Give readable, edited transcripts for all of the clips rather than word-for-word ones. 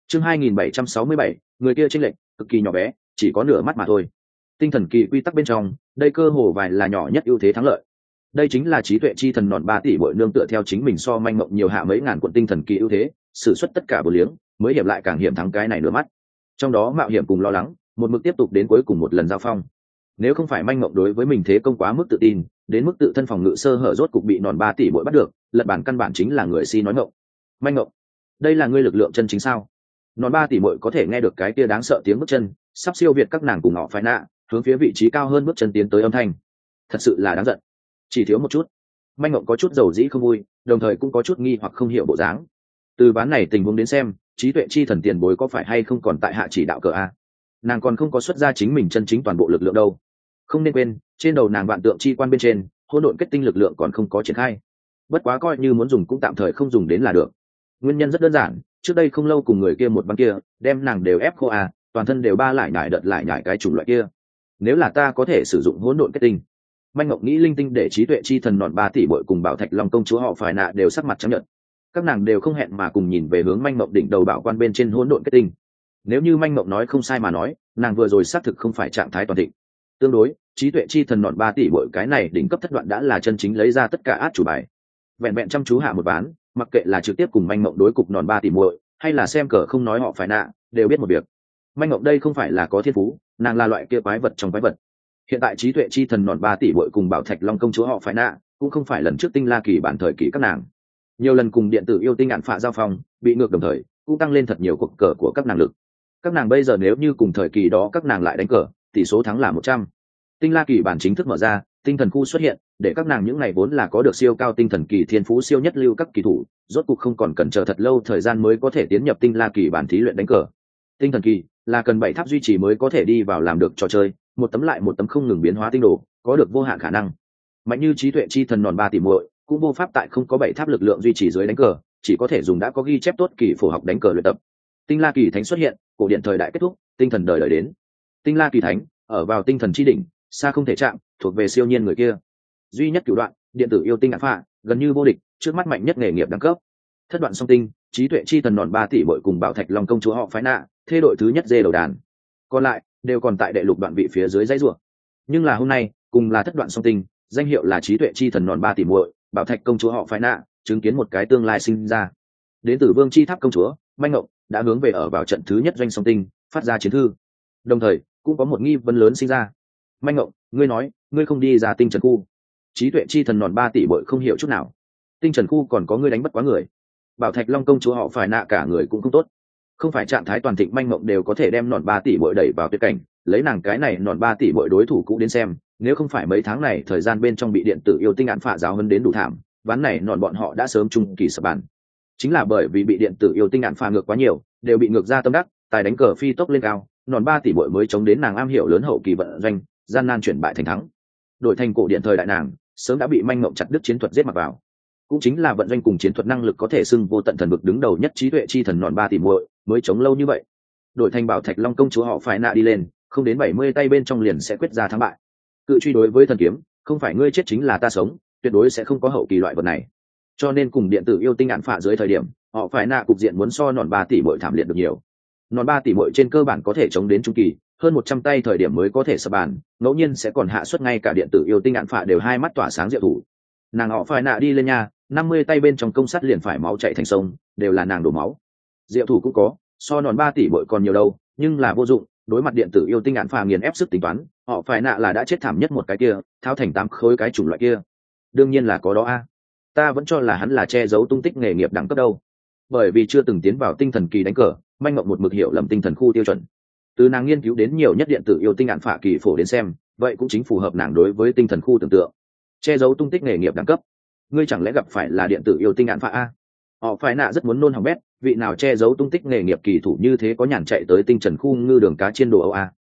Chương 2767, người kia chênh lệch cực kỳ nhỏ bé, chỉ có nửa mắt mà thôi. Tinh thần kỳ quy tắc bên trong, đây cơ hồ vài là nhỏ nhất ưu thế thắng lợi. Đây chính là trí tuệ chi thần nọn 3 tỷ bội nương tựa theo chính mình so manh mộng nhiều hạ mấy ngàn cuộn tinh thần kỳ ưu thế, sử xuất tất cả bổ liếng, mới hiểm lại càng hiểm thắng cái này nửa mắt. Trong đó mạo hiểm cùng lo lắng, một mực tiếp tục đến cuối cùng một lần giao phong. Nếu không phải manh mộng đối với mình thế công quá mức tự tin, đến mức tự thân phòng ngự sơ hở rốt cục bị nọn 3 tỷ bội bắt được, lật bản căn bản chính là người si nói ngộng. Manh mộng, đây là ngươi lực lượng chân chính sao? Nọn 3 tỷ bội có thể nghe được cái kia đáng sợ tiếng bước chân, sắp siêu việt các nàng cùng họ phải nạ, hướng phía vị trí cao hơn bước chân tiến tới âm thanh. Thật sự là đáng giận. Chỉ thiếu một chút. Manh mộng có chút dầu dĩ không vui, đồng thời cũng có chút nghi hoặc không hiểu bộ dáng. Từ ván này tình huống đến xem, trí tuệ chi thần tiền bối có phải hay không còn tại hạ chỉ đạo cờ a? Nàng còn không có xuất ra chính mình chân chính toàn bộ lực lượng đâu. Không nên quên, trên đầu nàng vạn tượng chi quan bên trên, hỗn độn kết tinh lực lượng còn không có triển khai. Bất quá coi như muốn dùng cũng tạm thời không dùng đến là được. Nguyên nhân rất đơn giản, trước đây không lâu cùng người kia một băng kia, đem nàng đều ép khô a, toàn thân đều ba lại nhải đợt lại nhải cái chủng loại kia. Nếu là ta có thể sử dụng hỗn độn kết tinh, manh ngọc nghĩ linh tinh để trí tuệ chi thần nọn 3 tỷ bội cùng bảo thạch long công chúa họ phải nạ đều sắc mặt chấp nhận. Các nàng đều không hẹn mà cùng nhìn về hướng manh ngọc đỉnh đầu bảo quan bên trên hỗn độn kết tinh. Nếu như manh ngọc nói không sai mà nói, nàng vừa rồi xác thực không phải trạng thái toàn thịnh. Tương đối, trí tuệ chi thần nọn 3 tỷ bội cái này đỉnh cấp thất đoạn đã là chân chính lấy ra tất cả át chủ bài. Vẹn vẹn chăm chú hạ một ván, mặc kệ là trực tiếp cùng manh ngọc đối cục nọn 3 tỷ muội, hay là xem cờ không nói họ phải nạ, đều biết một việc. Manh ngọc đây không phải là có thiên phú, nàng là loại kia quái vật trong quái vật. Hiện tại trí tuệ chi thần nọn 3 tỷ bội cùng bảo thạch long công chúa họ phải nạ, cũng không phải lần trước tinh la kỳ bản thời kỳ các nàng. Nhiều lần cùng điện tử yêu tinh ạn phạ giao phong, bị ngược đồng thời, cũng tăng lên thật nhiều cuộc cờ của các nàng lực. Các nàng bây giờ nếu như cùng thời kỳ đó các nàng lại đánh cờ, tỷ số thắng là 100. Tinh la kỳ bản chính thức mở ra, tinh thần khu xuất hiện, để các nàng những ngày vốn là có được siêu cao tinh thần kỳ thiên phú siêu nhất lưu các kỳ thủ, rốt cuộc không còn cần chờ thật lâu thời gian mới có thể tiến nhập tinh la kỳ bản thí luyện đánh cờ. Tinh thần kỳ là cần 7 tháp duy trì mới có thể đi vào làm được trò chơi, một tấm lại một tấm không ngừng biến hóa tinh đồ, có được vô hạn khả năng. Mạnh như trí tuệ chi thần nọn 3 tỷ muội, cũng vô pháp tại không có 7 tháp lực lượng duy trì dưới đánh cờ, chỉ có thể dùng đã có ghi chép tốt kỳ phổ học đánh cờ luyện tập. Tinh la kỳ thánh xuất hiện, cổ điện thời đại kết thúc, tinh thần đời đời đến. Tinh la kỳ thánh ở vào tinh thần chi đỉnh, xa không thể chạm, thuộc về siêu nhiên người kia. Duy nhất cửu đoạn, điện tử yêu tinh ạn phạ, gần như vô địch, trước mắt mạnh nhất nghề nghiệp đẳng cấp. Thất đoạn song tinh, trí tuệ chi thần nọn 3 tỷ muội cùng bảo thạch long công chúa họ phái nạ, thê đội thứ nhất dê đầu đàn. Còn lại đều còn tại đệ lục đoạn vị phía dưới dãy rùa. Nhưng là hôm nay, cùng là thất đoạn song tinh, danh hiệu là trí tuệ chi thần nọn 3 tỷ muội, bảo thạch công chúa họ phái nạ, chứng kiến một cái tương lai sinh ra. Đến từ vương chi tháp công chúa, manh ngộng đã hướng về ở vào trận thứ nhất doanh song tinh, phát ra chiến thư. Đồng thời, cũng có một nghi vấn lớn sinh ra. Manh ngộng, ngươi nói, ngươi không đi ra tinh trần khu. Trí tuệ chi thần nọn 3 tỷ muội không hiểu chút nào. Tinh trần khu còn có ngươi đánh bất quá người. Bảo thạch long công chúa họ phải nạ cả người cũng không tốt. Không phải trạng thái toàn thịnh manh mộng đều có thể đem nọn 3 tỷ bội đẩy vào tuyệt cảnh, lấy nàng cái này nọn 3 tỷ bội đối thủ cũ đến xem, nếu không phải mấy tháng này thời gian bên trong bị điện tử yêu tinh ạn phạ giáo hơn đến đủ thảm, ván này nọn bọn họ đã sớm trung kỳ sập bàn. Chính là bởi vì bị điện tử yêu tinh ạn phạ ngược quá nhiều, đều bị ngược ra tâm đắc, tài đánh cờ phi tốc lên cao, nọn 3 tỷ bội mới chống đến nàng am hiểu lớn hậu kỳ vận doanh, gian nan chuyển bại thành thắng. Đổi thành cổ điện thời đại nàng, sớm đã bị manh mộng chặt đứt chiến thuật giết mặt vào. Cũng chính là vận doanh cùng chiến thuật năng lực có thể xưng vô tận thần vực đứng đầu nhất trí tuệ chi thần nọn 3 tỷ muội mới chống lâu như vậy. Đổi thành bảo thạch long công chúa họ phải nạ đi lên, không đến 70 tay bên trong liền sẽ quyết ra thắng bại. Cự truy đối với thần kiếm, không phải ngươi chết chính là ta sống, tuyệt đối sẽ không có hậu kỳ loại vật này. Cho nên cùng điện tử yêu tinh ạn phạ dưới thời điểm, họ phải nạ cục diện muốn so nọn 3 tỷ muội thảm liệt được nhiều. Nọn 3 tỷ muội trên cơ bản có thể chống đến trung kỳ, hơn 100 tay thời điểm mới có thể sập bàn, ngẫu nhiên sẽ còn hạ suất ngay cả điện tử yêu tinh ạn phạ đều hai mắt tỏa sáng diệu thủ. Nàng họ phải nạ đi lên nha, 50 tay bên trong công sắt liền phải máu chảy thành sông, đều là nàng đổ máu. Diệu thủ cũng có, so nọn 3 tỷ bội còn nhiều đâu, nhưng là vô dụng, đối mặt điện tử yêu tinh ạn phà nghiền ép sức tính toán, họ phải nạ là đã chết thảm nhất một cái kia, thao thành 8 khối cái chủng loại kia. Đương nhiên là có đó a. Ta vẫn cho là hắn là che giấu tung tích nghề nghiệp đẳng cấp đâu. Bởi vì chưa từng tiến vào tinh thần kỳ đánh cờ, manh mộng một mực hiểu lầm tinh thần khu tiêu chuẩn. Từ nàng nghiên cứu đến nhiều nhất điện tử yêu tinh ạn phà kỳ phổ đến xem, vậy cũng chính phù hợp nàng đối với tinh thần khu tưởng tượng. Che giấu tung tích nghề nghiệp đẳng cấp. Ngươi chẳng lẽ gặp phải là điện tử yêu tinh ạn phạ a? Họ phải nạ rất muốn nôn hỏng bét, vị nào che giấu tung tích nghề nghiệp kỳ thủ như thế có nhàn chạy tới tinh trần khu ngư đường cá chiên đồ Âu a?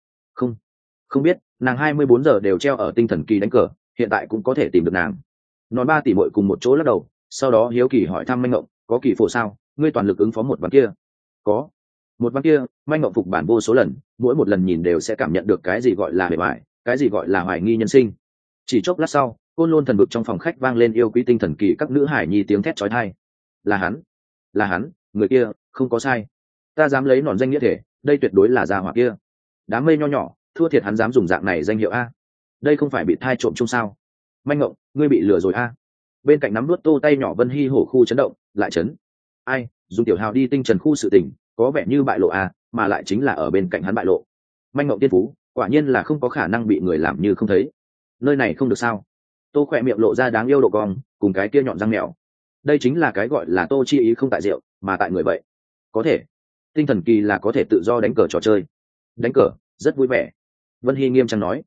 Không biết, nàng 24 giờ đều treo ở tinh thần kỳ đánh cờ, hiện tại cũng có thể tìm được nàng. Nọn 3 tỷ muội cùng một chỗ lắc đầu, sau đó hiếu kỳ hỏi thăm manh ngộng, có kỳ phổ sao? Ngươi toàn lực ứng phó một ván kia. Có. Một ván kia, manh ngộng phục bản vô số lần, mỗi một lần nhìn đều sẽ cảm nhận được cái gì gọi là bề bại, cái gì gọi là hoài nghi nhân sinh. Chỉ chốc lát sau, côn lôn thần vực trong phòng khách vang lên yêu quý tinh thần kỳ các nữ hải nhi tiếng thét chói tai. Là hắn, người kia không có sai. Ta dám lấy nòn danh nghĩa thể, đây tuyệt đối là gia hỏa kia. Đám mây nho nhỏ, thua thiệt hắn dám dùng dạng này danh hiệu a. Đây không phải bị thai trộm chung sao? Manh ngộng, ngươi bị lừa rồi a. Bên cạnh nắm đuốt tô tay nhỏ Vân Hy hổ khu chấn động, lại chấn. Ai, dùng tiểu hào đi tinh trần khu sự tình, có vẻ như bại lộ a, mà lại chính là ở bên cạnh hắn bại lộ. Manh ngộng tiên phú, quả nhiên là không có khả năng bị người làm như không thấy. Nơi này không được sao? Tô khỏe miệng lộ ra đáng yêu độ cong, cùng cái kia nhọn răng mèo. Đây chính là cái gọi là Tô chi ý không tại rượu, mà tại người vậy. Có thể, tinh thần kỳ là có thể tự do đánh cờ trò chơi. Đánh cờ, rất vui vẻ. Vân Hy nghiêm trang nói.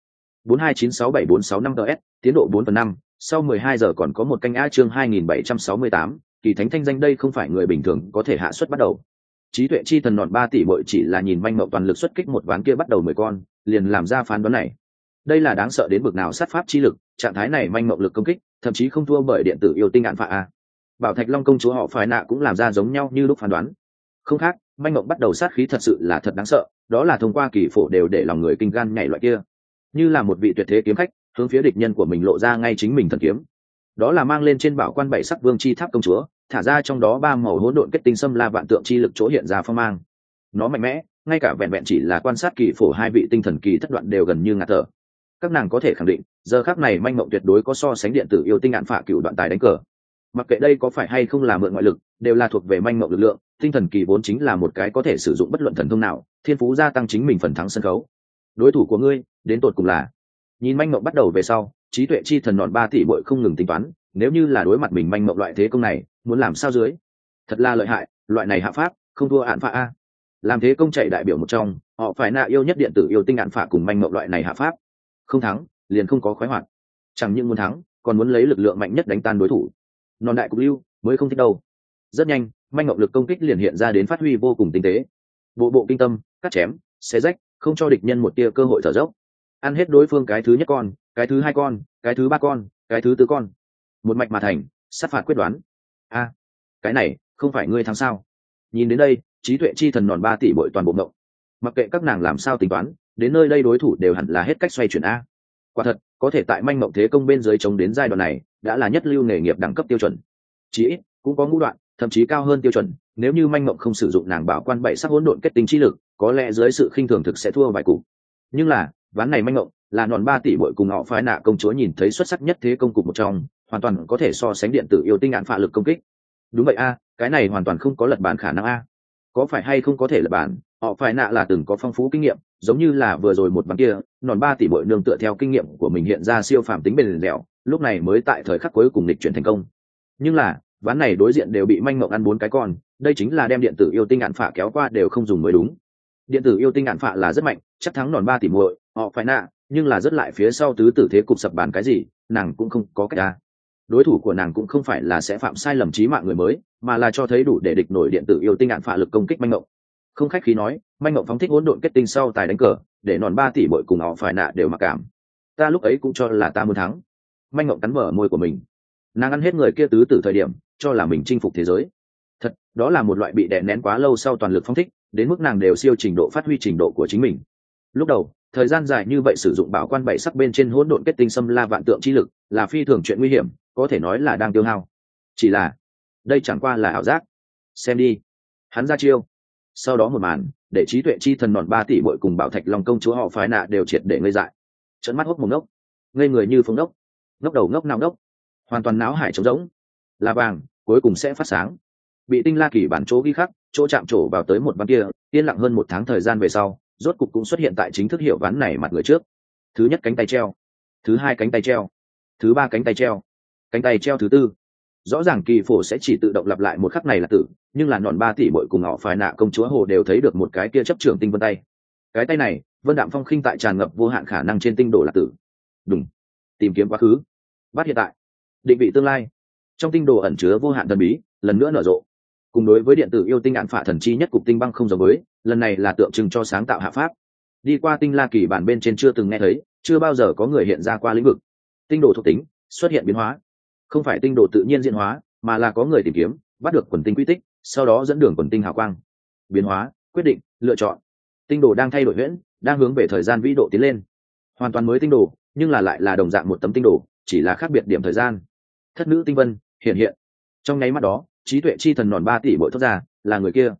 42967465 ts, tiến độ 4/5, sau 12 giờ còn có một canh a chương 2768, kỳ thánh thanh danh đây không phải người bình thường có thể hạ xuất bắt đầu. Trí tuệ chi thần nọn 3 tỷ bội chỉ là nhìn manh mộng toàn lực xuất kích một ván kia bắt đầu 10 con, liền làm ra phán đoán này. Đây là đáng sợ đến bực nào sát pháp chi lực, trạng thái này manh mộng lực công kích, thậm chí không thua bởi điện tử yêu tinh ạn phạ a. Bảo Thạch Long công chúa họ phải nạ cũng làm ra giống nhau như lúc phán đoán. Không khác, manh mộng bắt đầu sát khí thật sự là thật đáng sợ, đó là thông qua kỳ phổ đều để lòng người kinh gan nhảy loại kia. Như là một vị tuyệt thế kiếm khách, hướng phía địch nhân của mình lộ ra ngay chính mình thần kiếm. Đó là mang lên trên bảo quan bảy sắc vương chi tháp công chúa, thả ra trong đó ba màu hỗn độn kết tinh xâm la vạn tượng chi lực chỗ hiện ra phong mang. Nó mạnh mẽ, ngay cả vẹn vẹn chỉ là quan sát kỳ phổ hai vị tinh thần kỳ thất đoạn đều gần như ngạt thở. Các nàng có thể khẳng định, giờ khắc này manh mộng tuyệt đối có so sánh điện tử yêu tinh ạn phạ cựu đoạn tài đánh cờ. Mặc kệ đây có phải hay không là mượn ngoại lực, đều là thuộc về manh mộng lực lượng, tinh thần kỳ vốn chính là một cái có thể sử dụng bất luận thần thông nào, thiên phú gia tăng chính mình phần thắng sân khấu. Đối thủ của ngươi, đến tột cùng là. Nhìn manh mộng bắt đầu về sau, trí tuệ chi thần nọn 3 tỷ bội không ngừng tính toán, nếu như là đối mặt mình manh mộng loại thế công này, muốn làm sao dưới? Thật là lợi hại, loại này hạ pháp, không thua ạn phạ a. Làm thế công chạy đại biểu một trong, họ phải nạ yêu nhất điện tử yêu tinh ạn phạ cùng manh mộng loại này hạ pháp. Không thắng, liền không có khoái hoạt. Chẳng những muốn thắng, còn muốn lấy lực lượng mạnh nhất đánh tan đối thủ. Non đại cục lưu, mới không thích đâu. Rất nhanh, manh mộng lực công kích liền hiện ra đến phát huy vô cùng tinh tế. Bộ bộ kinh tâm, cắt chém, xé rách, không cho địch nhân một tia cơ hội thở dốc. Ăn hết đối phương cái thứ nhất con, cái thứ hai con, cái thứ ba con, cái thứ tư con. Một mạch mà thành, sát phạt quyết đoán. A, cái này không phải ngươi thắng sao? Nhìn đến đây, trí tuệ chi thần nọn 3 tỷ bội toàn bộ mộng. Mặc kệ các nàng làm sao tính toán, đến nơi đây đối thủ đều hẳn là hết cách xoay chuyển a. Quả thật, có thể tại manh mộng thế công bên dưới chống đến giai đoạn này, đã là nhất lưu nghề nghiệp đẳng cấp tiêu chuẩn. Chỉ ít cũng có ngũ đoạn, thậm chí cao hơn tiêu chuẩn. Nếu như manh mộng không sử dụng nàng bảo quan bảy sắc hỗn độn kết tinh chi lực, có lẽ dưới sự khinh thường thực sẽ thua vài cục. Nhưng là ván này manh mộng là nọn 3 tỷ bội cùng họ phái nạ công chúa nhìn thấy xuất sắc nhất thế công cục một trong, hoàn toàn có thể so sánh điện tử yêu tinh ạn phạ lực công kích. Đúng vậy a, cái này hoàn toàn không có lật bàn khả năng a. Có phải hay không có thể lật bàn, họ phái nạ là từng có phong phú kinh nghiệm, giống như là vừa rồi một ván kia, nọn 3 tỷ bội nương tựa theo kinh nghiệm của mình hiện ra siêu phàm tính bền dẻo, lúc này mới tại thời khắc cuối cùng lịch chuyển thành công. Nhưng là ván này đối diện đều bị manh mộng ăn 4 cái con, đây chính là đem điện tử yêu tinh ạn phạ kéo qua đều không dùng mới đúng. Điện tử yêu tinh ạn phạ là rất mạnh, chắc thắng nọn 3 tỷ muội, họ phải nạ, nhưng là rất lại phía sau tứ tử thế cục sập bàn cái gì, nàng cũng không có cách ra. Đối thủ của nàng cũng không phải là sẽ phạm sai lầm chí mạng người mới, mà là cho thấy đủ để địch nổi điện tử yêu tinh ạn phạ lực công kích manh mộng. Không khách khí nói, manh mộng phóng thích hỗn độn kết tinh sau tài đánh cờ, để nọn 3 tỷ muội cùng họ phải nạ đều mặc cảm. Ta lúc ấy cũng cho là ta muốn thắng. Manh mộng cắn mở môi của mình. Nàng ăn hết người kia tứ tử thời điểm, cho là mình chinh phục thế giới. Thật, đó là một loại bị đè nén quá lâu sau toàn lực phóng thích, đến mức nàng đều siêu trình độ phát huy trình độ của chính mình. Lúc đầu, thời gian dài như vậy sử dụng bảo quan bảy sắc bên trên hỗn độn kết tinh xâm la vạn tượng chi lực, là phi thường chuyện nguy hiểm, có thể nói là đang tiêu hao. Chỉ là, đây chẳng qua là ảo giác. Xem đi, hắn ra chiêu. Sau đó một màn, để trí tuệ chi thần nọn 3 tỷ bội cùng Bảo Thạch Long công chúa họ phái nạ đều triệt để ngây dại. Trợn mắt hốc mồm ngốc, ngây người như phông ngốc, ngốc đầu ngốc nào ngốc, hoàn toàn náo hải trống rỗng. Là vàng, cuối cùng sẽ phát sáng. Bị tinh la kỳ bản chỗ ghi khắc, chỗ chạm trổ vào tới một ván kia, yên lặng hơn 1 tháng thời gian về sau, rốt cục cũng xuất hiện tại chính thức hiệu ván này mặt người trước. Thứ nhất cánh tay treo, thứ hai cánh tay treo, thứ ba cánh tay treo, cánh tay treo thứ tư. Rõ ràng kỳ phổ sẽ chỉ tự động lặp lại một khắc này là tử, nhưng là nọn 3 tỷ bội cùng họ phải nạ công chúa hồ đều thấy được một cái kia chấp trưởng tinh vân tay. Cái tay này, vân đạm phong khinh tại tràn ngập vô hạn khả năng trên tinh đồ là tử. Đúng, tìm kiếm quá khứ, bắt hiện tại, định vị tương lai. Trong tinh đồ ẩn chứa vô hạn thần bí, lần nữa nở rộ. Cùng đối với điện tử yêu tinh ạn phạ thần chi nhất cục tinh băng không giống với, lần này là tượng trưng cho sáng tạo hạ pháp. Đi qua tinh la kỳ bản bên trên chưa từng nghe thấy, chưa bao giờ có người hiện ra qua lĩnh vực. Tinh đồ thuộc tính xuất hiện biến hóa, không phải tinh đồ tự nhiên diễn hóa, mà là có người tìm kiếm, bắt được quần tinh quy tích, sau đó dẫn đường quần tinh hào quang. Biến hóa, quyết định, lựa chọn. Tinh đồ đang thay đổi huyễn, đang hướng về thời gian vĩ độ tiến lên. Hoàn toàn mới tinh đồ, nhưng là lại là đồng dạng một tấm tinh đồ, chỉ là khác biệt điểm thời gian. Thất nữ tinh vân hiện hiện. Trong nháy mắt đó, trí tuệ chi thần nọn 3 tỷ bội thoát ra, là người kia.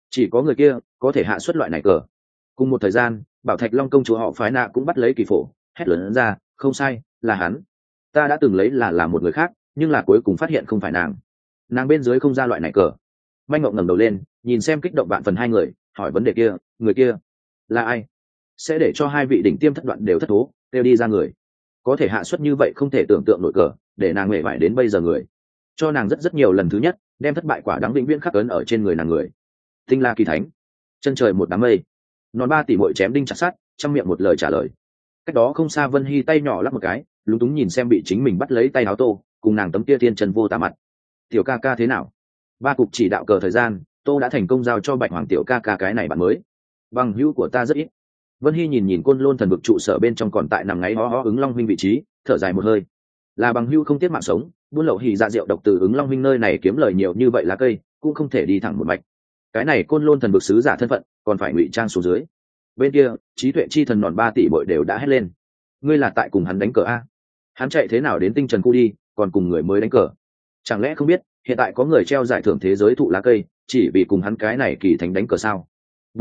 chỉ có người kia có thể hạ xuất loại này cờ. Cùng một thời gian, Bảo Thạch Long công chúa họ phái nạ cũng bắt lấy kỳ phổ, hét lớn ra, không sai, là hắn. Ta đã từng lấy là một người khác, nhưng là cuối cùng phát hiện không phải nàng bên dưới không ra loại này cờ. Manh Ngộng ngẩng đầu lên, nhìn xem kích động vạn phần hai người, hỏi vấn đề kia, người kia là ai? Sẽ để cho hai vị đỉnh tiêm thất đoạn đều thất thố, đều đi ra người. Có thể hạ suất như vậy không thể tưởng tượng nổi cờ, để nàng mệt mỏi đến bây giờ người. Cho nàng rất nhiều lần thứ nhất, đem thất bại quả đáng vĩnh viễn khắc ấn ở trên người nàng người. Tinh La Kỳ Thánh, chân trời một đám mây, nón ba tỷ muội chém đinh chặt sắt, trong miệng một lời trả lời. Cách đó không xa Vân Hy tay nhỏ lắc một cái, lúng túng nhìn xem bị chính mình bắt lấy tay áo Tô, cùng nàng tấm kia thiên chân vô tà mặt. Tiểu ca ca thế nào? Ba cục chỉ đạo cờ thời gian, Tô đã thành công giao cho Bạch Hoàng tiểu ca ca cái này bạn mới. Bằng hữu của ta rất ít. Vân Hy nhìn Côn Lôn thần vực trụ sở bên trong còn tại nằm ngáy ho Ứng Long huynh vị trí, thở dài một hơi. Là bằng hữu không tiếc mạng sống, buôn lậu hỉ dạ rượu độc từ Ứng Long huynh nơi này kiếm lời nhiều như vậy lá cây, cũng không thể đi thẳng một mạch. Cái này Côn Lôn thần vực sứ giả thân phận, còn phải ngụy trang xuống dưới. Bên kia, trí tuệ chi thần nòn 3 tỷ bội đều đã hét lên. Ngươi là tại cùng hắn đánh cờ a? Hắn chạy thế nào đến Tinh Trần khu đi, còn cùng người mới đánh cờ? Chẳng lẽ không biết, hiện tại có người treo giải thưởng thế giới thụ lá cây, chỉ vì cùng hắn cái này kỳ thánh đánh cờ sao?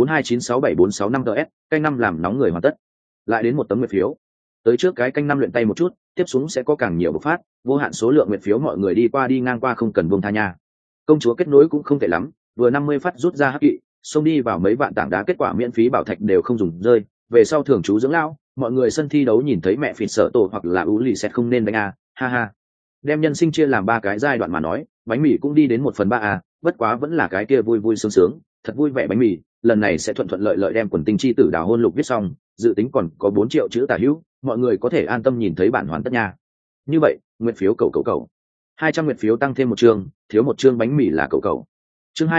429674665 ts, canh năm làm nóng người hoàn tất. Lại đến một tấm nguyệt phiếu. Tới trước cái canh năm luyện tay một chút, tiếp xuống sẽ có càng nhiều bộc phát, vô hạn số lượng nguyệt phiếu mọi người đi qua đi ngang qua không cần buông tha nha. Công chúa kết nối cũng không tệ lắm, vừa 50 phát rút ra hắc kỵ, xông đi vào mấy vạn tảng đá kết quả miễn phí bảo thạch đều không dùng rơi, về sau thường chú dưỡng lão, mọi người sân thi đấu nhìn thấy mẹ phỉ sợ tổ hoặc là ú lì sẽ không nên đánh a, ha ha. Đem nhân sinh chia làm 3 cái giai đoạn mà nói, bánh mì cũng đi đến 1/3 a, bất quá vẫn là cái kia vui vui sướng sướng, thật vui vẻ bánh mì, lần này sẽ thuận thuận lợi lợi đem quần tinh chi tử đào hôn lục viết xong, dự tính còn có 4 triệu chữ tả hữu, mọi người có thể an tâm nhìn thấy bản hoàn tất nha. Như vậy, nguyện phiếu cầu 200 nguyện phiếu tăng thêm một chương, thiếu một chương bánh mì là cầu. Chương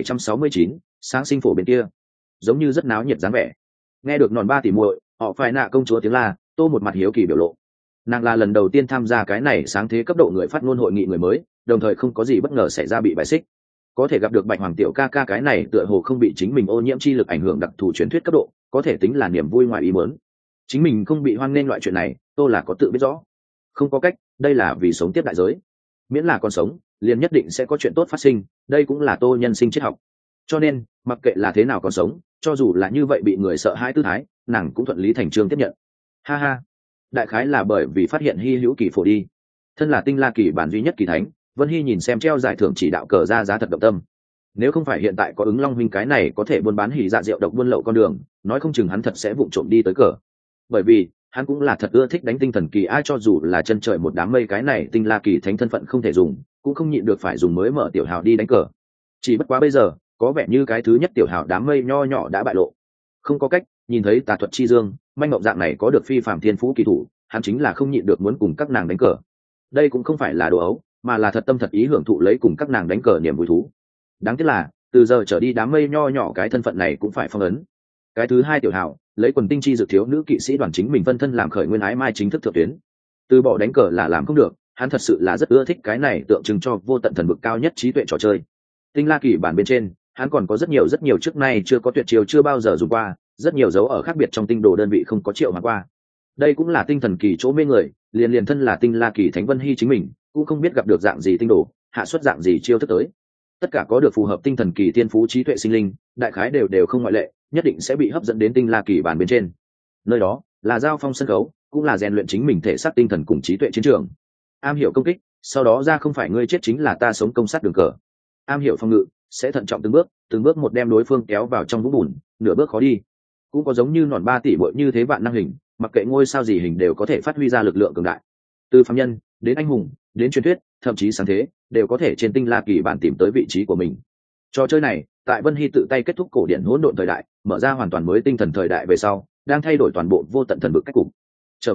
2769, sáng sinh phổ bên kia, giống như rất náo nhiệt dáng vẻ. Nghe được nòn 3 tỷ muội, họ phải nạ công chúa tiếng la, Tô một mặt hiếu kỳ biểu lộ. Nàng là lần đầu tiên tham gia cái này sáng thế cấp độ người phát ngôn hội nghị người mới, đồng thời không có gì bất ngờ xảy ra bị bài xích. Có thể gặp được Bạch Hoàng tiểu ca ca cái này tựa hồ không bị chính mình ô nhiễm chi lực ảnh hưởng đặc thù truyền thuyết cấp độ, có thể tính là niềm vui ngoài ý muốn. Chính mình không bị hoan nghênh loại chuyện này, Tô là có tự biết rõ. Không có cách, đây là vì sống tiếp đại giới. Miễn là còn sống, liền nhất định sẽ có chuyện tốt phát sinh, đây cũng là Tô nhân sinh triết học. Cho nên, mặc kệ là thế nào còn sống, cho dù là như vậy bị người sợ hãi tư thái, nàng cũng thuận lý thành chương tiếp nhận. Ha ha, đại khái là bởi vì phát hiện hy hữu kỳ phổ đi. Thân là Tinh La kỳ bản duy nhất kỳ thánh, Vân Hy nhìn xem treo giải thưởng chỉ đạo cờ ra giá thật động tâm. Nếu không phải hiện tại có Ứng Long huynh cái này có thể buôn bán hỉ dạ rượu độc buôn lậu con đường, nói không chừng hắn thật sẽ vụng trộm đi tới cờ. Bởi vì hắn cũng là thật ưa thích đánh tinh thần kỳ, ai cho dù là chân trời một đám mây cái này Tinh La kỳ thánh thân phận không thể dùng, cũng không nhịn được phải dùng mới mở tiểu hào đi đánh cờ. Chỉ bất quá bây giờ, có vẻ như cái thứ nhất tiểu hào đám mây nho nhỏ đã bại lộ. Không có cách, nhìn thấy tà thuật chi dương, manh ngộng dạng này có được phi phàm thiên phú kỳ thủ, hắn chính là không nhịn được muốn cùng các nàng đánh cờ. Đây cũng không phải là đồ ấu, mà là thật tâm thật ý hưởng thụ lấy cùng các nàng đánh cờ niềm vui thú. Đáng tiếc là từ giờ trở đi đám mây nho nhỏ cái thân phận này cũng phải phong ấn. Cái thứ hai tiểu hào lấy quần tinh chi dược thiếu nữ kỵ sĩ đoàn chính mình phân thân làm khởi nguyên ái mai chính thức thượng tuyến. Từ bỏ đánh cờ là làm không được, hắn thật sự là rất ưa thích cái này tượng trưng cho vô tận thần vực cao nhất trí tuệ trò chơi. Tinh La kỳ bản bên trên, hắn còn có rất nhiều trước nay chưa có tuyệt chiêu chưa bao giờ dùng qua, rất nhiều dấu ở khác biệt trong tinh đồ đơn vị không có triệu mà qua. Đây cũng là tinh thần kỳ chỗ mê người, liền thân là Tinh La kỳ thánh Vân Hy chính mình cũng không biết gặp được dạng gì tinh đồ, hạ xuất dạng gì chiêu thức tới. Tất cả có được phù hợp tinh thần kỳ tiên phú trí tuệ sinh linh, đại khái đều không ngoại lệ, nhất định sẽ bị hấp dẫn đến Tinh La kỳ bản bên trên. Nơi đó là giao phong sân khấu, cũng là rèn luyện chính mình thể xác tinh thần cùng trí tuệ chiến trường. Am hiểu công kích, sau đó ra không phải ngươi chết chính là ta sống công sát đường cờ. Am hiểu phòng ngự, sẽ thận trọng từng bước một đem đối phương kéo vào trong vũng bùn, nửa bước khó đi. Cũng có giống như nòn 3 tỷ bội như thế vạn năng hình, mặc kệ ngôi sao gì hình đều có thể phát huy ra lực lượng cường đại. Từ phàm nhân đến anh hùng, đến truyền thuyết, thậm chí sáng thế, đều có thể trên Tinh La kỳ bản tìm tới vị trí của mình. Trò chơi này, tại Vân Hy tự tay kết thúc cổ điển hỗn độn thời đại, mở ra hoàn toàn mới tinh thần thời đại về sau, đang thay đổi toàn bộ vô tận thần vực cách cục. Trở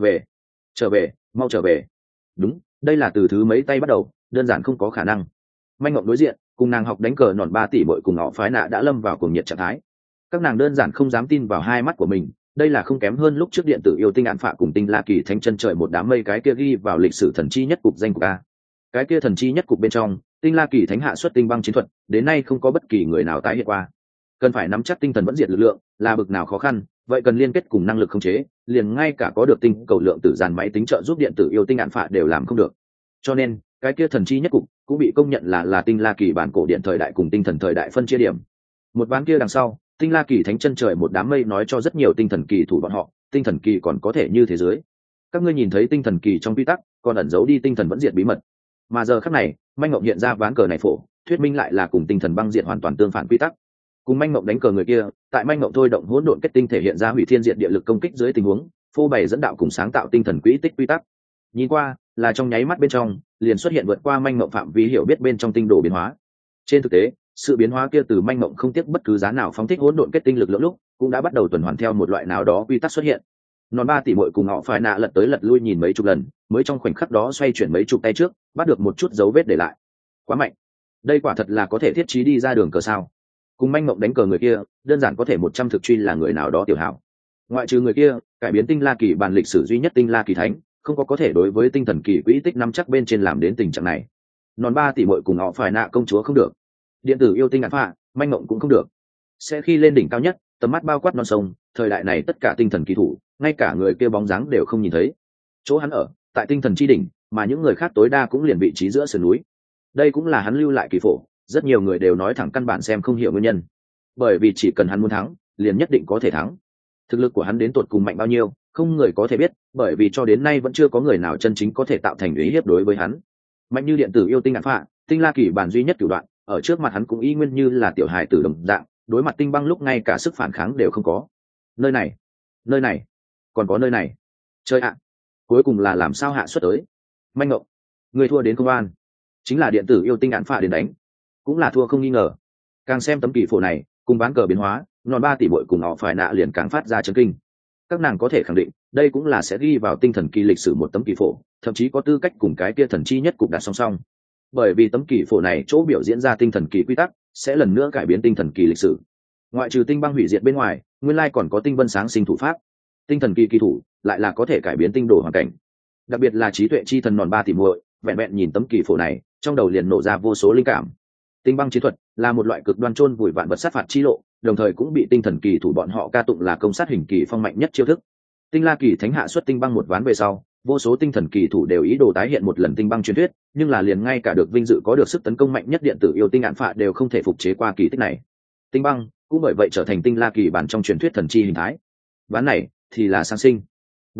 về, mau trở về. Đúng, đây là từ thứ mấy tay bắt đầu, đơn giản không có khả năng. Manh Ngộng đối diện, cùng nàng học đánh cờ nòn 3 tỷ bội cùng họ phái nạ đã lâm vào cuồng nhiệt trạng thái. Các nàng đơn giản không dám tin vào hai mắt của mình, đây là không kém hơn lúc trước điện tử yêu tinh án phạ cùng Tinh La kỳ thánh chân trời một đám mây cái kia ghi vào lịch sử thần chi nhất cục danh cục a. Cái kia thần chi nhất cục bên trong, Tinh La kỳ thánh hạ xuất tinh băng chiến thuật, đến nay không có bất kỳ người nào tái hiện qua. Cần phải nắm chắc tinh thần vẫn diệt lực lượng, là bực nào khó khăn, vậy cần liên kết cùng năng lực khống chế, liền ngay cả có được tinh cầu lượng tử dàn máy tính trợ giúp điện tử yêu tinh án phạ đều làm không được. Cho nên, cái kia thần chi nhất cục cũng bị công nhận là Tinh La kỳ bản cổ điện thời đại cùng tinh thần thời đại phân chia điểm. Một ván kia đằng sau, tinh la kỳ thánh chân trời một đám mây nói cho rất nhiều tinh thần kỳ thủ bọn họ, tinh thần kỳ còn có thể như thế giới. Các ngươi nhìn thấy tinh thần kỳ trong quy tắc, còn ẩn giấu đi tinh thần vẫn diệt bí mật. Mà giờ khắc này, manh mộng hiện ra ván cờ này phổ, thuyết minh lại là cùng tinh thần băng diệt hoàn toàn tương phản quy tắc. Cùng manh mộng đánh cờ người kia, tại manh mộng thôi động hỗn độn kết tinh thể hiện ra hủy thiên diệt địa lực công kích dưới tình huống, phô bày dẫn đạo cùng sáng tạo tinh thần quỹ tích quy tắc. Nhìn qua, là trong nháy mắt bên trong, liền xuất hiện vượt qua manh mộng phạm vi hiểu biết bên trong tinh đồ biến hóa. Trên thực tế, sự biến hóa kia từ manh mộng không tiếc bất cứ giá nào phóng thích hỗn độn kết tinh lực lượng lúc, cũng đã bắt đầu tuần hoàn theo một loại nào đó quy tắc xuất hiện. Non ba tỷ muội cùng họ phải nạ lật tới lật lui nhìn mấy chục lần, mới trong khoảnh khắc đó xoay chuyển mấy chục tay trước, bắt được một chút dấu vết để lại. Quá mạnh, đây quả thật là có thể thiết trí đi ra đường cờ sao? Cùng manh mộng đánh cờ người kia, đơn giản có thể 100 thực truy là người nào đó tiểu hảo. Ngoại trừ người kia, cải biến tinh la kỳ bản lịch sử duy nhất tinh la kỳ thánh, không có thể đối với tinh thần kỳ quỹ tích nắm chắc bên trên làm đến tình trạng này. Non ba tỷ muội cùng họ phải nạ công chúa không được, điện tử yêu tinh ngạn phạ, manh mộng cũng không được. Sẽ khi lên đỉnh cao nhất, tầm mắt bao quát non sông, thời đại này tất cả tinh thần kỳ thủ, ngay cả người kia bóng dáng đều không nhìn thấy. Chỗ hắn ở, tại tinh thần chi đỉnh, mà những người khác tối đa cũng liền vị trí giữa sườn núi. Đây cũng là hắn lưu lại kỳ phổ, rất nhiều người đều nói thẳng căn bản xem không hiểu nguyên nhân. Bởi vì chỉ cần hắn muốn thắng, liền nhất định có thể thắng. Thực lực của hắn đến tột cùng mạnh bao nhiêu, không người có thể biết, bởi vì cho đến nay vẫn chưa có người nào chân chính có thể tạo thành uy hiếp đối với hắn. Mạnh như điện tử yêu tinh ngạn phạ, tinh la kỳ bản duy nhất cửu đoạn, ở trước mặt hắn cũng y nguyên như là tiểu hài tử đồng dạng, đối mặt tinh băng lúc ngay cả sức phản kháng đều không có. Nơi này, còn có nơi này. Chơi ạ, cuối cùng là làm sao hạ xuất tới? Manh ngộng, người thua đến công an, chính là điện tử yêu tinh ngạn phạ đến đánh, cũng là thua không nghi ngờ. Càng xem tấm kỳ phổ này, cùng ván cờ biến hóa, non ba tỷ muội cùng họ phải nạ liền càng phát ra chấn kinh. Các nàng có thể khẳng định, đây cũng là sẽ ghi vào tinh thần kỳ lịch sử một tấm kỳ phổ, thậm chí có tư cách cùng cái kia thần chi nhất cục đặt song song. Bởi vì tấm kỳ phổ này chỗ biểu diễn ra tinh thần kỳ quy tắc, sẽ lần nữa cải biến tinh thần kỳ lịch sử. Ngoại trừ tinh băng hủy diệt bên ngoài, nguyên lai còn có tinh vân sáng sinh thủ pháp. Tinh thần kỳ kỳ thủ lại là có thể cải biến tinh đồ hoàn cảnh. Đặc biệt là trí tuệ chi thần non ba tỷ muội, vẹn vẹn nhìn tấm kỳ phổ này, trong đầu liền nổ ra vô số linh cảm. Tinh băng chiến thuật là một loại cực đoan chôn vùi vạn vật sát phạt chi lộ, đồng thời cũng bị tinh thần kỳ thủ bọn họ ca tụng là công sát hình kỳ phong mạnh nhất chiêu thức. Tinh la kỳ thánh hạ xuất tinh băng một ván về sau, vô số tinh thần kỳ thủ đều ý đồ tái hiện một lần tinh băng truyền thuyết, nhưng là liền ngay cả được vinh dự có được sức tấn công mạnh nhất điện tử yêu tinh ngạn phạ đều không thể phục chế qua kỳ tích này. Tinh băng cũng bởi vậy trở thành tinh la kỳ bản trong truyền thuyết thần chi hình thái. Ván này thì là sáng sinh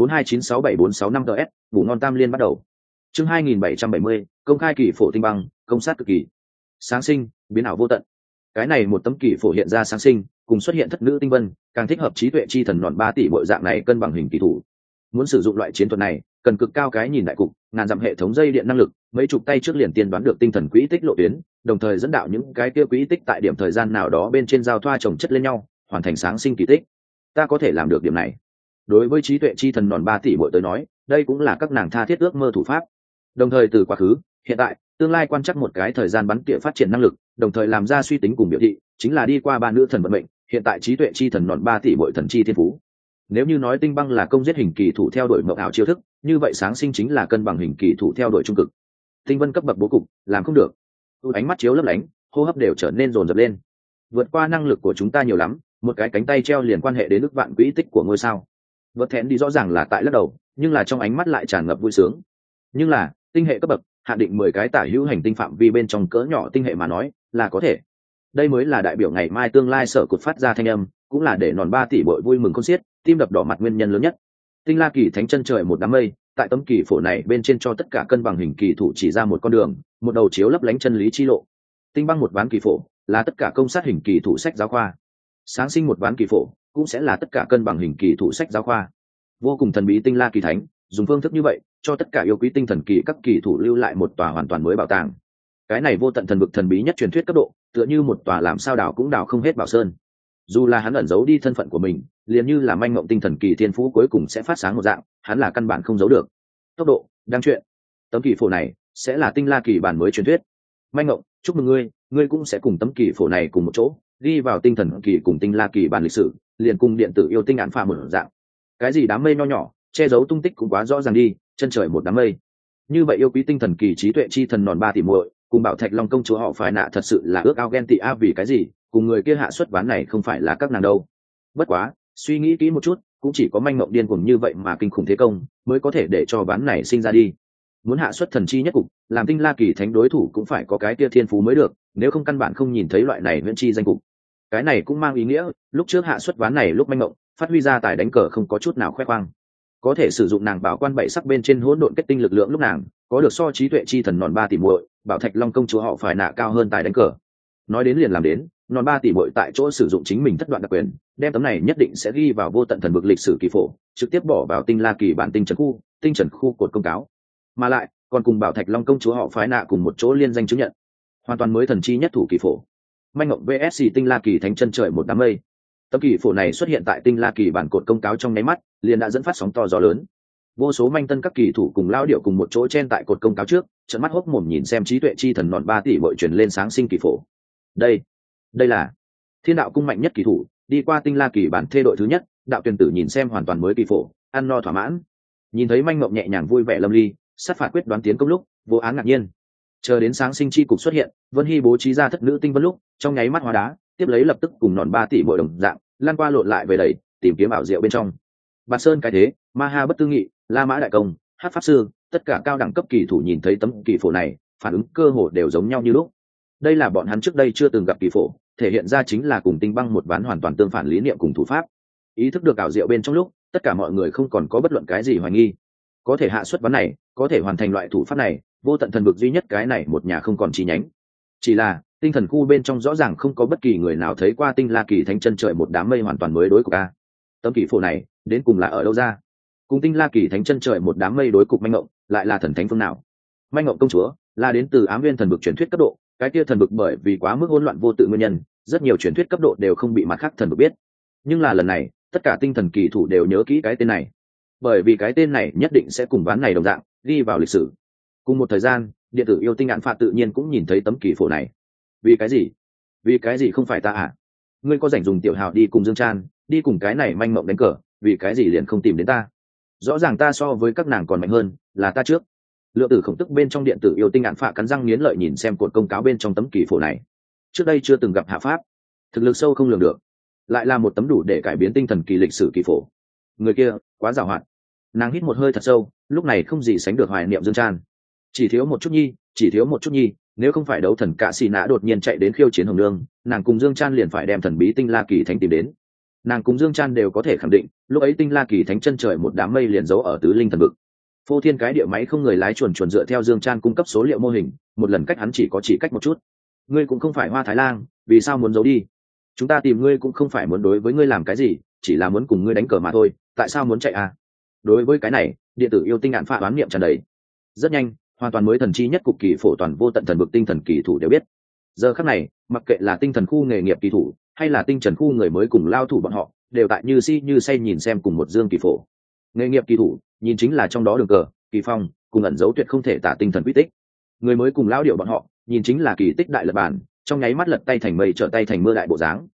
4296746 ts, ngủ ngon tam liên bắt đầu. Chương 2770, công khai kỳ phổ tinh băng, công sát cực kỳ. Sáng sinh, biến ảo vô tận. Cái này một tấm kỳ phổ hiện ra sáng sinh, cùng xuất hiện thất nữ tinh vân, càng thích hợp trí tuệ chi thần nọn 3 tỷ bộ dạng này cân bằng hình kỳ thủ. Muốn sử dụng loại chiến thuật này, cần cực cao cái nhìn đại cục, ngàn dặm hệ thống dây điện năng lực, mấy chục tay trước liền tiên đoán được tinh thần quỹ tích lộ tuyến, đồng thời dẫn đạo những cái kia quỹ tích tại điểm thời gian nào đó bên trên giao thoa chồng chất lên nhau, hoàn thành sáng sinh kỳ tích. Ta có thể làm được điểm này. Đối với trí tuệ chi thần nọn 3 tỷ bộ tới nói, đây cũng là các nàng tha thiết ước mơ thủ pháp. Đồng thời từ quá khứ, hiện tại, tương lai quan chắc một cái thời gian bắn tỉa phát triển năng lực, đồng thời làm ra suy tính cùng biểu thị, chính là đi qua ba nữ thần vận mệnh, hiện tại trí tuệ chi thần nọn 3 tỷ bội thần chi thiên phú. Nếu như nói tinh băng là công giết hình kỳ thủ theo đuổi mộng ảo chiêu thức, như vậy sáng sinh chính là cân bằng hình kỳ thủ theo đuổi trung cực. Tinh vân cấp bậc bố cục, làm không được. Ánh mắt chiếu lấp lánh, hô hấp đều trở nên dồn dập lên. Vượt qua năng lực của chúng ta nhiều lắm, một cái cánh tay treo liền quan hệ đến ức vạn quỹ tích của ngôi sao. Vật thẹn đi rõ ràng là tại lắc đầu, nhưng là trong ánh mắt lại tràn ngập vui sướng. Nhưng là, tinh hệ cấp bậc, hạn định 10 cái tả hữu hành tinh phạm vi bên trong cỡ nhỏ tinh hệ mà nói, là có thể. Đây mới là đại biểu ngày mai tương lai sở cột phát ra thanh âm, cũng là để nòn 3 tỷ bội vui mừng khôn xiết, tim đập đỏ mặt nguyên nhân lớn nhất. Tinh la kỳ thánh chân trời một đám mây, tại tấm kỳ phổ này bên trên cho tất cả cân bằng hình kỳ thủ chỉ ra một con đường, một đầu chiếu lấp lánh chân lý chi lộ. Tinh băng một ván kỳ phổ, là tất cả công sát hình kỳ thủ sách giáo khoa. Sáng sinh một ván kỳ phổ, cũng sẽ là tất cả cân bằng hình kỳ thủ sách giáo khoa. Vô cùng thần bí tinh la kỳ thánh, dùng phương thức như vậy, cho tất cả yêu quý tinh thần kỳ các kỳ thủ lưu lại một tòa hoàn toàn mới bảo tàng. Cái này vô tận thần vực thần bí nhất truyền thuyết cấp độ, tựa như một tòa làm sao đào cũng đào không hết bảo sơn. Dù là hắn ẩn giấu đi thân phận của mình, liền như là manh mộng tinh thần kỳ thiên phú cuối cùng sẽ phát sáng một dạng, hắn là căn bản không giấu được. Tốc độ, đang chuyện. Tấm kỳ phổ này sẽ là tinh la kỳ bản mới truyền thuyết. Manh mộng, chúc mừng ngươi, ngươi cũng sẽ cùng tấm kỳ phổ này cùng một chỗ, đi vào tinh thần kỳ cùng tinh la kỳ bản lịch sử, liền cùng điện tử yêu tinh án phà một dạng. Cái gì đám mây nho nhỏ, che giấu tung tích cũng quá rõ ràng đi, chân trời một đám mây. Như vậy yêu quý tinh thần kỳ trí tuệ chi thần nòn 3 tỷ muội, cùng bảo thạch long công chúa họ phải nạ thật sự là ước ao ghen tị a, vì cái gì cùng người kia hạ xuất ván này không phải là các nàng đâu. Bất quá suy nghĩ kỹ một chút, cũng chỉ có manh mộng điên cuồng như vậy mà kinh khủng thế công mới có thể để cho ván này sinh ra đi. Muốn hạ xuất thần chi nhất cục, làm tinh la kỳ thánh đối thủ cũng phải có cái kia thiên phú mới được, nếu không căn bản không nhìn thấy loại này viễn chi danh cục. cái này cũng mang ý nghĩa lúc trước hạ xuất ván này lúc manh mộng phát huy ra tài đánh cờ không có chút nào khoe khoang, có thể sử dụng nàng bảo quan bảy sắc bên trên hỗn độn kết tinh lực lượng lúc nàng có được so trí tuệ chi thần nòn 3 tỷ muội bảo thạch long công chúa họ phải nạ cao hơn tài đánh cờ. Nói đến liền làm đến, nòn 3 tỷ muội tại chỗ sử dụng chính mình thất đoạn đặc quyền, đem tấm này nhất định sẽ ghi vào vô tận thần vực lịch sử kỳ phổ, trực tiếp bỏ vào tinh la kỳ bản tinh trần khu cột công cáo, mà lại còn cùng bảo thạch long công chúa họ phái nạ cùng một chỗ liên danh chứng nhận hoàn toàn mới thần chi nhất thủ kỳ phổ. Manh ngộng vsc tinh la kỳ thánh chân trời một đám mây, tấm kỳ phổ này xuất hiện tại tinh la kỳ bản cột công cáo trong nháy mắt liền đã dẫn phát sóng to gió lớn. Vô số manh tân các kỳ thủ cùng lao điệu cùng một chỗ chen tại cột công cáo trước, trợn mắt hốc mồm nhìn xem trí tuệ chi thần nọn 3 tỷ bội truyền lên sáng sinh kỳ phổ. Đây là thiên đạo cung mạnh nhất kỳ thủ, đi qua tinh la kỳ bản thê đội thứ nhất, đạo tuyển tử nhìn xem hoàn toàn mới kỳ phổ, ăn no thỏa mãn. Nhìn thấy manh mộng nhẹ nhàng vui vẻ lâm ly, sát phạt quyết đoán tiến công lúc, vô án ngạc nhiên. Chờ đến sáng sinh chi cục xuất hiện, Vân Hy bố trí ra thất nữ tinh vân lúc, trong nháy mắt hóa đá, tiếp lấy lập tức cùng nọn 3 tỷ bội đồng dạng, lan qua lộn lại về đẩy, tìm kiếm ảo diệu bên trong. Bạt Sơn cái thế, Ma Ha bất tư nghị, La Mã đại công, Hắc pháp sư, tất cả cao đẳng cấp kỳ thủ nhìn thấy tấm kỳ phổ này, phản ứng cơ hồ đều giống nhau như lúc. Đây là bọn hắn trước đây chưa từng gặp kỳ phổ, thể hiện ra chính là cùng tinh băng một ván hoàn toàn tương phản lý niệm cùng thủ pháp. Ý thức được ảo diệu bên trong lúc, tất cả mọi người không còn có bất luận cái gì hoài nghi. Có thể hạ xuất ván này, có thể hoàn thành loại thủ pháp này, vô tận thần vực duy nhất cái này một nhà không còn chi nhánh. Chỉ là tinh thần khu bên trong rõ ràng không có bất kỳ người nào thấy qua tinh la kỳ thánh chân trời một đám mây hoàn toàn mới đối cục a. Tấm kỳ phổ này đến cùng là ở đâu ra? Cùng tinh la kỳ thánh chân trời một đám mây đối cục manh ngộng, lại là thần thánh phương nào? Manh ngộng công chúa là đến từ ám viên thần vực truyền thuyết cấp độ, cái kia thần vực bởi vì quá mức hỗn loạn vô tự nguyên nhân, rất nhiều truyền thuyết cấp độ đều không bị mặt khác thần vực biết. Nhưng là lần này, tất cả tinh thần kỳ thủ đều nhớ kỹ cái tên này, bởi vì cái tên này nhất định sẽ cùng ván này đồng dạng ghi vào lịch sử. Cùng một thời gian, điện tử yêu tinh Án Phạt tự nhiên cũng nhìn thấy tấm kỳ phổ này. Vì cái gì không phải ta à? Ngươi có rảnh dùng tiểu hào đi cùng Dương Chan, đi cùng cái này manh mộng đánh cờ, vì cái gì liền không tìm đến ta? Rõ ràng ta so với các nàng còn mạnh hơn, là ta trước. Lượng tử khổng tức bên trong điện tử yêu tinh Án Phạt cắn răng nghiến lợi nhìn xem cột công cáo bên trong tấm kỳ phổ này. Trước đây chưa từng gặp hạ pháp, thực lực sâu không lường được, lại là một tấm đủ để cải biến tinh thần kỳ lịch sử kỳ phổ. Người kia quá giàu hạn. Nàng hít một hơi thật sâu, lúc này không gì sánh được hoài niệm Dương Chan. Chỉ thiếu một chút nhi, nếu không phải đấu thần Cạ Xì Nã đột nhiên chạy đến khiêu chiến Hồng Nương, nàng cùng Dương Chan liền phải đem thần bí tinh la kỳ thánh tìm đến. Nàng cùng Dương Chan đều có thể khẳng định, lúc ấy tinh la kỳ thánh chân trời một đám mây liền giấu ở tứ linh thần vực. Phô thiên cái địa máy không người lái chuồn chuồn dựa theo Dương Chan cung cấp số liệu mô hình, một lần cách hắn chỉ cách một chút. Ngươi cũng không phải Hoa Thái Lang, vì sao muốn giấu đi? Chúng ta tìm ngươi cũng không phải muốn đối với ngươi làm cái gì, chỉ là muốn cùng ngươi đánh cờ mà thôi, tại sao muốn chạy à? Đối với cái này, điện tử yêu tinh Án Phạt đoán niệm tràn đầy. Rất nhanh, hoàn toàn mới thần chi nhất cục kỳ phổ toàn vô tận thần vực tinh thần kỳ thủ đều biết. Giờ khắc này, mặc kệ là tinh thần khu nghề nghiệp kỳ thủ hay là tinh trần khu người mới cùng lao thủ bọn họ, đều tại như si như say nhìn xem cùng một dương kỳ phổ. Nghề nghiệp kỳ thủ nhìn chính là trong đó đường cờ, kỳ phong, cùng ẩn dấu tuyệt không thể tả tinh thần quy tích. Người mới cùng lao điệu bọn họ nhìn chính là kỳ tích đại lật bản, trong nháy mắt lật tay thành mây trở tay thành mưa đại bộ dáng.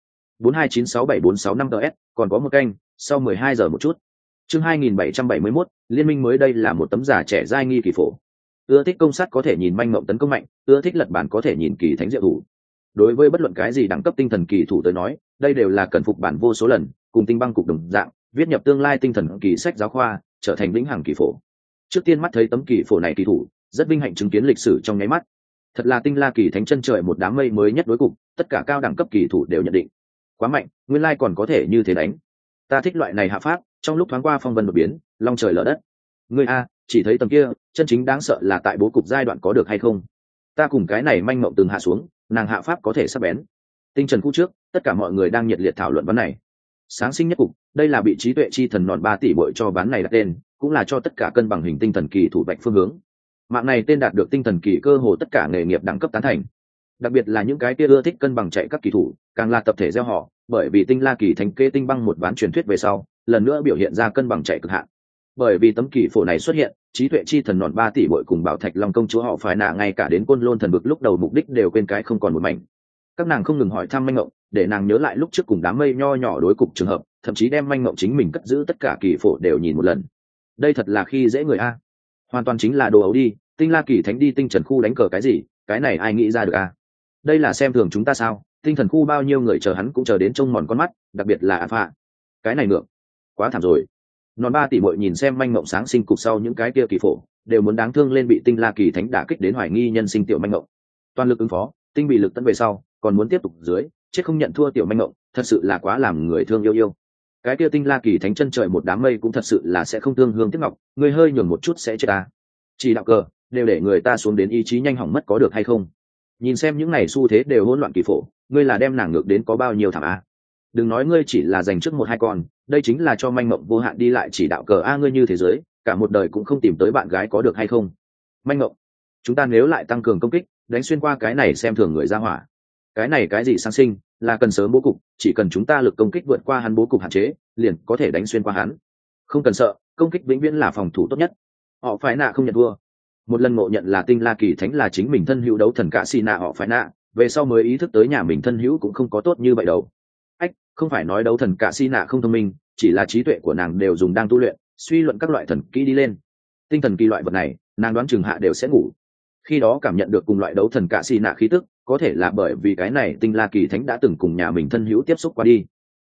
42967465 ts, còn có một kênh, sau 12 giờ một chút. Chương 2771, liên minh mới đây là một tấm giả trẻ giai nghi kỳ phổ. Ưa thích công sát có thể nhìn manh mộng tấn công mạnh, ưa thích lật bản có thể nhìn kỳ thánh diệu thủ. Đối với bất luận cái gì đẳng cấp tinh thần kỳ thủ tới nói, đây đều là cần phục bản vô số lần, cùng tinh băng cục đồng dạng, viết nhập tương lai tinh thần kỳ sách giáo khoa, trở thành vĩnh hằng kỳ phổ. Trước tiên mắt thấy tấm kỳ phổ này kỳ thủ, rất vinh hạnh chứng kiến lịch sử trong nháy mắt. Thật là tinh la kỳ thánh chân trời một đám mây mới nhất đối cục, tất cả cao đẳng cấp kỳ thủ đều nhận định. Quá mạnh, nguyên lai còn có thể như thế đánh. Ta thích loại này hạ pháp, trong lúc thoáng qua phong vân đột biến, long trời lở đất. Ngươi a, chỉ thấy tầng kia, chân chính đáng sợ là tại bố cục giai đoạn có được hay không? Ta cùng cái này manh mộng từng hạ xuống, nàng hạ pháp có thể sắp bén. Tinh trần khu trước, tất cả mọi người đang nhiệt liệt thảo luận vấn này. Sáng sinh nhất cục, đây là bị trí tuệ chi thần nọn 3 tỷ bội cho ván này đặt tên, cũng là cho tất cả cân bằng hình tinh thần kỳ thủ vạch phương hướng. Mạng này tên đạt được tinh thần kỳ cơ hồ tất cả nghề nghiệp đẳng cấp tán thành. Đặc biệt là những cái kia ưa thích cân bằng chạy các kỳ thủ, càng là tập thể gieo họ, bởi vì tinh la kỳ thành kê tinh băng một ván truyền thuyết về sau, lần nữa biểu hiện ra cân bằng chạy cực hạn. Bởi vì tấm kỳ phổ này xuất hiện, trí tuệ chi thần nọn 3 tỷ bội cùng bảo thạch long công chúa họ phải nạ ngay cả đến côn lôn thần vực lúc đầu mục đích đều quên cái không còn một mảnh. Các nàng không ngừng hỏi thăm manh ngộng, để nàng nhớ lại lúc trước cùng đám mây nho nhỏ đối cục trường hợp, thậm chí đem manh ngộng chính mình cất giữ tất cả kỳ phổ đều nhìn một lần. Đây thật là khi dễ người a, hoàn toàn chính là đồ ấu đi. Tinh la kỳ thánh đi tinh trần khu đánh cờ cái gì, cái này ai nghĩ ra được a? Đây là xem thường chúng ta sao? Tinh thần khu bao nhiêu người chờ hắn cũng chờ đến trông mòn con mắt, đặc biệt là Alpha. Cái này ngược, quá thảm rồi. Nón 3 tỷ muội nhìn xem manh mộng sáng sinh cục sau những cái kia kỳ phổ, đều muốn đáng thương lên bị tinh la kỳ thánh đả kích đến hoài nghi nhân sinh tiểu manh mộng. Toàn lực ứng phó, tinh bị lực tấn về sau, còn muốn tiếp tục dưới, chết không nhận thua tiểu manh mộng thật sự là quá làm người thương yêu. Cái kia tinh la kỳ thánh chân trời một đám mây cũng thật sự là sẽ không tương hương tiếc ngọc, người hơi nhường một chút sẽ chết ta. Chỉ đạo cờ đều để người ta xuống đến ý chí nhanh hỏng mất có được hay không? Nhìn xem những này xu thế đều hỗn loạn kỳ phổ, ngươi là đem nàng ngược đến có bao nhiêu thảm a? Đừng nói ngươi chỉ là dành trước một hai con, đây chính là cho manh mộng vô hạn đi lại chỉ đạo cờ a, ngươi như thế giới cả một đời cũng không tìm tới bạn gái có được hay không? Manh mộng, chúng ta nếu lại tăng cường công kích, đánh xuyên qua cái này xem thường người ra hỏa. Cái này cái gì sang sinh, là cần sớm bố cục, chỉ cần chúng ta lực công kích vượt qua hắn bố cục hạn chế, liền có thể đánh xuyên qua hắn. Không cần sợ, công kích vĩnh viễn là phòng thủ tốt nhất. Họ phải nạ không nhận thua. Một lần ngộ nhận là tinh la kỳ thánh là chính mình thân hữu đấu thần cả xì nạ họ phải nạ, về sau mới ý thức tới nhà mình thân hữu cũng không có tốt như vậy đâu. Ách, không phải nói đấu thần cả xì nạ không thông minh, chỉ là trí tuệ của nàng đều dùng đang tu luyện, suy luận các loại thần kỹ đi lên. Tinh thần kỳ loại vật này, nàng đoán chừng hạ đều sẽ ngủ. Khi đó cảm nhận được cùng loại đấu thần cả xì nạ khí tức, có thể là bởi vì cái này tinh la kỳ thánh đã từng cùng nhà mình thân hữu tiếp xúc qua đi.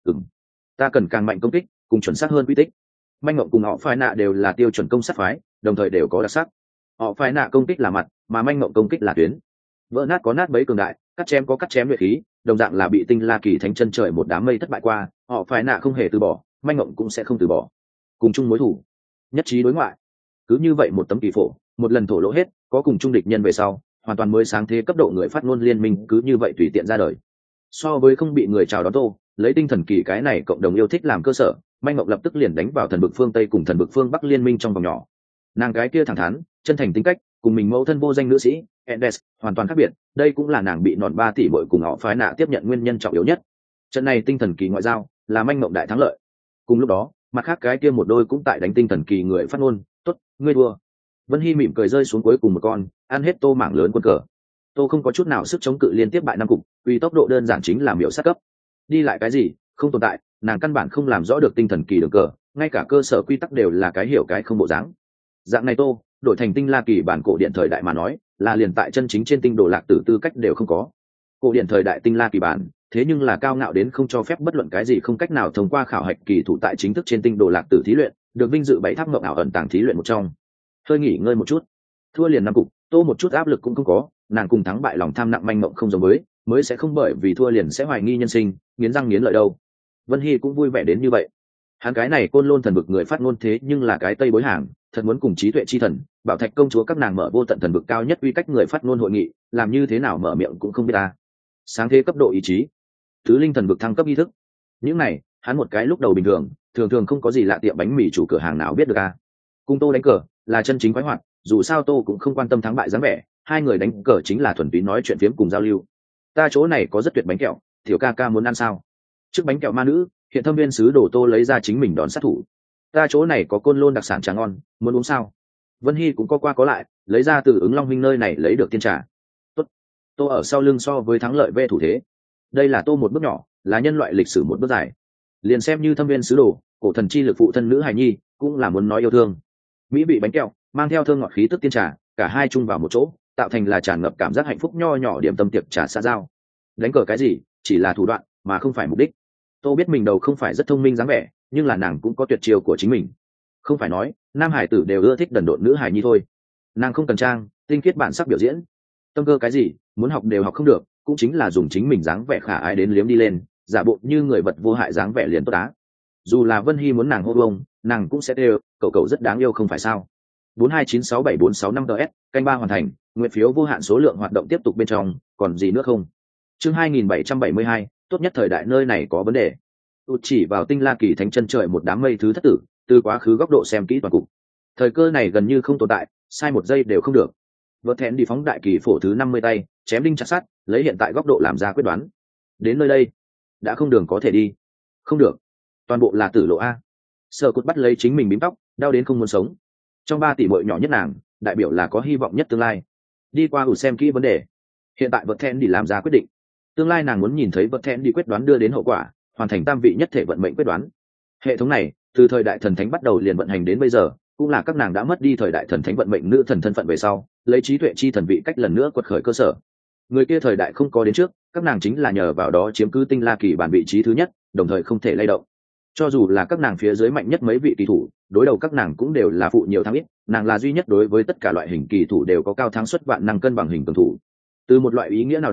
Ta cần càng mạnh công kích, cùng chuẩn xác hơn quy tích. Manh ngộng cùng họ phái nạ đều là tiêu chuẩn công sát phái, đồng thời đều có đặc sắc. Họ phái nạ công kích là mặt, mà manh ngộng công kích là tuyến. Vỡ nát có nát bấy cường đại, cắt chém có cắt chém luyện khí, đồng dạng là bị tinh la kỳ thánh chân trời một đám mây thất bại qua, họ phái nạ không hề từ bỏ, manh ngộng cũng sẽ không từ bỏ. Cùng chung mối thủ, nhất trí đối ngoại. Cứ như vậy một tấm kỳ phổ, một lần thổ lỗ hết, có cùng chung địch nhân về sau, hoàn toàn mới sáng thế cấp độ người phát ngôn liên minh cứ như vậy tùy tiện ra đời. So với không bị người chào đón tô, lấy tinh thần kỳ cái này cộng đồng yêu thích làm cơ sở, manh ngộng lập tức liền đánh vào thần bực phương tây cùng thần bực phương bắc liên minh trong vòng nhỏ. Nàng cái kia thẳng thắn chân thành tính cách cùng mình mẫu thân vô danh nữ sĩ Endes hoàn toàn khác biệt, đây cũng là nàng bị nọn 3 tỷ bội cùng họ phái nạ tiếp nhận nguyên nhân trọng yếu nhất. Trận này tinh thần kỳ ngoại giao là manh ngộng đại thắng lợi. Cùng lúc đó mặt khác cái kia một đôi cũng tại đánh tinh thần kỳ người phát ngôn. Tốt, ngươi đua. Vân Hy mỉm cười rơi xuống cuối cùng một con, ăn hết tô mảng lớn quân cờ. Tô không có chút nào sức chống cự liên tiếp bại năm cục, vì tốc độ đơn giản chính là miểu sát cấp. Đi lại cái gì không tồn tại, nàng căn bản không làm rõ được tinh thần kỳ đường cờ, ngay cả cơ sở quy tắc đều là cái hiểu cái không bộ dáng. Dạng này Tô đổi thành tinh la kỳ bản cổ điện thời đại mà nói, là liền tại chân chính trên tinh đồ lạc tử tư cách đều không có. Cổ điện thời đại tinh la kỳ bản, thế nhưng là cao ngạo đến không cho phép bất luận cái gì không cách nào thông qua khảo hạch kỳ thủ tại chính thức trên tinh đồ lạc tử thí luyện, được vinh dự 7 tháp ngọc ảo ẩn tàng thí luyện một trong. Hơi nghỉ ngơi một chút, thua liền năm cục, Tô một chút áp lực cũng không có, nàng cùng thắng bại lòng tham nặng manh mộng không giống mới sẽ không bởi vì thua liền sẽ hoài nghi nhân sinh, nghiến răng nghiến lợi đâu. Vân Hy cũng vui vẻ đến như vậy. Hắn cái này côn lôn thần vực người phát ngôn thế nhưng là cái tây bối hàng, thật muốn cùng trí tuệ chi thần, bảo thạch công chúa các nàng mở vô tận thần vực cao nhất uy cách người phát ngôn hội nghị, làm như thế nào mở miệng cũng không biết ta. Sáng thế cấp độ ý chí, tứ linh thần vực thăng cấp ý thức, những này hắn một cái lúc đầu bình thường, thường không có gì lạ tiệm bánh mì chủ cửa hàng nào biết được a. Cùng Tô đánh cờ là chân chính khoái hoạt, dù sao Tô cũng không quan tâm thắng bại dáng vẻ, hai người đánh cờ chính là thuần túy nói chuyện phiếm cùng giao lưu. Ta chỗ này có rất tuyệt bánh kẹo, tiểu ca ca muốn ăn sao? Trước bánh kẹo ma nữ, hiện thâm viên sứ đồ Tô lấy ra chính mình đón sát thủ. Ta chỗ này có côn lôn đặc sản trà ngon, muốn uống sao? Vân Hy cũng có qua có lại, lấy ra từ ứng long minh nơi này lấy được tiên trà. Tốt. Tô ở sau lưng so với thắng lợi về thủ thế. Đây là Tô một bước nhỏ, là nhân loại lịch sử một bước dài. Liền xem như thâm viên sứ đồ, cổ thần chi lực phụ thân nữ hài nhi, cũng là muốn nói yêu thương. Mỹ bị bánh kẹo, mang theo thơm ngọt khí tức tiên trà, cả hai chung vào một chỗ, tạo thành là tràn ngập cảm giác hạnh phúc nho nhỏ điểm tâm tiệc trà xã giao. Đánh cờ cái gì, chỉ là thủ đoạn, mà không phải mục đích. Tô biết mình đầu không phải rất thông minh dáng vẻ, nhưng là nàng cũng có tuyệt chiêu của chính mình. Không phải nói nam hải tử đều ưa thích đần độn nữ hải nhi thôi, nàng không cần trang tinh khiết bản sắc biểu diễn. Tâm cơ cái gì muốn học đều học không được, cũng chính là dùng chính mình dáng vẻ khả ái đến liếm đi lên, giả bộ như người vật vô hại dáng vẻ liền tốt á. Dù là Vân Hy muốn nàng hô bông, nàng cũng sẽ đều cậu rất đáng yêu không phải sao. 4296746 ts canh ba hoàn thành, nguyện phiếu vô hạn số lượng hoạt động tiếp tục bên trong, còn gì nữa không? Chương 2772, tốt nhất thời đại nơi này có vấn đề. Tụt chỉ vào tinh la kỳ thánh chân trời một đám mây thứ thất tử, từ quá khứ góc độ xem kỹ toàn cục. Thời cơ này gần như không tồn tại, sai một giây đều không được. Vợt thẹn đi phóng đại kỳ phổ thứ 50 tay, chém đinh chặt sắt, lấy hiện tại góc độ làm ra quyết đoán. Đến nơi đây, đã không đường có thể đi. Không được, toàn bộ là tử lộ a. Sở Cốt bắt lấy chính mình bím tóc, đau đến không muốn sống. Trong 3 tỷ muội nhỏ nhất nàng, đại biểu là có hy vọng nhất tương lai. Đi qua xem kỹ vấn đề. Hiện tại vợt thẹn đi làm ra quyết định. Tương lai nàng muốn nhìn thấy vợt thẹn đi quyết đoán đưa đến hậu quả, hoàn thành tam vị nhất thể vận mệnh quyết đoán. Hệ thống này từ thời đại thần thánh bắt đầu liền vận hành đến bây giờ, cũng là các nàng đã mất đi thời đại thần thánh vận mệnh nữ thần thân phận về sau, lấy trí tuệ chi thần vị cách lần nữa quật khởi cơ sở. Người kia thời đại không có đến trước, các nàng chính là nhờ vào đó chiếm cứ tinh la kỳ bản vị trí thứ nhất, đồng thời không thể lay động. Cho dù là các nàng phía dưới mạnh nhất mấy vị kỳ thủ, đối đầu các nàng cũng đều là phụ nhiều thắng ít, nàng là duy nhất đối với tất cả loại hình kỳ thủ đều có cao thắng suất vạn năng cân bằng hình cường thủ. Từ một loại ý nghĩa nào đó,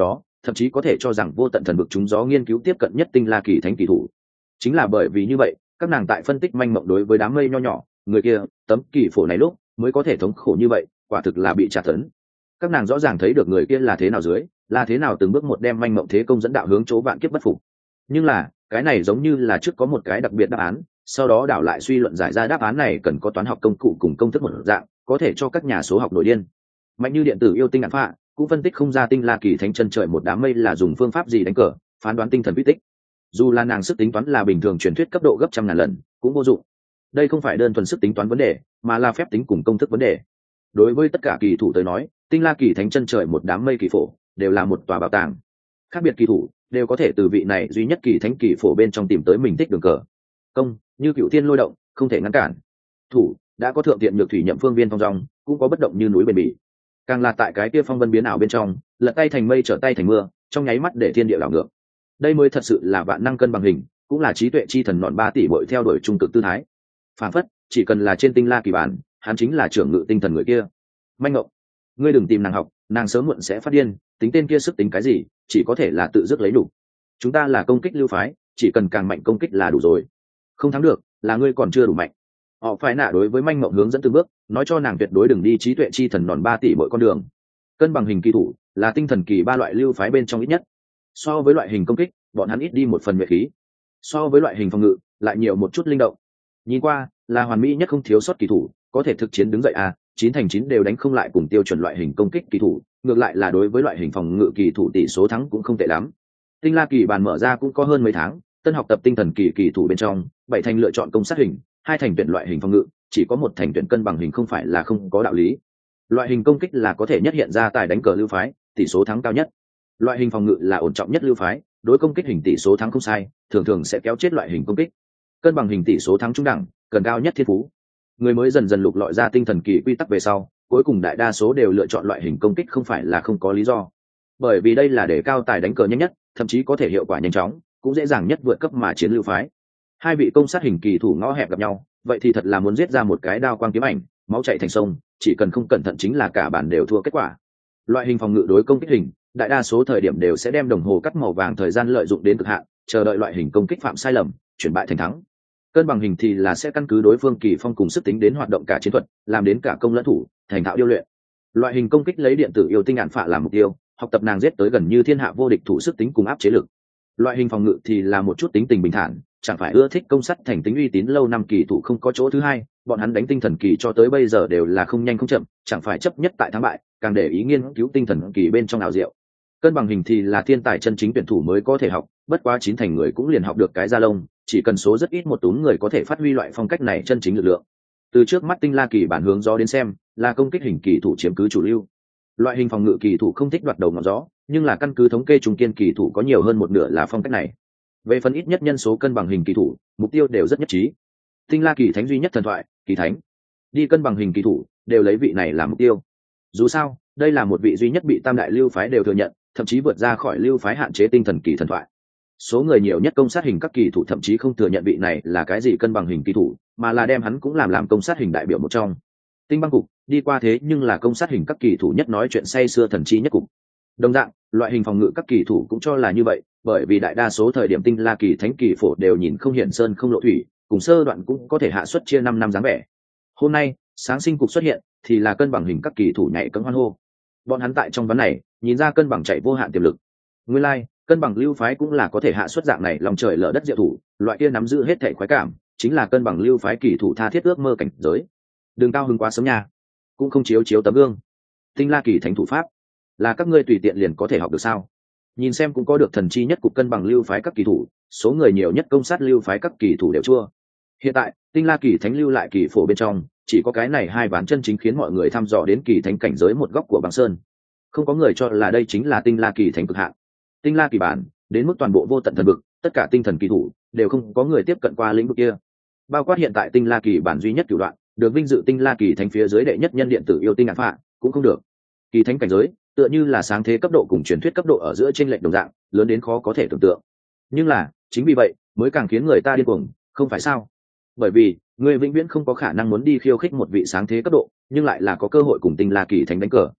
thậm chí có thể cho rằng vô tận thần vực chúng gió nghiên cứu tiếp cận nhất tinh la kỳ thánh kỳ thủ. Chính là bởi vì như vậy, các nàng tại phân tích manh mộng đối với đám mây nho nhỏ người kia tấm kỳ phổ này lúc mới có thể thống khổ như vậy, quả thực là bị tra tấn. Các nàng rõ ràng thấy được người kia là thế nào dưới, là thế nào từng bước một đem manh mộng thế công dẫn đạo hướng chỗ vạn kiếp bất phục. Nhưng là cái này giống như là trước có một cái đặc biệt đáp án, sau đó đảo lại suy luận giải ra đáp án này cần có toán học công cụ cùng công thức một dạng, có thể cho các nhà số học nổi điên. Mạnh như điện tử yêu tinh ngạn phạ cũng phân tích không ra tinh la kỳ thánh chân trời một đám mây là dùng phương pháp gì đánh cờ phán đoán tinh thần quy tích. Dù là nàng sức tính toán là bình thường truyền thuyết cấp độ gấp trăm ngàn lần cũng vô dụng. Đây không phải đơn thuần sức tính toán vấn đề, mà là phép tính cùng công thức vấn đề. Đối với tất cả kỳ thủ tới nói, tinh la kỳ thánh chân trời một đám mây kỳ phổ đều là một tòa bảo tàng. Khác biệt kỳ thủ đều có thể từ vị này duy nhất kỳ thánh kỳ phổ bên trong tìm tới mình thích đường cờ. Công như cựu thiên lôi động, không thể ngăn cản. Thủ đã có thượng tiện nhược thủy nhậm phương viên phong dòng, cũng có bất động như núi bền bỉ. Càng là tại cái kia phong vân biến ảo bên trong, lật tay thành mây trở tay thành mưa, trong nháy mắt để thiên địa đảo ngược. Đây mới thật sự là vạn năng cân bằng hình, cũng là trí tuệ chi thần nọn 3 tỷ bội theo đuổi trung cực tư thái. Phản phất, chỉ cần là trên tinh la kỳ bản, hắn chính là trưởng ngự tinh thần người kia. Manh ngộng, ngươi đừng tìm nàng học, nàng sớm muộn sẽ phát điên, tính tên kia sức tính cái gì, chỉ có thể là tự dứt lấy đủ. Chúng ta là công kích lưu phái, chỉ cần càng mạnh công kích là đủ rồi. Không thắng được, là ngươi còn chưa đủ mạnh. Họ phải nạ đối với manh mộng hướng dẫn từng bước, nói cho nàng tuyệt đối đừng đi trí tuệ chi thần nọn 3 tỷ mỗi con đường. Cân bằng hình kỳ thủ là tinh thần kỳ 3 loại lưu phái bên trong ít nhất. So với loại hình công kích, bọn hắn ít đi một phần nhuệ khí. So với loại hình phòng ngự, lại nhiều một chút linh động. Nhìn qua, là hoàn mỹ nhất không thiếu sót kỳ thủ, có thể thực chiến đứng dậy 9/9 đều đánh không lại cùng tiêu chuẩn loại hình công kích kỳ thủ, ngược lại là đối với loại hình phòng ngự kỳ thủ tỷ số thắng cũng không tệ lắm. Tinh la kỳ bàn mở ra cũng có hơn mấy tháng, tân học tập tinh thần kỳ kỳ thủ bên trong, 7 thành lựa chọn công sát hình, 2 thành tuyển loại hình phòng ngự, chỉ có 1 thành tuyển cân bằng hình không phải là không có đạo lý. Loại hình công kích là có thể nhất hiện ra tài đánh cờ lưu phái, tỷ số thắng cao nhất. Loại hình phòng ngự là ổn trọng nhất lưu phái, đối công kích hình tỷ số thắng không sai, thường thường sẽ kéo chết loại hình công kích. Cân bằng hình tỷ số thắng trung đẳng, cần cao nhất thiên phú. Người mới dần dần lục lọi ra tinh thần kỳ quy tắc về sau, cuối cùng đại đa số đều lựa chọn loại hình công kích không phải là không có lý do. Bởi vì đây là để cao tài đánh cờ nhanh nhất, thậm chí có thể hiệu quả nhanh chóng, cũng dễ dàng nhất vượt cấp mà chiến lưu phái. Hai vị công sát hình kỳ thủ ngõ hẹp gặp nhau, vậy thì thật là muốn giết ra một cái đao quang kiếm ảnh, máu chảy thành sông, chỉ cần không cẩn thận chính là cả bản đều thua kết quả. Loại hình phòng ngự đối công kích hình, đại đa số thời điểm đều sẽ đem đồng hồ cắt màu vàng thời gian lợi dụng đến cực hạn, chờ đợi loại hình công kích phạm sai lầm, chuyển bại thành thắng. Cân bằng hình thì là sẽ căn cứ đối phương kỳ phong cùng sức tính đến hoạt động cả chiến thuật, làm đến cả công lẫn thủ, thành thạo điêu luyện. Loại hình công kích lấy điện tử yêu tinh ngạn phạ làm mục tiêu, học tập nàng giết tới gần như thiên hạ vô địch thủ sức tính cùng áp chế lực. Loại hình phòng ngự thì là một chút tính tình bình thản, chẳng phải ưa thích công sắt thành tính uy tín lâu năm kỳ thủ không có chỗ thứ hai, bọn hắn đánh tinh thần kỳ cho tới bây giờ đều là không nhanh không chậm, chẳng phải chấp nhất tại thắng bại, càng để ý nghiên cứu tinh thần kỳ bên trong ảo diệu. Cân bằng hình thì là thiên tài chân chính tuyển thủ mới có thể học, bất quá 9 thành người cũng liền học được cái da lông, chỉ cần số rất ít một túm người có thể phát huy loại phong cách này chân chính lực lượng. Từ trước mắt tinh la kỳ bản hướng gió đến xem, là công kích hình kỳ thủ chiếm cứ chủ lưu. Loại hình phòng ngự kỳ thủ không thích đoạt đầu ngọn gió, nhưng là căn cứ thống kê trung kiên kỳ thủ có nhiều hơn một nửa là phong cách này. Về phần ít nhất nhân số cân bằng hình kỳ thủ, mục tiêu đều rất nhất trí. Tinh la kỳ thánh duy nhất thần thoại, kỳ thánh. Đi cân bằng hình kỳ thủ, đều lấy vị này làm mục tiêu. Dù sao, đây là một vị duy nhất bị tam đại lưu phái đều thừa nhận, thậm chí vượt ra khỏi lưu phái hạn chế tinh thần kỳ thần thoại. Số người nhiều nhất công sát hình các kỳ thủ thậm chí không thừa nhận vị này là cái gì cân bằng hình kỳ thủ, mà là đem hắn cũng làm công sát hình đại biểu một trong. Tinh băng cục đi qua thế nhưng là công sát hình các kỳ thủ nhất nói chuyện say xưa thần chi nhất cục. Đồng dạng, loại hình phòng ngự các kỳ thủ cũng cho là như vậy, bởi vì đại đa số thời điểm tinh la kỳ thánh kỳ phổ đều nhìn không hiển sơn không lộ thủy, cùng sơ đoạn cũng có thể hạ xuất chia 5 năm dáng vẻ. Hôm nay, sáng sinh cục xuất hiện thì là cân bằng hình các kỳ thủ nhảy cẫng hoan hô. Bọn hắn tại trong ván này, nhìn ra cân bằng chạy vô hạn tiềm lực. Nguyên lai, cân bằng lưu phái cũng là có thể hạ xuất dạng này lòng trời lở đất diệu thủ, loại kia nắm giữ hết thảy khoái cảm, chính là cân bằng lưu phái kỳ thủ tha thiết ước mơ cảnh giới. Đừng cao hứng quá sớm nha, cũng không chiếu chiếu tấm gương. Tinh la kỳ thánh thủ pháp là các ngươi tùy tiện liền có thể học được sao? Nhìn xem cũng có được thần chi nhất cục cân bằng lưu phái các kỳ thủ, số người nhiều nhất công sát lưu phái các kỳ thủ đều chua. Hiện tại, tinh la kỳ thánh lưu lại kỳ phổ bên trong, chỉ có cái này hai ván chân chính khiến mọi người thăm dò đến kỳ thánh cảnh giới một góc của băng sơn. Không có người cho là đây chính là tinh la kỳ thánh cực hạn. Tinh la kỳ bản, đến mức toàn bộ vô tận thần vực, tất cả tinh thần kỳ thủ đều không có người tiếp cận qua lĩnh vực kia. Bao quát hiện tại tinh la kỳ bản duy nhất cửu đoạn, được vinh dự tinh la kỳ thánh phía dưới đệ nhất nhân điện tử yêu tinh ngạn phạ, cũng không được. Kỳ thánh cảnh giới, tựa như là sáng thế cấp độ cùng truyền thuyết cấp độ ở giữa chênh lệch đồng dạng, lớn đến khó có thể tưởng tượng. Nhưng là, chính vì vậy, mới càng khiến người ta điên cuồng, không phải sao? Bởi vì, người vĩnh viễn không có khả năng muốn đi khiêu khích một vị sáng thế cấp độ, nhưng lại là có cơ hội cùng tinh la kỳ thánh đánh cờ.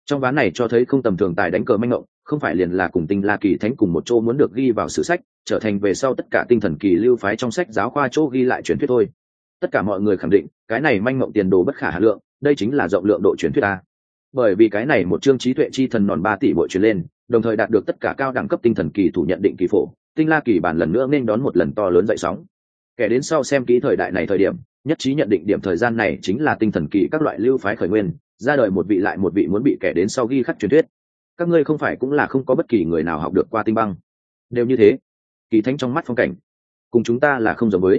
Trong ván này cho thấy không tầm thường tài đánh cờ manh mộng, không phải liền là cùng Tinh La Kỳ Thánh cùng một chỗ muốn được ghi vào sử sách, trở thành về sau tất cả tinh thần kỳ lưu phái trong sách giáo khoa chỗ ghi lại truyền thuyết thôi. Tất cả mọi người khẳng định, cái này manh mộng tiền đồ bất khả hà lượng, đây chính là rộng lượng độ truyền thuyết ta. Bởi vì cái này một chương trí tuệ chi thần nòn 3 tỷ bội truyền lên, đồng thời đạt được tất cả cao đẳng cấp tinh thần kỳ thủ nhận định kỳ phổ, Tinh La Kỳ bản lần nữa nên đón một lần to lớn dậy sóng. Kẻ đến sau xem kỹ thời đại này thời điểm, nhất trí nhận định điểm thời gian này chính là tinh thần kỳ các loại lưu phái khởi nguyên, ra đời một vị lại một vị muốn bị kẻ đến sau ghi khắc truyền thuyết. Các ngươi không phải cũng là không có bất kỳ người nào học được qua tinh băng, đều như thế. Kỳ Thánh trong mắt phong cảnh cùng chúng ta là không giống với.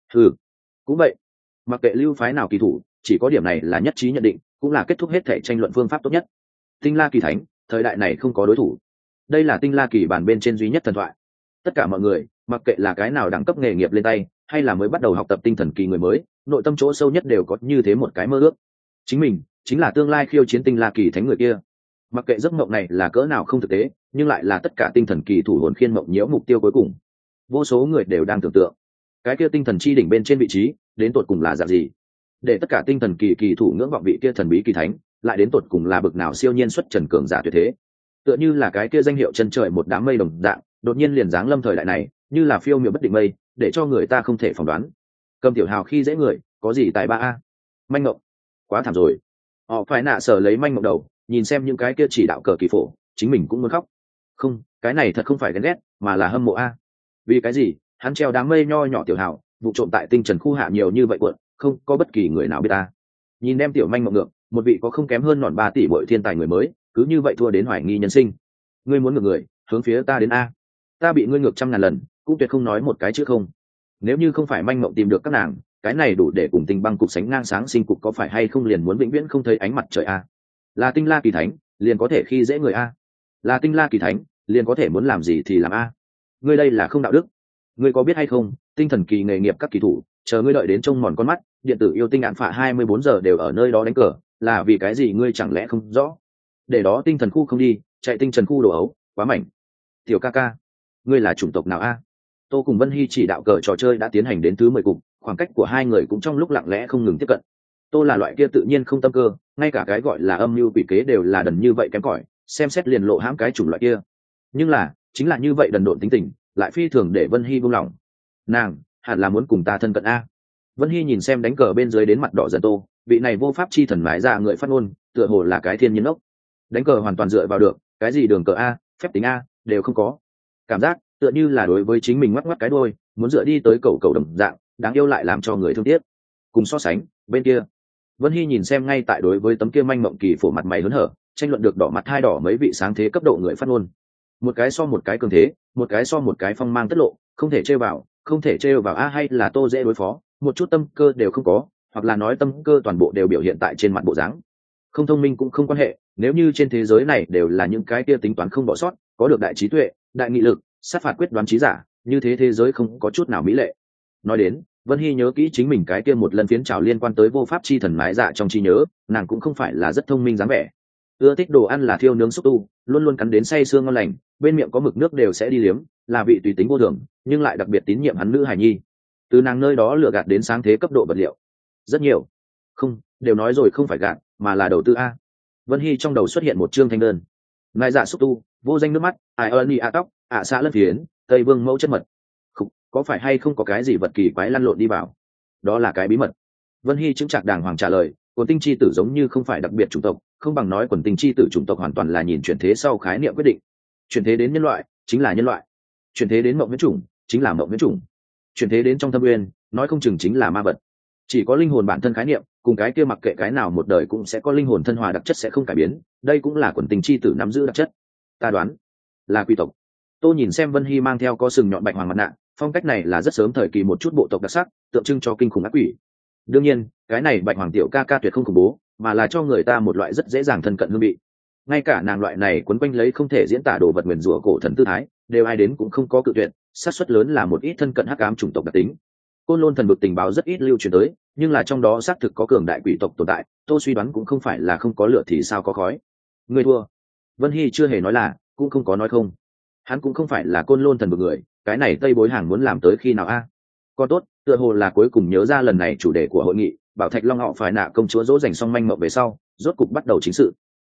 Cũng vậy, mặc kệ lưu phái nào kỳ thủ, chỉ có điểm này là nhất trí nhận định, cũng là kết thúc hết thể tranh luận phương pháp tốt nhất. Tinh La Kỳ Thánh, thời đại này không có đối thủ. Đây là Tinh La Kỳ bản bên trên duy nhất thần thoại. Tất cả mọi người, mặc kệ là cái nào đẳng cấp nghề nghiệp lên tay, hay là mới bắt đầu học tập tinh thần kỳ người mới, nội tâm chỗ sâu nhất đều có như thế một cái mơ ước. Chính mình chính là tương lai khiêu chiến Tinh La Kỳ Thánh người kia. Mặc kệ giấc mộng này là cỡ nào không thực tế, nhưng lại là tất cả tinh thần kỳ thủ hồn khiên mộng nhiễu mục tiêu cuối cùng. Vô số người đều đang tưởng tượng, cái kia tinh thần chi đỉnh bên trên vị trí, đến tột cùng là dạng gì? Để tất cả tinh thần kỳ kỳ thủ ngưỡng vọng vị kia thần bí kỳ thánh, lại đến tột cùng là bực nào siêu nhiên xuất trần cường giả tuyệt thế. Tựa như là cái kia danh hiệu chân trời một đám mây đồng dạng, đột nhiên liền giáng lâm thời đại này, như là phiêu miểu bất định mây, để cho người ta không thể phỏng đoán. Cầm Tiểu Hào khi dễ người, có gì tài ba a? Manh mộng, quá thảm rồi. Họ phải nạ sở lấy manh mộng đầu, nhìn xem những cái kia chỉ đạo cờ kỳ phổ, chính mình cũng muốn khóc. Không, cái này thật không phải ghen ghét, mà là hâm mộ a. Vì cái gì? Hắn treo đám mây nho nhỏ Tiểu Hào, vụ trộm tại tinh trần khu hạ nhiều như vậy cuộn, không có bất kỳ người nào biết ta. Nhìn đem tiểu manh mộng ngược, một vị có không kém hơn nọn 3 tỷ bội thiên tài người mới, cứ như vậy thua đến hoài nghi nhân sinh. Ngươi muốn ngược người, hướng phía ta đến a. Ta bị ngươi ngược 100.000 lần, cũng tuyệt không nói một cái chữ không. Nếu như không phải manh mộng tìm được các nàng, cái này đủ để cùng Tinh Băng cục sánh ngang sáng sinh cục, có phải hay không liền muốn vĩnh viễn không thấy ánh mặt trời a. Là Tinh La Kỳ Thánh, liền có thể khi dễ người a. Là Tinh La Kỳ Thánh, liền có thể muốn làm gì thì làm a. Ngươi đây là không đạo đức. Ngươi có biết hay không, tinh thần kỳ nghề nghiệp các kỳ thủ, chờ ngươi đợi đến trông mòn con mắt, điện tử yêu tinh án phạ 24 giờ đều ở nơi đó đánh cờ, là vì cái gì ngươi chẳng lẽ không rõ? Để đó tinh thần khu không đi, chạy tinh trần khu đồ ấu, quá mảnh. Tiểu ca ca, ngươi là chủng tộc nào a? Tô cùng Vân Hy chỉ đạo cờ trò chơi đã tiến hành đến thứ 10 cục, khoảng cách của hai người cũng trong lúc lặng lẽ không ngừng tiếp cận. Tô là loại kia tự nhiên không tâm cơ, ngay cả cái gọi là âm mưu quỷ kế đều là đần như vậy kém cỏi, xem xét liền lộ hãm cái chủng loại kia. Nhưng là, chính là như vậy đần độn tính tình, lại phi thường để Vân Hy buông lỏng. Nàng hẳn là muốn cùng ta thân cận a. Vân Hy nhìn xem đánh cờ bên dưới đến mặt đỏ dần Tô, vị này vô pháp chi thần mái ra người phát ngôn, tựa hồ là cái thiên nhiên ốc. Đánh cờ hoàn toàn dựa vào được, cái gì đường cờ a, phép tính a, đều không có. Cảm giác tựa như là đối với chính mình ngoắc ngoắc cái đuôi, muốn dựa đi tới cầu cầu đồng dạng, đáng yêu lại làm cho người thương tiếc. Cùng so sánh, bên kia, Vân Hy nhìn xem ngay tại đối với tấm kia manh mộng kỳ phổ mặt mày hớn hở, tranh luận được đỏ mặt hai đỏ mấy vị sáng thế cấp độ người phát ngôn. Một cái so một cái cường thế, một cái so một cái phong mang tất lộ, không thể trêu vào, không thể trêu vào a, hay là Tô dễ đối phó, một chút tâm cơ đều không có, hoặc là nói tâm cơ toàn bộ đều biểu hiện tại trên mặt bộ dáng. Không thông minh cũng không quan hệ, nếu như trên thế giới này đều là những cái kia tính toán không bỏ sót, có được đại trí tuệ, đại nghị lực, sát phạt quyết đoán trí giả, như thế giới không có chút nào mỹ lệ. Nói đến, Vân Hy nhớ kỹ chính mình cái kia một lần phiến trào liên quan tới vô pháp chi thần mái dạ trong trí nhớ, nàng cũng không phải là rất thông minh dáng vẻ. Ưa thích đồ ăn là thiêu nướng xúc tu, luôn luôn cắn đến say sương ngon lành, bên miệng có mực nước đều sẽ đi liếm, là vị tùy tính vô thường, nhưng lại đặc biệt tín nhiệm hắn nữ hài nhi. Từ nàng nơi đó lừa gạt đến sáng thế cấp độ vật liệu rất nhiều. Không, đều nói rồi không phải gạt, mà là đầu tư a. Vân Hy trong đầu xuất hiện một chương thanh đơn. Ngài dạ xúc tu, vô danh nước mắt, ai ơn a tóc, ạ xã lân phiến, tây vương mẫu chất mật. Không, có phải hay không có cái gì vật kỳ quái lăn lộn đi vào? Đó là cái bí mật. Vân Hy chứng trạc đàng hoàng trả lời, quần tinh chi tử giống như không phải đặc biệt chủng tộc, không bằng nói quần tinh chi tử chủng tộc hoàn toàn là nhìn chuyển thế sau khái niệm quyết định. Chuyển thế đến nhân loại chính là nhân loại, chuyển thế đến mộng viễn chủng chính là mộng viễn chủng, chuyển thế đến trong thâm uyên nói không chừng chính là ma vật. Chỉ có linh hồn bản thân khái niệm, cùng cái kia mặc kệ cái nào một đời cũng sẽ có linh hồn thân hòa đặc chất sẽ không cải biến, đây cũng là quần tình chi tử nắm giữ đặc chất. Ta đoán là quy tộc. Tô nhìn xem Vân Hy mang theo có sừng nhọn bạch hoàng mặt nạ, phong cách này là rất sớm thời kỳ một chút bộ tộc đặc sắc, tượng trưng cho kinh khủng ác quỷ. Đương nhiên, cái này bạch hoàng tiểu ca ca tuyệt không khủng bố, mà là cho người ta một loại rất dễ dàng thân cận hương vị. Ngay cả nàng loại này quấn quanh lấy không thể diễn tả đồ vật nguyền rủa cổ thần tư thái, đều ai đến cũng không có cự tuyệt, xác suất lớn là một ít thân cận hắc ám chủng tộc đặc tính. Côn Lôn thần vực tình báo rất ít lưu truyền tới, nhưng là trong đó xác thực có cường đại quỷ tộc tồn tại. Tô suy đoán cũng không phải là không có lửa thì sao có khói. Người thua. Vân Hy chưa hề nói là, cũng không có nói không. Hắn cũng không phải là Côn Lôn thần vực người, cái này Tây Bối Hàng muốn làm tới khi nào a? Còn tốt, tựa hồ là cuối cùng nhớ ra lần này chủ đề của hội nghị, Bảo Thạch Long họ phải nạ công chúa dỗ dành xong manh mộng về sau, rốt cục bắt đầu chính sự.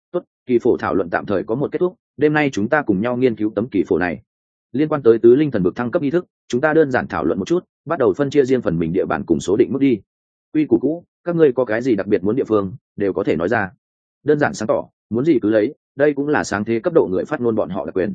Tốt, kỳ phổ thảo luận tạm thời có một kết thúc, đêm nay chúng ta cùng nhau nghiên cứu tấm kỳ phổ này. Liên quan tới tứ linh thần vực thăng cấp nghi thức, chúng ta đơn giản thảo luận một chút, bắt đầu phân chia riêng phần mình địa bàn cùng số định mức đi. Quy củ cũ, các ngươi có cái gì đặc biệt muốn địa phương, đều có thể nói ra. Đơn giản sáng tỏ, muốn gì cứ lấy, đây cũng là sáng thế cấp độ người phát ngôn bọn họ đặc quyền.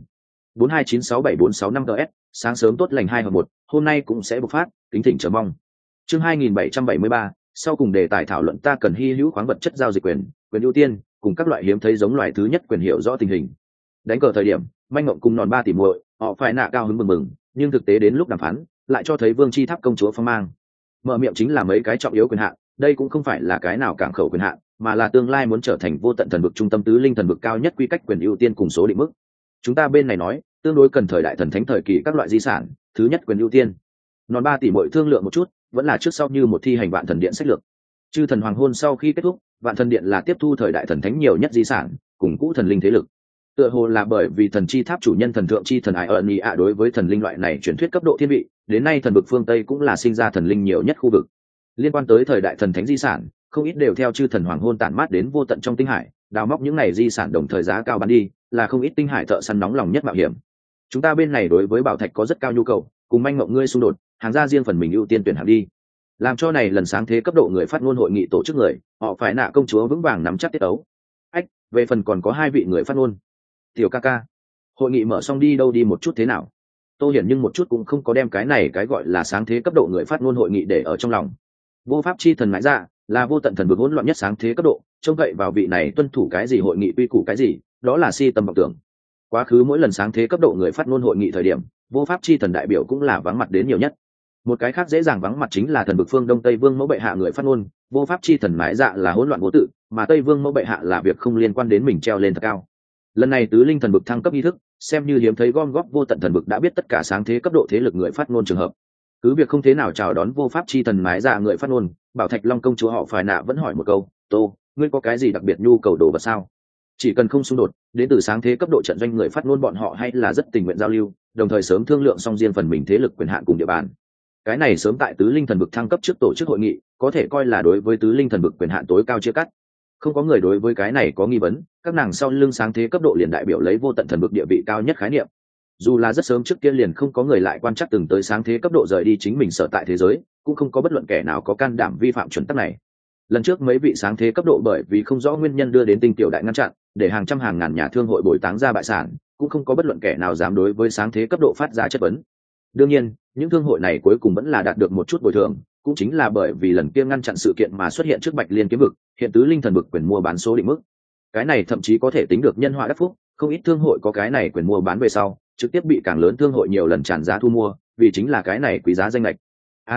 42967465 ts, sáng sớm tốt lành 2 hợp 1, hôm nay cũng sẽ bộc phát, kính thỉnh chờ mong. Chương 2773, sau cùng đề tài thảo luận ta cần hy hữu khoáng vật chất giao dịch quyền, quyền ưu tiên, cùng các loại hiếm thấy giống loài thứ nhất quyền hiểu rõ tình hình. Đánh cờ thời điểm, manh ngộng cùng nòn ba tỉ muội, họ phải nạ cao hứng mừng mừng, nhưng thực tế đến lúc đàm phán, lại cho thấy Vương Chi Tháp công chúa phong mang. Mở miệng chính là mấy cái trọng yếu quyền hạn, đây cũng không phải là cái nào cảng khẩu quyền hạn, mà là tương lai muốn trở thành vô tận thần vực trung tâm tứ linh thần vực cao nhất quy cách quyền ưu tiên cùng số định mức. Chúng ta bên này nói, tương đối cần thời đại thần thánh thời kỳ các loại di sản, thứ nhất quyền ưu tiên. Nòn ba tỉ muội thương lượng một chút, vẫn là trước sau như một thi hành vạn thần điện sách lược. Chư thần hoàng hôn sau khi kết thúc, vạn thần điện là tiếp thu thời đại thần thánh nhiều nhất di sản, cùng cũ thần linh thế lực. Tựa hồ là bởi vì thần chi tháp chủ nhân thần thượng chi thần ai ẩn ý ạ đối với thần linh loại này truyền thuyết cấp độ thiên vị, đến nay thần vực phương Tây cũng là sinh ra thần linh nhiều nhất khu vực. Liên quan tới thời đại thần thánh di sản, không ít đều theo chư thần hoàng hôn tản mát đến vô tận trong tinh hải, đào móc những này di sản đồng thời giá cao bán đi, là không ít tinh hải thợ săn nóng lòng nhất mạo hiểm. Chúng ta bên này đối với bảo thạch có rất cao nhu cầu, cùng manh mộng ngươi xung đột, hàng ra riêng phần mình ưu tiên tuyển hàng đi. Làm cho này lần sáng thế cấp độ người phát ngôn hội nghị tổ chức người, họ phải nạ công chúa vững vàng nắm chắc tiết ấu. Ách, về phần còn có 2 vị người phát ngôn. Tiểu ca ca, hội nghị mở xong đi đâu đi một chút thế nào? Tô Hiển nhưng một chút cũng không có đem cái này cái gọi là sáng thế cấp độ người phát ngôn hội nghị để ở trong lòng. Vô pháp chi thần mãi ra là vô tận thần vực hỗn loạn nhất sáng thế cấp độ, trông cậy vào vị này tuân thủ cái gì hội nghị quy củ cái gì, đó là si tầm vọng tưởng. Quá khứ mỗi lần sáng thế cấp độ người phát ngôn hội nghị thời điểm, vô pháp chi thần đại biểu cũng là vắng mặt đến nhiều nhất. Một cái khác dễ dàng vắng mặt chính là thần vực phương Đông Tây Vương mẫu bệ hạ người phát ngôn, vô pháp chi thần mãi dạ là hỗn loạn vô tự, mà Tây Vương mẫu bệ hạ là việc không liên quan đến mình treo lên thật cao. Lần này tứ linh thần vực thăng cấp nghi thức, xem như hiếm thấy gom góp vô tận thần vực đã biết tất cả sáng thế cấp độ thế lực người phát ngôn trường hợp. Cứ việc không thế nào chào đón vô pháp chi thần mãi dạ người phát ngôn, Bảo Thạch Long công chúa họ phải nạ vẫn hỏi một câu, "Tô, ngươi có cái gì đặc biệt nhu cầu đồ vật sao?" Chỉ cần không xung đột, đến từ sáng thế cấp độ trận doanh người phát ngôn bọn họ hay là rất tình nguyện giao lưu, đồng thời sớm thương lượng xong riêng phần mình thế lực quyền hạn cùng địa bàn. Cái này sớm tại tứ linh thần vực thăng cấp trước tổ chức hội nghị, có thể coi là đối với tứ linh thần vực quyền hạn tối cao chia cắt. Không có người đối với cái này có nghi vấn, các nàng sau lưng sáng thế cấp độ liền đại biểu lấy vô tận thần vực địa vị cao nhất khái niệm. Dù là rất sớm trước kia liền không có người lại quan trắc từng tới sáng thế cấp độ rời đi chính mình sở tại thế giới, cũng không có bất luận kẻ nào có can đảm vi phạm chuẩn tắc này. Lần trước mấy vị sáng thế cấp độ bởi vì không rõ nguyên nhân đưa đến tinh tiểu đại ngăn chặn, để hàng trăm hàng ngàn nhà thương hội bồi táng ra bại sản, cũng không có bất luận kẻ nào dám đối với sáng thế cấp độ phát ra chất vấn. Đương nhiên, những thương hội này cuối cùng vẫn là đạt được một chút bồi thường, cũng chính là bởi vì lần kia ngăn chặn sự kiện mà xuất hiện trước Bạch Liên kiếm vực, hiện tứ linh thần vực quyền mua bán số định mức. Cái này thậm chí có thể tính được nhân họa đắc phúc, không ít thương hội có cái này quyền mua bán về sau, trực tiếp bị càng lớn thương hội nhiều lần tràn giá thu mua, vì chính là cái này quý giá danh lệch.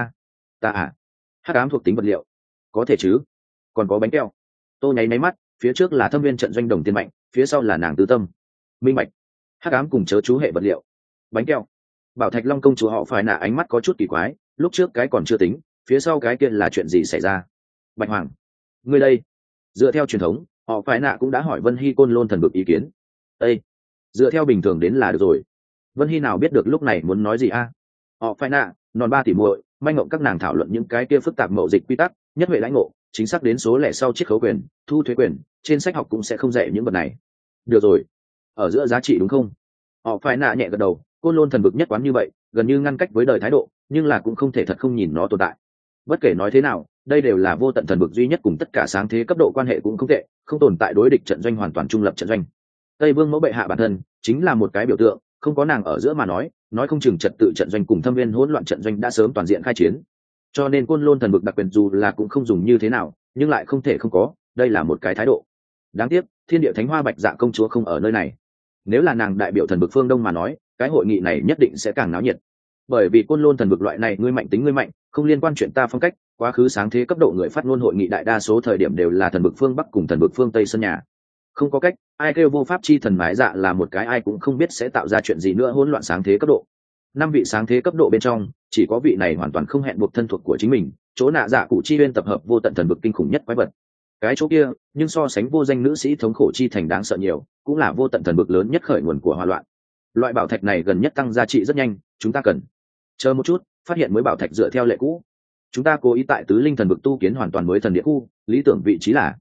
Hắc ám thuộc tính vật liệu, có thể chứ? Còn có bánh keo. Tô nháy máy mắt, phía trước là Thâm Viên trận doanh đồng tiền mạnh, phía sau là nàng Tứ Tâm. Minh bạch. Hắc ám cùng chớ chú hệ vật liệu. Bánh keo. Bảo Thạch Long công chúa họ phải nạ ánh mắt có chút kỳ quái, lúc trước cái còn chưa tính, phía sau cái kia là chuyện gì xảy ra? Bạch Hoàng, ngươi đây? Dựa theo truyền thống, họ phải nạ cũng đã hỏi Vân Hy Côn Lôn thần vực ý kiến. Ê, dựa theo bình thường đến là được rồi. Vân Hy nào biết được lúc này muốn nói gì a? Họ phải nạ, non ba tỷ muội, manh ngộng các nàng thảo luận những cái kia phức tạp mậu dịch quy tắc, nhất huệ lãnh ngộ, chính xác đến số lẻ sau chiết khấu quyền, thu thuế quyền, trên sách học cũng sẽ không dạy những vật này. Được rồi, ở giữa giá trị đúng không? Họ phải nạ nhẹ gật đầu, Côn Lôn thần vực nhất quán như vậy, gần như ngăn cách với đời thái độ, nhưng là cũng không thể thật không nhìn nó tồn tại. Bất kể nói thế nào, đây đều là vô tận thần vực duy nhất cùng tất cả sáng thế cấp độ quan hệ cũng không tệ, không tồn tại đối địch trận doanh hoàn toàn trung lập trận doanh. Tây Vương mẫu bệ hạ bản thân chính là một cái biểu tượng, không có nàng ở giữa mà nói không chừng trật tự trận doanh cùng Thâm Viên hỗn loạn trận doanh đã sớm toàn diện khai chiến. Cho nên Côn Lôn thần vực đặc quyền dù là cũng không dùng như thế nào, nhưng lại không thể không có, đây là một cái thái độ. Đáng tiếc, Thiên Địa Thánh Hoa Bạch Dạ công chúa không ở nơi này. Nếu là nàng đại biểu thần vực phương Đông mà nói, cái hội nghị này nhất định sẽ càng náo nhiệt. Bởi vì Côn Lôn thần vực loại này ngươi mạnh tính ngươi mạnh, không liên quan chuyện ta phong cách, quá khứ sáng thế cấp độ người phát ngôn hội nghị đại đa số thời điểm đều là thần vực phương Bắc cùng thần vực phương Tây sân nhà. Không có cách, ai kêu vô pháp chi thần mái dạ là một cái ai cũng không biết sẽ tạo ra chuyện gì nữa hỗn loạn sáng thế cấp độ. 5 vị sáng thế cấp độ bên trong, chỉ có vị này hoàn toàn không hẹn buộc thân thuộc của chính mình, chỗ nạ dạ cụ chi uyên tập hợp vô tận thần vực kinh khủng nhất quái vật. Cái chỗ kia, nhưng so sánh vô danh nữ sĩ thống khổ chi thành đáng sợ nhiều, cũng là vô tận thần vực lớn nhất khởi nguồn của hòa loạn. Loại bảo thạch này gần nhất tăng giá trị rất nhanh, chúng ta cần chờ một chút, phát hiện mới bảo thạch dựa theo lệ cũ. Chúng ta cố ý tại tứ linh thần vực tu kiến hoàn toàn mới thần địa khu, lý tưởng vị trí là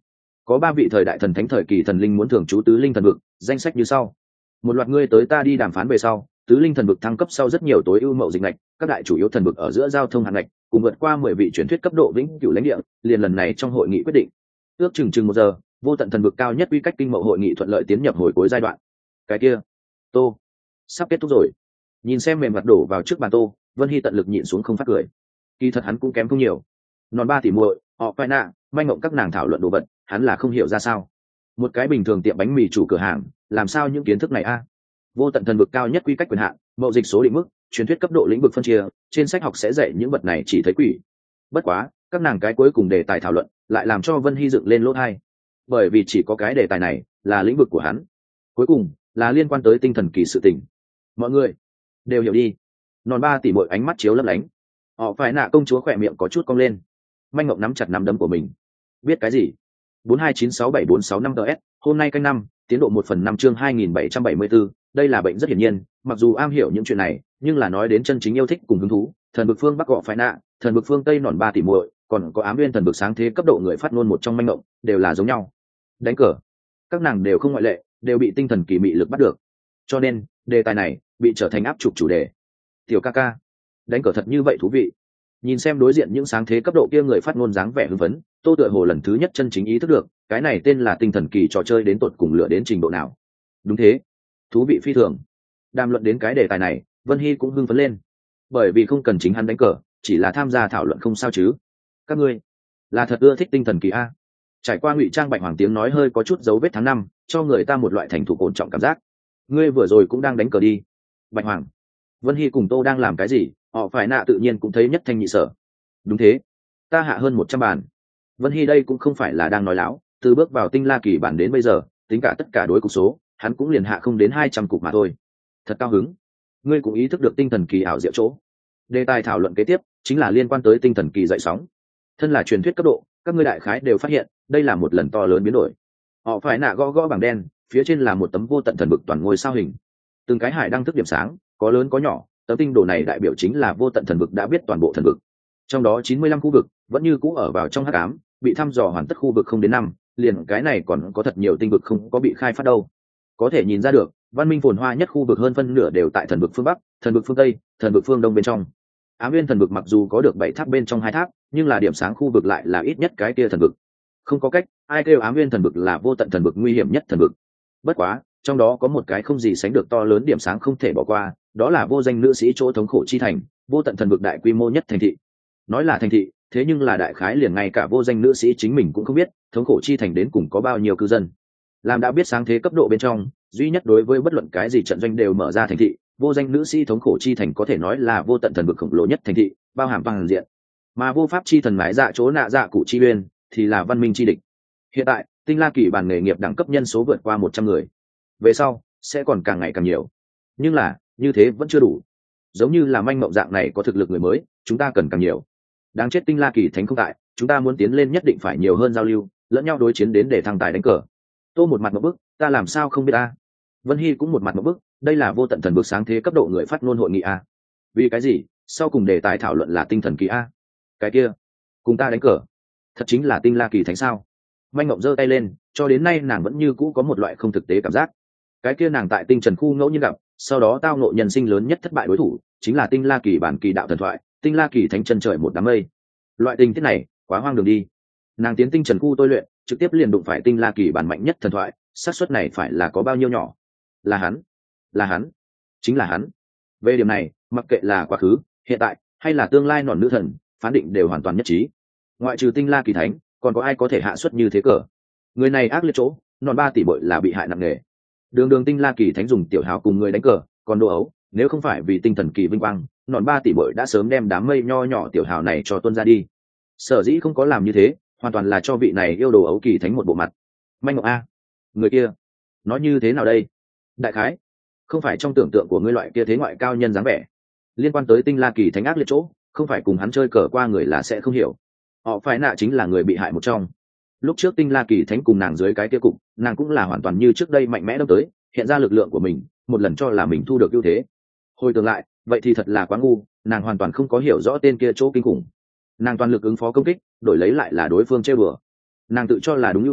Có 3 vị thời đại thần thánh thời kỳ thần linh muốn thưởng chú tứ linh thần vực, danh sách như sau. Một loạt ngươi tới ta đi đàm phán về sau, tứ linh thần vực thăng cấp sau rất nhiều tối ưu mậu dịch ngạch, các đại chủ yếu thần vực ở giữa giao thông hàng ngạch, cùng vượt qua 10 vị truyền thuyết cấp độ vĩnh cửu lãnh địa, liền lần này trong hội nghị quyết định. Ước chừng 1 giờ, vô tận thần vực cao nhất quy cách kinh mậu hội nghị thuận lợi tiến nhập hồi cuối giai đoạn. Cái kia, Tô, sắp kết thúc rồi. Nhìn xem mềm mặt đổ vào trước bàn Tô, Vân Hy tận lực nhịn xuống không phát cười. Kỳ thật hắn cũng kém không nhiều. Non 3 tỷ muội, họ phải nạ, manh mộng các nàng thảo luận đồ vật, hắn là không hiểu ra sao. Một cái bình thường tiệm bánh mì chủ cửa hàng, làm sao những kiến thức này a? Vô tận thần vực cao nhất quy cách quyền hạn, mậu dịch số định mức, truyền thuyết cấp độ lĩnh vực phân chia, trên sách học sẽ dạy những vật này chỉ thấy quỷ. Bất quá, các nàng cái cuối cùng đề tài thảo luận, lại làm cho Vân Hy dựng lên lỗ tai. Bởi vì chỉ có cái đề tài này là lĩnh vực của hắn. Cuối cùng, là liên quan tới tinh thần kỳ sự tình. Mọi người đều hiểu đi. Non 3 tỷ muội ánh mắt chiếu lấp lánh. Họ phải nạ công chúa khỏe miệng có chút cong lên. Manh Ngộng nắm chặt nắm đấm của mình. Biết cái gì? 429674665 ts, hôm nay canh năm, tiến độ 1/5 chương 2774, đây là bệnh rất hiển nhiên, mặc dù am hiểu những chuyện này, nhưng là nói đến chân chính yêu thích cùng hứng thú, thần vực phương Bắc Gọ phải nạ, thần vực phương Tây nọn 3 tỷ muội, còn có ám nguyên thần vực sáng thế cấp độ người phát ngôn một trong Manh Ngộng, đều là giống nhau. Đánh cờ, các nàng đều không ngoại lệ, đều bị tinh thần kỳ mị lực bắt được. Cho nên, đề tài này bị trở thành áp trục chủ đề. Tiểu ca ca, đánh cờ thật như vậy thú vị. Nhìn xem đối diện những sáng thế cấp độ kia người phát ngôn dáng vẻ hưng phấn, Tô tựa hồ lần thứ nhất chân chính ý thức được cái này tên là tinh thần kỳ trò chơi đến tột cùng lựa đến trình độ nào. Đúng thế, thú vị phi thường. Đàm luận đến cái đề tài này, Vân Hy cũng hưng phấn lên, bởi vì không cần chính hắn đánh cờ, chỉ là tham gia thảo luận không sao chứ. Các ngươi là thật ưa thích tinh thần kỳ a? Trải qua ngụy trang Bạch Hoàng tiếng nói hơi có chút dấu vết tháng năm, cho người ta một loại thành thủ ổn trọng cảm giác. Ngươi vừa rồi cũng đang đánh cờ đi. Bạch Hoàng, Vân Hy cùng Tô đang làm cái gì? Họ phải nạ tự nhiên cũng thấy nhất thanh nhị sở. Đúng thế, ta hạ hơn 100 bàn. Vân Hy đây cũng không phải là đang nói láo, từ bước vào tinh la kỳ bản đến bây giờ, tính cả tất cả đối cục số, hắn cũng liền hạ không đến 200 cục mà thôi. Thật cao hứng. Ngươi cũng ý thức được tinh thần kỳ ảo diệu chỗ. Đề tài thảo luận kế tiếp chính là liên quan tới tinh thần kỳ dậy sóng. Thân là truyền thuyết cấp độ, các ngươi đại khái đều phát hiện, đây là một lần to lớn biến đổi. Họ phải nạ gõ gõ bảng đen, phía trên là một tấm vô tận thần vực toàn ngôi sao hình. Từng cái hải đăng thức điểm sáng, có lớn có nhỏ, tấm tinh đồ này đại biểu chính là vô tận thần vực đã biết toàn bộ thần vực. Trong đó 95 khu vực vẫn như cũ ở vào trong hắc ám, bị thăm dò hoàn tất khu vực không đến 5, liền cái này còn có thật nhiều tinh vực không có bị khai phát đâu. Có thể nhìn ra được, văn minh phồn hoa nhất khu vực hơn phân nửa đều tại thần vực phương Bắc, thần vực phương Tây, thần vực phương Đông bên trong. Ám Nguyên thần vực mặc dù có được 7 tháp bên trong 2 tháp, nhưng là điểm sáng khu vực lại là ít nhất cái kia thần vực. Không có cách, ai kêu Ám Nguyên thần vực là vô tận thần vực nguy hiểm nhất thần vực. Bất quá, trong đó có một cái không gì sánh được to lớn điểm sáng không thể bỏ qua, đó là vô danh nữ sĩ chỗ thống khổ chi thành, vô tận thần vực đại quy mô nhất thành thị. Nói là thành thị, thế nhưng là đại khái liền ngay cả vô danh nữ sĩ chính mình cũng không biết, thống khổ chi thành đến cùng có bao nhiêu cư dân. Làm đã biết sáng thế cấp độ bên trong, duy nhất đối với bất luận cái gì trận doanh đều mở ra thành thị, vô danh nữ sĩ thống khổ chi thành có thể nói là vô tận thần vực khổng lồ nhất thành thị, bao hàm toàn diện. Mà vô pháp chi thần mái dạ chỗ nạ dạ cụ chi uyên thì là văn minh chi địch. Hiện tại, tinh la kỳ bản nghề nghiệp đẳng cấp nhân số vượt qua 100 người. Về sau sẽ còn càng ngày càng nhiều, nhưng là như thế vẫn chưa đủ. Giống như là Manh Mộng dạng này có thực lực người mới, chúng ta cần càng nhiều. Đáng chết tinh la kỳ thánh không tại, chúng ta muốn tiến lên nhất định phải nhiều hơn giao lưu, lẫn nhau đối chiến đến để thăng tài đánh cờ. Tô một mặt một bức, ta làm sao không biết ta. Vân Hy cũng một mặt một bức, đây là vô tận thần vực sáng thế cấp độ người phát ngôn hội nghị a. Vì cái gì sau cùng đề tài thảo luận là tinh thần kỳ a? Cái kia cùng ta đánh cờ thật chính là tinh la kỳ thánh sao? Manh Mộng giơ tay lên, cho đến nay nàng vẫn như cũ có một loại không thực tế cảm giác. Cái kia nàng tại tinh trần khu ngẫu nhiên gặp, sau đó tao ngộ nhân sinh lớn nhất thất bại đối thủ chính là tinh la kỳ bản kỳ đạo thần thoại, tinh la kỳ thánh chân trời một đám mây. Loại tình tiết này quá hoang đường đi. Nàng tiến tinh trần khu tôi luyện, trực tiếp liền đụng phải tinh la kỳ bản mạnh nhất thần thoại, xác suất này phải là có bao nhiêu nhỏ? Là hắn, chính là hắn. Về điểm này, mặc kệ là quá khứ, hiện tại hay là tương lai nọn nữ thần, phán định đều hoàn toàn nhất trí. Ngoại trừ tinh la kỳ thánh, còn có ai có thể hạ suất như thế cờ? Người này ác liệt chỗ, nọn 3 tỷ bội là bị hại nặng nề. Đường tinh la kỳ thánh dùng tiểu hào cùng người đánh cờ, còn đồ ấu, nếu không phải vì tinh thần kỳ vinh quang, nọn 3 tỷ bội đã sớm đem đám mây nho nhỏ tiểu hào này cho tuân ra đi. Sở dĩ không có làm như thế, hoàn toàn là cho vị này yêu đồ ấu kỳ thánh một bộ mặt. Manh Ngộng a, người kia nói như thế nào đây? Đại khái không phải trong tưởng tượng của ngươi loại kia thế ngoại cao nhân dáng vẻ. Liên quan tới tinh la kỳ thánh ác liệt chỗ, không phải cùng hắn chơi cờ qua người là sẽ không hiểu. Họ phải nạ chính là người bị hại một trong. Lúc trước tinh la kỳ thánh cùng nàng dưới cái kia cục, nàng cũng là hoàn toàn như trước đây mạnh mẽ đâm tới, hiện ra lực lượng của mình, một lần cho là mình thu được ưu thế. Hồi tưởng lại, vậy thì thật là quá ngu, nàng hoàn toàn không có hiểu rõ tên kia chỗ kinh khủng. Nàng toàn lực ứng phó công kích, đổi lấy lại là đối phương chơi bừa. Nàng tự cho là đúng ưu thế,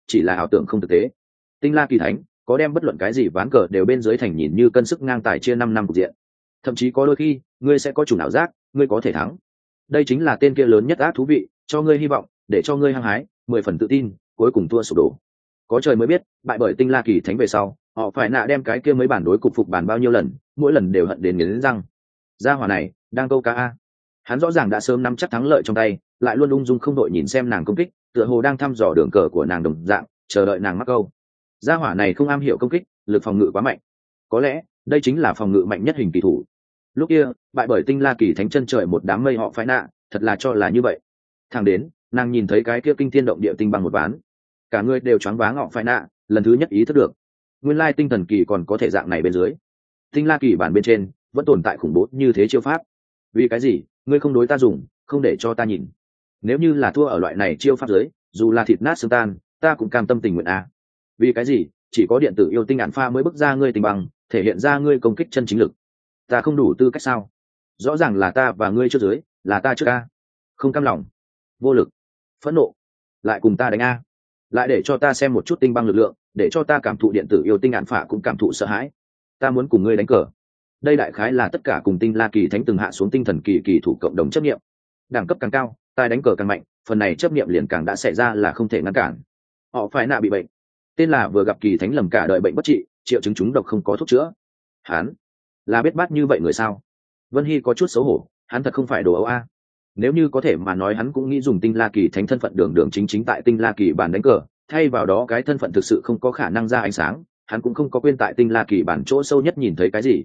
chỉ là ảo tưởng không thực tế. Tinh La Kỳ Thánh có đem bất luận cái gì ván cờ đều bên dưới thành nhìn như cân sức ngang tài chia 5 năm cục diện. Thậm chí có đôi khi ngươi sẽ có chủ ảo giác ngươi có thể thắng. Đây chính là tên kia lớn nhất ác thú vị, cho ngươi hy vọng, để cho ngươi hăng hái, 10 phần tự tin, cuối cùng thua sụp đổ. Có trời mới biết, bại bởi Tinh La Kỳ Thánh về sau, họ phải nạ đem cái kia mấy bản đối cục phục bàn bao nhiêu lần, mỗi lần đều hận đến nghiến răng. Gia hỏa này đang câu cá a. Hắn rõ ràng đã sớm nắm chắc thắng lợi trong tay, lại luôn ung dung không đội nhìn xem nàng công kích, tựa hồ đang thăm dò đường cờ của nàng đồng dạng, chờ đợi nàng mắc câu. Gia hỏa này không am hiểu công kích, lực phòng ngự quá mạnh. Có lẽ đây chính là phòng ngự mạnh nhất hình kỳ thủ. Lúc kia bại bởi Tinh La Kỳ Thánh chân trời một đám mây họ phải nạ, thật là cho là như vậy. Thẳng đến nàng nhìn thấy cái kia kinh thiên động địa tinh bằng một ván, cả người đều choáng váng họ phải nạ, lần thứ nhất ý thức được nguyên lai tinh thần kỳ còn có thể dạng này bên dưới. Tinh La Kỳ bản bên trên vẫn tồn tại khủng bố như thế chiêu pháp. Vì cái gì ngươi không đối ta dùng, không để cho ta nhìn? Nếu như là thua ở loại này chiêu pháp dưới, dù là thịt nát xương tan, ta cũng cam tâm tình nguyện à. Vì cái gì chỉ có điện tử yêu tinh ản pha mới bức ra ngươi tình bằng, thể hiện ra ngươi công kích chân chính lực? Ta không đủ tư cách sao? Rõ ràng là ta và ngươi trước dưới, là ta trước a. Không cam lòng, vô lực, phẫn nộ, lại cùng ta đánh a. Lại để cho ta xem một chút tinh băng lực lượng, để cho ta cảm thụ điện tử yêu tinh ản phả cũng cảm thụ sợ hãi. Ta muốn cùng ngươi đánh cờ. Đây đại khái là tất cả cùng Tinh La Kỳ Thánh từng hạ xuống tinh thần kỳ kỳ thủ cộng đồng chấp niệm. Đẳng cấp càng cao, ta đánh cờ càng mạnh, phần này chấp niệm liền càng đã xảy ra là không thể ngăn cản. Họ phải nạ bị bệnh, tên là vừa gặp Kỳ Thánh lầm cả đời bệnh bất trị, triệu chứng trúng độc không có thuốc chữa. Hắn là biết bát như vậy người sao? Vân Hy có chút xấu hổ, hắn thật không phải đồ ấu a. Nếu như có thể mà nói hắn cũng nghĩ dùng Tinh La Kỳ Thánh thân phận đường đường chính chính tại Tinh La Kỳ bản đánh cờ, thay vào đó cái thân phận thực sự không có khả năng ra ánh sáng, hắn cũng không có quên tại Tinh La Kỳ bản chỗ sâu nhất nhìn thấy cái gì.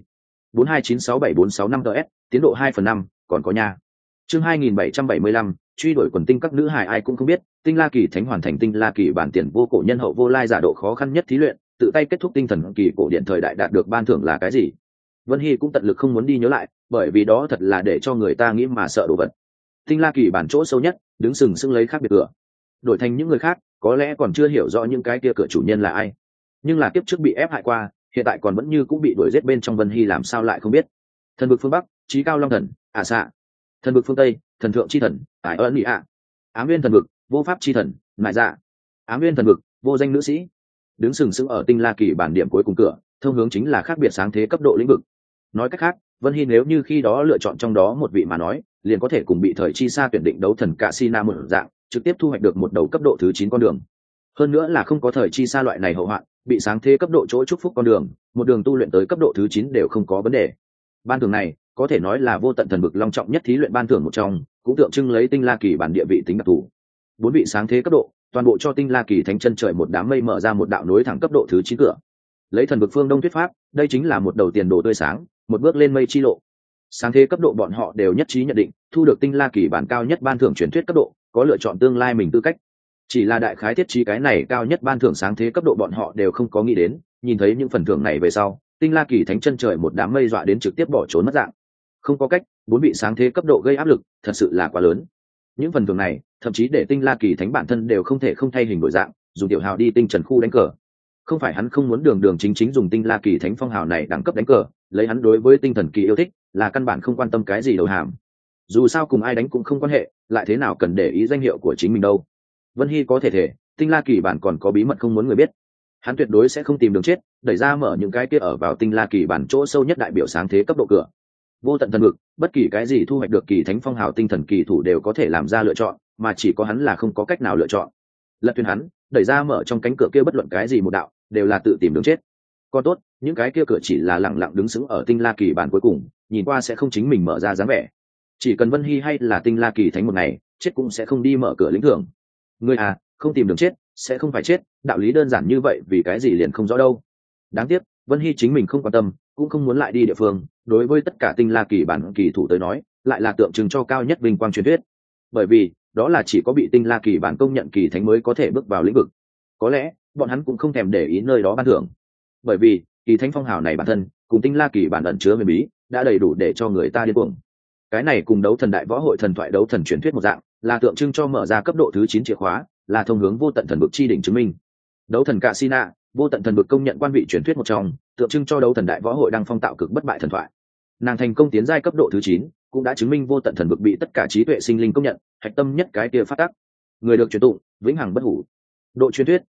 42967465 ts, tiến độ 2/5, còn có nha. Chương 2775, truy đuổi quần tinh các nữ hài ai cũng không biết, Tinh La Kỳ Thánh hoàn thành Tinh La Kỳ bản tiền vô cổ nhân hậu vô lai giả độ khó khăn nhất thí luyện, tự tay kết thúc tinh thần kỳ cổ điện thời đại đạt được ban thưởng là cái gì? Vân Hy cũng tận lực không muốn đi nhớ lại, bởi vì đó thật là để cho người ta nghĩ mà sợ đồ vật. Tinh La Kỳ bản chỗ sâu nhất, đứng sừng sững lấy khác biệt cửa. Đổi thành những người khác, có lẽ còn chưa hiểu rõ những cái kia cửa chủ nhân là ai. Nhưng là kiếp trước bị ép hại qua, hiện tại còn vẫn như cũng bị đuổi giết bên trong Vân Hy làm sao lại không biết. Thần vực phương Bắc, Chí Cao Long Thần, xạ. Thần vực phương Tây, Thần Thượng Chi Thần, Ải Ân Nghị ạ. Ám Nguyên Thần vực, Vô Pháp Chi Thần, Mại Dạ. Ám Nguyên Thần vực, Vô Danh Nữ Sĩ. Đứng sừng sững ở Tinh La Kỳ bản điểm cuối cùng cửa, thông hướng chính là khác biệt sáng thế cấp độ lĩnh vực. Nói cách khác, Vân Hy nếu như khi đó lựa chọn trong đó một vị mà nói, liền có thể cùng bị thời chi xa tuyển định đấu thần Casina một dạng, trực tiếp thu hoạch được một đầu cấp độ thứ 9 con đường. Hơn nữa là không có thời chi xa loại này hậu hoạn, bị sáng thế cấp độ chỗ chúc phúc con đường, một đường tu luyện tới cấp độ thứ 9 đều không có vấn đề. Ban thưởng này có thể nói là vô tận thần vực long trọng nhất thí luyện ban thưởng một trong, cũng tượng trưng lấy Tinh La Kỳ bản địa vị tính đặc thù. 4 vị sáng thế cấp độ, toàn bộ cho Tinh La Kỳ Thánh chân trời một đám mây mở ra một đạo nối thẳng cấp độ thứ 9 cửa. Lấy thần vực phương Đông thuyết pháp, đây chính là một đầu tiền đồ tươi sáng, một bước lên mây chi lộ. Sáng thế cấp độ bọn họ đều nhất trí nhận định, thu được Tinh La Kỳ bản cao nhất ban thưởng truyền thuyết cấp độ, có lựa chọn tương lai mình tư cách. Chỉ là đại khái thiết trí cái này cao nhất ban thưởng sáng thế cấp độ bọn họ đều không có nghĩ đến, nhìn thấy những phần thưởng này về sau, Tinh La Kỳ Thánh chân trời một đám mây dọa đến trực tiếp bỏ trốn mất dạng. Không có cách, 4 vị sáng thế cấp độ gây áp lực, thật sự là quá lớn. Những phần thưởng này, thậm chí để Tinh La Kỳ Thánh bản thân đều không thể không thay hình đổi dạng, dùng tiểu hào đi tinh trần khu đánh cờ. Không phải hắn không muốn đường đường chính chính dùng Tinh La Kỳ Thánh phong hào này đẳng cấp đánh cờ, lấy hắn đối với tinh thần kỳ yêu thích, là căn bản không quan tâm cái gì đầu hàm. Dù sao cùng ai đánh cũng không quan hệ, lại thế nào cần để ý danh hiệu của chính mình đâu. Vân Hy có thể Tinh La Kỳ bản còn có bí mật không muốn người biết. Hắn tuyệt đối sẽ không tìm đường chết, đẩy ra mở những cái kia ở vào Tinh La Kỳ bản chỗ sâu nhất đại biểu sáng thế cấp độ cửa. Vô tận thần vực, bất kỳ cái gì thu hoạch được kỳ thánh phong hào tinh thần kỳ thủ đều có thể làm ra lựa chọn, mà chỉ có hắn là không có cách nào lựa chọn. Lật thuyền hắn, đẩy ra mở trong cánh cửa kia bất luận cái gì một đạo, đều là tự tìm đường chết. Còn tốt, những cái kia cửa chỉ là lẳng lặng đứng sững ở Tinh La Kỳ bản cuối cùng, nhìn qua sẽ không chính mình mở ra dáng vẻ. Chỉ cần Vân Hy hay là Tinh La Kỳ Thánh một ngày, chết cũng sẽ không đi mở cửa lĩnh thưởng. Ngươi à, không tìm đường chết, sẽ không phải chết, đạo lý đơn giản như vậy vì cái gì liền không rõ đâu. Đáng tiếc, Vân Hy chính mình không quan tâm, cũng không muốn lại đi địa phương, đối với tất cả Tinh La Kỳ bản kỳ thủ tới nói, lại là tượng trưng cho cao nhất vinh quang truyền thuyết. Bởi vì, đó là chỉ có bị Tinh La Kỳ bản công nhận kỳ thánh mới có thể bước vào lĩnh vực. Có lẽ, bọn hắn cũng không thèm để ý nơi đó ban thưởng. Bởi vì, kỳ thánh phong hào này bản thân, cùng Tinh La Kỳ bản ẩn chứa huyền bí, đã đầy đủ để cho người ta điên cuồng. Cái này cùng đấu thần đại võ hội thần thoại đấu thần truyền thuyết một dạng, là tượng trưng cho mở ra cấp độ thứ 9 chìa khóa, là thông hướng vô tận thần vực chi đỉnh chứng minh. Đấu thần Casina, vô tận thần vực công nhận quan vị truyền thuyết một trong, tượng trưng cho đấu thần đại võ hội đang phong tạo cực bất bại thần thoại. Nàng thành công tiến giai cấp độ thứ 9, cũng đã chứng minh vô tận thần vực bị tất cả trí tuệ sinh linh công nhận, hạch tâm nhất cái kia phát tác. Người được truyền tụng, vĩnh hằng bất hủ. Độ truyền thuyết,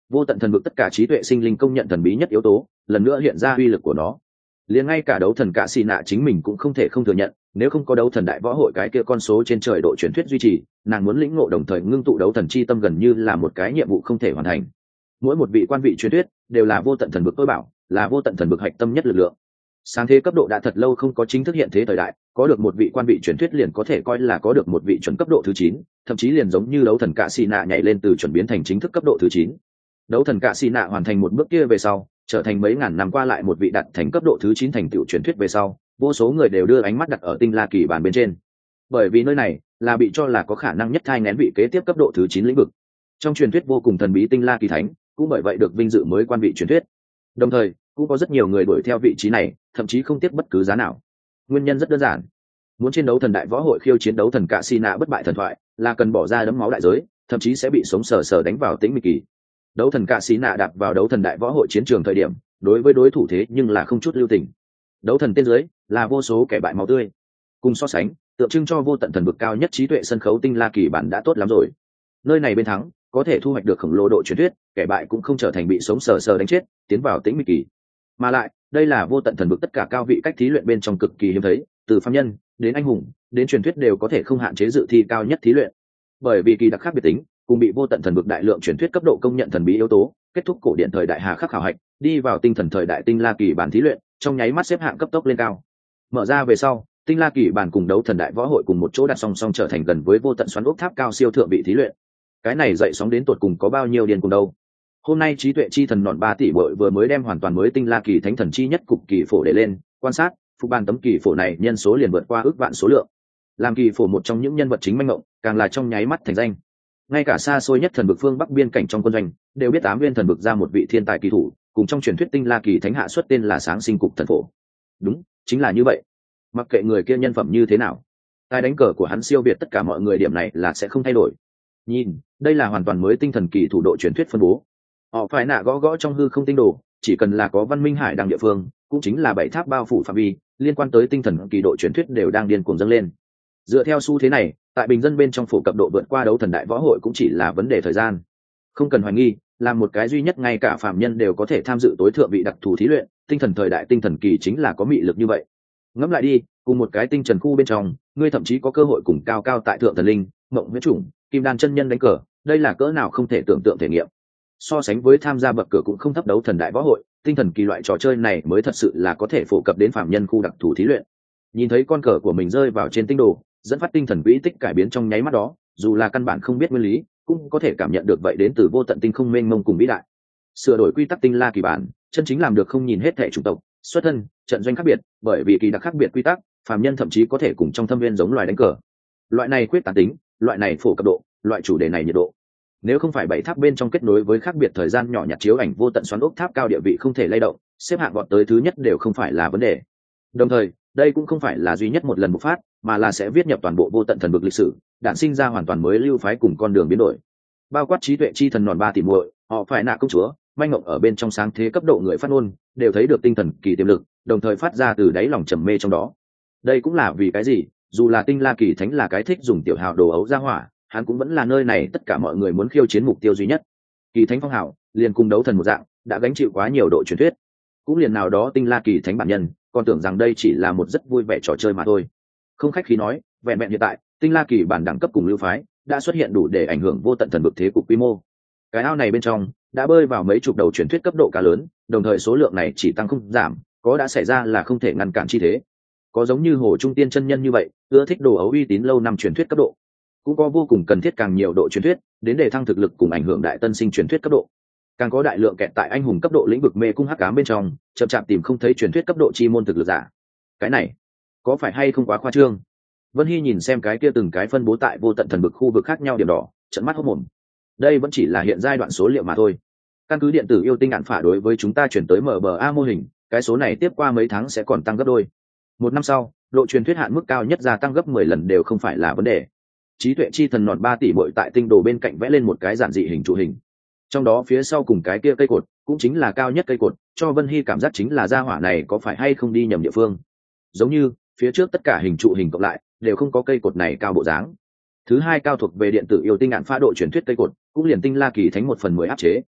vô tận thần vực tất cả trí tuệ sinh linh công nhận thần bí nhất yếu tố lần nữa hiện ra uy lực của nó. Liền ngay cả đấu thần cạ xì nạ chính mình cũng không thể không thừa nhận, nếu không có đấu thần đại võ hội cái kia con số trên trời độ truyền thuyết duy trì, nàng muốn lĩnh ngộ đồng thời ngưng tụ đấu thần chi tâm gần như là một cái nhiệm vụ không thể hoàn thành. Mỗi một vị quan vị truyền thuyết đều là vô tận thần vực tôi bảo, là vô tận thần vực hạch tâm nhất lực lượng. Sáng thế cấp độ đã thật lâu không có chính thức hiện thế thời đại, có được một vị quan vị truyền thuyết liền có thể coi là có được một vị chuẩn cấp độ thứ 9, thậm chí liền giống như đấu thần cạ xì nạ nhảy lên từ chuẩn biến thành chính thức cấp độ thứ 9. Đấu thần cạ xì nạ hoàn thành một bước kia về sau, trở thành mấy ngàn năm qua lại một vị đạt thành cấp độ thứ 9 thành tựu truyền thuyết về sau, vô số người đều đưa ánh mắt đặt ở tinh la kỳ bản bên trên. Bởi vì nơi này là bị cho là có khả năng nhất thai nghén vị kế tiếp cấp độ thứ 9 lĩnh vực. Trong truyền thuyết vô cùng thần bí tinh la kỳ thánh, cũng bởi vậy được vinh dự mới quan vị truyền thuyết. Đồng thời, cũng có rất nhiều người đuổi theo vị trí này, thậm chí không tiếc bất cứ giá nào. Nguyên nhân rất đơn giản, muốn chiến đấu thần đại võ hội khiêu chiến đấu thần cạ xì nạ bất bại thần thoại, là cần bỏ ra đấm máu đại giới, thậm chí sẽ bị sống sờ sờ đánh vào tĩnh mịch kỳ. Đấu thần cạ xì nạ đạp vào đấu thần đại võ hội chiến trường thời điểm, đối với đối thủ thế nhưng là không chút lưu tình. Đấu thần tên dưới là vô số kẻ bại máu tươi. Cùng so sánh, tượng trưng cho vô tận thần vực cao nhất trí tuệ sân khấu tinh la kỳ bản đã tốt lắm rồi. Nơi này bên thắng có thể thu hoạch được khổng lồ độ truyền thuyết, kẻ bại cũng không trở thành bị sống sờ sờ đánh chết, tiến vào tĩnh mịch kỳ. Mà lại, đây là vô tận thần vực tất cả cao vị cách thí luyện bên trong cực kỳ hiếm thấy, từ phàm nhân đến anh hùng đến truyền thuyết đều có thể không hạn chế dự thi cao nhất thí luyện. Bởi vì kỳ đặc khác biệt tính, cùng bị vô tận thần vực đại lượng truyền thuyết cấp độ công nhận thần bí yếu tố, kết thúc cổ điện thời đại hà khắc khảo hạch, đi vào tinh thần thời đại tinh la kỳ bản thí luyện, trong nháy mắt xếp hạng cấp tốc lên cao. Mở ra về sau, tinh la kỳ bản cùng đấu thần đại võ hội cùng một chỗ đặt song song trở thành gần với vô tận xoắn ốc tháp cao siêu thượng vị thí luyện. Cái này dậy sóng đến tột cùng có bao nhiêu điên cùng đâu. Hôm nay trí tuệ chi thần nọn 3 tỷ bội vừa mới đem hoàn toàn mới tinh la kỳ thánh thần chi nhất cục kỳ phổ để lên, quan sát, phục bàn tấm kỳ phổ này nhân số liền vượt qua ước vạn số lượng. Làm kỳ phổ một trong những nhân vật chính manh mộng, càng là trong nháy mắt thành danh. Ngay cả xa xôi nhất thần vực phương bắc biên cảnh trong quân doanh, đều biết tám viên thần vực ra một vị thiên tài kỳ thủ, cùng trong truyền thuyết tinh la kỳ thánh hạ xuất tên là sáng sinh cục thần phổ. Đúng, chính là như vậy. Mặc kệ người kia nhân phẩm như thế nào, tài đánh cờ của hắn siêu việt tất cả mọi người, điểm này là sẽ không thay đổi. Nhìn, đây là hoàn toàn mới tinh thần kỳ thủ độ truyền thuyết phân bố. Họ phải nạ gõ gõ trong hư không tinh đồ, chỉ cần là có văn minh hải đằng địa phương, cũng chính là bảy tháp bao phủ phạm vi, liên quan tới tinh thần kỳ độ truyền thuyết đều đang điên cuồng dâng lên. Dựa theo xu thế này, tại bình dân bên trong phổ cập độ vượt qua đấu thần đại võ hội cũng chỉ là vấn đề thời gian. Không cần hoài nghi, là một cái duy nhất ngay cả phạm nhân đều có thể tham dự tối thượng vị đặc thù thí luyện, tinh thần thời đại tinh thần kỳ chính là có mị lực như vậy. Ngẫm lại đi, cùng một cái tinh trần khu bên trong, ngươi thậm chí có cơ hội cùng cao cao tại thượng thần linh, mộng huyết chủng, kim đan chân nhân đánh cờ, đây là cỡ nào không thể tưởng tượng thể nghiệm. So sánh với tham gia bậc cửa cũng không thấp đấu thần đại võ hội, tinh thần kỳ loại trò chơi này mới thật sự là có thể phổ cập đến phạm nhân khu đặc thù thí luyện. Nhìn thấy con cờ của mình rơi vào trên tinh đồ, dẫn phát tinh thần quỹ tích cải biến trong nháy mắt đó, dù là căn bản không biết nguyên lý, cũng có thể cảm nhận được vậy đến từ vô tận tinh không mênh mông cùng vĩ đại. Sửa đổi quy tắc tinh la kỳ bản, chân chính làm được không nhìn hết thể chủng tộc, xuất thân, trận doanh khác biệt, bởi vì kỳ đặc khác biệt quy tắc, phàm nhân thậm chí có thể cùng trong thâm viên giống loài đánh cờ. Loại này quyết tán tính, loại này phổ cập độ, loại chủ đề này nhiệt độ. Nếu không phải bảy tháp bên trong kết nối với khác biệt thời gian nhỏ nhặt chiếu ảnh vô tận xoắn ốc tháp cao địa vị không thể lay động, xếp hạng gọt tới thứ nhất đều không phải là vấn đề. Đồng thời, đây cũng không phải là duy nhất một lần bộc phát, mà là sẽ viết nhập toàn bộ vô tận thần vực lịch sử, đản sinh ra hoàn toàn mới lưu phái cùng con đường biến đổi. Bao quát trí tuệ chi thần nòn 3 tỷ muội, họ phải nạ công chúa, manh ngộng ở bên trong sáng thế cấp độ người phát ngôn, đều thấy được tinh thần kỳ tiềm lực, đồng thời phát ra từ đáy lòng trầm mê trong đó. Đây cũng là vì cái gì, dù là tinh la kỳ thánh là cái thích dùng tiểu hào đồ ấu ra hỏa, hắn cũng vẫn là nơi này tất cả mọi người muốn khiêu chiến mục tiêu duy nhất. Kỳ thánh phong hào liền cùng đấu thần một dạng, đã gánh chịu quá nhiều độ truyền thuyết. Cũng liền nào đó tinh la kỳ thánh bản nhân còn tưởng rằng đây chỉ là một rất vui vẻ trò chơi mà thôi. Không khách khí nói, vẹn vẹn hiện tại tinh la kỳ bản đẳng cấp cùng lưu phái đã xuất hiện đủ để ảnh hưởng vô tận thần vực thế cục quy mô. Cái ao này bên trong đã bơi vào mấy chục đầu truyền thuyết cấp độ cá lớn, đồng thời số lượng này chỉ tăng không giảm, có đã xảy ra là không thể ngăn cản chi thế. Có giống như Hồ Trung Tiên chân nhân như vậy, ưa thích đồ ấu uy tín lâu năm truyền thuyết cấp độ, cũng có vô cùng cần thiết càng nhiều độ truyền thuyết đến để thăng thực lực cùng ảnh hưởng đại tân sinh truyền thuyết cấp độ. Càng có đại lượng kẹt tại anh hùng cấp độ lĩnh vực mê cung hắc ám bên trong, chậm chạp tìm không thấy truyền thuyết cấp độ chi môn thực lực giả. Cái này có phải hay không quá khoa trương? Vân Hy nhìn xem cái kia từng cái phân bố tại vô tận thần vực khu vực khác nhau điểm đỏ, trợn mắt hốt mồm. Đây vẫn chỉ là hiện giai đoạn số liệu mà thôi. Căn cứ điện tử yêu tinh ngạn phả đối với chúng ta chuyển tới MBA mô hình, cái số này tiếp qua mấy tháng sẽ còn tăng gấp đôi. Một năm sau, độ truyền thuyết hạn mức cao nhất gia tăng gấp 10 lần đều không phải là vấn đề. Trí tuệ chi thần nọt 3 tỷ bội tại tinh đồ bên cạnh vẽ lên một cái giản dị hình trụ hình. Trong đó phía sau cùng cái kia cây cột, cũng chính là cao nhất cây cột, cho Vân Hy cảm giác chính là gia hỏa này có phải hay không đi nhầm địa phương. Giống như, phía trước tất cả hình trụ hình cộng lại, đều không có cây cột này cao bộ dáng. Thứ hai cao thuộc về điện tử yêu tinh ngạn phá độ truyền thuyết cây cột, cũng liền tinh la kỳ thánh 1/10 áp chế.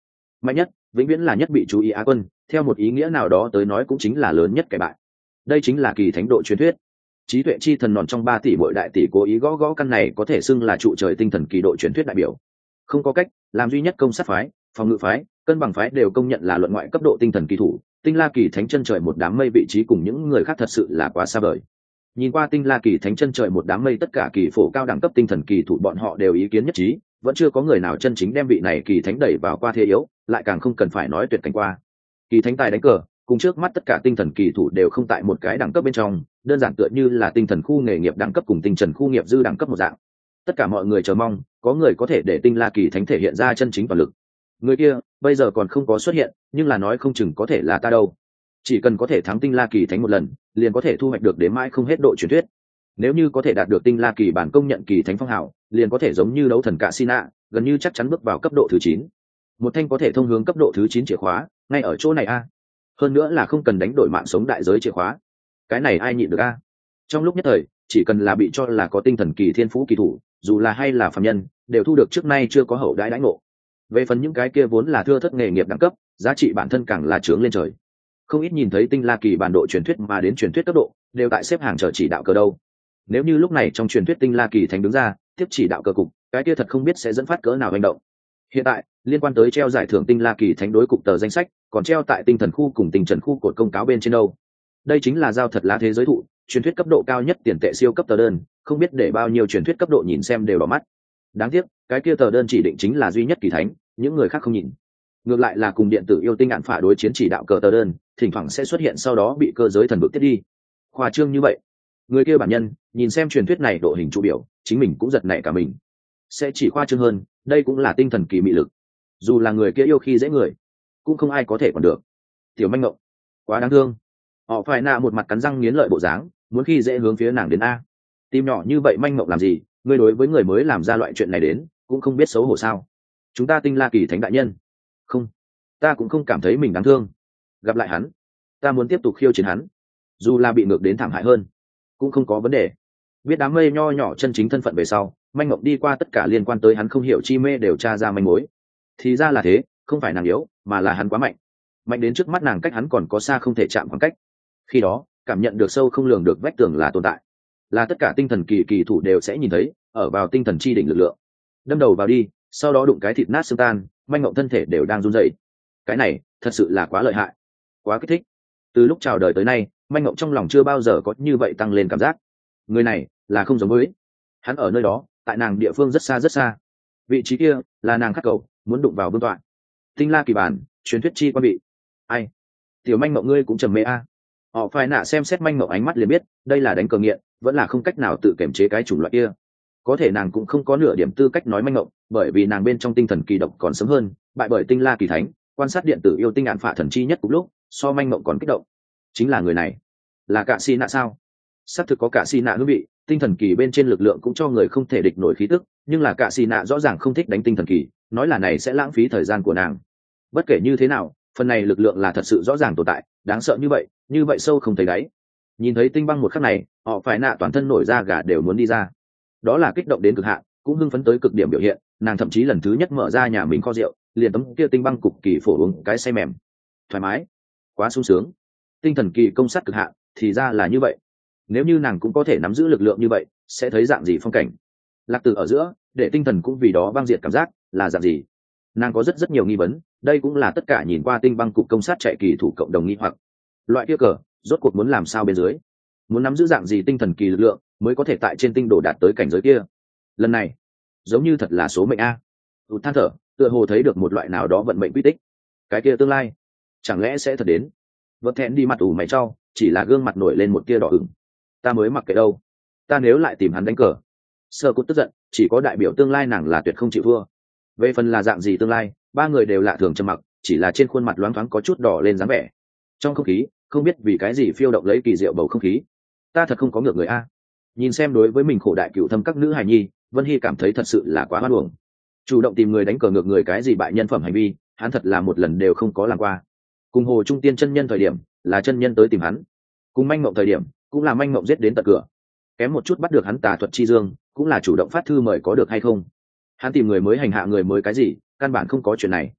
mạnh nhất vĩnh viễn là nhất bị chú ý Á quân, theo một ý nghĩa nào đó tới nói cũng chính là lớn nhất kẻ bại. Đây chính là kỳ thánh độ truyền thuyết. Trí tuệ chi thần nòn trong 3 tỷ bội đại tỷ cố ý gõ gõ căn này có thể xưng là trụ trời tinh thần kỳ độ truyền thuyết đại biểu. Không có cách, làm duy nhất công sát phái, phòng ngự phái, cân bằng phái đều công nhận là luận ngoại cấp độ tinh thần kỳ thủ, tinh la kỳ thánh chân trời một đám mây vị trí cùng những người khác thật sự là quá xa vời. Nhìn qua tinh la kỳ thánh chân trời một đám mây tất cả kỳ phổ cao đẳng cấp tinh thần kỳ thủ bọn họ đều ý kiến nhất trí, vẫn chưa có người nào chân chính đem vị này kỳ thánh đẩy vào qua thế yếu, lại càng không cần phải nói tuyệt cảnh qua. Kỳ thánh tài đánh cờ, cùng trước mắt tất cả tinh thần kỳ thủ đều không tại một cái đẳng cấp bên trong, đơn giản tựa như là tinh thần khu nghề nghiệp đẳng cấp cùng tinh trần khu nghiệp dư đẳng cấp một dạng. Tất cả mọi người chờ mong có người có thể để tinh la kỳ thánh thể hiện ra chân chính toàn lực. Người kia bây giờ còn không có xuất hiện, nhưng là nói không chừng có thể là ta đâu. Chỉ cần có thể thắng tinh la kỳ thánh một lần, liền có thể thu hoạch được đến mãi không hết độ truyền thuyết. Nếu như có thể đạt được tinh la kỳ bản công nhận kỳ thánh phong hào, liền có thể giống như đấu thần cạ Sina, gần như chắc chắn bước vào cấp độ thứ 9. Một thanh có thể thông hướng cấp độ thứ 9 chìa khóa, ngay ở chỗ này a. Hơn nữa là không cần đánh đổi mạng sống đại giới chìa khóa. Cái này ai nhịn được a? Trong lúc nhất thời, chỉ cần là bị cho là có tinh thần kỳ thiên phú kỳ thủ, dù là hay là phàm nhân, đều thu được trước nay chưa có hậu đãi đãi ngộ. Về phần những cái kia vốn là thưa thất nghề nghiệp đẳng cấp, giá trị bản thân càng là trướng lên trời. Không ít nhìn thấy tinh la kỳ bản độ truyền thuyết mà đến truyền thuyết cấp độ, đều tại xếp hàng chờ chỉ đạo cờ đâu. Nếu như lúc này trong truyền thuyết tinh la kỳ thánh đứng ra, tiếp chỉ đạo cờ cục, cái kia thật không biết sẽ dẫn phát cỡ nào hành động. Hiện tại, liên quan tới treo giải thưởng tinh la kỳ thánh đối cục tờ danh sách, còn treo tại tinh thần khu cùng tinh trần khu cột công cáo bên trên đâu. Đây chính là giao thật lá thế giới thụ, truyền thuyết cấp độ cao nhất tiền tệ siêu cấp tờ đơn, không biết để bao nhiêu truyền thuyết cấp độ nhìn xem đều đỏ mắt. Đáng tiếc, cái kia tờ đơn chỉ định chính là duy nhất kỳ thánh, những người khác không nhìn. Ngược lại là cùng điện tử yêu tinh ngạn phả đối chiến chỉ đạo cờ tờ đơn, thỉnh thoảng sẽ xuất hiện sau đó bị cơ giới thần bực tiết đi. Khoa trương như vậy, người kia bản nhân nhìn xem truyền thuyết này độ hình trụ biểu, chính mình cũng giật nảy cả mình. Sẽ chỉ khoa trương hơn, đây cũng là tinh thần kỳ mị lực. Dù là người kia yêu khi dễ người, cũng không ai có thể còn được. Tiểu manh ngộng, quá đáng thương. Họ phải nạ một mặt cắn răng nghiến lợi bộ dáng, muốn khi dễ hướng phía nàng đến a. Tim nhỏ như vậy manh ngộng làm gì? Ngươi đối với người mới làm ra loại chuyện này đến, cũng không biết xấu hổ sao? Chúng ta tinh la kỳ thánh đại nhân. Không, ta cũng không cảm thấy mình đáng thương. Gặp lại hắn, ta muốn tiếp tục khiêu chiến hắn, dù là bị ngược đến thảm hại hơn, cũng không có vấn đề. Biết đám mây nho nhỏ chân chính thân phận về sau, manh ngộng đi qua tất cả liên quan tới hắn không hiểu chi mê đều tra ra manh mối. Thì ra là thế, không phải nàng yếu, mà là hắn quá mạnh. Mạnh đến trước mắt nàng cách hắn còn có xa không thể chạm khoảng cách. Khi đó, cảm nhận được sâu không lường được vách tường là tồn tại, là tất cả tinh thần kỳ kỳ thủ đều sẽ nhìn thấy, ở vào tinh thần chi đỉnh lực lượng. Đâm đầu vào đi, sau đó đụng cái thịt nát xương tan, manh ngộng thân thể đều đang run rẩy. Cái này thật sự là quá lợi hại, quá kích thích. Từ lúc chào đời tới nay, manh ngộng trong lòng chưa bao giờ có như vậy tăng lên cảm giác. Người này là không giống với hắn, ở nơi đó, tại nàng địa phương rất xa rất xa. Vị trí kia là nàng khắc cầu muốn đụng vào vương tọa. Tinh la kỳ bản, truyền thuyết chi quan vị. Ai? Tiểu manh ngộng ngươi cũng trầm mê a. Họ phải nạ xem xét manh ngộng ánh mắt liền biết, đây là đánh cờ nghiện, vẫn là không cách nào tự kiểm chế cái chủng loại kia. Có thể nàng cũng không có nửa điểm tư cách nói manh ngộng, bởi vì nàng bên trong tinh thần kỳ độc còn sớm hơn, bại bởi tinh la kỳ thánh, quan sát điện tử yêu tinh ạn phả thần chi nhất cùng lúc, so manh ngộng còn kích động. Chính là người này, là cạ xì nạ sao? Xác thực có cạ xì nạ hương vị, tinh thần kỳ bên trên lực lượng cũng cho người không thể địch nổi khí tức, nhưng là cạ xì nạ rõ ràng không thích đánh tinh thần kỳ, nói là này sẽ lãng phí thời gian của nàng. Bất kể như thế nào, phần này lực lượng là thật sự rõ ràng tồn tại, đáng sợ như vậy sâu không thấy đáy. Nhìn thấy tinh băng một khắc này, họ phải nạ toàn thân nổi da gà đều muốn đi ra. Đó là kích động đến cực hạn, cũng hưng phấn tới cực điểm biểu hiện, nàng thậm chí lần thứ nhất mở ra nhà mình kho rượu, liền tấm kia tinh băng cục kỳ phổ uống cái say mềm. Thoải mái, quá sung sướng. Tinh thần kỳ công sát cực hạn, thì ra là như vậy. Nếu như nàng cũng có thể nắm giữ lực lượng như vậy, sẽ thấy dạng gì phong cảnh. Lạc Tử ở giữa, để tinh thần cũng vì đó băng diệt cảm giác, là dạng gì? Nàng có rất nhiều nghi vấn, đây cũng là tất cả nhìn qua tinh băng cục công sát chạy kỳ thủ cộng đồng nghi hoặc. Loại kia cờ, rốt cuộc muốn làm sao bên dưới? Muốn nắm giữ dạng gì tinh thần kỳ lực lượng, mới có thể tại trên tinh đồ đạt tới cảnh giới kia? Lần này, giống như thật là số mệnh a. Tụt than thở, tựa hồ thấy được một loại nào đó vận mệnh quy tích. Cái kia tương lai, chẳng lẽ sẽ thật đến? Vật thẹn đi mặt ủ mày cho, chỉ là gương mặt nổi lên một tia đỏ ửng. Ta mới mặc kệ đâu, ta nếu lại tìm hắn đánh cờ. Sơ Cốt tức giận, chỉ có đại biểu tương lai nàng là tuyệt không chịu thua. Về phần là dạng gì tương lai, ba người đều lạ thường trầm mặc, chỉ là trên khuôn mặt loáng thoáng có chút đỏ lên dáng vẻ. Trong không khí, không biết vì cái gì phiêu động lấy kỳ diệu bầu không khí. Ta thật không có ngược người a. Nhìn xem đối với mình khổ đại cựu thâm các nữ hài nhi, Vân Hy cảm thấy thật sự là quá hoan uổng. Chủ động tìm người đánh cờ ngược người cái gì bại nhân phẩm hành vi, hắn thật là một lần đều không có làm qua. Cùng Hồ Trung Tiên chân nhân thời điểm, là chân nhân tới tìm hắn. Cùng Manh Mộng thời điểm, cũng là Manh Mộng giết đến tận cửa. Kém một chút bắt được hắn tà thuật chi dương, cũng là chủ động phát thư mời có được hay không. Hắn tìm người mới hành hạ người mới cái gì, căn bản không có chuyện này.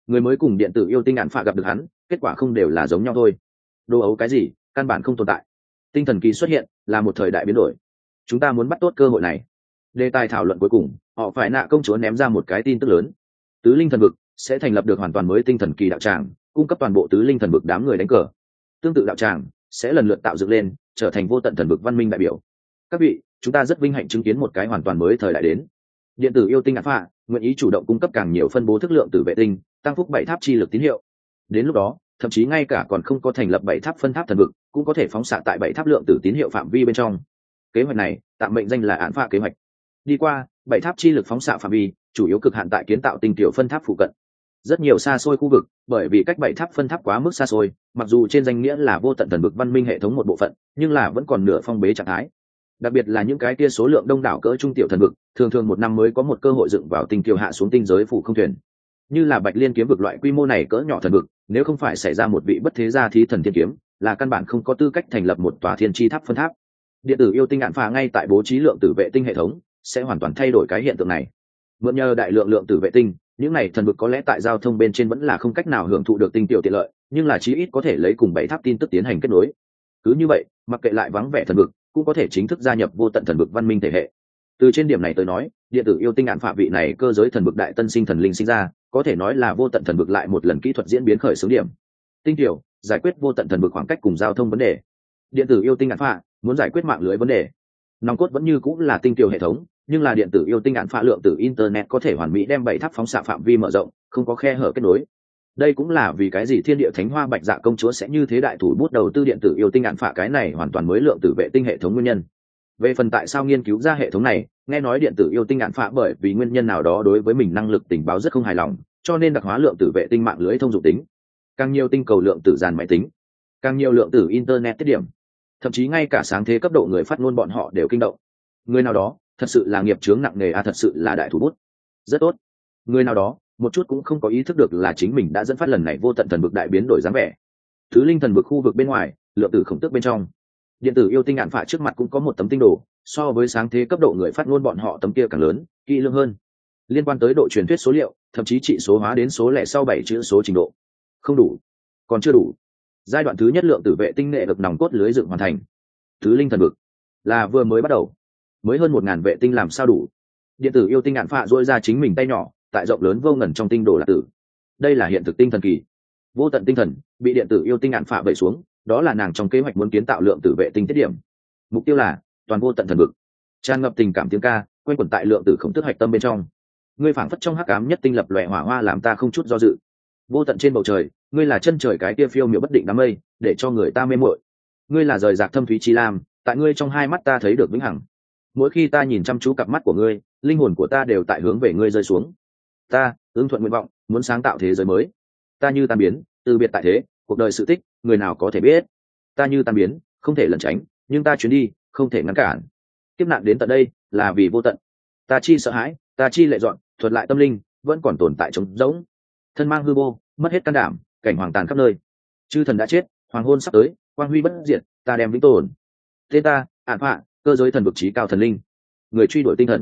người mới cùng điện tử yêu tinh ạn phạ gặp được hắn, kết quả không đều là giống nhau thôi. Đồ ấu cái gì căn bản không tồn tại. Tinh thần kỳ xuất hiện là một thời đại biến đổi, chúng ta muốn bắt tốt cơ hội này. Đề tài thảo luận cuối cùng, họ phải nạ công chúa ném ra một cái tin tức lớn: tứ linh thần vực sẽ thành lập được hoàn toàn mới tinh thần kỳ đạo tràng, cung cấp toàn bộ tứ linh thần vực đám người đánh cờ. Tương tự đạo tràng sẽ lần lượt tạo dựng lên, trở thành vô tận thần vực văn minh đại biểu. Các vị, chúng ta rất vinh hạnh chứng kiến một cái hoàn toàn mới thời đại đến. Điện tử yêu tinh ạn phạ nguyện ý chủ động cung cấp càng nhiều phân bố thức lượng tử vệ tinh, tăng phúc bảy tháp chi lực tín hiệu. Đến lúc đó, thậm chí ngay cả còn không có thành lập bảy tháp phân tháp thần vực, cũng có thể phóng xạ tại bảy tháp lượng tử tín hiệu phạm vi bên trong. Kế hoạch này tạm mệnh danh là ạn phạ kế hoạch. Đi qua bảy tháp chi lực phóng xạ phạm vi chủ yếu cực hạn tại kiến tạo tinh tiểu phân tháp phụ cận. Rất nhiều xa xôi khu vực, bởi vì cách bảy tháp phân tháp quá mức xa xôi, mặc dù trên danh nghĩa là vô tận thần vực văn minh hệ thống một bộ phận, nhưng là vẫn còn nửa phong bế trạng thái. Đặc biệt là những cái kia số lượng đông đảo cỡ trung tiểu thần vực, thường thường một năm mới có một cơ hội dựng vào tinh kiều hạ xuống tinh giới phủ không thuyền. Như là Bạch Liên kiếm vực loại quy mô này cỡ nhỏ thần vực, nếu không phải xảy ra một vị bất thế gia thí thần thiên kiếm, là căn bản không có tư cách thành lập một tòa thiên chi tháp phân tháp. Điện tử yêu tinh ạn phạ ngay tại bố trí lượng tử vệ tinh hệ thống, sẽ hoàn toàn thay đổi cái hiện tượng này. Mượn nhờ đại lượng lượng tử vệ tinh, những này thần vực có lẽ tại giao thông bên trên vẫn là không cách nào hưởng thụ được tinh tiểu tiện lợi, nhưng là chí ít có thể lấy cùng bảy tháp tin tức tiến hành kết nối. Cứ như vậy, mặc kệ lại vắng vẻ thần vực, cũng có thể chính thức gia nhập vô tận thần vực văn minh thể hệ. Từ trên điểm này tới nói, điện tử yêu tinh ạn phạ vị này cơ giới thần vực đại tân sinh thần linh sinh ra, có thể nói là vô tận thần vực lại một lần kỹ thuật diễn biến khởi xướng điểm. Tinh tiểu giải quyết vô tận thần vực khoảng cách cùng giao thông vấn đề. Điện tử yêu tinh ạn phạ muốn giải quyết mạng lưới vấn đề. Nòng cốt vẫn như cũng là tinh tiểu hệ thống, nhưng là điện tử yêu tinh ạn phạ lượng tử internet có thể hoàn mỹ đem bảy tháp phóng xạ phạm vi mở rộng, không có khe hở kết nối. Đây cũng là vì cái gì thiên địa thánh hoa bạch dạ công chúa sẽ như thế đại thủ bút đầu tư điện tử yêu tinh ạn phạ cái này hoàn toàn mới lượng tử vệ tinh hệ thống nguyên nhân. Về phần tại sao nghiên cứu ra hệ thống này, nghe nói điện tử yêu tinh ạn phạ bởi vì nguyên nhân nào đó đối với mình năng lực tình báo rất không hài lòng, cho nên đặc hóa lượng tử vệ tinh mạng lưới thông dụng tính, càng nhiều tinh cầu lượng tử dàn máy tính, càng nhiều lượng tử internet tiết điểm, thậm chí ngay cả sáng thế cấp độ người phát ngôn bọn họ đều kinh động. Người nào đó thật sự là nghiệp chướng nặng nề, thật sự là đại thủ bút. Rất tốt. Người nào đó một chút cũng không có ý thức được là chính mình đã dẫn phát lần này vô tận thần vực đại biến đổi dáng vẻ. Thứ linh thần vực khu vực bên ngoài, lượng tử khổng tước bên trong, điện tử yêu tinh ạn phạ trước mặt cũng có một tấm tinh đồ, so với sáng thế cấp độ người phát ngôn bọn họ tấm kia càng lớn, kỹ lưỡng hơn. Liên quan tới độ truyền thuyết số liệu, thậm chí trị số hóa đến số lẻ sau 7 chữ số trình độ. Không đủ, còn chưa đủ. Giai đoạn thứ nhất lượng tử vệ tinh nghệ được nòng cốt lưới dựng hoàn thành. Thứ linh thần vực là vừa mới bắt đầu, mới hơn 1000 vệ tinh làm sao đủ. Điện tử yêu tinh ạn phạ duỗi ra chính mình tay nhỏ, tại rộng lớn vô ngần trong tinh đồ lạc tử. Đây là hiện thực tinh thần kỳ. Vô tận tinh thần bị điện tử yêu tinh ạn phạ vẩy xuống, đó là nàng trong kế hoạch muốn kiến tạo lượng tử vệ tinh tiết điểm. Mục tiêu là toàn vô tận thần vực. Tràn ngập tình cảm tiếng ca quanh quẩn tại lượng tử khổng tức hạch tâm bên trong. Ngươi phảng phất trong hắc ám nhất tinh lập lòe hỏa hoa, làm ta không chút do dự. Vô tận trên bầu trời, ngươi là chân trời cái kia phiêu miểu bất định đám mây, để cho người ta mê muội. Ngươi là rời rạc thâm thúy chi lam, tại ngươi trong hai mắt ta thấy được vĩnh hằng. Mỗi khi ta nhìn chăm chú cặp mắt của ngươi, linh hồn của ta đều tại hướng về ngươi rơi xuống. Ta ứng thuận nguyện vọng, muốn sáng tạo thế giới mới. Ta như tan biến, từ biệt tại thế, cuộc đời sự tích, người nào có thể biết. Ta như tan biến, không thể lẩn tránh, nhưng ta chuyến đi, không thể ngăn cản. Kiếp nạn đến tận đây, là vì vô tận. Ta chi sợ hãi, ta chi lệ dọn, thuật lại tâm linh, vẫn còn tồn tại trống rỗng. Thân mang hư vô, mất hết can đảm, cảnh hoàng tàn khắp nơi. Chư thần đã chết, hoàng hôn sắp tới, quang huy bất diệt, ta đem vĩnh tồn. Tên ta, ạn phạ, cơ giới thần vực trí cao thần linh. Người truy đuổi tinh thần.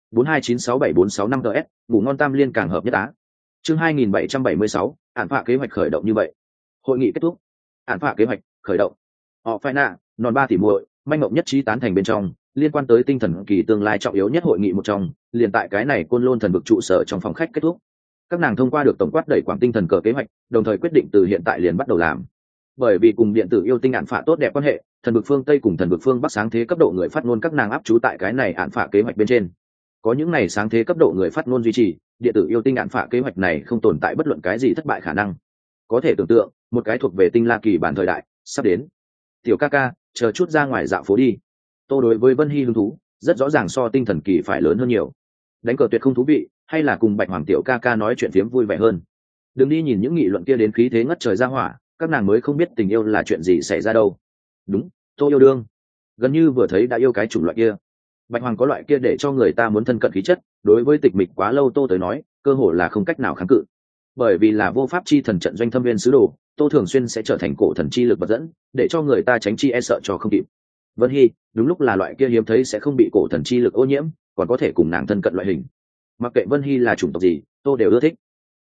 429674665 ts, ngủ ngon tam liên càng hợp nhất á. Chương 2776, ạn phạ kế hoạch khởi động như vậy. Hội nghị kết thúc. Ạn phạ kế hoạch khởi động. Họ phải nạ, non 3 tỷ muội, manh mộng nhất trí tán thành bên trong, liên quan tới tinh thần kỳ tương lai trọng yếu nhất hội nghị một trong, liền tại cái này côn lôn thần vực trụ sở trong phòng khách kết thúc. Các nàng thông qua được tổng quát đẩy quảng tinh thần cờ kế hoạch, đồng thời quyết định từ hiện tại liền bắt đầu làm. Bởi vì cùng điện tử yêu tinh ạn phạ tốt đẹp quan hệ, thần vực phương tây cùng thần vực phương bắc sáng thế cấp độ người phát ngôn các nàng áp trú tại cái này ạn phạ kế hoạch bên trên. Có những này sáng thế cấp độ người phát ngôn duy trì, điện tử yêu tinh ạn phạ kế hoạch này không tồn tại bất luận cái gì thất bại khả năng. Có thể tưởng tượng, một cái thuộc về tinh la kỳ bản thời đại sắp đến. Tiểu ca ca, chờ chút ra ngoài dạo phố đi. Tô đối với Vân Hy hứng thú rất rõ ràng so tinh thần kỳ phải lớn hơn nhiều. Đánh cờ tuyệt không thú vị, hay là cùng Bạch Hoàng tiểu ca ca nói chuyện phiếm vui vẻ hơn. Đừng đi nhìn những nghị luận kia đến khí thế ngất trời ra hỏa, các nàng mới không biết tình yêu là chuyện gì xảy ra đâu. Đúng, Tô yêu đương, gần như vừa thấy đã yêu cái chủng loại kia. Bạch Hoàng có loại kia để cho người ta muốn thân cận khí chất, đối với tịch mịch quá lâu Tô tới nói, cơ hồ là không cách nào kháng cự. Bởi vì là vô pháp chi thần trận doanh thâm viên sứ đồ, Tô thường xuyên sẽ trở thành cổ thần chi lực vật dẫn, để cho người ta tránh chi e sợ cho không kịp. Vân Hy đúng lúc là loại kia hiếm thấy sẽ không bị cổ thần chi lực ô nhiễm, còn có thể cùng nàng thân cận loại hình. Mặc kệ Vân Hy là chủng tộc gì, Tô đều ưa thích.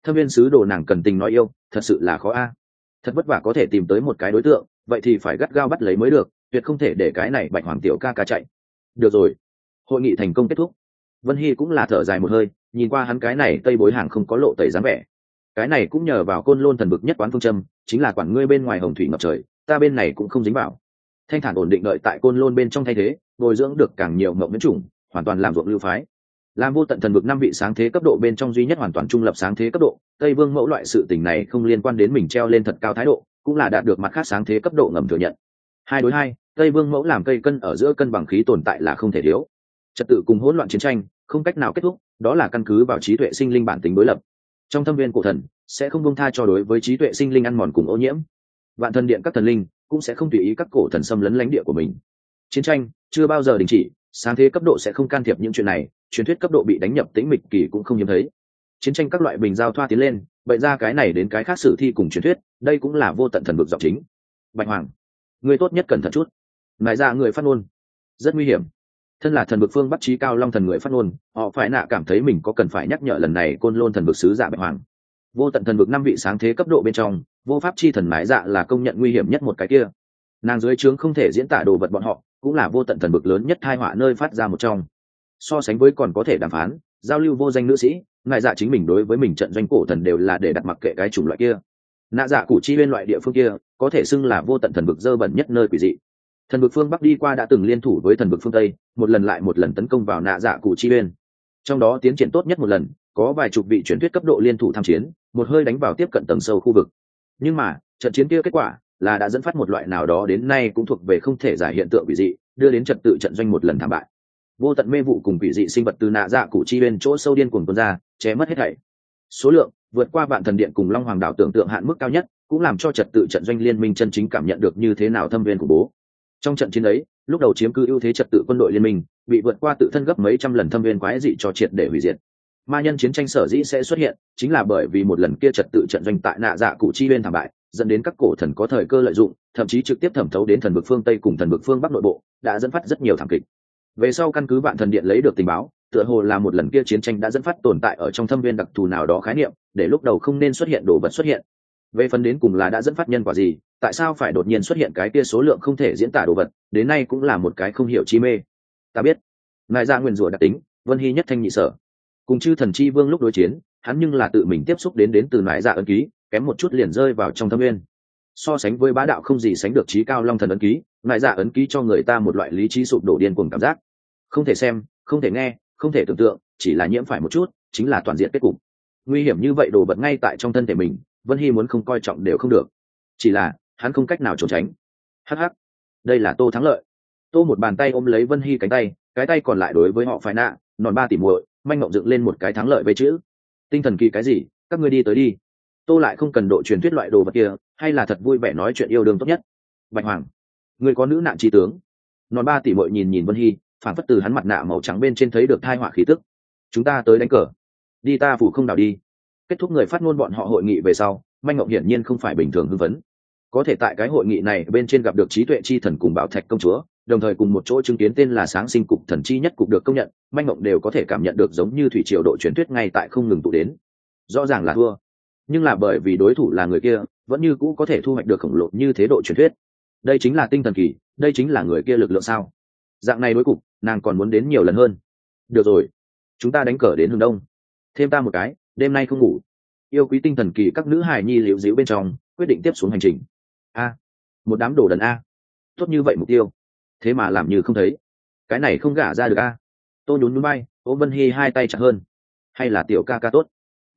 Thâm viên sứ đồ nàng cần tình nói yêu thật sự là khó a. Thật vất vả có thể tìm tới một cái đối tượng, vậy thì phải gắt gao bắt lấy mới được, tuyệt không thể để cái này Bạch Hoàng tiểu ca ca chạy. Được rồi, hội nghị thành công kết thúc. Vân Hy cũng là thở dài một hơi, nhìn qua hắn cái này tây bối hàng không có lộ tẩy dáng vẻ. Cái này cũng nhờ vào Côn Lôn thần vực nhất quán phương châm, chính là quản ngươi bên ngoài hồng thủy ngập trời, ta bên này cũng không dính vào. Thanh thản ổn định đợi tại Côn Lôn bên trong thay thế, bồi dưỡng được càng nhiều mộng miễn chủng, hoàn toàn làm ruộng lưu phái. Làm vô tận thần vực 5 vị sáng thế cấp độ bên trong duy nhất hoàn toàn trung lập sáng thế cấp độ, Tây Vương mẫu loại sự tình này không liên quan đến mình treo lên thật cao thái độ, cũng là đạt được mặt khác sáng thế cấp độ ngầm thừa nhận. 2 đối 2, Tây Vương mẫu làm cây cân ở giữa cân bằng khí tồn tại là không thể thiếu. Trật tự cùng hỗn loạn chiến tranh, không cách nào kết thúc, đó là căn cứ vào trí tuệ sinh linh bản tính đối lập. Trong thâm viên cổ thần sẽ không buông tha cho đối với trí tuệ sinh linh ăn mòn cùng ô nhiễm. Vạn thần điện các thần linh cũng sẽ không tùy ý các cổ thần xâm lấn lãnh địa của mình. Chiến tranh chưa bao giờ đình chỉ, sáng thế cấp độ sẽ không can thiệp những chuyện này, truyền thuyết cấp độ bị đánh nhập tĩnh mịch kỳ cũng không hiếm thấy. Chiến tranh các loại bình giao thoa tiến lên, vậy ra cái này đến cái khác sử thi cùng truyền thuyết, đây cũng là vô tận thần vực giọng chính. Bạch Hoàng, người tốt nhất cẩn thận chút. Nại ra người phát ngôn rất nguy hiểm. Thân là thần vực phương Bắc Chí Cao Long thần người phát ngôn, họ phải nạ cảm thấy mình có cần phải nhắc nhở lần này Côn Lôn thần vực sứ giả Bạch Hoàng. Vô tận thần vực 5 vị sáng thế cấp độ bên trong, vô pháp chi thần mái dạ là công nhận nguy hiểm nhất một cái kia. Nàng dưới trướng không thể diễn tả đồ vật bọn họ, cũng là vô tận thần vực lớn nhất tai họa nơi phát ra một trong. So sánh với còn có thể đàm phán, giao lưu vô danh nữ sĩ, ngại dạ chính mình đối với mình trận doanh cổ thần đều là để đặt mặc kệ cái chủng loại kia. Nạ dạ cụ chi bên loại địa phương kia, có thể xưng là vô tận thần vực dơ bẩn nhất nơi quỷ dị. Thần vực phương Bắc đi qua đã từng liên thủ với thần vực phương Tây, một lần lại một lần tấn công vào nạ dạ cụ chi bên. Trong đó tiến triển tốt nhất một lần, có vài chục vị truyền thuyết cấp độ liên thủ tham chiến, một hơi đánh vào tiếp cận tầng sâu khu vực. Nhưng mà trận chiến kia kết quả là đã dẫn phát một loại nào đó đến nay cũng thuộc về không thể giải hiện tượng quỷ dị, đưa đến trật tự trận doanh một lần thảm bại. Vô tận mê vụ cùng quỷ dị sinh vật từ nạ dạ cụ chi bên chỗ sâu điên cuồng tuôn ra, che mất hết thảy. Số lượng vượt qua vạn thần điện cùng Long Hoàng đảo tưởng tượng hạn mức cao nhất, cũng làm cho trật tự trận doanh liên minh chân chính cảm nhận được như thế nào thâm viên của bố. Trong trận chiến ấy, lúc đầu chiếm cứ ưu thế trật tự quân đội liên minh bị vượt qua tự thân gấp mấy trăm lần thâm viên quái dị cho triệt để hủy diệt. Ma nhân chiến tranh sở dĩ sẽ xuất hiện, chính là bởi vì một lần kia trật tự trận doanh tại nạ dạ cụ chi bên thảm bại, dẫn đến các cổ thần có thời cơ lợi dụng, thậm chí trực tiếp thẩm thấu đến thần vực phương Tây cùng thần vực phương Bắc nội bộ, đã dẫn phát rất nhiều thảm kịch. Về sau căn cứ vạn thần điện lấy được tình báo, tựa hồ là một lần kia chiến tranh đã dẫn phát tồn tại ở trong thâm viên đặc thù nào đó khái niệm, để lúc đầu không nên xuất hiện đồ vật xuất hiện. Về phần đến cùng là đã dẫn phát nhân quả gì, tại sao phải đột nhiên xuất hiện cái kia số lượng không thể diễn tả đồ vật, đến nay cũng là một cái không hiểu chi mê. Ta biết, ngài ra nguyên rủa đặc tính, Vân Hy nhất thanh nhị sở. Cùng chư thần chi vương lúc đối chiến, hắn nhưng là tự mình tiếp xúc đến từ nại dạ ấn ký, kém một chút liền rơi vào trong thâm nguyên. So sánh với bá đạo không gì sánh được Chí Cao Long thần ấn ký, nại dạ ấn ký cho người ta một loại lý trí sụp đổ điên cuồng cảm giác. Không thể xem, không thể nghe, không thể tưởng tượng, chỉ là nhiễm phải một chút, chính là toàn diện kết cục. Nguy hiểm như vậy đồ vật ngay tại trong thân thể mình, Vân Hy muốn không coi trọng đều không được. Chỉ là hắn không cách nào trốn tránh. Hắc hắc, đây là Tô thắng lợi. Tô một bàn tay ôm lấy Vân Hy cánh tay, cái tay còn lại đối với họ phải nạ, nòn ba tỉ muội, manh ngậm dựng lên một cái thắng lợi với chữ. Tinh thần kỳ cái gì, các ngươi đi tới đi. Tô lại không cần độ truyền thuyết loại đồ vật kia, hay là thật vui vẻ nói chuyện yêu đương tốt nhất. Bạch Hoàng, người có nữ nạn chi tướng. Nòn ba tỉ muội nhìn Vân Hy, phản phất từ hắn mặt nạ màu trắng bên trên thấy được thai họa khí tức. Chúng ta tới đánh cờ. Đi ta phủ không đảo đi. Kết thúc người phát ngôn bọn họ hội nghị về sau, manh ngậm hiển nhiên không phải bình thường hưng phấn. Có thể tại cái hội nghị này bên trên gặp được trí tuệ chi thần cùng bảo thạch công chúa, đồng thời cùng một chỗ chứng kiến tên là sáng sinh cục thần chi nhất cục được công nhận, manh ngậm đều có thể cảm nhận được giống như thủy triều độ truyền thuyết ngay tại không ngừng tụ đến. Rõ ràng là thua, nhưng là bởi vì đối thủ là người kia, vẫn như cũ có thể thu hoạch được khổng lồ như thế độ truyền thuyết. Đây chính là tinh thần kỳ, đây chính là người kia lực lượng sao? Dạng này đối cục, nàng còn muốn đến nhiều lần hơn. Được rồi, chúng ta đánh cờ đến hướng đông. Thêm ta một cái, đêm nay không ngủ. Yêu quý tinh thần kỳ các nữ hài nhi liễu díu bên trong, quyết định tiếp xuống hành trình. A, một đám đồ đần a. Tốt như vậy mục tiêu, thế mà làm như không thấy. Cái này không gả ra được a. Tô nhún nhún bay, ôm Vân Hy hai tay chặt hơn. Hay là tiểu ca ca tốt.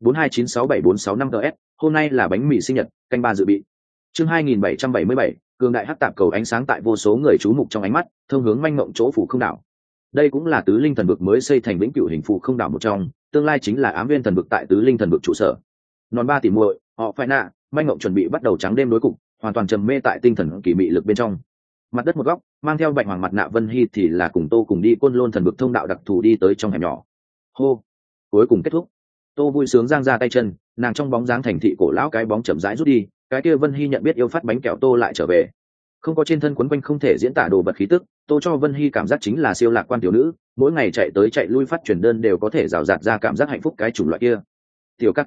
42967465 ts, hôm nay là bánh mì sinh nhật, canh ba dự bị. Chương 2777, cường đại hắc tạp cầu ánh sáng tại vô số người chú mục trong ánh mắt, thông hướng manh mộng chỗ phủ không đảo. Đây cũng là tứ linh thần vực mới xây thành vĩnh cửu hình phủ không đảo một trong, tương lai chính là ám viên thần vực tại tứ linh thần vực trụ sở. Non ba tỷ muội, họ phải nạ, manh mộng chuẩn bị bắt đầu trắng đêm đối cục, hoàn toàn trầm mê tại tinh thần kỳ mị lực bên trong. Mặt đất một góc, mang theo Bạch Hoàng mặt nạ Vân Hy thì là cùng Tô cùng đi Côn Lôn thần vực thông đạo đặc thù đi tới trong hẻm nhỏ. Hô, cuối cùng kết thúc. Tô vui sướng giang ra tay chân, nàng trong bóng dáng thành thị cổ lão cái bóng chậm rãi rút đi, cái kia Vân Hy nhận biết yêu phát bánh kẹo Tô lại trở về. Không có trên thân quấn quanh không thể diễn tả đồ vật khí tức, Tô cho Vân Hy cảm giác chính là siêu lạc quan tiểu nữ, mỗi ngày chạy tới chạy lui phát truyền đơn đều có thể rào rạt ra cảm giác hạnh phúc cái chủng loại kia. Tiểu ca ca,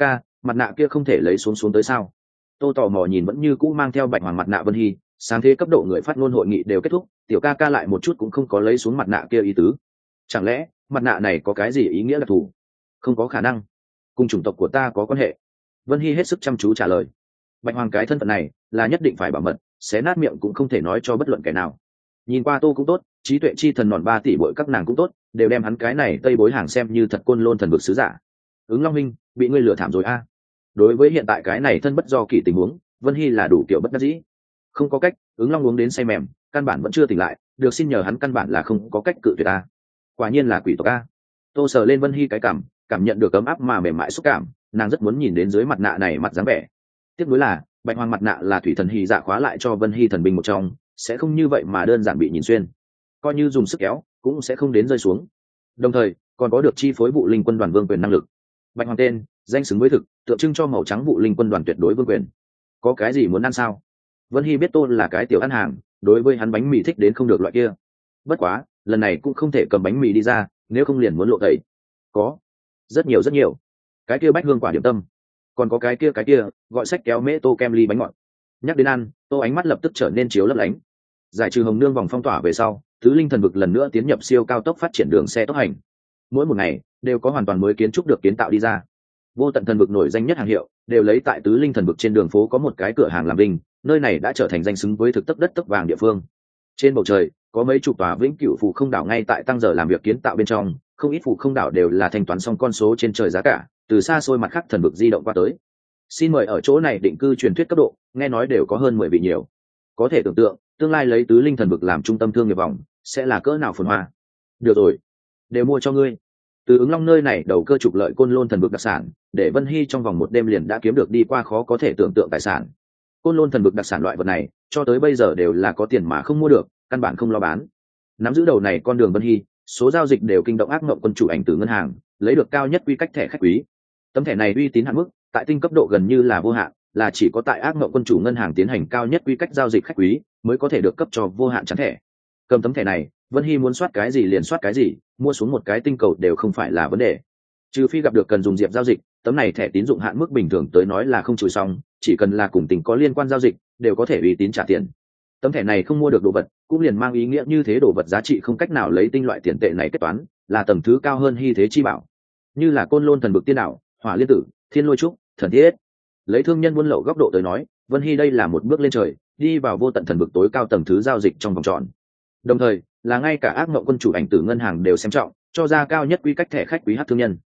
mặt nạ kia không thể lấy xuống tới sao? Tô tò mò nhìn vẫn như cũ mang theo bạch hoàng mặt nạ Vân Hy. Sáng thế cấp độ người phát ngôn hội nghị đều kết thúc, tiểu ca ca lại một chút cũng không có lấy xuống mặt nạ kia ý tứ. Chẳng lẽ mặt nạ này có cái gì ý nghĩa đặc thù? Không có khả năng, cùng chủng tộc của ta có quan hệ. Vân Hy hết sức chăm chú trả lời. Bạch hoàng cái thân phận này là nhất định phải bảo mật, xé nát miệng cũng không thể nói cho bất luận kẻ nào. Nhìn qua Tô cũng tốt, trí tuệ chi thần nòn 3 tỷ bội các nàng cũng tốt, đều đem hắn cái này tây bối hàng xem như thật côn lôn thần vực sứ giả. Ứng Long Minh, bị ngươi lừa thảm rồi a. Đối với hiện tại cái này thân bất do kỳ tình huống, Vân Hy là đủ kiểu bất đắc dĩ. Không có cách, Ứng Long uống đến say mềm, căn bản vẫn chưa tỉnh lại, được xin nhờ hắn căn bản là không có cách cự tuyệt a. Quả nhiên là quỷ tộc a. Tô sờ lên Vân Hy cái cảm nhận được ấm áp mà mềm mại xúc cảm, nàng rất muốn nhìn đến dưới mặt nạ này mặt dáng vẻ. Tiếp nối là bạch hoàng mặt nạ là thủy thần hy dạ khóa lại cho Vân Hy thần binh một trong, sẽ không như vậy mà đơn giản bị nhìn xuyên, coi như dùng sức kéo cũng sẽ không đến rơi xuống. Đồng thời còn có được chi phối vụ linh quân đoàn vương quyền năng lực. Bạch hoàng tên danh xứng với thực, tượng trưng cho màu trắng vụ linh quân đoàn tuyệt đối vương quyền. Có cái gì muốn ăn sao? Vân Hy biết Tô là cái tiểu ăn hàng, đối với hắn bánh mì thích đến không được loại kia. Bất quá lần này cũng không thể cầm bánh mì đi ra, nếu không liền muốn lộ tẩy. Có rất nhiều cái kia bách hương quả điểm tâm, còn có cái kia gọi sách kéo mễ tô kem ly bánh ngọt. Nhắc đến ăn, Tô ánh mắt lập tức trở nên chiếu lấp lánh. Giải trừ hồng nương vòng phong tỏa về sau, tứ linh thần vực lần nữa tiến nhập siêu cao tốc phát triển đường xe tốc hành. Mỗi một ngày đều có hoàn toàn mới kiến trúc được kiến tạo đi ra. Vô tận thần vực nổi danh nhất hàng hiệu đều lấy tại tứ linh thần vực trên đường phố có một cái cửa hàng làm vinh, nơi này đã trở thành danh xứng với thực tấp đất tấp vàng địa phương. Trên bầu trời có mấy chục tòa vĩnh cửu phù không đảo ngay tại tăng giờ làm việc kiến tạo bên trong, không ít phù không đảo đều là thanh toán xong con số trên trời giá cả, từ xa xôi mặt khác thần vực di động qua tới. Xin mời ở chỗ này định cư truyền thuyết cấp độ, nghe nói đều có hơn 10 vị nhiều. Có thể tưởng tượng tương lai lấy tứ linh thần vực làm trung tâm thương nghiệp vòng sẽ là cỡ nào phồn hoa. Được rồi, đều mua cho ngươi. Từ Ứng Long nơi này đầu cơ trục lợi côn lôn thần vực đặc sản, để Vân Hy trong vòng một đêm liền đã kiếm được đi qua khó có thể tưởng tượng tài sản. Côn lôn thần vực đặc sản loại vật này cho tới bây giờ đều là có tiền mà không mua được, căn bản không lo bán. Nắm giữ đầu này con đường Vân Hy, số giao dịch đều kinh động ác mộng quân chủ ảnh từ ngân hàng, lấy được cao nhất quy cách thẻ khách quý. Tấm thẻ này uy tín hạn mức tại tinh cấp độ gần như là vô hạn, là chỉ có tại ác mộng quân chủ ngân hàng tiến hành cao nhất quy cách giao dịch khách quý mới có thể được cấp cho vô hạn chắn thẻ. Cầm tấm thẻ này, Vân Hy muốn soát cái gì liền soát cái gì, mua xuống một cái tinh cầu đều không phải là vấn đề. Trừ phi gặp được cần dùng diệp giao dịch, tấm này thẻ tín dụng hạn mức bình thường tới nói là không trừ xong, chỉ cần là cùng tình có liên quan giao dịch đều có thể uy tín trả tiền. Tấm thẻ này không mua được đồ vật, cũng liền mang ý nghĩa như thế đồ vật giá trị không cách nào lấy tinh loại tiền tệ này kết toán, là tầng thứ cao hơn hy thế chi bảo, như là côn lôn thần vực tiên đạo, hỏa liên tử, thiên lôi trúc, thần thiết. Lấy thương nhân buôn lậu góc độ tới nói, Vân Hy đây là một bước lên trời, đi vào vô tận thần vực tối cao tầng thứ giao dịch trong vòng tròn. Đồng thời là ngay cả ác mộng quân chủ ảnh tử ngân hàng đều xem trọng, cho ra cao nhất quy cách thẻ khách quý hát thương nhân.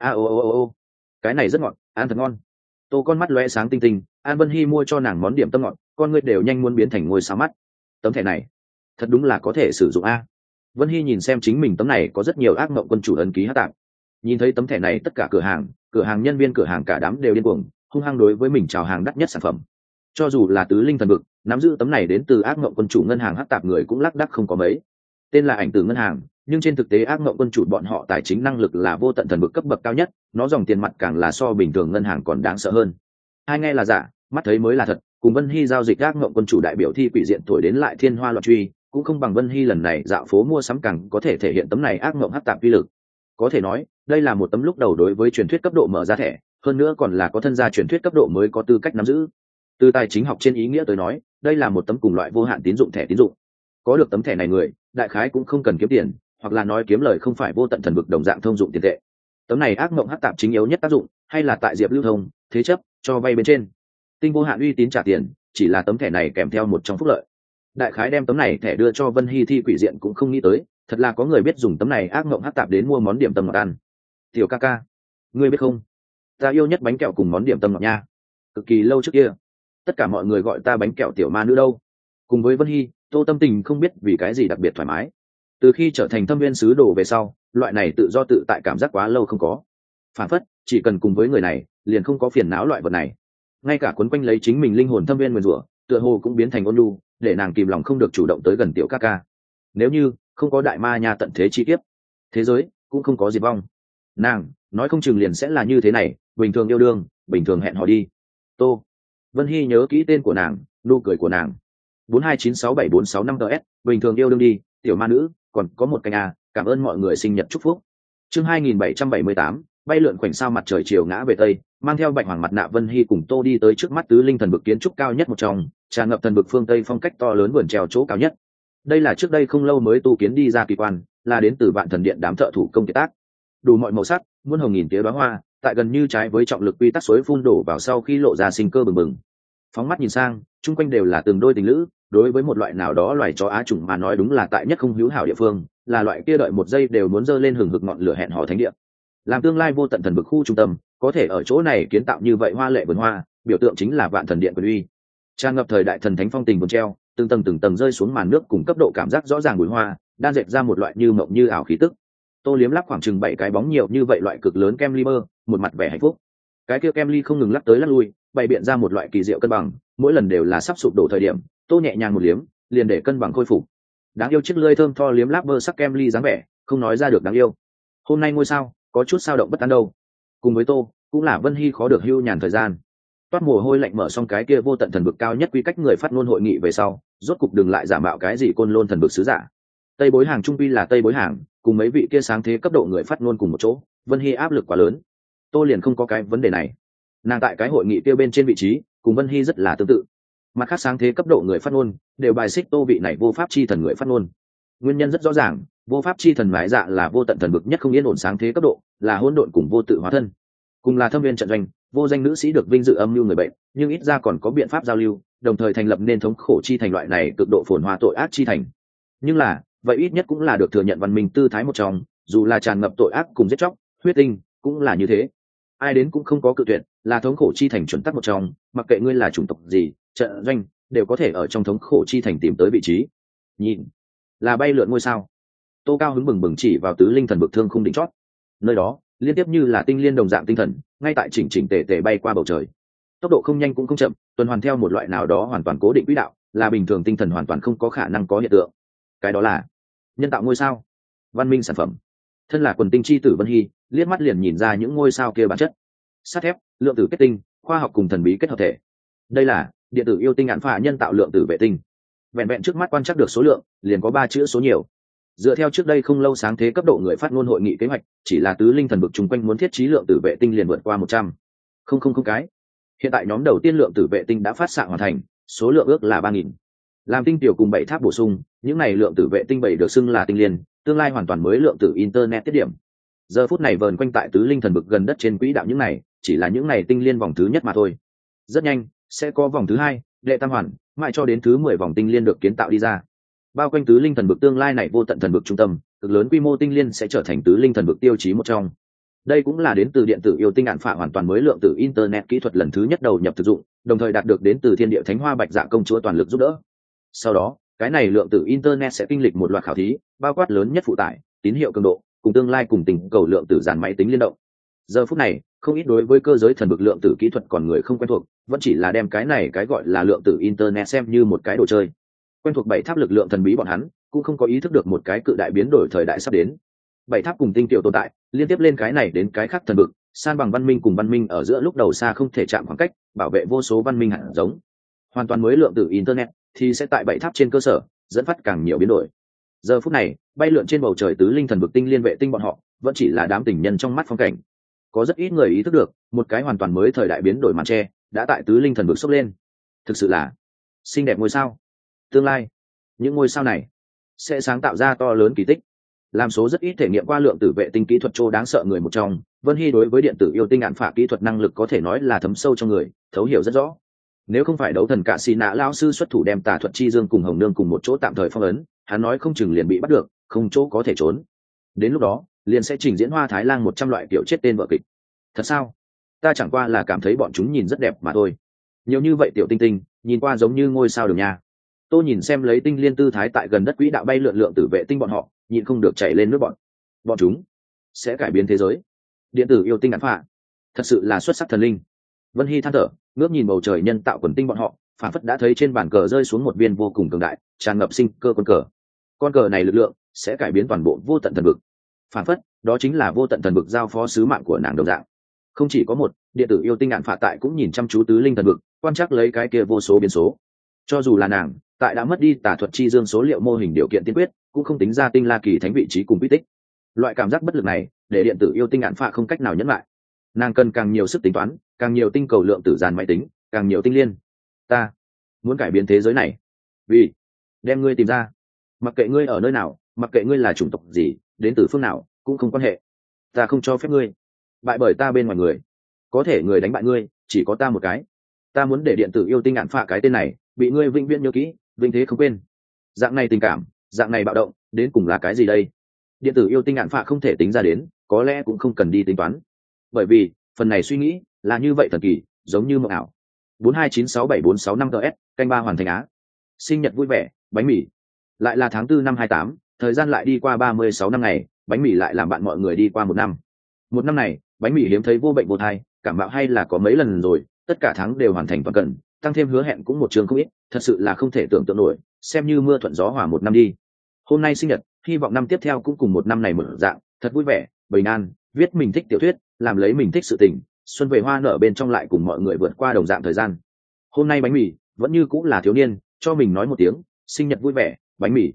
Cái này rất ngọt, ăn thật ngon. Tô con mắt lóe sáng tinh tinh, An Vân Hy mua cho nàng món điểm tâm ngọt, con ngươi đều nhanh muốn biến thành ngôi sao mắt. Tấm thẻ này thật đúng là có thể sử dụng a. Vân Hy nhìn xem chính mình tấm này có rất nhiều ác mộng quân chủ ấn ký hát tạng. Nhìn thấy tấm thẻ này, tất cả cửa hàng nhân viên cửa hàng cả đám đều điên cuồng, hung hăng đối với mình chào hàng đắt nhất sản phẩm. Cho dù là tứ linh thần vực, nắm giữ tấm này đến từ ác mộng quân chủ ngân hàng hát tạp người cũng lác đác không có mấy. Tên là ảnh tử ngân hàng, nhưng trên thực tế ác mộng quân chủ bọn họ tài chính năng lực là vô tận thần vực cấp bậc cao nhất, nó dòng tiền mặt càng là so bình thường ngân hàng còn đáng sợ hơn. Hai nghe là giả, mắt thấy mới là thật. Cùng Vân Hy giao dịch ác mộng quân chủ đại biểu thi quỷ diện thổi đến lại thiên hoa loạn truy, cũng không bằng Vân Hy lần này dạo phố mua sắm càng có thể thể hiện tấm này ác mộng hát tạp uy lực. Có thể nói đây là một tấm lúc đầu đối với truyền thuyết cấp độ mở ra thẻ, hơn nữa còn là có thân gia truyền thuyết cấp độ mới có tư cách nắm giữ. Từ tài chính học trên ý nghĩa tới nói, đây là một tấm cùng loại vô hạn tín dụng thẻ tín dụng. Có được tấm thẻ này người, đại khái cũng không cần kiếm tiền, hoặc là nói kiếm lời không phải vô tận thần vực đồng dạng thông dụng tiền tệ. Tấm này ác mộng hắc tạp chính yếu nhất tác dụng hay là tại diệp lưu thông, thế chấp, cho vay bên trên. Tinh vô hạn uy tín trả tiền, chỉ là tấm thẻ này kèm theo một trong phúc lợi. Đại khái đem tấm này thẻ đưa cho Vân Hy thi quỷ diện cũng không nghĩ tới, thật là có người biết dùng tấm này ác mộng hắc tạp đến mua món điểm tâm ngọt ăn. Tiểu ca ca, ngươi biết không, ta yêu nhất bánh kẹo cùng món điểm tâm ngọt nha. Cực kỳ lâu trước kia, tất cả mọi người gọi ta bánh kẹo tiểu ma nữ đâu. Cùng với Vân Hy, Tô tâm tình không biết vì cái gì đặc biệt thoải mái. Từ khi trở thành thâm viên sứ đồ về sau, loại này tự do tự tại cảm giác quá lâu không có. Phản phất chỉ cần cùng với người này liền không có phiền não loại vật này. Ngay cả quấn quanh lấy chính mình linh hồn thâm viên nguyền rủa, tựa hồ cũng biến thành ôn nhu, để nàng kìm lòng không được chủ động tới gần tiểu ca ca. Nếu như không có đại ma nha tận thế chi tiết, thế giới cũng không có diệt vong, nàng nói không chừng liền sẽ là như thế này, bình thường yêu đương, bình thường hẹn hò đi. Tô Vân Hy nhớ kỹ tên của nàng, nụ cười của nàng. 429674665 ts, bình thường yêu đương đi, tiểu ma nữ, còn có một canh a, cảm ơn mọi người sinh nhật chúc phúc. Chương 2778, bay lượn khoảnh sao mặt trời chiều ngã về tây, mang theo bạch hoàng mặt nạ Vân Hy cùng Tô đi tới trước mắt tứ linh thần vực kiến trúc cao nhất một trong, tràn ngập thần vực phương Tây phong cách to lớn vườn treo chỗ cao nhất. Đây là trước đây không lâu mới tu kiến đi ra kỳ quan, là đến từ Vạn Thần Điện đám thợ thủ công kiệt tác. Đủ mọi màu sắc, muôn hồng nghìn tía đóa hoa, tại gần như trái với trọng lực quy tắc suối phun đổ vào sau khi lộ ra sinh cơ bừng bừng. Phóng mắt nhìn sang, chung quanh đều là từng đôi tình lữ, đối với một loại nào đó loài chó á chủng mà nói đúng là tại nhất không hữu hảo địa phương, là loại kia đợi một giây đều muốn giơ lên hừng hực ngọn lửa hẹn hò thánh địa. Làm tương lai vô tận thần vực khu trung tâm, có thể ở chỗ này kiến tạo như vậy hoa lệ vườn hoa, biểu tượng chính là Vạn Thần Điện quyền uy. Tràn ngập thời đại thần thánh phong tình vườn treo, từng tầng rơi xuống màn nước cùng cấp độ cảm giác rõ ràng bùi hoa, đang dệt ra một loại như mộng như ảo khí tức. Tô liếm lắp khoảng chừng 7 cái bóng nhiều như vậy loại cực lớn kem ly mơ, một mặt vẻ hạnh phúc. Cái kia kem ly không ngừng lắc tới lắc lui, bày biện ra một loại kỳ diệu cân bằng, mỗi lần đều là sắp sụp đổ thời điểm, Tô nhẹ nhàng một liếm, liền để cân bằng khôi phục. Đáng yêu chiếc lưỡi thơm tho liếm láp bơ sắc kem ly dáng vẻ, không nói ra được đáng yêu. Hôm nay ngôi sao có chút sao động bất an đâu. Cùng với Tô, cũng là Vân Hy khó được hưu nhàn thời gian. Toát mồ hôi lạnh mở xong cái kia vô tận thần vực cao nhất quy cách người phát ngôn hội nghị về sau, rốt cục đừng lại giả mạo cái gì côn lôn thần vực sứ giả. Tây bối hàng trung quy là Tây bối hàng, cùng mấy vị kia sáng thế cấp độ người phát ngôn cùng một chỗ, Vân Hy áp lực quá lớn. Tô liền không có cái vấn đề này. Nàng tại cái hội nghị kia bên trên vị trí, cùng Vân Hy rất là tương tự. Mặt khác sáng thế cấp độ người phát ngôn đều bài xích Tô vị này vô pháp chi thần người phát ngôn. Nguyên nhân rất rõ ràng, vô pháp chi thần mái dạ là vô tận thần vực nhất không yên ổn sáng thế cấp độ, là hỗn độn cùng vô tự hóa thân. Cùng là thâm viên trận doanh, vô danh nữ sĩ được vinh dự âm mưu người bệnh, nhưng ít ra còn có biện pháp giao lưu, đồng thời thành lập nên thống khổ chi thành loại này cực độ phồn hoa tội ác chi thành. Nhưng là, vậy ít nhất cũng là được thừa nhận văn minh tư thái một trong, dù là tràn ngập tội ác cùng giết chóc, huyết tinh, cũng là như thế. Ai đến cũng không có cự tuyệt, là thống khổ chi thành chuẩn tắc một trong, mặc kệ ngươi là chủng tộc gì, trận doanh, đều có thể ở trong thống khổ chi thành tìm tới vị trí. Nhìn, là bay lượn ngôi sao. Tô cao hứng bừng bừng chỉ vào tứ linh thần vực thương khung đỉnh chót. Nơi đó, liên tiếp như là tinh liên đồng dạng tinh thần, ngay tại chỉnh tề tề bay qua bầu trời. Tốc độ không nhanh cũng không chậm, tuần hoàn theo một loại nào đó hoàn toàn cố định quỹ đạo, là bình thường tinh thần hoàn toàn không có khả năng có hiện tượng. Cái đó là nhân tạo ngôi sao, văn minh sản phẩm. Thân là quần tinh chi tử Vân Hy, liếc mắt liền nhìn ra những ngôi sao kia bản chất. Sắt thép, lượng tử kết tinh, khoa học cùng thần bí kết hợp thể. Đây là điện tử yêu tinh án phạ nhân tạo lượng tử vệ tinh. Vẹn vẹn trước mắt quan trắc được số lượng, liền có 3 chữ số nhiều. Dựa theo trước đây không lâu sáng thế cấp độ người phát ngôn hội nghị kế hoạch, chỉ là tứ linh thần vực chung quanh muốn thiết trí lượng tử vệ tinh liền vượt qua 100. Không cái. Hiện tại nhóm đầu tiên lượng tử vệ tinh đã phát xạ hoàn thành, số lượng ước là 3000. Làm tinh tiểu cùng 7 tháp bổ sung, những này lượng tử vệ tinh 7 được xưng là tinh liên, tương lai hoàn toàn mới lượng tử internet tiết điểm. Giờ phút này vờn quanh tại tứ linh thần vực gần đất trên quỹ đạo những này, chỉ là những này tinh liên vòng thứ nhất mà thôi. Rất nhanh, sẽ có vòng thứ 2, đệ tam hoàn, mãi cho đến thứ 10 vòng tinh liên được kiến tạo đi ra. Bao quanh tứ linh thần vực tương lai này vô tận thần vực trung tâm, cực lớn quy mô tinh liên sẽ trở thành tứ linh thần vực tiêu chí một trong. Đây cũng là đến từ điện tử yêu tinh án phạ hoàn toàn mới lượng tử internet kỹ thuật lần thứ nhất đầu nhập thực dụng, đồng thời đạt được đến từ thiên địa thánh hoa bạch dạ công chúa toàn lực giúp đỡ. Sau đó, cái này lượng tử internet sẽ kinh lịch một loạt khảo thí, bao quát lớn nhất phụ tải, tín hiệu cường độ, cùng tương lai cùng tình cầu lượng tử dàn máy tính liên động. Giờ phút này, không ít đối với cơ giới thần vực lượng tử kỹ thuật còn người không quen thuộc, vẫn chỉ là đem cái này cái gọi là lượng tử internet xem như một cái đồ chơi. Quen thuộc 7 tháp lực lượng thần bí bọn hắn, cũng không có ý thức được một cái cự đại biến đổi thời đại sắp đến. 7 tháp cùng tinh tiểu tồn tại, liên tiếp lên cái này đến cái khác thần vực, san bằng văn minh cùng văn minh ở giữa lúc đầu xa không thể chạm khoảng cách, bảo vệ vô số văn minh hạt giống. Hoàn toàn mới lượng tử internet thì sẽ tại 7 tháp trên cơ sở, dẫn phát càng nhiều biến đổi. Giờ phút này, bay lượn trên bầu trời tứ linh thần vực tinh liên vệ tinh bọn họ, vẫn chỉ là đám tình nhân trong mắt phong cảnh. Có rất ít người ý thức được, một cái hoàn toàn mới thời đại biến đổi màn che, đã tại tứ linh thần vực sốc lên. Thực sự là xinh đẹp ngôi sao. Tương lai, những ngôi sao này sẽ sáng tạo ra to lớn kỳ tích. Làm số rất ít thể nghiệm qua lượng tử vệ tinh kỹ thuật trô đáng sợ người một trong, Vân Hy đối với điện tử yêu tinh án phạ kỹ thuật năng lực có thể nói là thấm sâu trong người, thấu hiểu rất rõ. Nếu không phải đấu thần cả xì nạ lao sư xuất thủ đem Tà Thuật Chi Dương cùng Hồng Nương cùng một chỗ tạm thời phong ấn, hắn nói không chừng liền bị bắt được, không chỗ có thể trốn. Đến lúc đó, liền sẽ trình diễn Hoa Thái Lang 100 loại kiểu chết tên vợ kịch. Thật sao? Ta chẳng qua là cảm thấy bọn chúng nhìn rất đẹp mà thôi. Nhiều như vậy tiểu tinh tinh, nhìn qua giống như ngôi sao đường nha. Tôi nhìn xem lấy tinh liên tư thái tại gần đất quỹ đạo bay lượn lượng tử vệ tinh bọn họ, nhịn không được chảy lên nước bọn chúng sẽ cải biến thế giới. Điện tử yêu tinh án phạ, thật sự là xuất sắc thần linh. Vân Hy than thở, ngước nhìn bầu trời nhân tạo quần tinh bọn họ, phản phất đã thấy trên bàn cờ rơi xuống một viên vô cùng cường đại, tràn ngập sinh cơ con cờ này lực lượng sẽ cải biến toàn bộ vô tận thần vực. Phản phất đó chính là vô tận thần vực giao phó sứ mạng của nàng đồng dạng. Không chỉ có một, điện tử yêu tinh án phạ tại cũng nhìn chăm chú tứ linh thần vực, quan trắc lấy cái kia vô số biến số. Cho dù là nàng tại đã mất đi Tà Thuật Chi Dương số liệu mô hình điều kiện tiên quyết, cũng không tính ra tinh la kỳ thánh vị trí cùng quy tích. Loại cảm giác bất lực này để điện tử yêu tinh án phạ không cách nào nhẫn lại. Nàng cần càng nhiều sức tính toán, càng nhiều tinh cầu lượng tử dàn máy tính, càng nhiều tinh liên. Ta muốn cải biến thế giới này, vì đem ngươi tìm ra. Mặc kệ ngươi ở nơi nào, mặc kệ ngươi là chủng tộc gì, đến từ phương nào, cũng không quan hệ. Ta không cho phép ngươi bại bởi ta bên ngoài người. Có thể người đánh bại ngươi chỉ có ta một cái. Ta muốn để điện tử yêu tinh ạn phạ cái tên này bị ngươi vĩnh viễn nhớ kỹ, vinh thế không quên. Dạng này tình cảm, dạng này bạo động, đến cùng là cái gì đây? Điện tử yêu tinh ạn phạ không thể tính ra đến, có lẽ cũng không cần đi tính toán, bởi vì phần này suy nghĩ là như vậy thần kỳ, giống như mộng ảo. 4296746 ts canh ba hoàn thành á. Sinh nhật vui vẻ, bánh mì. Lại là tháng 4 năm 28, thời gian lại đi qua 36 năm ngày, bánh mì lại làm bạn mọi người đi qua một năm. Một năm này, bánh mì hiếm thấy vô bệnh vô thai, cảm mạo hay là có mấy lần rồi, tất cả tháng đều hoàn thành toàn cần, tăng thêm hứa hẹn cũng một trường không ít, thật sự là không thể tưởng tượng nổi, xem như mưa thuận gió hòa một năm đi. Hôm nay sinh nhật, hy vọng năm tiếp theo cũng cùng một năm này mở dạng, thật vui vẻ, bình an, viết mình thích tiểu thuyết, làm lấy mình thích sự tình, xuân về hoa nở bên trong lại cùng mọi người vượt qua đồng dạng thời gian. Hôm nay bánh mì vẫn như cũng là thiếu niên, cho mình nói một tiếng sinh nhật vui vẻ, bánh mì.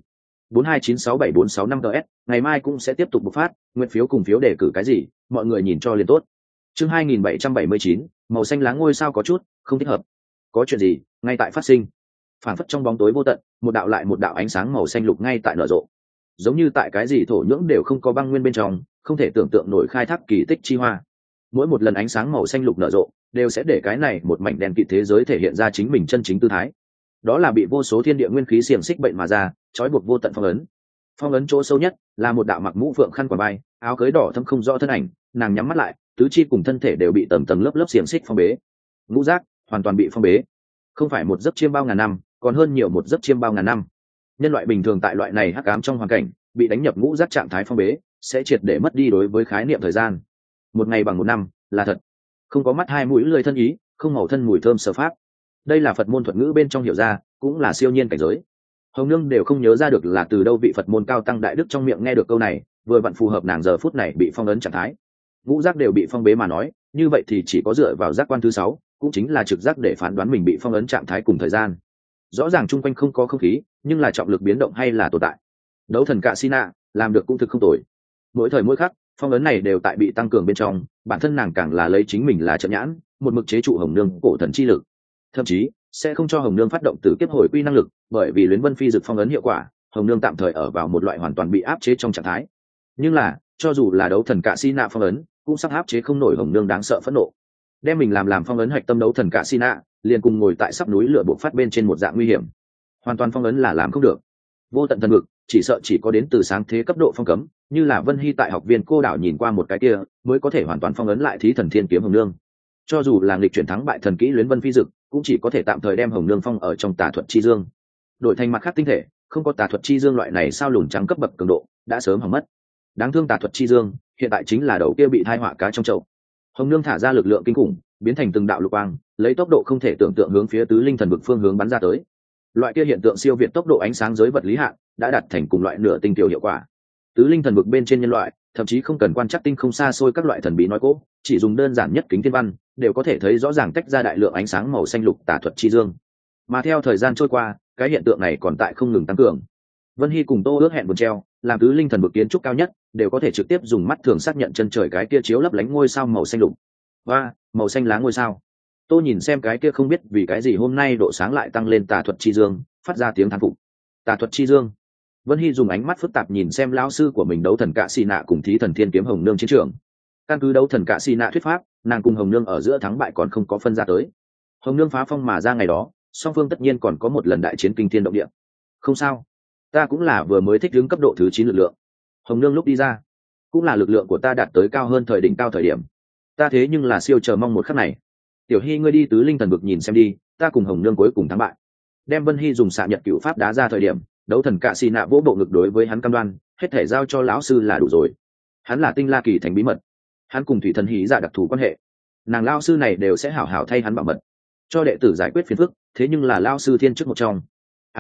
4296746 ts ngày mai cũng sẽ tiếp tục bộc phát, nguyện phiếu cùng phiếu đề cử cái gì, mọi người nhìn cho liền tốt. Chương 2779, màu xanh lá ngôi sao có chút không thích hợp. Có chuyện gì ngay tại phát sinh? Phản phất trong bóng tối vô tận, một đạo lại một đạo ánh sáng màu xanh lục ngay tại nở rộ, giống như tại cái gì thổ nhưỡng đều không có băng nguyên bên trong, không thể tưởng tượng nổi khai thác kỳ tích chi hoa. Mỗi một lần ánh sáng màu xanh lục nở rộ đều sẽ để cái này một mảnh đen kịt thế giới thể hiện ra chính mình chân chính tư thái. Đó là bị vô số thiên địa nguyên khí xiềng xích bệnh mà ra, trói buộc vô tận phong ấn. Phong ấn chỗ sâu nhất là một đạo mặc mũ phượng khăn quàng vai, áo cưới đỏ thâm không rõ thân ảnh, nàng nhắm mắt lại, tứ chi cùng thân thể đều bị tầng tầng lớp lớp xiềng xích phong bế. Ngũ giác hoàn toàn bị phong bế, không phải một giấc chiêm bao ngàn năm, còn hơn nhiều một giấc chiêm bao ngàn năm. Nhân loại bình thường tại loại này hắc ám trong hoàn cảnh, bị đánh nhập ngũ giác trạng thái phong bế, sẽ triệt để mất đi đối với khái niệm thời gian. Một ngày bằng một năm là thật, không có mắt hai mũi lưỡi thân ý, không màu thân mùi thơm sở pháp. Đây là Phật môn thuật ngữ bên trong hiểu ra, cũng là siêu nhiên cảnh giới. Hồng Nương đều không nhớ ra được là từ đâu vị Phật môn cao tăng đại đức trong miệng nghe được câu này, vừa vặn phù hợp nàng giờ phút này bị phong ấn trạng thái. Ngũ giác đều bị phong bế mà nói, như vậy thì chỉ có dựa vào giác quan thứ 6, cũng chính là trực giác để phán đoán mình bị phong ấn trạng thái cùng thời gian. Rõ ràng chung quanh không có không khí, nhưng là trọng lực biến động hay là tồn tại. Đấu thần Cạ Sina làm được cũng thực không tồi. Mỗi thời mỗi khắc, phong ấn này đều tại bị tăng cường bên trong, bản thân nàng càng là lấy chính mình là trận nhãn, một mực chế trụ Hồng Nương cổ thần chi lực, thậm chí sẽ không cho Hồng Nương phát động từ kiếp hồi quy năng lực, bởi vì Luyến Vân Phi dực phong ấn hiệu quả, Hồng Nương tạm thời ở vào một loại hoàn toàn bị áp chế trong trạng thái. Nhưng là, cho dù là đấu thần Cạ Sina phong ấn, cũng sắp áp chế không nổi Hồng Nương đáng sợ phẫn nộ. Đem mình làm phong ấn hạch tâm đấu thần Cạ Sina, liền cùng ngồi tại sắp núi lửa bộc phát bên trên một dạng nguy hiểm. Hoàn toàn phong ấn là làm không được. Vô tận thần vực, chỉ sợ chỉ có đến từ sáng thế cấp độ phong cấm, như là Vân Hy tại học viên cô đảo nhìn qua một cái kia, mới có thể hoàn toàn phong ấn lại Thí Thần Thiên kiếm Hồng Nương. Cho dù là nghịch chuyển thắng bại thần kỹ Luyến Vân Phi dực, cũng chỉ có thể tạm thời đem Hồng Nương phong ở trong tà thuật chi dương. Đổi thành mặt khác tinh thể, không có tà thuật chi dương loại này sao lùn trắng cấp bậc cường độ, đã sớm hỏng mất. Đáng thương tà thuật chi dương, hiện tại chính là đầu kia bị thai họa cá trong chậu. Hồng Nương thả ra lực lượng kinh khủng, biến thành từng đạo lục quang, lấy tốc độ không thể tưởng tượng hướng phía tứ linh thần vực phương hướng bắn ra tới. Loại kia hiện tượng siêu việt tốc độ ánh sáng giới vật lý hạn, đã đạt thành cùng loại nửa tinh tiểu hiệu quả. Tứ linh thần vực bên trên nhân loại, thậm chí không cần quan trắc tinh không xa xôi các loại thần bí nói cố, chỉ dùng đơn giản nhất kính thiên văn, đều có thể thấy rõ ràng tách ra đại lượng ánh sáng màu xanh lục tà thuật chi dương. Mà theo thời gian trôi qua, cái hiện tượng này còn tại không ngừng tăng cường. Vân Hy cùng Tô ước hẹn buồn treo, làm tứ linh thần vực kiến trúc cao nhất, đều có thể trực tiếp dùng mắt thường xác nhận chân trời cái kia chiếu lấp lánh ngôi sao màu xanh lục. Và màu xanh lá ngôi sao. Tô nhìn xem cái kia không biết vì cái gì hôm nay độ sáng lại tăng lên tà thuật chi dương, phát ra tiếng thán phục. Tà thuật chi dương. Vân Hy dùng ánh mắt phức tạp nhìn xem lão sư của mình đấu thần Cạ Xì Nạ cùng Thí Thần Thiên kiếm Hồng Nương chiến trường. Căn cứ đấu thần Cạ Xì Nạ thuyết pháp, nàng cùng Hồng Nương ở giữa thắng bại còn không có phân ra tới. Hồng Nương phá phong mà ra ngày đó, song phương tất nhiên còn có một lần đại chiến kinh thiên động địa. Không sao, ta cũng là vừa mới thích ứng cấp độ thứ 9 lực lượng. Hồng Nương lúc đi ra, cũng là lực lượng của ta đạt tới cao hơn thời đỉnh cao thời điểm. Ta thế nhưng là siêu chờ mong một khắc này. Tiểu Hy ngươi đi tứ linh thần vực nhìn xem đi, ta cùng Hồng Nương cuối cùng thắng bại. Đem Vân Hy dùng xạ nhật cửu pháp đá ra thời điểm, đấu thần Cạ Xì Nạ vỗ bộ ngực đối với hắn cam đoan, hết thể giao cho lão sư là đủ rồi. Hắn là tinh la kỳ thành bí mật, hắn cùng thủy thần hí giả đặc thù quan hệ, nàng lão sư này đều sẽ hảo hảo thay hắn bảo mật, cho đệ tử giải quyết phiền phức. Thế nhưng là lão sư thiên chức một trong.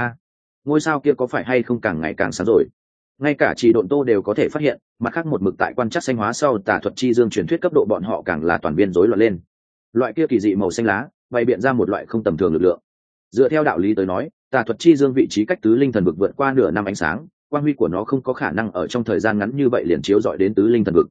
Ngôi sao kia có phải hay không càng ngày càng sáng rồi? Ngay cả Chỉ Độn Tô đều có thể phát hiện, mặt khác một mực tại quan trắc xanh hóa sau tà thuật chi dương truyền thuyết cấp độ bọn họ càng là toàn viên rối loạn lên. Loại kia kỳ dị màu xanh lá, bày biện ra một loại không tầm thường lực lượng. Dựa theo đạo lý tới nói, tà thuật chi dương vị trí cách tứ linh thần vực vượt qua nửa năm ánh sáng, quang huy của nó không có khả năng ở trong thời gian ngắn như vậy liền chiếu dọi đến tứ linh thần vực.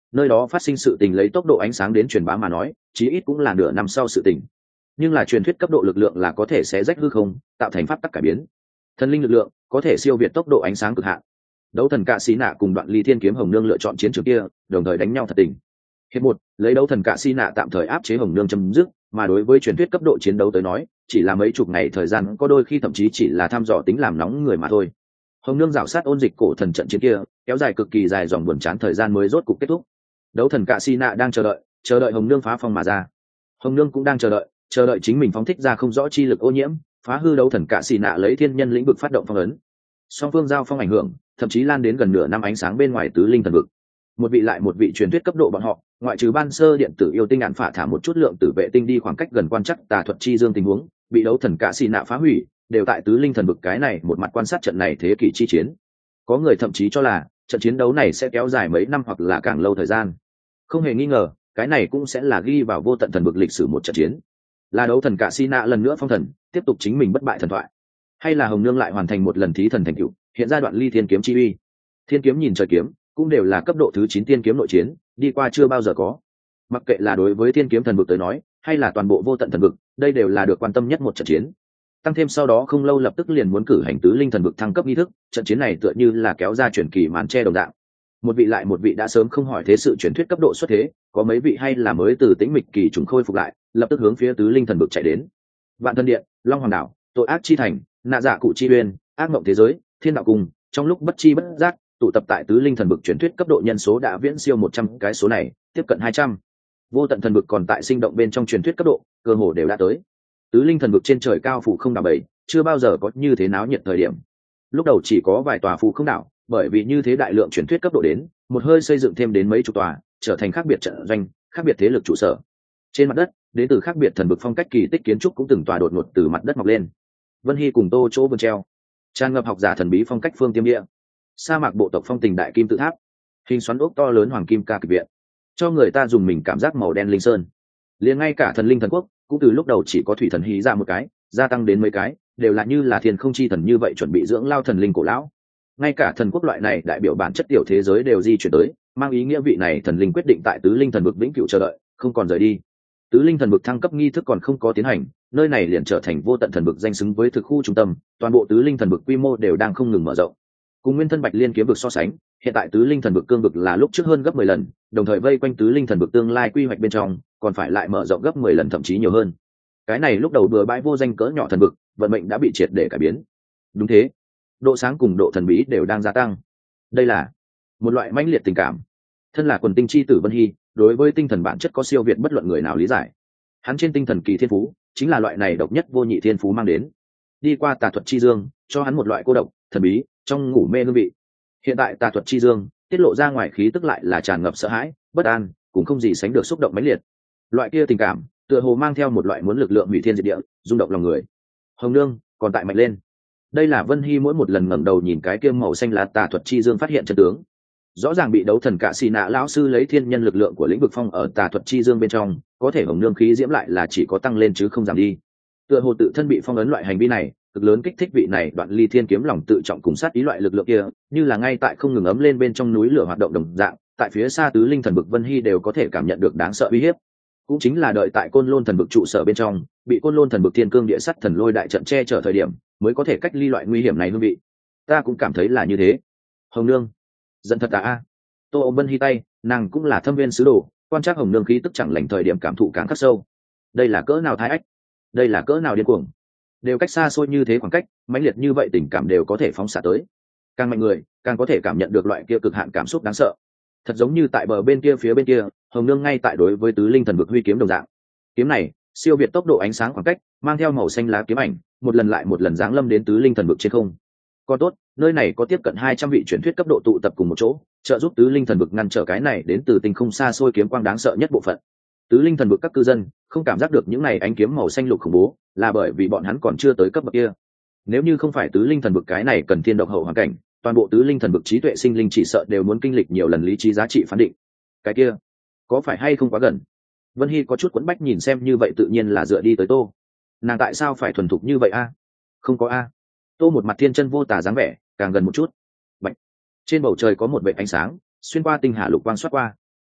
nơi đó phát sinh sự tình lấy tốc độ ánh sáng đến truyền bá mà nói chí ít cũng là nửa năm sau sự tình, nhưng là truyền thuyết cấp độ lực lượng là có thể xé rách hư không tạo thành pháp tắc cải biến. Thần linh lực lượng có thể siêu việt tốc độ ánh sáng cực hạn. Đấu thần cạ xí nạ cùng Đoạn Ly Thiên Kiếm Hồng Nương lựa chọn chiến trường kia đồng thời đánh nhau thật tình. Hiệp một lấy đấu thần cạ xí nạ tạm thời áp chế Hồng Nương chấm dứt, mà đối với truyền thuyết cấp độ chiến đấu tới nói chỉ là mấy chục ngày thời gian, có đôi khi thậm chí chỉ là thăm dò tính làm nóng người mà thôi. Hồng Nương rảo sát ôn dịch cổ thần trận chiến kia kéo dài cực kỳ dài dòng buồn chán thời gian mới rốt cục kết thúc. Đấu thần cạ xí nạ đang chờ đợi Hồng Nương phá phong mà ra. Hồng Nương cũng đang chờ đợi chính mình phóng thích ra không rõ chi lực ô nhiễm, phá hư đấu thần cạ xì nạ lấy thiên nhân lĩnh vực phát động phong ấn. Song phương giao phong ảnh hưởng thậm chí lan đến gần nửa năm ánh sáng bên ngoài tứ linh thần vực. Một vị lại một vị truyền thuyết cấp độ bọn họ, ngoại trừ ban sơ điện tử yêu tinh ạn phả thả một chút lượng tử vệ tinh đi khoảng cách gần quan chắc tà thuật chi dương tình huống, bị đấu thần cạ xì nạ phá hủy, đều tại tứ linh thần vực cái này một mặt quan sát trận này thế kỷ chi chiến. Có người thậm chí cho là trận chiến đấu này sẽ kéo dài mấy năm hoặc là càng lâu thời gian. Không hề nghi ngờ, cái này cũng sẽ là ghi vào vô tận thần vực lịch sử một trận chiến. Là đấu thần cạ xì nạ lần nữa phong thần, tiếp tục chính mình bất bại thần thoại, hay là Hồng Nương lại hoàn thành một lần thí thần thành cựu, hiện ra Đoạn Ly Thiên Kiếm chi uy. Thiên kiếm nhìn trời kiếm cũng đều là cấp độ thứ 9 tiên kiếm nội chiến, đi qua chưa bao giờ có. Mặc kệ là đối với thiên kiếm thần vực tới nói, hay là toàn bộ vô tận thần vực, đây đều là được quan tâm nhất một trận chiến. Tăng thêm sau đó không lâu lập tức liền muốn cử hành tứ linh thần vực thăng cấp nghi thức, trận chiến này tựa như là kéo ra truyền kỳ màn che đồng dạng. Một vị lại một vị đã sớm không hỏi thế sự truyền thuyết cấp độ xuất thế, có mấy vị hay là mới từ tĩnh mịch kỳ trùng khôi phục lại, lập tức hướng phía tứ linh thần vực chạy đến. Vạn Thân Điện, Long Hoàng Đảo, Tội Ác Chi Thành, Nạ Dạ Cụ Chi Uyên, Ác Mộng Thế Giới, Thiên Đạo Cung, trong lúc bất chi bất giác tụ tập tại tứ linh thần vực truyền thuyết cấp độ nhân số đã viễn siêu 100, cái số này tiếp cận 200. Vô tận thần vực còn tại sinh động bên trong truyền thuyết cấp độ, cơ hồ đều đã tới. Tứ linh thần vực trên trời cao phủ không đảo bảy, chưa bao giờ có như thế náo nhiệt thời điểm. Lúc đầu chỉ có vài tòa phủ không đảo, bởi vì như thế đại lượng truyền thuyết cấp độ đến, một hơi xây dựng thêm đến mấy chục tòa, trở thành khác biệt trận doanh, khác biệt thế lực trụ sở. Trên mặt đất, đến từ khác biệt thần vực phong cách kỳ tích kiến trúc cũng từng tòa đột ngột từ mặt đất mọc lên. Vân Hy cùng Tô chỗ vườn treo, tràn ngập học giả thần bí phong cách phương tiêm địa, sa mạc bộ tộc phong tình đại kim tự tháp, hình xoắn ốc to lớn hoàng kim ca kịch viện, cho người ta dùng mình cảm giác màu đen linh sơn. Liền ngay cả thần linh thần quốc cũng từ lúc đầu chỉ có thủy thần hí ra một cái, gia tăng đến mấy cái, đều là như là thiên không chi thần như vậy chuẩn bị dưỡng lao thần linh cổ lão. Ngay cả thần quốc loại này đại biểu bản chất tiểu thế giới đều di chuyển tới, mang ý nghĩa vị này thần linh quyết định tại tứ linh thần vực vĩnh cửu chờ đợi, không còn rời đi. Tứ linh thần vực thăng cấp nghi thức còn không có tiến hành, nơi này liền trở thành vô tận thần vực danh xứng với thực khu trung tâm, toàn bộ tứ linh thần vực quy mô đều đang không ngừng mở rộng. Cùng nguyên thân Bạch Liên kiếm vực so sánh, hiện tại tứ linh thần vực cương vực là lúc trước hơn gấp 10 lần, đồng thời vây quanh tứ linh thần vực tương lai quy hoạch bên trong, còn phải lại mở rộng gấp 10 lần thậm chí nhiều hơn. Cái này lúc đầu bừa bãi vô danh cỡ nhỏ thần vực, vận mệnh đã bị triệt để cải biến. Đúng thế, độ sáng cùng độ thần bí đều đang gia tăng. Đây là một loại mãnh liệt tình cảm. Thân là quần tinh chi tử Vân Hy, đối với tinh thần bản chất có siêu việt bất luận người nào lý giải. Hắn trên tinh thần kỳ thiên phú, chính là loại này độc nhất vô nhị thiên phú mang đến. Đi qua tà thuật chi dương, cho hắn một loại cô độc, thần bí, trong ngủ mê hương vị. Hiện tại tà thuật chi dương tiết lộ ra ngoài khí tức lại là tràn ngập sợ hãi, bất an, cũng không gì sánh được xúc động mãnh liệt. Loại kia tình cảm, tựa hồ mang theo một loại muốn lực lượng hủy thiên diệt địa, rung động lòng người. Hồng Nương còn tại mạnh lên. Đây là Vân Hy mỗi một lần ngẩng đầu nhìn cái kia màu xanh lá tà thuật chi dương phát hiện chân tướng. Rõ ràng bị đấu thần cạ xì nạ lão sư lấy thiên nhân lực lượng của lĩnh vực phong ở tà thuật chi dương bên trong, có thể Hồng Nương khí diễm lại là chỉ có tăng lên chứ không giảm đi. Tựa hồ tự thân bị phong ấn loại hành vi này, cực lớn kích thích vị này Đoạn Ly Thiên kiếm lòng tự trọng cùng sát ý loại lực lượng kia, như là ngay tại không ngừng ấm lên bên trong núi lửa hoạt động đồng dạng, tại phía xa tứ linh thần vực Vân Hy đều có thể cảm nhận được đáng sợ uy hiếp. Cũng chính là đợi tại Côn Lôn thần vực trụ sở bên trong, bị Côn Lôn thần vực thiên cương địa sắt thần lôi đại trận che chở thời điểm, mới có thể cách ly loại nguy hiểm này hương vị. Ta cũng cảm thấy là như thế. Hồng Nương, giận thật à? Tô ôm Vân Hy tay, nàng cũng là thâm viên sứ đồ, quan trắc Hồng Nương khí tức chẳng lành thời điểm cảm thụ càng khắc sâu. Đây là cỡ nào thái ách, đây là cỡ nào điên cuồng, đều cách xa xôi như thế khoảng cách, mãnh liệt như vậy tình cảm đều có thể phóng xạ tới. Càng mạnh người, càng có thể cảm nhận được loại kia cực hạn cảm xúc đáng sợ. Thật giống như tại bờ bên kia phía bên kia, Hồng Nương ngay tại đối với tứ linh thần vực huy kiếm đồng dạng. Kiếm này siêu việt tốc độ ánh sáng khoảng cách, mang theo màu xanh lá kiếm ảnh, một lần lại một lần giáng lâm đến tứ linh thần vực trên không. Còn tốt, nơi này có tiếp cận 200 vị truyền thuyết cấp độ tụ tập cùng một chỗ, trợ giúp tứ linh thần vực ngăn trở cái này đến từ tinh không xa xôi kiếm quang đáng sợ nhất bộ phận. Tứ linh thần vực các cư dân không cảm giác được những này ánh kiếm màu xanh lục khủng bố, là bởi vì bọn hắn còn chưa tới cấp bậc kia. Nếu như không phải tứ linh thần vực cái này cần thiên độc hậu hoàn cảnh, toàn bộ tứ linh thần vực trí tuệ sinh linh chỉ sợ đều muốn kinh lịch nhiều lần lý trí giá trị phán định. Cái kia có phải hay không quá gần? Vân Hy có chút quẫn bách nhìn xem như vậy tự nhiên là dựa đi tới Tô. Nàng tại sao phải thuần thục như vậy a? Không có a. Tô một mặt thiên chân vô tà dáng vẻ, càng gần một chút. Bạch. Trên bầu trời có một vệt ánh sáng xuyên qua tinh hà lục quang xoát qua.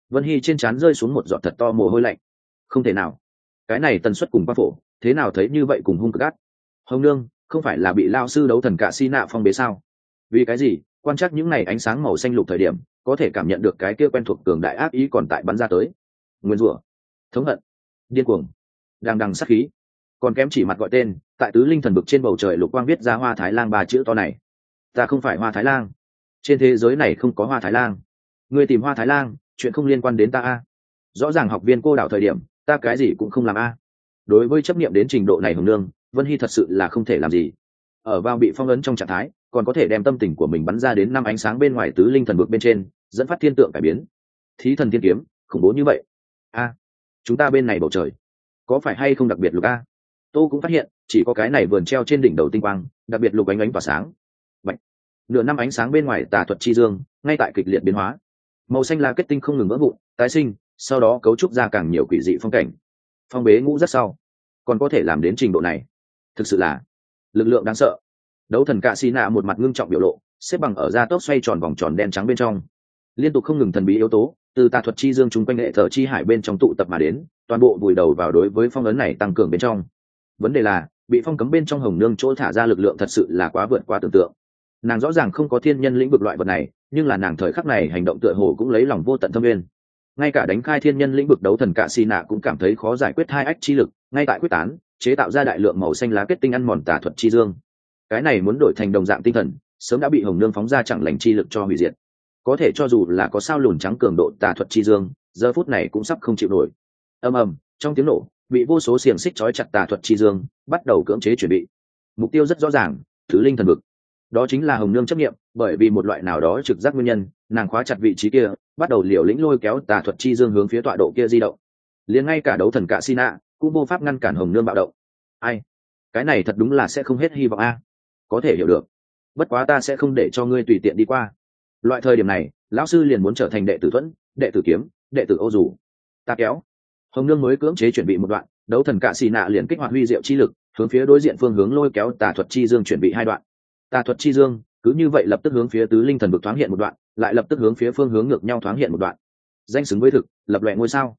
Vân Hy trên trán rơi xuống một giọt thật to mồ hôi lạnh. Không thể nào, cái này tần suất cùng qua phổ thế nào thấy như vậy cùng hung cực ác. Hồng nương không phải là bị lao sư đấu thần cạ si nạ phong bế sao? Vì cái gì quan trắc những này ánh sáng màu xanh lục thời điểm có thể cảm nhận được cái kia quen thuộc cường đại ác ý còn tại bắn ra tới? Nguyên rủa, thống hận, điên cuồng, đằng đằng sát khí, còn kém chỉ mặt gọi tên. Tại tứ linh thần vực trên bầu trời lục quang viết ra Hoa Thái Lang ba chữ to này. Ta không phải Hoa Thái Lang, trên thế giới này không có Hoa Thái Lang. Ngươi tìm Hoa Thái Lang chuyện không liên quan đến ta a. Rõ ràng học viên cô đảo thời điểm ta cái gì cũng không làm a. Đối với chấp niệm đến trình độ này Hồng nương, Vân Hy thật sự là không thể làm gì. Ở vào bị phong ấn trong trạng thái còn có thể đem tâm tình của mình bắn ra đến năm ánh sáng bên ngoài tứ linh thần vực bên trên, dẫn phát thiên tượng cải biến. Thí thần thiên kiếm khủng bố như vậy a. Chúng ta bên này bầu trời có phải hay không đặc biệt lục a? Tô cũng phát hiện chỉ có cái này vườn treo trên đỉnh đầu tinh quang đặc biệt lục ánh ánh tỏa sáng. Bạch. Nửa năm ánh sáng bên ngoài tà thuật chi dương ngay tại kịch liệt biến hóa, màu xanh lá kết tinh không ngừng vỡ vụn tái sinh, sau đó cấu trúc ra càng nhiều quỷ dị phong cảnh. Phong bế ngũ rất sau còn có thể làm đến trình độ này, thực sự là lực lượng đáng sợ. Đấu thần cạ xì nạ một mặt ngưng trọng biểu lộ, xếp bằng ở gia tốc xoay tròn vòng tròn đen trắng bên trong, liên tục không ngừng thần bí yếu tố từ tà thuật chi dương chung quanh hệ thờ chi hải bên trong tụ tập mà đến, toàn bộ vùi đầu vào đối với phong ấn này tăng cường bên trong. Vấn đề là bị phong cấm bên trong Hồng nương chỗ thả ra lực lượng thật sự là quá vượt quá tưởng tượng. Nàng rõ ràng không có thiên nhân lĩnh vực loại vật này, nhưng là nàng thời khắc này hành động tựa hồ cũng lấy lòng vô tận thâm nguyên. Ngay cả đánh khai thiên nhân lĩnh vực đấu thần cạ xì nạ cũng cảm thấy khó giải quyết hai ách chi lực ngay tại quyết tán, chế tạo ra đại lượng màu xanh lá kết tinh ăn mòn tà thuật chi dương. Cái này muốn đổi thành đồng dạng tinh thần sớm đã bị Hồng nương phóng ra chẳng lành chi lực cho hủy diệt. Có thể cho dù là có sao lùn trắng cường độ tà thuật chi dương giờ phút này cũng sắp không chịu nổi. Ầm ầm, trong tiếng nổ bị vô số xiềng xích trói chặt tà thuật chi dương bắt đầu cưỡng chế chuẩn bị. Mục tiêu rất rõ ràng, thứ linh thần vực. Đó chính là Hồng nương chấp nghiệm, bởi vì một loại nào đó trực giác nguyên nhân nàng khóa chặt vị trí kia, bắt đầu liều lĩnh lôi kéo tà thuật chi dương hướng phía tọa độ kia di động. Liền ngay cả đấu thần cạ xì nạ cũng vô pháp ngăn cản Hồng nương bạo động. Ai, cái này thật đúng là sẽ không hết hy vọng a. Có thể hiểu được, bất quá ta sẽ không để cho ngươi tùy tiện đi qua. Loại thời điểm này lão sư liền muốn trở thành đệ tử Thuẫn, đệ tử Kiếm, đệ tử Ô Dù. Ta kéo. Hồng nương mới cưỡng chế chuẩn bị một đoạn, đấu thần cạ xì nạ liền kích hoạt huy diệu chi lực hướng phía đối diện phương hướng lôi kéo tà thuật chi dương chuẩn bị hai đoạn. Tà thuật chi dương cứ như vậy lập tức hướng phía tứ linh thần vực thoáng hiện một đoạn, lại lập tức hướng phía phương hướng ngược nhau thoáng hiện một đoạn. Danh xứng với thực, lập loè ngôi sao.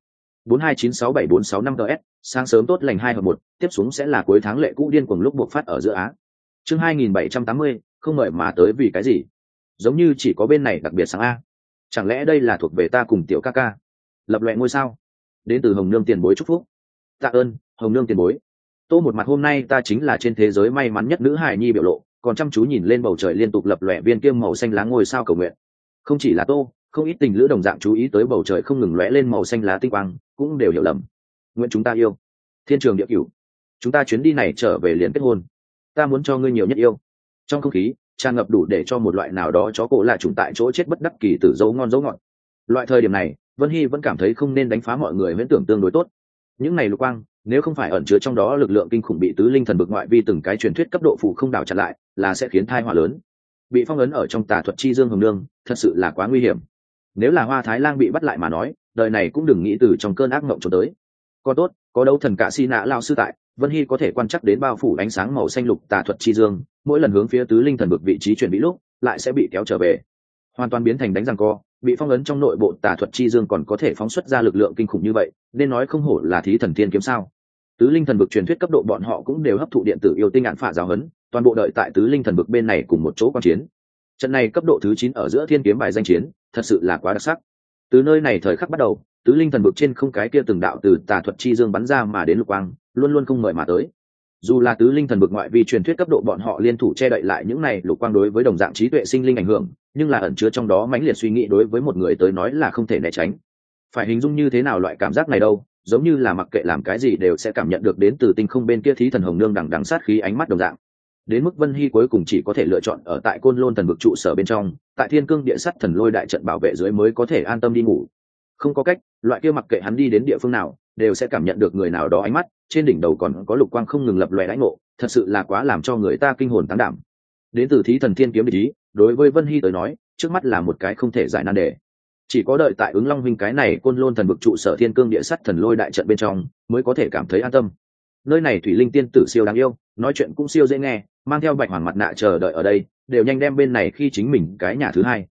42967465 ts, sáng sớm tốt lành 2 hợp 1, tiếp xuống sẽ là cuối tháng lệ cũ điên cuồng lúc buộc phát ở giữa Á. Chương 2780, không mời mà tới vì cái gì? Giống như chỉ có bên này đặc biệt sáng a. Chẳng lẽ đây là thuộc về ta cùng tiểu ca ca? Lập loè ngôi sao. Đến từ Hồng nương tiền bối chúc phúc. Tạ ơn, Hồng nương tiền bối. Tô một mặt hôm nay ta chính là trên thế giới may mắn nhất nữ hài nhi biểu lộ, còn chăm chú nhìn lên bầu trời liên tục lập lòe viên kiêm màu xanh lá ngôi sao cầu nguyện. Không chỉ là Tô, không ít tình lữ đồng dạng chú ý tới bầu trời không ngừng lóe lên màu xanh lá tinh quang, cũng đều hiểu lầm. Nguyện chúng ta yêu, thiên trường địa cửu. Chúng ta chuyến đi này trở về liền kết hôn. Ta muốn cho ngươi nhiều nhất yêu. Trong không khí tràn ngập đủ để cho một loại nào đó chó cổ là trùng tại chỗ chết bất đắc kỳ tử dấu ngon dấu ngọt. Loại thời điểm này, Vân Hy vẫn cảm thấy không nên đánh phá mọi người huyễn tưởng tương đối tốt. Những này lục quang, nếu không phải ẩn chứa trong đó lực lượng kinh khủng bị tứ linh thần bực ngoại vi từng cái truyền thuyết cấp độ phụ không đảo chặn lại, là sẽ khiến tai họa lớn. Bị phong ấn ở trong tà thuật chi dương Hồng nương, thật sự là quá nguy hiểm. Nếu là Hoa Thái Lang bị bắt lại mà nói, đời này cũng đừng nghĩ từ trong cơn ác mộng trốn tới. Còn tốt, có đấu thần cạ xì nạ lao sư tại, Vân Hy có thể quan trắc đến bao phủ ánh sáng màu xanh lục tà thuật chi dương, mỗi lần hướng phía tứ linh thần bực vị trí chuyển bị lúc, lại sẽ bị kéo trở về, hoàn toàn biến thành đánh giằng co. Bị phong ấn trong nội bộ tà thuật chi dương còn có thể phóng xuất ra lực lượng kinh khủng như vậy, nên nói không hổ là thí thần thiên kiếm sao. Tứ linh thần bực truyền thuyết cấp độ bọn họ cũng đều hấp thụ điện tử yêu tinh ngạn phả giáo huấn, toàn bộ đợi tại tứ linh thần bực bên này cùng một chỗ quan chiến. Trận này cấp độ thứ 9 ở giữa thiên kiếm bài danh chiến, thật sự là quá đặc sắc. Từ nơi này thời khắc bắt đầu, tứ linh thần bực trên không cái kia từng đạo từ tà thuật chi dương bắn ra mà đến lục quang, luôn luôn không mời mà tới. Dù là tứ linh thần bực ngoại vi truyền thuyết cấp độ bọn họ liên thủ che đậy lại những này lục quang đối với đồng dạng trí tuệ sinh linh ảnh hưởng, nhưng là ẩn chứa trong đó mãnh liệt suy nghĩ đối với một người tới nói là không thể né tránh. Phải hình dung như thế nào loại cảm giác này đâu, giống như là mặc kệ làm cái gì đều sẽ cảm nhận được đến từ tinh không bên kia thí thần Hồng nương đằng đằng sát khí ánh mắt đồng dạng. Đến mức Vân Hy cuối cùng chỉ có thể lựa chọn ở tại Côn Lôn thần vực trụ sở bên trong, tại Thiên Cương Địa Sắt thần lôi đại trận bảo vệ dưới mới có thể an tâm đi ngủ. Không có cách, loại kia mặc kệ hắn đi đến địa phương nào, đều sẽ cảm nhận được người nào đó ánh mắt, trên đỉnh đầu còn có lục quang không ngừng lập lòe đãi ngộ, thật sự là quá làm cho người ta kinh hồn táng đảm. Đến từ thí thần thiên kiếm ý, đối với Vân Hy tới nói, trước mắt là một cái không thể giải nan đề. Chỉ có đợi tại Ứng Long huynh cái này Côn Lôn thần vực trụ sở Thiên Cương Địa Sắt thần lôi đại trận bên trong, mới có thể cảm thấy an tâm. Nơi này thủy linh tiên tử siêu đáng yêu, nói chuyện cũng siêu dễ nghe, mang theo bạch hoàng mặt nạ chờ đợi ở đây, đều nhanh đem bên này khi chính mình cái nhà thứ hai.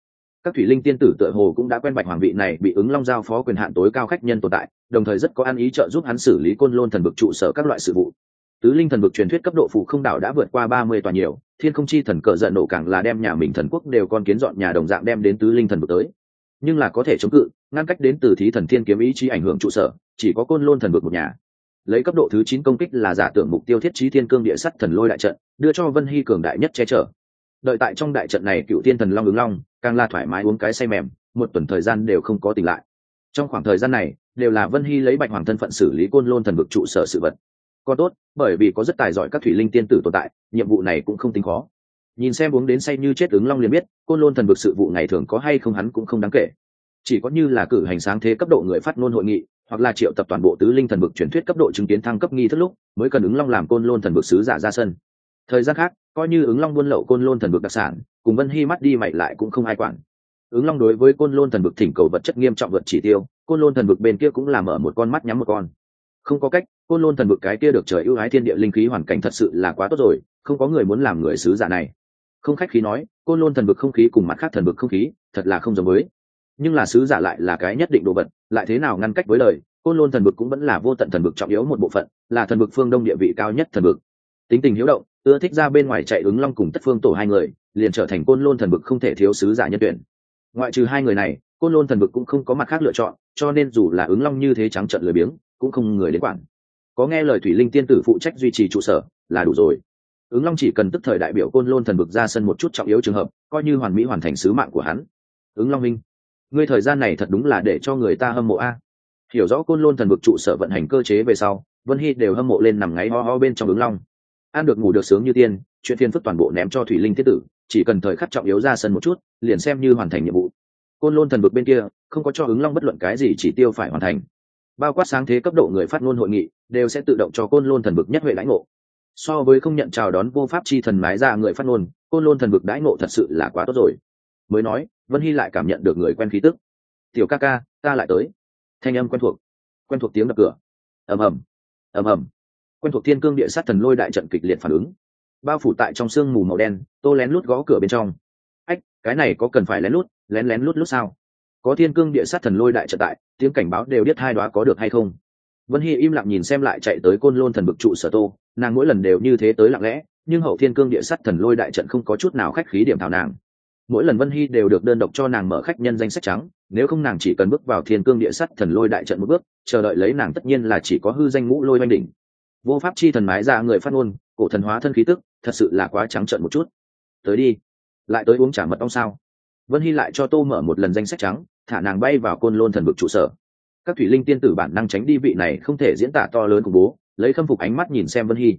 Các thủy linh tiên tử tựa hồ cũng đã quen Bạch Hoàng vị này bị ứng long giao phó quyền hạn tối cao khách nhân tồn tại, đồng thời rất có ăn ý trợ giúp hắn xử lý côn lôn thần vực trụ sở các loại sự vụ. Tứ linh thần vực truyền thuyết cấp độ phụ không đảo đã vượt qua 30 tòa nhiều, thiên không chi thần cờ giận nổ càng là đem nhà mình thần quốc đều con kiến dọn nhà đồng dạng đem đến tứ linh thần vực tới. Nhưng là có thể chống cự, ngăn cách đến từ thí thần thiên kiếm ý chí ảnh hưởng trụ sở, chỉ có côn lôn thần vực một nhà. Lấy cấp độ thứ 9 công kích là giả tưởng mục tiêu thiết trí thiên cương địa sắt thần lôi đại trận, đưa cho Vân Hy cường đại nhất che chở. Đợi tại trong đại trận này, cựu thiên thần long ứng long càng là thoải mái uống cái say mềm, một tuần thời gian đều không có tỉnh lại. Trong khoảng thời gian này, đều là Vân Hy lấy Bạch Hoàng thân phận xử lý côn lôn thần vực trụ sở sự vật. Còn tốt, bởi vì có rất tài giỏi các thủy linh tiên tử tồn tại, nhiệm vụ này cũng không tính khó. Nhìn xem uống đến say như chết ứng long liền biết, côn lôn thần vực sự vụ ngày thường có hay không hắn cũng không đáng kể. Chỉ có như là cử hành sáng thế cấp độ người phát ngôn hội nghị, hoặc là triệu tập toàn bộ tứ linh thần vực truyền thuyết cấp độ chứng kiến thăng cấp nghi thức lúc, mới cần ứng long làm côn lôn thần vực sứ giả ra sân. Thời gian khác, coi như ứng long buôn lậu côn lôn thần vực đặc sản, cùng Vân Hy mắt đi mày lại cũng không ai quản. Ứng long đối với côn lôn thần vực thỉnh cầu vật chất nghiêm trọng vượt chỉ tiêu, côn lôn thần vực bên kia cũng là mở một con mắt nhắm một con. Không có cách, côn lôn thần vực cái kia được trời ưu ái thiên địa linh khí hoàn cảnh thật sự là quá tốt rồi, không có người muốn làm người sứ giả này. Không khách khí nói, côn lôn thần vực không khí cùng mặt khác thần vực không khí thật là không giống với. Nhưng là sứ giả lại là cái nhất định đồ vật, lại thế nào ngăn cách với đời, côn lôn thần vực cũng vẫn là vô tận thần vực trọng yếu một bộ phận, là thần vực phương đông địa vị cao nhất thần vực. Tính tình hiếu động, ưa thích ra bên ngoài chạy ứng long cùng Tất Phương tổ hai người, liền trở thành côn lôn thần vực không thể thiếu sứ giả nhân tuyển. Ngoại trừ hai người này, côn lôn thần vực cũng không có mặt khác lựa chọn, cho nên dù là ứng long như thế trắng trợn lười biếng, cũng không người đến quản. Có nghe lời thủy linh tiên tử phụ trách duy trì trụ sở là đủ rồi. Ứng long chỉ cần tức thời đại biểu côn lôn thần vực ra sân một chút trọng yếu trường hợp, coi như hoàn mỹ hoàn thành sứ mạng của hắn. Ứng long minh, ngươi thời gian này thật đúng là để cho người ta hâm mộ a. Hiểu rõ côn lôn thần vực trụ sở vận hành cơ chế về sau, Vân Hy đều hâm mộ lên nằm ngáy ho ho bên trong ứng long. Ăn được ngủ được sướng như tiên, chuyện phiền phức toàn bộ ném cho thủy linh tiên tử, chỉ cần thời khắc trọng yếu ra sân một chút, liền xem như hoàn thành nhiệm vụ. Côn lôn thần vực bên kia không có cho ứng long bất luận cái gì chỉ tiêu phải hoàn thành, bao quát sáng thế cấp độ người phát ngôn hội nghị đều sẽ tự động cho côn lôn thần vực nhất huệ đãi ngộ. So với không nhận chào đón vô pháp chi thần mái ra người phát ngôn, côn lôn thần vực đãi ngộ thật sự là quá tốt rồi. Mới nói, Vân Hy lại cảm nhận được người quen khí tức. Tiểu ca ca, ta lại tới. Thanh âm quen thuộc tiếng đập cửa. ầm ầm ầm ầm, quen thuộc thiên cương địa sát thần lôi đại trận kịch liệt phản ứng, bao phủ tại trong sương mù màu đen. Tô lén lút gõ cửa bên trong. Ách, cái này có cần phải lén lút lút sao? Có thiên cương địa sát thần lôi đại trận tại, tiếng cảnh báo đều biết hai đoá có được hay không. Vân Hy im lặng nhìn xem lại chạy tới côn lôn thần vực trụ sở Tô, nàng mỗi lần đều như thế tới lặng lẽ, nhưng hậu thiên cương địa sát thần lôi đại trận không có chút nào khách khí điểm thảo nàng. Mỗi lần Vân Hy đều được đơn độc cho nàng mở khách nhân danh sách trắng, nếu không nàng chỉ cần bước vào thiên cương địa sát thần lôi đại trận một bước, chờ đợi lấy nàng tất nhiên là chỉ có hư danh ngũ lôi oanh đỉnh. Vô pháp chi thần mái ra người phát ngôn, cổ thần hóa thân khí tức, thật sự là quá trắng trợn một chút. Tới đi, lại tới uống trà mật ong sao? Vân Hy lại cho Tô mở một lần danh sách trắng, thả nàng bay vào côn lôn thần vực trụ sở. Các thủy linh tiên tử bản năng tránh đi vị này không thể diễn tả to lớn khủng bố, lấy khâm phục ánh mắt nhìn xem Vân Hy.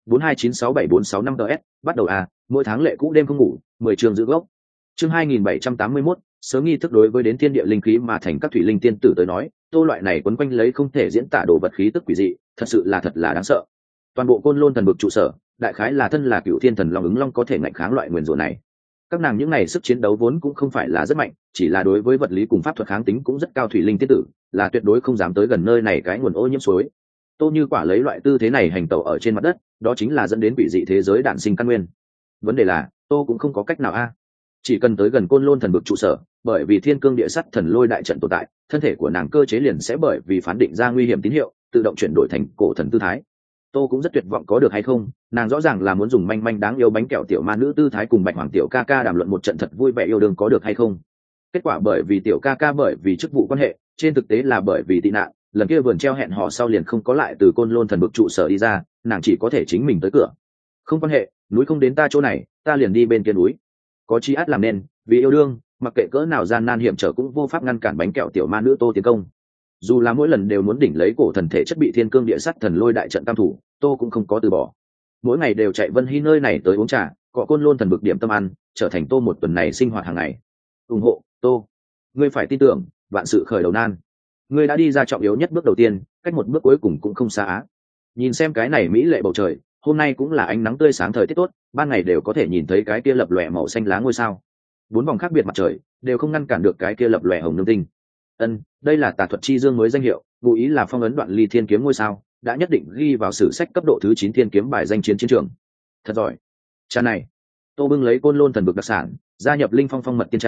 42967465 ts bắt đầu mỗi tháng lệ cũ đêm không ngủ, 10 trường giữ gốc. Chương 2781, sớm nghi thức. Đối với đến thiên địa linh khí mà thành các thủy linh tiên tử tới nói, Tô loại này quấn quanh lấy không thể diễn tả đồ vật khí tức quỷ dị, thật là đáng sợ. Toàn bộ côn lôn thần vực trụ sở, đại khái là thân là cựu thiên thần long ứng long có thể ngạnh kháng loại nguyền rủa này. Các nàng những này sức chiến đấu vốn cũng không phải là rất mạnh, chỉ là đối với vật lý cùng pháp thuật kháng tính cũng rất cao, thủy linh tiên tử là tuyệt đối không dám tới gần nơi này cái nguồn ô nhiễm suối. Tô như quả lấy loại tư thế này hành tẩu ở trên mặt đất, đó chính là dẫn đến quỷ dị thế giới đản sinh căn nguyên. Vấn đề là Tô cũng không có cách nào chỉ cần tới gần côn lôn thần vực trụ sở, bởi vì thiên cương địa sắt thần lôi đại trận tồn tại, thân thể của nàng cơ chế liền sẽ bởi vì phán định ra nguy hiểm tín hiệu tự động chuyển đổi thành cổ thần tư thái. Tô cũng rất tuyệt vọng có được hay không, nàng rõ ràng là muốn dùng manh manh đáng yêu bánh kẹo tiểu ma nữ tư thái cùng Bạch Hoàng tiểu ca ca đàm luận một trận thật vui vẻ yêu đương có được hay không. Kết quả bởi vì tiểu ca ca bởi vì chức vụ quan hệ, trên thực tế là bởi vì tị nạn, lần kia vườn treo hẹn hò sau liền không có lại từ côn lôn thần vực trụ sở đi ra, nàng chỉ có thể chính mình tới cửa. Không quan hệ, núi không đến ta chỗ này, ta liền đi bên kia núi. Có chi át làm nên, vì yêu đương, mặc kệ cỡ nào gian nan hiểm trở cũng vô pháp ngăn cản bánh kẹo tiểu ma nữ Tô tiến công. Dù là mỗi lần đều muốn đỉnh lấy cổ thần thể chất bị thiên cương địa sắt thần lôi đại trận tam thủ, Tô cũng không có từ bỏ. Mỗi ngày đều chạy Vân Hy nơi này tới uống trà, cọ côn lôn thần vực điểm tâm ăn, trở thành Tô một tuần này sinh hoạt hàng ngày. Ủng hộ Tô, ngươi phải tin tưởng, vạn sự khởi đầu nan. Ngươi đã đi ra trọng yếu nhất bước đầu tiên, cách một bước cuối cùng cũng không xa. Nhìn xem cái này mỹ lệ bầu trời, hôm nay cũng là ánh nắng tươi sáng thời tiết tốt, ban ngày đều có thể nhìn thấy cái kia lập lòe màu xanh lá ngôi sao. 4 vòng khác biệt mặt trời đều không ngăn cản được cái kia lập lòe hồng nương tinh. Đây là tà thuật chi dương mới danh hiệu, ngụ ý là phong ấn đoạn ly thiên kiếm ngôi sao đã nhất định ghi vào sử sách cấp độ thứ 9 thiên kiếm bài danh chiến chiến trường. Thật giỏi. Trà này, Tô bưng lấy côn lôn thần vực đặc sản, gia nhập linh phong phong mật tiên trà,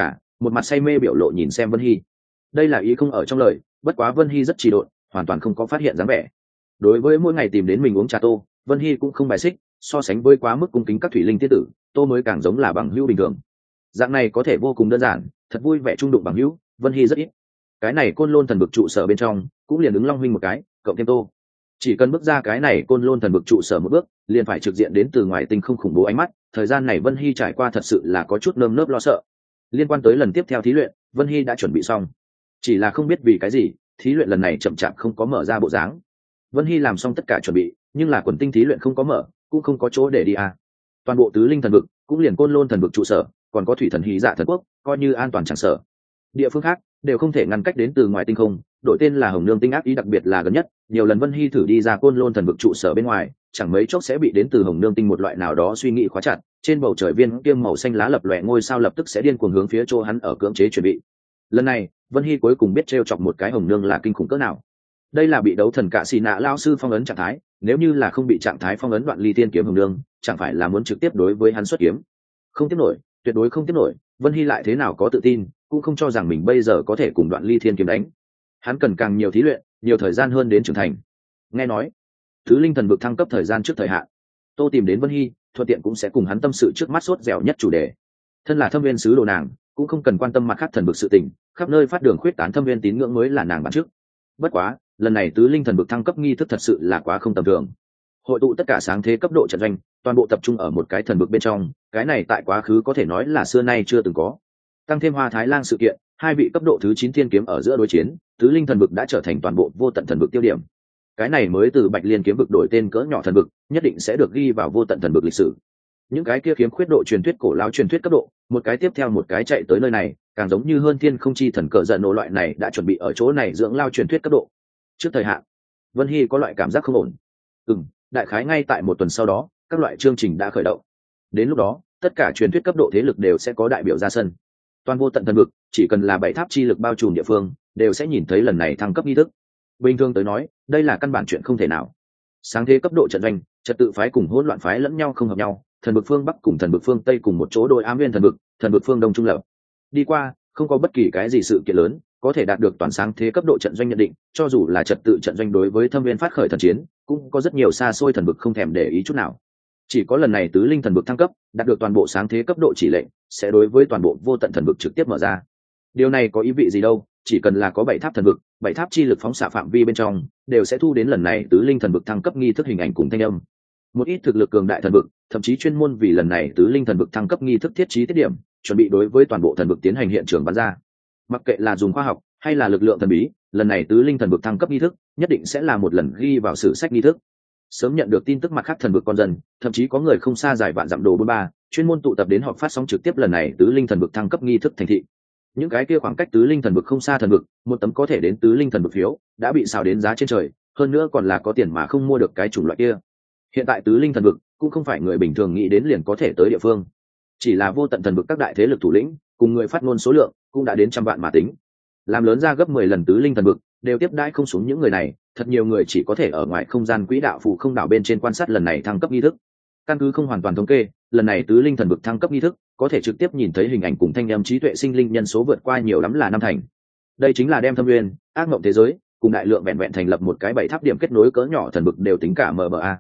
một mặt say mê biểu lộ nhìn xem Vân Hy. Đây là ý không ở trong lời, bất quá Vân Hy rất trì độn, hoàn toàn không có phát hiện dáng vẻ. Đối với mỗi ngày tìm đến mình uống trà tô, Vân Hy cũng không bài xích, so sánh với quá mức cung kính các thủy linh tiết tử, tô mới càng giống là bằng hữu bình thường. Dạng này có thể vô cùng đơn giản, thật vui vẻ trung đụng bằng hữu, Vân Hy rất ít. Cái này Côn Lôn thần vực trụ sở bên trong, cũng liền ứng Long huynh một cái, cộng thêm tô. Chỉ cần bước ra cái này Côn Lôn thần vực trụ sở một bước, liền phải trực diện đến từ ngoài tinh không khủng bố ánh mắt. Thời gian này Vân Hy trải qua thật sự là có chút nơm nớp lo sợ. Liên quan tới lần tiếp theo thí luyện, Vân Hy đã chuẩn bị xong, chỉ là không biết vì cái gì thí luyện lần này chậm chạp không có mở ra bộ dáng. Vân Hy làm xong tất cả chuẩn bị, nhưng là quần tinh thí luyện không có mở, cũng không có chỗ để đi à. Toàn bộ tứ linh thần vực, cũng liền Côn Lôn thần vực trụ sở, còn có thủy thần Hí Dạ thần quốc, coi như an toàn chẳng sợ. Địa phương khác đều không thể ngăn cách đến từ ngoài tinh không, đổi tên là Hồng Nương tinh ác ý, đặc biệt là gần nhất, nhiều lần Vân Hy thử đi ra Côn Lôn thần vực trụ sở bên ngoài, chẳng mấy chốc sẽ bị đến từ Hồng Nương tinh một loại nào đó suy nghĩ khóa chặt, trên bầu trời viên kiêm màu xanh lá lập lòe ngôi sao lập tức sẽ điên cuồng hướng phía chỗ hắn ở cưỡng chế chuẩn bị. Lần này, Vân Hy cuối cùng biết trêu chọc một cái Hồng Nương là kinh khủng cỡ nào. Đây là bị đấu thần Cạ Xì Nạ lão sư phong ấn trạng thái, nếu như là không bị trạng thái phong ấn Đoạn Ly Thiên kiếm Hồng Nương, chẳng phải là muốn trực tiếp đối với hắn xuất kiếm. Không tiếp nổi, tuyệt đối không tiếp nổi, Vân Hy lại thế nào có tự tin, cũng không cho rằng mình bây giờ có thể cùng Đoạn Ly Thiên kiếm đánh. Hắn cần càng nhiều thí luyện, nhiều thời gian hơn đến trưởng thành. Nghe nói, thứ linh thần vực thăng cấp thời gian trước thời hạn, tô tìm đến Vân Hy, thuận tiện cũng sẽ cùng hắn tâm sự trước mắt sốt dẻo nhất chủ đề. Thân là thâm viên sứ đồ nàng, cũng không cần quan tâm mặt khác thần vực sự tình, khắp nơi phát đường khuyết tán thâm viên tín ngưỡng mới là nàng bản trước. Bất quá, lần này tứ linh thần vực thăng cấp nghi thức thật sự là quá không tầm thường. Hội tụ tất cả sáng thế cấp độ trận doanh, toàn bộ tập trung ở một cái thần vực bên trong, cái này tại quá khứ có thể nói là xưa nay chưa từng có. Tăng thêm Hoa Thái Lang sự kiện, hai vị cấp độ thứ 9 thiên kiếm ở giữa đối chiến, tứ linh thần vực đã trở thành toàn bộ vô tận thần vực tiêu điểm. Cái này mới từ Bạch Liên kiếm vực đổi tên cỡ nhỏ thần vực, nhất định sẽ được ghi vào vô tận thần vực lịch sử. Những cái kia kiếm khuyết độ truyền thuyết cổ lão truyền thuyết cấp độ, một cái tiếp theo một cái chạy tới nơi này, càng giống như hơn thiên không chi thần cờ giận nổ loại này đã chuẩn bị ở chỗ này dưỡng lao truyền thuyết cấp độ. Trước thời hạn, Vân Hy có loại cảm giác không ổn. Đại khái ngay tại một tuần sau đó, các loại chương trình đã khởi động. Đến lúc đó, tất cả truyền thuyết cấp độ thế lực đều sẽ có đại biểu ra sân. Toàn vô tận thần vực, chỉ cần là bảy tháp chi lực bao trùm địa phương, đều sẽ nhìn thấy lần này thăng cấp nghi thức. Bình thường tới nói, đây là căn bản chuyện không thể nào. Sáng thế cấp độ trận doanh, trật tự phái cùng hỗn loạn phái lẫn nhau không hợp nhau, thần vực phương bắc cùng thần vực phương tây cùng một chỗ đội ám viên thần vực phương đông trung lập. Đi qua, không có bất kỳ cái gì sự kiện lớn có thể đạt được toàn sáng thế cấp độ trận doanh nhận định, cho dù là trật tự trận doanh đối với thâm viên phát khởi thần chiến, cũng có rất nhiều xa xôi thần vực không thèm để ý chút nào. Chỉ có lần này tứ linh thần vực thăng cấp, đạt được toàn bộ sáng thế cấp độ chỉ lệnh, sẽ đối với toàn bộ vô tận thần vực trực tiếp mở ra. Điều này có ý vị gì đâu, chỉ cần là có bảy tháp thần vực, bảy tháp chi lực phóng xạ phạm vi bên trong, đều sẽ thu đến lần này tứ linh thần vực thăng cấp nghi thức hình ảnh cùng thanh âm. Một ít thực lực cường đại thần vực, thậm chí chuyên môn vì lần này tứ linh thần vực thăng cấp nghi thức thiết trí tiết điểm, chuẩn bị đối với toàn bộ thần vực tiến hành hiện trường bắn ra. Mặc kệ là dùng khoa học hay là lực lượng thần bí, lần này tứ linh thần vực thăng cấp nghi thức nhất định sẽ là một lần ghi vào sử sách nghi thức. Sớm nhận được tin tức mặt khác thần vực con dân, thậm chí có người không xa dài vạn dặm đồ 43, chuyên môn tụ tập đến họp phát sóng trực tiếp lần này tứ linh thần vực thăng cấp nghi thức thành thị. Những cái kia khoảng cách tứ linh thần vực không xa thần vực, một tấm có thể đến tứ linh thần vực phiếu đã bị xào đến giá trên trời, hơn nữa còn là có tiền mà không mua được cái chủng loại kia. Hiện tại tứ linh thần vực cũng không phải người bình thường nghĩ đến liền có thể tới địa phương, chỉ là vô tận thần vực các đại thế lực thủ lĩnh cùng người phát ngôn số lượng cũng đã đến trăm vạn mà tính, làm lớn ra gấp 10 lần tứ linh thần vực đều tiếp đãi không xuống những người này, thật nhiều người chỉ có thể ở ngoài không gian quỹ đạo phù không đảo bên trên quan sát lần này thăng cấp nghi thức. Căn cứ không hoàn toàn thống kê, lần này tứ linh thần vực thăng cấp nghi thức có thể trực tiếp nhìn thấy hình ảnh cùng thanh âm trí tuệ sinh linh nhân số vượt qua nhiều lắm là 5 thành. Đây chính là đem thâm nguyên ác mộng thế giới cùng đại lượng vẹn vẹn thành lập một cái bảy tháp điểm kết nối cỡ nhỏ thần vực đều tính cả MBA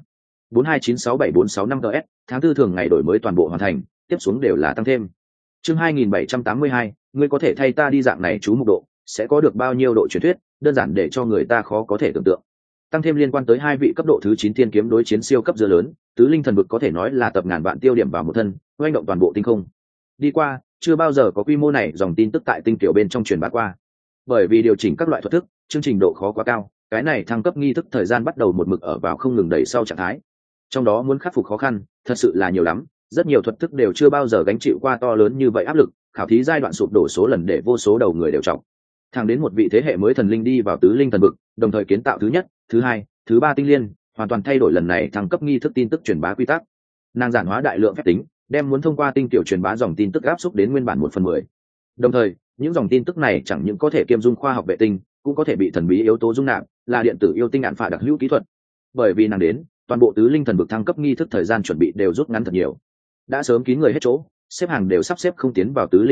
4296746 tháng 4 thường ngày đổi mới toàn bộ hoàn thành, tiếp xuống đều là tăng thêm. Chương 2782, ngươi có thể thay ta đi dạng này chú mục độ, sẽ có được bao nhiêu độ truyền thuyết, đơn giản để cho người ta khó có thể tưởng tượng. Tăng thêm liên quan tới hai vị cấp độ thứ 9 thiên kiếm đối chiến siêu cấp dưa lớn, tứ linh thần vực có thể nói là tập ngàn vạn tiêu điểm vào một thân, oanh động toàn bộ tinh không. Đi qua, chưa bao giờ có quy mô này dòng tin tức tại tinh tiểu bên trong truyền bá qua. Bởi vì điều chỉnh các loại thuật thức, chương trình độ khó quá cao, cái này thăng cấp nghi thức thời gian bắt đầu một mực ở vào không ngừng đẩy sau trạng thái. Trong đó muốn khắc phục khó khăn, thật sự là nhiều lắm, rất nhiều thuật thức đều chưa bao giờ gánh chịu qua to lớn như vậy áp lực, khảo thí giai đoạn sụp đổ số lần để vô số đầu người đều trọng. Thẳng đến một vị thế hệ mới thần linh đi vào tứ linh thần vực, đồng thời kiến tạo thứ nhất, thứ hai, thứ ba tinh liên, hoàn toàn thay đổi lần này thăng cấp nghi thức tin tức truyền bá quy tắc. Nàng giản hóa đại lượng phép tính, đem muốn thông qua tinh tiểu truyền bá dòng tin tức áp xúc đến nguyên bản 1/10. Đồng thời, những dòng tin tức này chẳng những có thể kiêm dung khoa học vệ tinh, cũng có thể bị thần bí yếu tố dung nạp, là điện tử yêu tinh ạn phả đặc hữu kỹ thuật. Bởi vì nàng đến, toàn bộ tứ linh thần vực thăng cấp nghi thức thời gian chuẩn bị đều rút ngắn thật nhiều. Đã sớm kín người hết chỗ, xếp hàng đều sắp xếp không tiến vào tứ linh thần vực,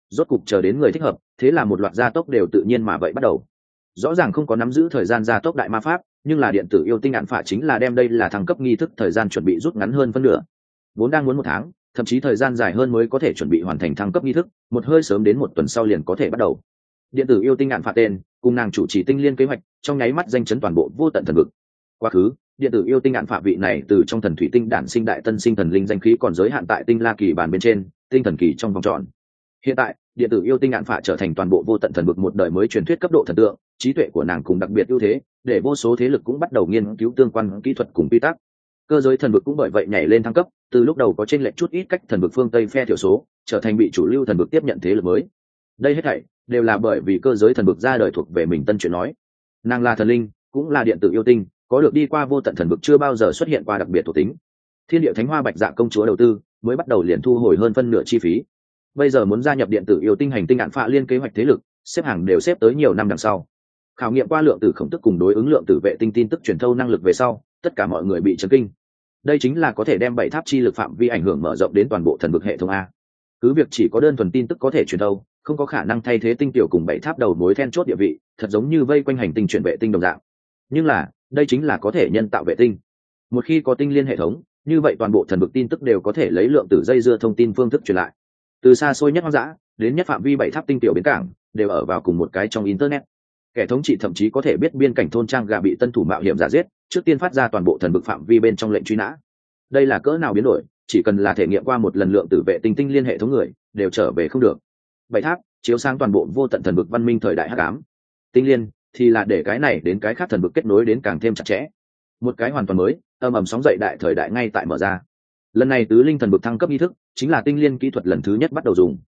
rốt cục chờ đến người thích hợp, thế là một loạt gia tốc đều tự nhiên mà vậy bắt đầu. Rõ ràng không có nắm giữ thời gian gia tốc đại ma pháp, nhưng là điện tử yêu tinh ạn phả chính là đem đây là thăng cấp nghi thức thời gian chuẩn bị rút ngắn hơn phân nửa. Vốn đang muốn 1 tháng, thậm chí thời gian dài hơn mới có thể chuẩn bị hoàn thành thăng cấp nghi thức, một hơi sớm đến 1 tuần sau liền có thể bắt đầu. Điện tử yêu tinh ạn phả tên, cùng nàng chủ trì tinh liên kế hoạch, trong nháy mắt danh chấn toàn bộ vô tận thần vực. Quá khứ, điện tử yêu tinh ạn phả vị này từ trong thần thủy tinh đản sinh đại tân sinh thần linh danh khí còn giới hạn tại tinh la kỳ bàn bên trên, tinh thần kỳ trong vòng tròn. Hiện tại, điện tử yêu tinh ạn phả trở thành toàn bộ vô tận thần vực một đời mới truyền thuyết cấp độ thần tượng, trí tuệ của nàng cùng đặc biệt ưu thế, để vô số thế lực cũng bắt đầu nghiên cứu tương quan kỹ thuật cùng quy tắc. Cơ giới thần vực cũng bởi vậy nhảy lên thăng cấp, từ lúc đầu có chênh lệch chút ít cách thần vực phương Tây phe thiểu số, trở thành bị chủ lưu thần vực tiếp nhận thế lực mới. Đây hết thảy đều là bởi vì cơ giới thần vực ra đời thuộc về mình tân chuyện nói. Nàng là thần linh, cũng là điện tử yêu tinh, có được đi qua vô tận thần vực chưa bao giờ xuất hiện qua đặc biệt thuộc tính. Thiên địa thánh hoa bạch dạ công chúa đầu tư, mới bắt đầu liền thu hồi hơn phân nửa chi phí. Bây giờ muốn gia nhập điện tử yêu tinh hành tinh ạn phạ liên kế hoạch thế lực, xếp hàng đều xếp tới nhiều năm đằng sau. Khảo nghiệm qua lượng tử khổng tức cùng đối ứng lượng tử vệ tinh tin tức truyền thâu năng lực về sau, tất cả mọi người bị chấn kinh. Đây chính là có thể đem 7 tháp chi lực phạm vi ảnh hưởng mở rộng đến toàn bộ thần vực hệ thống a. Cứ việc chỉ có đơn thuần tin tức có thể truyền thâu, không có khả năng thay thế tinh tiểu cùng 7 tháp đầu mối then chốt địa vị, thật giống như vây quanh hành tinh chuyển vệ tinh đồng dạng. Nhưng là, đây chính là có thể nhân tạo vệ tinh. Một khi có tinh liên hệ thống, như vậy toàn bộ thần vực tin tức đều có thể lấy lượng tử dây dưa thông tin phương thức truyền lại. Từ xa xôi nhất hoang dã đến nhất phạm vi 7 tháp tinh tiểu bến cảng, đều ở vào cùng một cái trong internet. Kẻ thống trị thậm chí có thể biết biên cảnh thôn trang gà bị tân thủ mạo hiểm giả giết, trước tiên phát ra toàn bộ thần vực phạm vi bên trong lệnh truy nã. Đây là cỡ nào biến đổi, chỉ cần là thể nghiệm qua một lần lượng tử vệ tinh tinh liên hệ thống người, đều trở về không được. 7 tháp chiếu sáng toàn bộ vô tận thần vực văn minh thời đại hắc ám. Tinh liên thì là để cái này đến cái khác thần vực kết nối đến càng thêm chặt chẽ. Một cái hoàn toàn mới, ầm ầm sóng dậy đại thời đại ngay tại mở ra. Lần này tứ linh thần vực thăng cấp nghi thức, chính là tinh liên kỹ thuật lần thứ nhất bắt đầu dùng.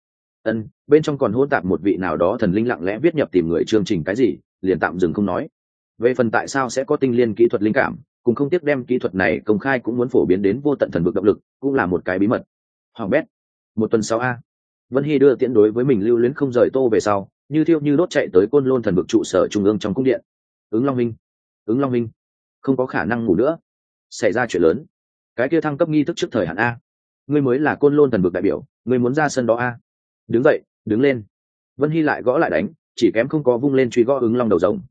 Bên trong còn hỗn tạp một vị nào đó thần linh lặng lẽ viết nhập tìm người chương trình cái gì, liền tạm dừng không nói. Về phần tại sao sẽ có tinh liên kỹ thuật linh cảm, cùng không tiếc đem kỹ thuật này công khai cũng muốn phổ biến đến vô tận thần vực động lực, cũng là một cái bí mật. Hoàng bét. 1 tuần sau a. Vân Hy đưa tiễn đối với mình lưu luyến không rời Tô về sau, như thiêu như đốt chạy tới Côn Lôn thần vực trụ sở trung ương trong cung điện. Ứng Long Minh, không có khả năng ngủ nữa. Xảy ra chuyện lớn. Cái kia thăng cấp nghi thức trước thời hạn a. Ngươi mới là Côn Lôn thần vực đại biểu, ngươi muốn ra sân đó a. Đứng dậy, đứng lên. Vân Hy lại gõ lại đánh, chỉ kém không có vung lên truy gõ Ứng Long đầu rồng.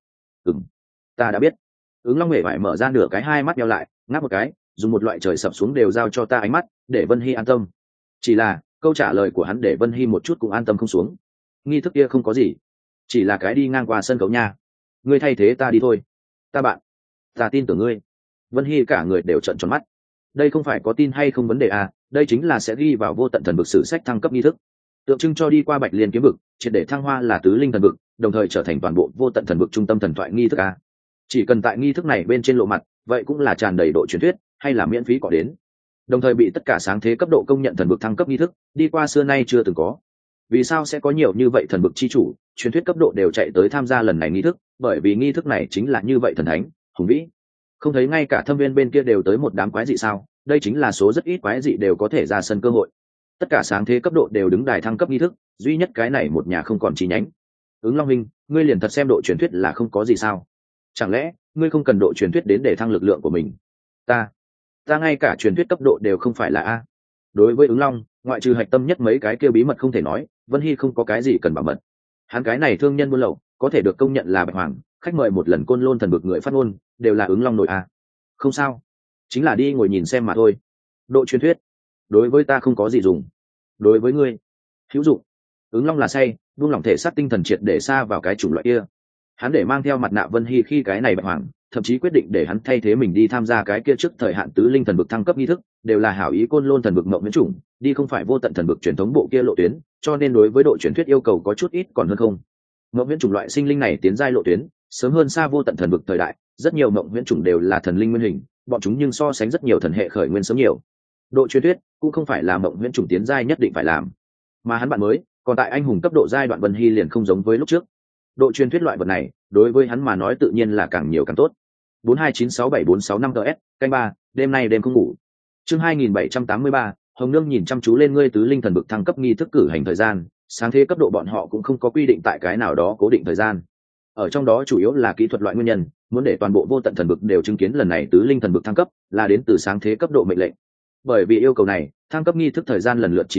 Ta đã biết. Ứng Long hề phải mở ra nửa cái hai mắt nheo lại, ngáp một cái, dùng một loại trời sập xuống đều giao cho ta ánh mắt, để Vân Hy an tâm. Chỉ là câu trả lời của hắn để Vân Hy một chút cũng an tâm không xuống. Nghi thức kia không có gì, chỉ là cái đi ngang qua sân khấu nha. Ngươi thay thế ta đi thôi. Ta tin tưởng ngươi. Vân Hy cả người đều trợn tròn mắt. Đây không phải có tin hay không vấn đề à, đây chính là sẽ ghi vào vô tận thần vực sử sách thăng cấp nghi thức, tượng trưng cho đi qua Bạch Liên kiếm vực, triệt để thăng hoa là tứ linh thần vực, đồng thời trở thành toàn bộ vô tận thần vực trung tâm thần thoại nghi thức à. Chỉ cần tại nghi thức này bên trên lộ mặt, vậy cũng là tràn đầy độ truyền thuyết, hay là miễn phí có đến. Đồng thời bị tất cả sáng thế cấp độ công nhận thần vực thăng cấp nghi thức, đi qua xưa nay chưa từng có. Vì sao sẽ có nhiều như vậy thần vực chi chủ, truyền thuyết cấp độ đều chạy tới tham gia lần này nghi thức, bởi vì nghi thức này chính là như vậy thần thánh, hùng vĩ. Không thấy ngay cả thâm viên bên kia đều tới một đám quái dị sao? Đây chính là số rất ít quái dị đều có thể ra sân cơ hội. Tất cả sáng thế cấp độ đều đứng đài thăng cấp nghi thức, duy nhất cái này một nhà không còn chi nhánh. Ứng Long Minh, ngươi liền thật xem độ truyền thuyết là không có gì sao? Chẳng lẽ ngươi không cần độ truyền thuyết đến để thăng lực lượng của mình? Ta ngay cả truyền thuyết cấp độ đều không phải là a. Đối với Ứng Long, ngoại trừ hạch tâm nhất mấy cái kia bí mật không thể nói, Vân Hy không có cái gì cần bảo mật. Hắn cái này thương nhân buôn lậu, có thể được công nhận là Bạch Hoàng, khách mời một lần Côn Lôn thần vực người phát ngôn, đều là Ứng Long nội a. Không sao, chính là đi ngồi nhìn xem mà thôi. Độ truyền thuyết đối với ta không có gì dùng, đối với ngươi hữu dụng. Ứng Long là say, buông lỏng thể xác tinh thần triệt để xa vào cái chủng loại kia. Hắn để mang theo mặt nạ Vân Hy khi cái này Bạch Hoàng, thậm chí quyết định để hắn thay thế mình đi tham gia cái kia trước thời hạn tứ linh thần vực thăng cấp nghi thức, đều là hảo ý Côn Lôn thần vực mộng miễn chủng, đi không phải vô tận thần vực truyền thống bộ kia lộ tuyến, cho nên đối với độ truyền thuyết yêu cầu có chút ít còn hơn không. Mộng miễn chủng loại sinh linh này tiến giai lộ tuyến, sớm hơn xa vô tận thần vực thời đại, rất nhiều mộng miễn chủng đều là thần linh nguyên hình, bọn chúng nhưng so sánh rất nhiều thần hệ khởi nguyên sớm nhiều. Độ truyền thuyết cũng không phải là mộng miễn chủng tiến giai nhất định phải làm, mà hắn bạn mới, còn tại anh hùng cấp độ giai đoạn Vân Hy liền không giống với lúc trước. Độ truyền thuyết loại vật này, đối với hắn mà nói tự nhiên là càng nhiều càng tốt. 4296746 ts, canh 3, đêm nay đêm không ngủ. Chương 2783, Hồng Nương nhìn chăm chú lên ngươi tứ linh thần vực thăng cấp nghi thức cử hành thời gian, sáng thế cấp độ bọn họ cũng không có quy định tại cái nào đó cố định thời gian. Ở trong đó chủ yếu là kỹ thuật loại nguyên nhân, muốn để toàn bộ vô tận thần vực đều chứng kiến lần này tứ linh thần vực thăng cấp, là đến từ sáng thế cấp độ mệnh lệnh. Bởi vì yêu cầu này, thăng cấp nghi thức thời gian lần lượt trì hoãn,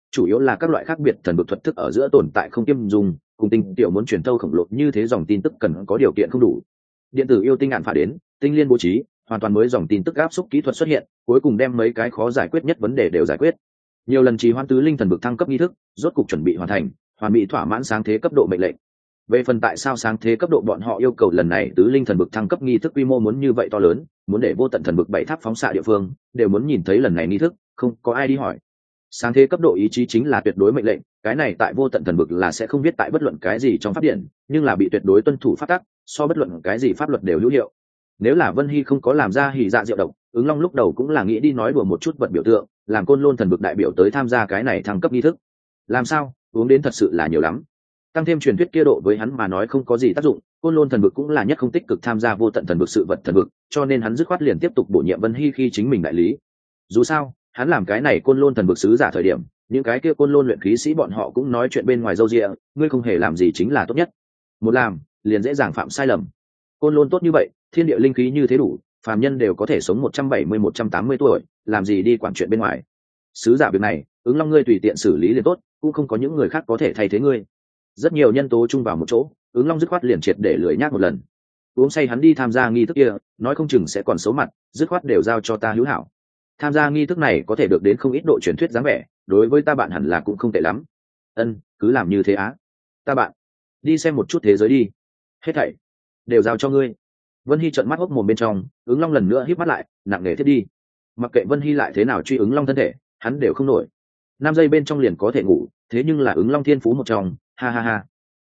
chủ yếu là các loại khác biệt thần vực thuật thức ở giữa tồn tại không kiêm dùng, cùng tinh tiểu muốn truyền thâu khổng lồ như thế dòng tin tức cần có điều kiện không đủ. Điện tử yêu tinh ạn phả đến, tinh liên bố trí, hoàn toàn mới dòng tin tức áp xúc kỹ thuật xuất hiện, cuối cùng đem mấy cái khó giải quyết nhất vấn đề đều giải quyết. Nhiều lần trì hoãn tứ linh thần vực thăng cấp nghi thức, rốt cục chuẩn bị hoàn thành, hoàn mỹ thỏa mãn sáng thế cấp độ mệnh lệnh. Về phần tại sao sáng thế cấp độ bọn họ yêu cầu lần này tứ linh thần vực thăng cấp nghi thức quy mô muốn như vậy to lớn, muốn để vô tận thần vực bảy tháp phóng xạ địa phương đều muốn nhìn thấy lần này nghi thức, không có ai đi hỏi. Sáng thế cấp độ ý chí chính là tuyệt đối mệnh lệnh, cái này tại vô tận thần vực là sẽ không viết tại bất luận cái gì trong pháp điển, nhưng là bị tuyệt đối tuân thủ pháp tắc, so bất luận cái gì pháp luật đều hữu hiệu. Nếu là Vân Hy không có làm ra hỉ dạ diệu độc, ứng long lúc đầu cũng là nghĩ đi nói đùa một chút vật biểu tượng, làm côn lôn thần vực đại biểu tới tham gia cái này thăng cấp nghi thức. Làm sao, uống đến thật sự là nhiều lắm. Tăng thêm truyền thuyết kia độ với hắn mà nói không có gì tác dụng, côn lôn thần vực cũng là nhất không tích cực tham gia vô tận thần vực sự vật thần vực, cho nên hắn dứt khoát liền tiếp tục bổ nhiệm Vân Hy khi chính mình đại lý. Dù sao, hắn làm cái này côn lôn thần vực sứ giả thời điểm, những cái kia côn lôn luyện khí sĩ bọn họ cũng nói chuyện bên ngoài râu ria, ngươi không hề làm gì chính là tốt nhất. Một làm, liền dễ dàng phạm sai lầm. Côn lôn tốt như vậy, thiên địa linh khí như thế đủ, phàm nhân đều có thể sống 170-180 tuổi, làm gì đi quản chuyện bên ngoài. Sứ giả việc này, ứng long ngươi tùy tiện xử lý liền tốt, cũng không có những người khác có thể thay thế ngươi. Rất nhiều nhân tố chung vào một chỗ, ứng long dứt khoát liền triệt để lười nhác một lần. Uống say hắn đi tham gia nghi thức kia, nói không chừng sẽ còn xấu mặt, dứt khoát đều giao cho ta hữu hảo. Tham gia nghi thức này có thể được đến không ít độ truyền thuyết dáng vẻ, đối với ta bạn hẳn là cũng không tệ lắm. Ân, cứ làm như thế á. Ta bạn, đi xem một chút thế giới đi. Hết thảy đều giao cho ngươi. Vân Hy trợn mắt hốc mồm bên trong, ứng long lần nữa híp mắt lại, nặng nề thiết đi. Mặc kệ Vân Hy lại thế nào truy ứng long thân thể, hắn đều không nổi. 5 giây bên trong liền có thể ngủ, thế nhưng là ứng long thiên phú một trong, ha ha ha.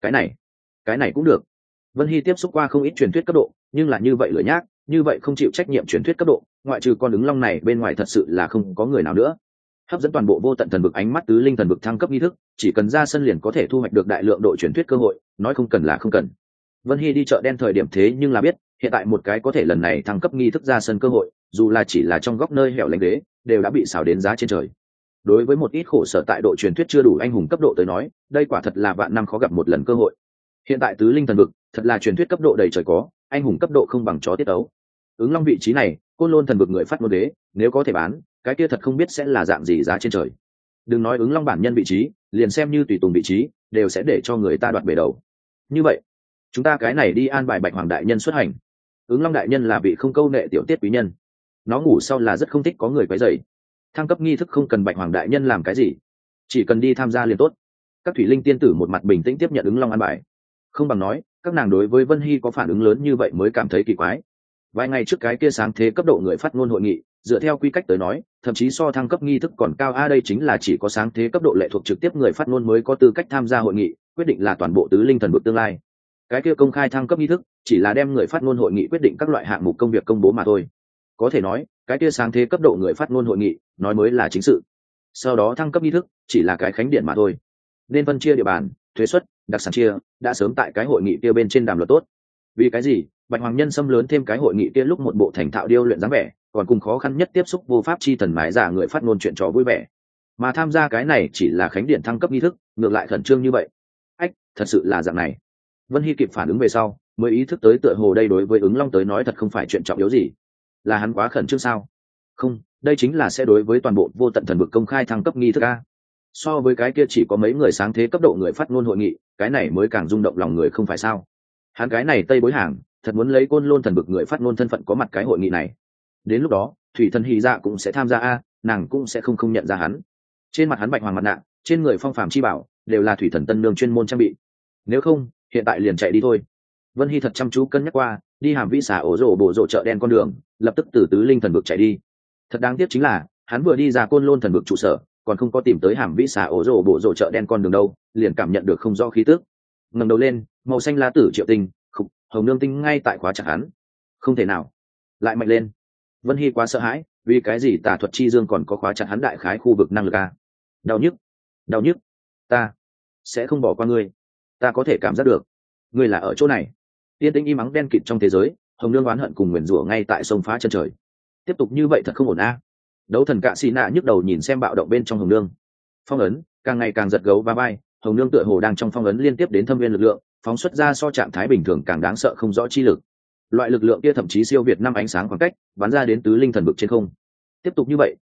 Cái này cũng được. Vân Hy tiếp xúc qua không ít truyền thuyết cấp độ, nhưng là như vậy lười nhác, như vậy không chịu trách nhiệm truyền thuyết cấp độ, ngoại trừ con ứng long này bên ngoài thật sự là không có người nào nữa. Hấp dẫn toàn bộ vô tận thần vực ánh mắt tứ linh thần vực thăng cấp nghi thức, chỉ cần ra sân liền có thể thu hoạch được đại lượng độ truyền thuyết cơ hội, nói không cần là không cần. Vân Hy đi chợ đen thời điểm thế nhưng là biết, hiện tại một cái có thể lần này thăng cấp nghi thức ra sân cơ hội, dù là chỉ là trong góc nơi hẻo lánh đế, đều đã bị xào đến giá trên trời. Đối với một ít khổ sở tại độ truyền thuyết chưa đủ anh hùng cấp độ tới nói, đây quả thật là vạn năm khó gặp một lần cơ hội. Hiện tại tứ linh thần vực, thật là truyền thuyết cấp độ đầy trời có, anh hùng cấp độ không bằng chó tiết ấu. Ứng long vị trí này, côn lôn thần vực người phát ngôn đế, nếu có thể bán, cái kia thật không biết sẽ là dạng gì giá trên trời. Đừng nói ứng long bản nhân vị trí, liền xem như tùy tùng vị trí, đều sẽ để cho người ta đoạt bể đầu. Như vậy, chúng ta cái này đi an bài Bạch Hoàng đại nhân xuất hành. Ứng long đại nhân là vị không câu nệ tiểu tiết quý nhân, nó ngủ sau là rất không thích có người quấy rầy. Thăng cấp nghi thức không cần Bạch Hoàng đại nhân làm cái gì, chỉ cần đi tham gia liền tốt. Các thủy linh tiên tử một mặt bình tĩnh tiếp nhận ứng long an bài. Không bằng nói, các nàng đối với Vân Hy có phản ứng lớn như vậy mới cảm thấy kỳ quái. Vài ngày trước cái kia sáng thế cấp độ người phát ngôn hội nghị, dựa theo quy cách tới nói, thậm chí so thăng cấp nghi thức còn cao đây chính là chỉ có sáng thế cấp độ lệ thuộc trực tiếp người phát ngôn mới có tư cách tham gia hội nghị, quyết định là toàn bộ tứ linh thần vực tương lai. Cái kia công khai thăng cấp nghi thức, chỉ là đem người phát ngôn hội nghị quyết định các loại hạng mục công việc công bố mà thôi. Có thể nói, cái kia sáng thế cấp độ người phát ngôn hội nghị, nói mới là chính sự. Sau đó thăng cấp nghi thức, chỉ là cái khánh điện mà thôi. Nên phân chia địa bàn, thuế suất, đặc sản chia, đã sớm tại cái hội nghị kia bên trên đàm luật tốt. Vì cái gì? Bạch Hoàng nhân xâm lớn thêm cái hội nghị kia lúc một bộ thành thạo điêu luyện dáng vẻ, còn cùng khó khăn nhất tiếp xúc vô pháp chi thần mái giả người phát ngôn chuyện trò vui vẻ. Mà tham gia cái này chỉ là khánh điện thăng cấp nghi thức, ngược lại khẩn trương như vậy. Ách, thật sự là dạng này. Vân Hy kịp phản ứng về sau, mới ý thức tới tựa hồ đây đối với ứng long tới nói thật không phải chuyện trọng yếu gì. Là hắn quá khẩn trương sao? Không, đây chính là sẽ đối với toàn bộ vô tận thần vực công khai thăng cấp nghi thức a. So với cái kia chỉ có mấy người sáng thế cấp độ người phát ngôn hội nghị, cái này mới càng rung động lòng người không phải sao? Hắn cái này tây bối hàng, thật muốn lấy côn lôn thần vực người phát ngôn thân phận có mặt cái hội nghị này. Đến lúc đó, thủy thần hy dạ cũng sẽ tham gia a, nàng cũng sẽ không nhận ra hắn. Trên mặt hắn Bạch Hoàng mặt nạ, trên người phong phàm chi bảo, đều là thủy thần tân nương chuyên môn trang bị. Nếu không, hiện tại liền chạy đi thôi. Vân Hy thật chăm chú cân nhắc qua, đi Hàm Vĩ xả ổ rổ bộ rổ chợ đen con đường, lập tức từ tứ linh thần vực chạy đi. Thật đáng tiếc chính là, hắn vừa đi ra côn lôn thần vực trụ sở, còn không có tìm tới Hàm Vĩ xả ổ rổ bộ rổ chợ đen con đường đâu, liền cảm nhận được không rõ khí tức. Ngẩng đầu lên, màu xanh lá tử triệu tinh, khục, hồng nương tinh ngay tại khóa chặt hắn. Không thể nào, lại mạnh lên. Vân Hy quá sợ hãi, vì cái gì tà thuật chi dương còn có khóa chặt hắn đại khái khu vực năng lực a? Đau nhức, ta sẽ không bỏ qua ngươi, ta có thể cảm giác được, ngươi là ở chỗ này. Tiên tĩnh im ắng đen kịt trong thế giới, hồng nương oán hận cùng nguyền rủa ngay tại sông phá chân trời. Tiếp tục như vậy thật không ổn a. Đấu thần cạ xì nạ nhức đầu nhìn xem bạo động bên trong hồng nương. Phong ấn càng ngày càng giật gấu va vai, hồng nương tựa hồ đang trong phong ấn liên tiếp đến thâm viên lực lượng, phóng xuất ra so trạng thái bình thường càng đáng sợ không rõ chi lực. Loại lực lượng kia thậm chí siêu việt năm ánh sáng khoảng cách, bắn ra đến tứ linh thần vực trên không. Tiếp tục như vậy,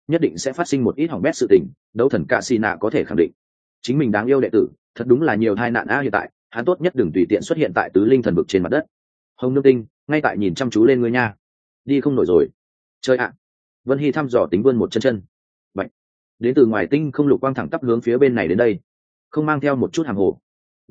nhất định sẽ phát sinh một ít hỏng bét sự tình. Đấu thần cạ xì nạ có thể khẳng định chính mình đáng yêu đệ tử thật đúng là nhiều tai nạn a. Hiện tại hắn tốt nhất đừng tùy tiện xuất hiện tại tứ linh thần vực trên mặt đất. Hồng Nương Tinh ngay tại nhìn chăm chú lên ngươi nha. Đi không nổi rồi. Chơi ạ. Vân Hy thăm dò tính vươn một chân chân. Bạch. Đến từ ngoài tinh không lục quang thẳng tắp hướng phía bên này đến đây, không mang theo một chút hàng hồ.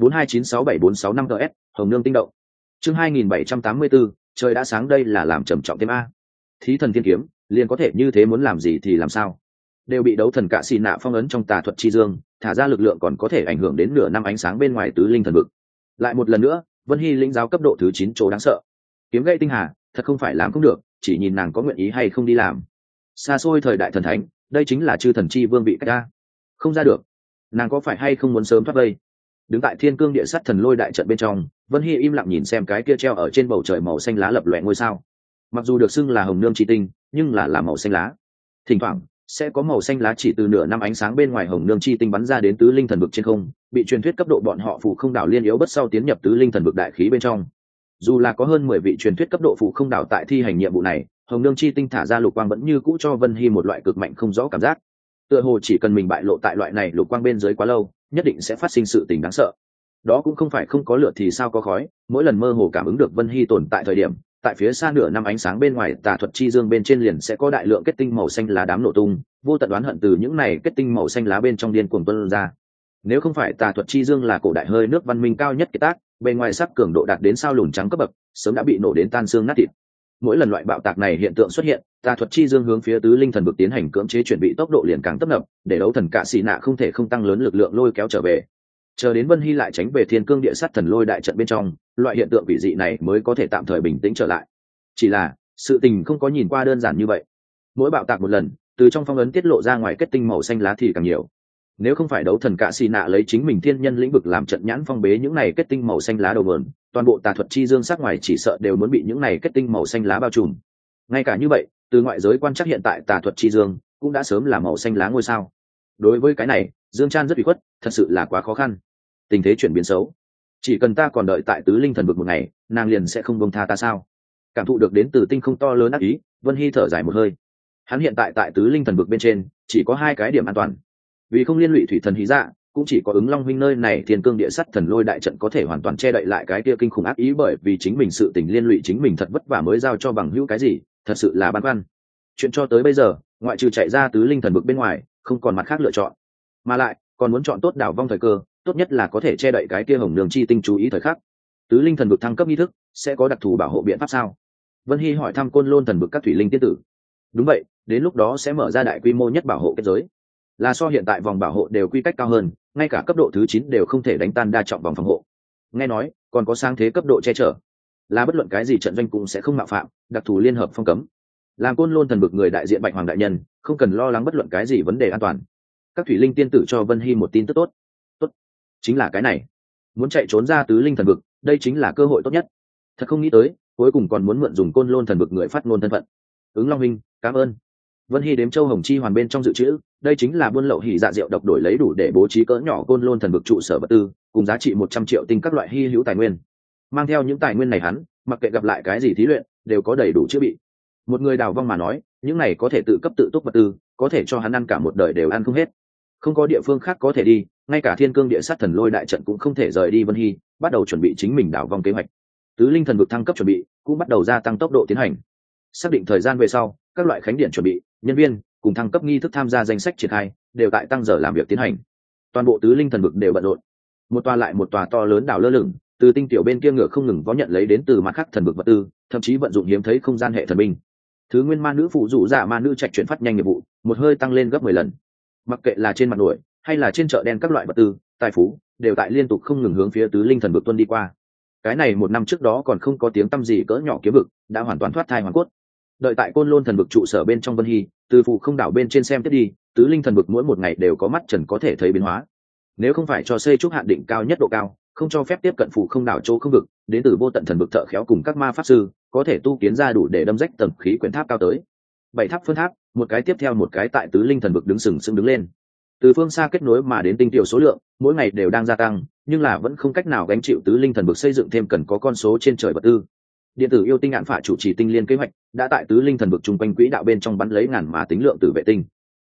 42967465 ts Hồng Nương Tinh động. Chương 2784, trời đã sáng, đây là làm trầm trọng thêm a. Thí thần thiên kiếm liền có thể như thế, muốn làm gì thì làm sao. Đều bị đấu thần cạ xì nạ phong ấn trong tà thuật chi dương, thả ra lực lượng còn có thể ảnh hưởng đến nửa năm ánh sáng bên ngoài tứ linh thần vực. Lại một lần nữa, Vân Hy lĩnh giáo cấp độ thứ 9 chỗ đáng sợ. Kiếm gãy tinh hà, thật không phải làm không được, chỉ nhìn nàng có nguyện ý hay không đi làm. Xa xôi thời đại thần thánh, đây chính là chư thần chi vương bị cách ra. Không ra được, nàng có phải hay không muốn sớm thoát vây. Đứng tại thiên cương địa sắt thần lôi đại trận bên trong, Vân Hy im lặng nhìn xem cái kia treo ở trên bầu trời màu xanh lá lập lòe ngôi sao. Mặc dù được xưng là hồng nương chi tinh, nhưng là màu xanh lá. Thỉnh thoảng sẽ có màu xanh lá chỉ từ nửa năm ánh sáng bên ngoài hồng nương chi tinh bắn ra đến tứ linh thần vực trên không, bị truyền thuyết cấp độ bọn họ phụ không đảo liên yếu bất sau tiến nhập tứ linh thần vực đại khí bên trong. Dù là có hơn 10 vị truyền thuyết cấp độ phụ không đảo tại thi hành nhiệm vụ này, hồng nương chi tinh thả ra lục quang vẫn như cũ cho Vân Hy một loại cực mạnh không rõ cảm giác. Tựa hồ chỉ cần mình bại lộ tại loại này lục quang bên dưới quá lâu, nhất định sẽ phát sinh sự tình đáng sợ. Đó cũng không phải không có lửa thì sao có khói, mỗi lần mơ hồ cảm ứng được Vân Hy tồn tại thời điểm, tại phía xa nửa năm ánh sáng bên ngoài tà thuật chi dương bên trên liền sẽ có đại lượng kết tinh màu xanh lá đám nổ tung, vô tận oán hận từ những này kết tinh màu xanh lá bên trong điên cuồng tuôn ra. Nếu không phải tà thuật chi dương là cổ đại hơi nước văn minh cao nhất kiệt tác, bề ngoài sắc cường độ đạt đến sao lùn trắng cấp bậc, sớm đã bị nổ đến tan xương nát thịt. Mỗi lần loại bạo tạc này hiện tượng xuất hiện, tà thuật chi dương hướng phía tứ linh thần vực tiến hành cưỡng chế chuẩn bị, tốc độ liền càng tấp nập, để đấu thần cạ xì nạ không thể không tăng lớn lực lượng lôi kéo trở về. Chờ đến Vân Hy lại tránh về thiên cương địa sắt thần lôi đại trận bên trong, loại hiện tượng quỷ dị này mới có thể tạm thời bình tĩnh trở lại. Chỉ là sự tình không có nhìn qua đơn giản như vậy. Mỗi bạo tạc một lần, từ trong phong ấn tiết lộ ra ngoài kết tinh màu xanh lá thì càng nhiều. Nếu không phải đấu thần cạ xì nạ lấy chính mình thiên nhân lĩnh vực làm trận nhãn phong bế những này kết tinh màu xanh lá đầu vườn, toàn bộ tà thuật chi dương sắc ngoài chỉ sợ đều muốn bị những này kết tinh màu xanh lá bao trùm. Ngay cả như vậy, từ ngoại giới quan trắc hiện tại tà thuật chi dương cũng đã sớm là màu xanh lá ngôi sao. Đối với cái này, Dương Chan rất ủy khuất, thật sự là quá khó khăn. Tình thế chuyển biến xấu, chỉ cần ta còn đợi tại tứ linh thần vực một ngày, nàng liền sẽ không buông tha ta sao? Cảm thụ được đến từ tinh không to lớn ác ý, Vân Hy thở dài một hơi. Hắn hiện tại tại tứ linh thần vực bên trên chỉ có 2 cái điểm an toàn, vì không liên lụy thủy thần hí dạ, cũng chỉ có ứng long huynh nơi này thiên cương địa sắt thần lôi đại trận có thể hoàn toàn che đậy lại cái kia kinh khủng ác ý, bởi vì chính mình sự tình liên lụy chính mình thật vất vả mới giao cho bằng hữu cái gì, thật sự là băn khoăn. Chuyện cho tới bây giờ, ngoại trừ chạy ra tứ linh thần vực bên ngoài, không còn mặt khác lựa chọn, mà lại còn muốn chọn tốt đảo vong thời cơ, tốt nhất là có thể che đậy cái kia hồng nương chi tinh chú ý thời khắc. Tứ linh thần vực thăng cấp nghi thức sẽ có đặc thù bảo hộ biện pháp sao? Vân Hy hỏi thăm côn lôn thần vực các thủy linh tiên tử. Đúng vậy, đến lúc đó sẽ mở ra đại quy mô nhất bảo hộ kết giới, là so hiện tại vòng bảo hộ đều quy cách cao hơn, ngay cả cấp độ thứ 9 đều không thể đánh tan đa trọng vòng phòng hộ. Nghe nói còn có sang thế cấp độ che chở, là bất luận cái gì trận doanh cũng sẽ không mạo phạm, đặc thù liên hợp phong cấm. Làm côn lôn thần vực người đại diện Bạch Hoàng đại nhân, không cần lo lắng bất luận cái gì vấn đề an toàn. Các thủy linh tiên tử cho Vân Hy một tin tức tốt. Tốt, chính là cái này. Muốn chạy trốn ra tứ linh thần vực, đây chính là cơ hội tốt nhất. Thật không nghĩ tới, cuối cùng còn muốn mượn dùng côn lôn thần vực người phát ngôn thân phận. Ứng Long huynh, cảm ơn. Vân Hy đếm châu hồng chi hoàn bên trong dự trữ, đây chính là buôn lậu hỉ dạ rượu độc đổi lấy đủ để bố trí cỡ nhỏ côn lôn thần vực trụ sở vật tư, cùng giá trị 100 triệu tinh các loại hy hữu tài nguyên. Mang theo những tài nguyên này hắn, mặc kệ gặp lại cái gì thí luyện, đều có đầy đủ chữa bị. Một người đào vong mà nói, những này có thể tự cấp tự túc vật tư, có thể cho hắn ăn cả một đời đều ăn không hết. Không có địa phương khác có thể đi, ngay cả thiên cương địa sát thần lôi đại trận cũng không thể rời đi Vân Hy, bắt đầu chuẩn bị chính mình đào vong kế hoạch. Tứ linh thần vực thăng cấp chuẩn bị cũng bắt đầu gia tăng tốc độ tiến hành. Xác định thời gian về sau, các loại khánh điện chuẩn bị, nhân viên cùng thăng cấp nghi thức tham gia danh sách triển khai đều tại tăng giờ làm việc tiến hành. Toàn bộ tứ linh thần vực đều bận rộn, một tòa lại một tòa to lớn đảo lơ lửng, từ tinh tiểu bên kia ngựa không ngừng có nhận lấy đến từ mặt khác thần vực vật tư, thậm chí vận dụng hiếm thấy không gian hệ thần binh. Thứ nguyên ma nữ phụ dụ giả ma nữ trạch chuyển phát nhanh nghiệp vụ một hơi tăng lên gấp 10 lần. Mặc kệ là trên mặt nổi hay là trên chợ đen, các loại vật tư tài phú đều tại liên tục không ngừng hướng phía tứ linh thần vực tuân đi qua. Cái này một năm trước đó còn không có tiếng tăm gì cỡ nhỏ kiếm vực đã hoàn toàn thoát thai hoàn cốt. Đợi tại côn lôn thần vực trụ sở bên trong Vân Hy, từ phụ không đảo bên trên xem tiếp đi, tứ linh thần vực mỗi một ngày đều có mắt trần có thể thấy biến hóa. Nếu không phải cho xây trúc hạn định cao nhất độ cao, không cho phép tiếp cận phụ không đảo chỗ không vực, đến từ vô tận thần vực thợ khéo cùng các ma pháp sư có thể tu kiến ra đủ để đâm rách tầng khí quyển tháp cao tới 7 tháp phân tháp, một cái tiếp theo một cái tại tứ linh thần vực đứng sừng sững đứng lên. Từ phương xa kết nối mà đến tinh tiểu số lượng mỗi ngày đều đang gia tăng, nhưng là vẫn không cách nào gánh chịu tứ linh thần vực xây dựng thêm cần có con số trên trời vật tư. Điện tử yêu tinh ngạn phả chủ trì tinh liên kế hoạch đã tại tứ linh thần vực chung quanh quỹ đạo bên trong bắn lấy ngàn mà tính lượng tử vệ tinh.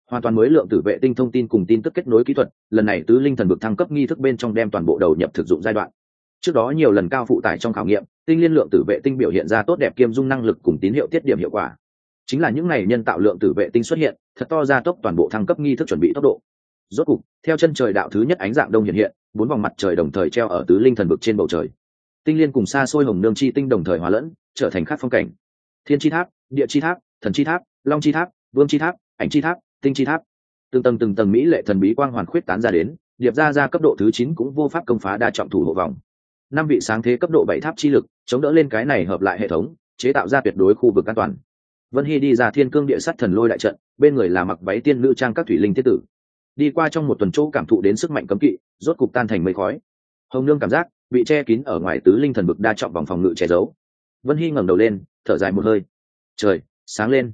hoàn toàn mới lượng tử vệ tinh thông tin cùng tin tức kết nối kỹ thuật, lần này tứ linh thần vực thăng cấp nghi thức bên trong đem toàn bộ đầu nhập thực dụng giai đoạn. Trước đó nhiều lần cao phụ tải trong khảo nghiệm, tinh liên lượng tử vệ tinh biểu hiện ra tốt đẹp kiêm dung năng lực cùng tín hiệu tiết điểm hiệu quả. Chính là những này nhân tạo lượng tử vệ tinh xuất hiện, thật to ra tốc toàn bộ thăng cấp nghi thức chuẩn bị tốc độ. Rốt cục, theo chân trời đạo thứ nhất ánh dạng đông hiện hiện, 4 vòng mặt trời đồng thời treo ở tứ linh thần vực trên bầu trời. Tinh liên cùng xa xôi hồng nương chi tinh đồng thời hòa lẫn, trở thành khác phong cảnh. Thiên chi tháp, địa chi tháp, thần chi tháp, long chi tháp, vương chi tháp, ảnh chi tháp, tinh chi tháp. Từng tầng mỹ lệ thần bí quang hoàn khuyết tán ra đến, điệp ra cấp độ thứ 9 cũng vô pháp công phá đa trọng thủ hộ vòng. 5 vị sáng thế cấp độ 7 tháp chi lực, chống đỡ lên cái này hợp lại hệ thống, chế tạo ra tuyệt đối khu vực an toàn. Vân Hy đi ra thiên cương địa sắt thần lôi đại trận, bên người là mặc váy tiên nữ trang các thủy linh thiết tử. Đi qua trong một tuần chỗ cảm thụ đến sức mạnh cấm kỵ, rốt cục tan thành mây khói. Hồng nương cảm giác bị che kín ở ngoài tứ linh thần vực đa trọng vòng phòng ngự che giấu. Vân Hy ngẩng đầu lên, thở dài một hơi. Trời, sáng lên.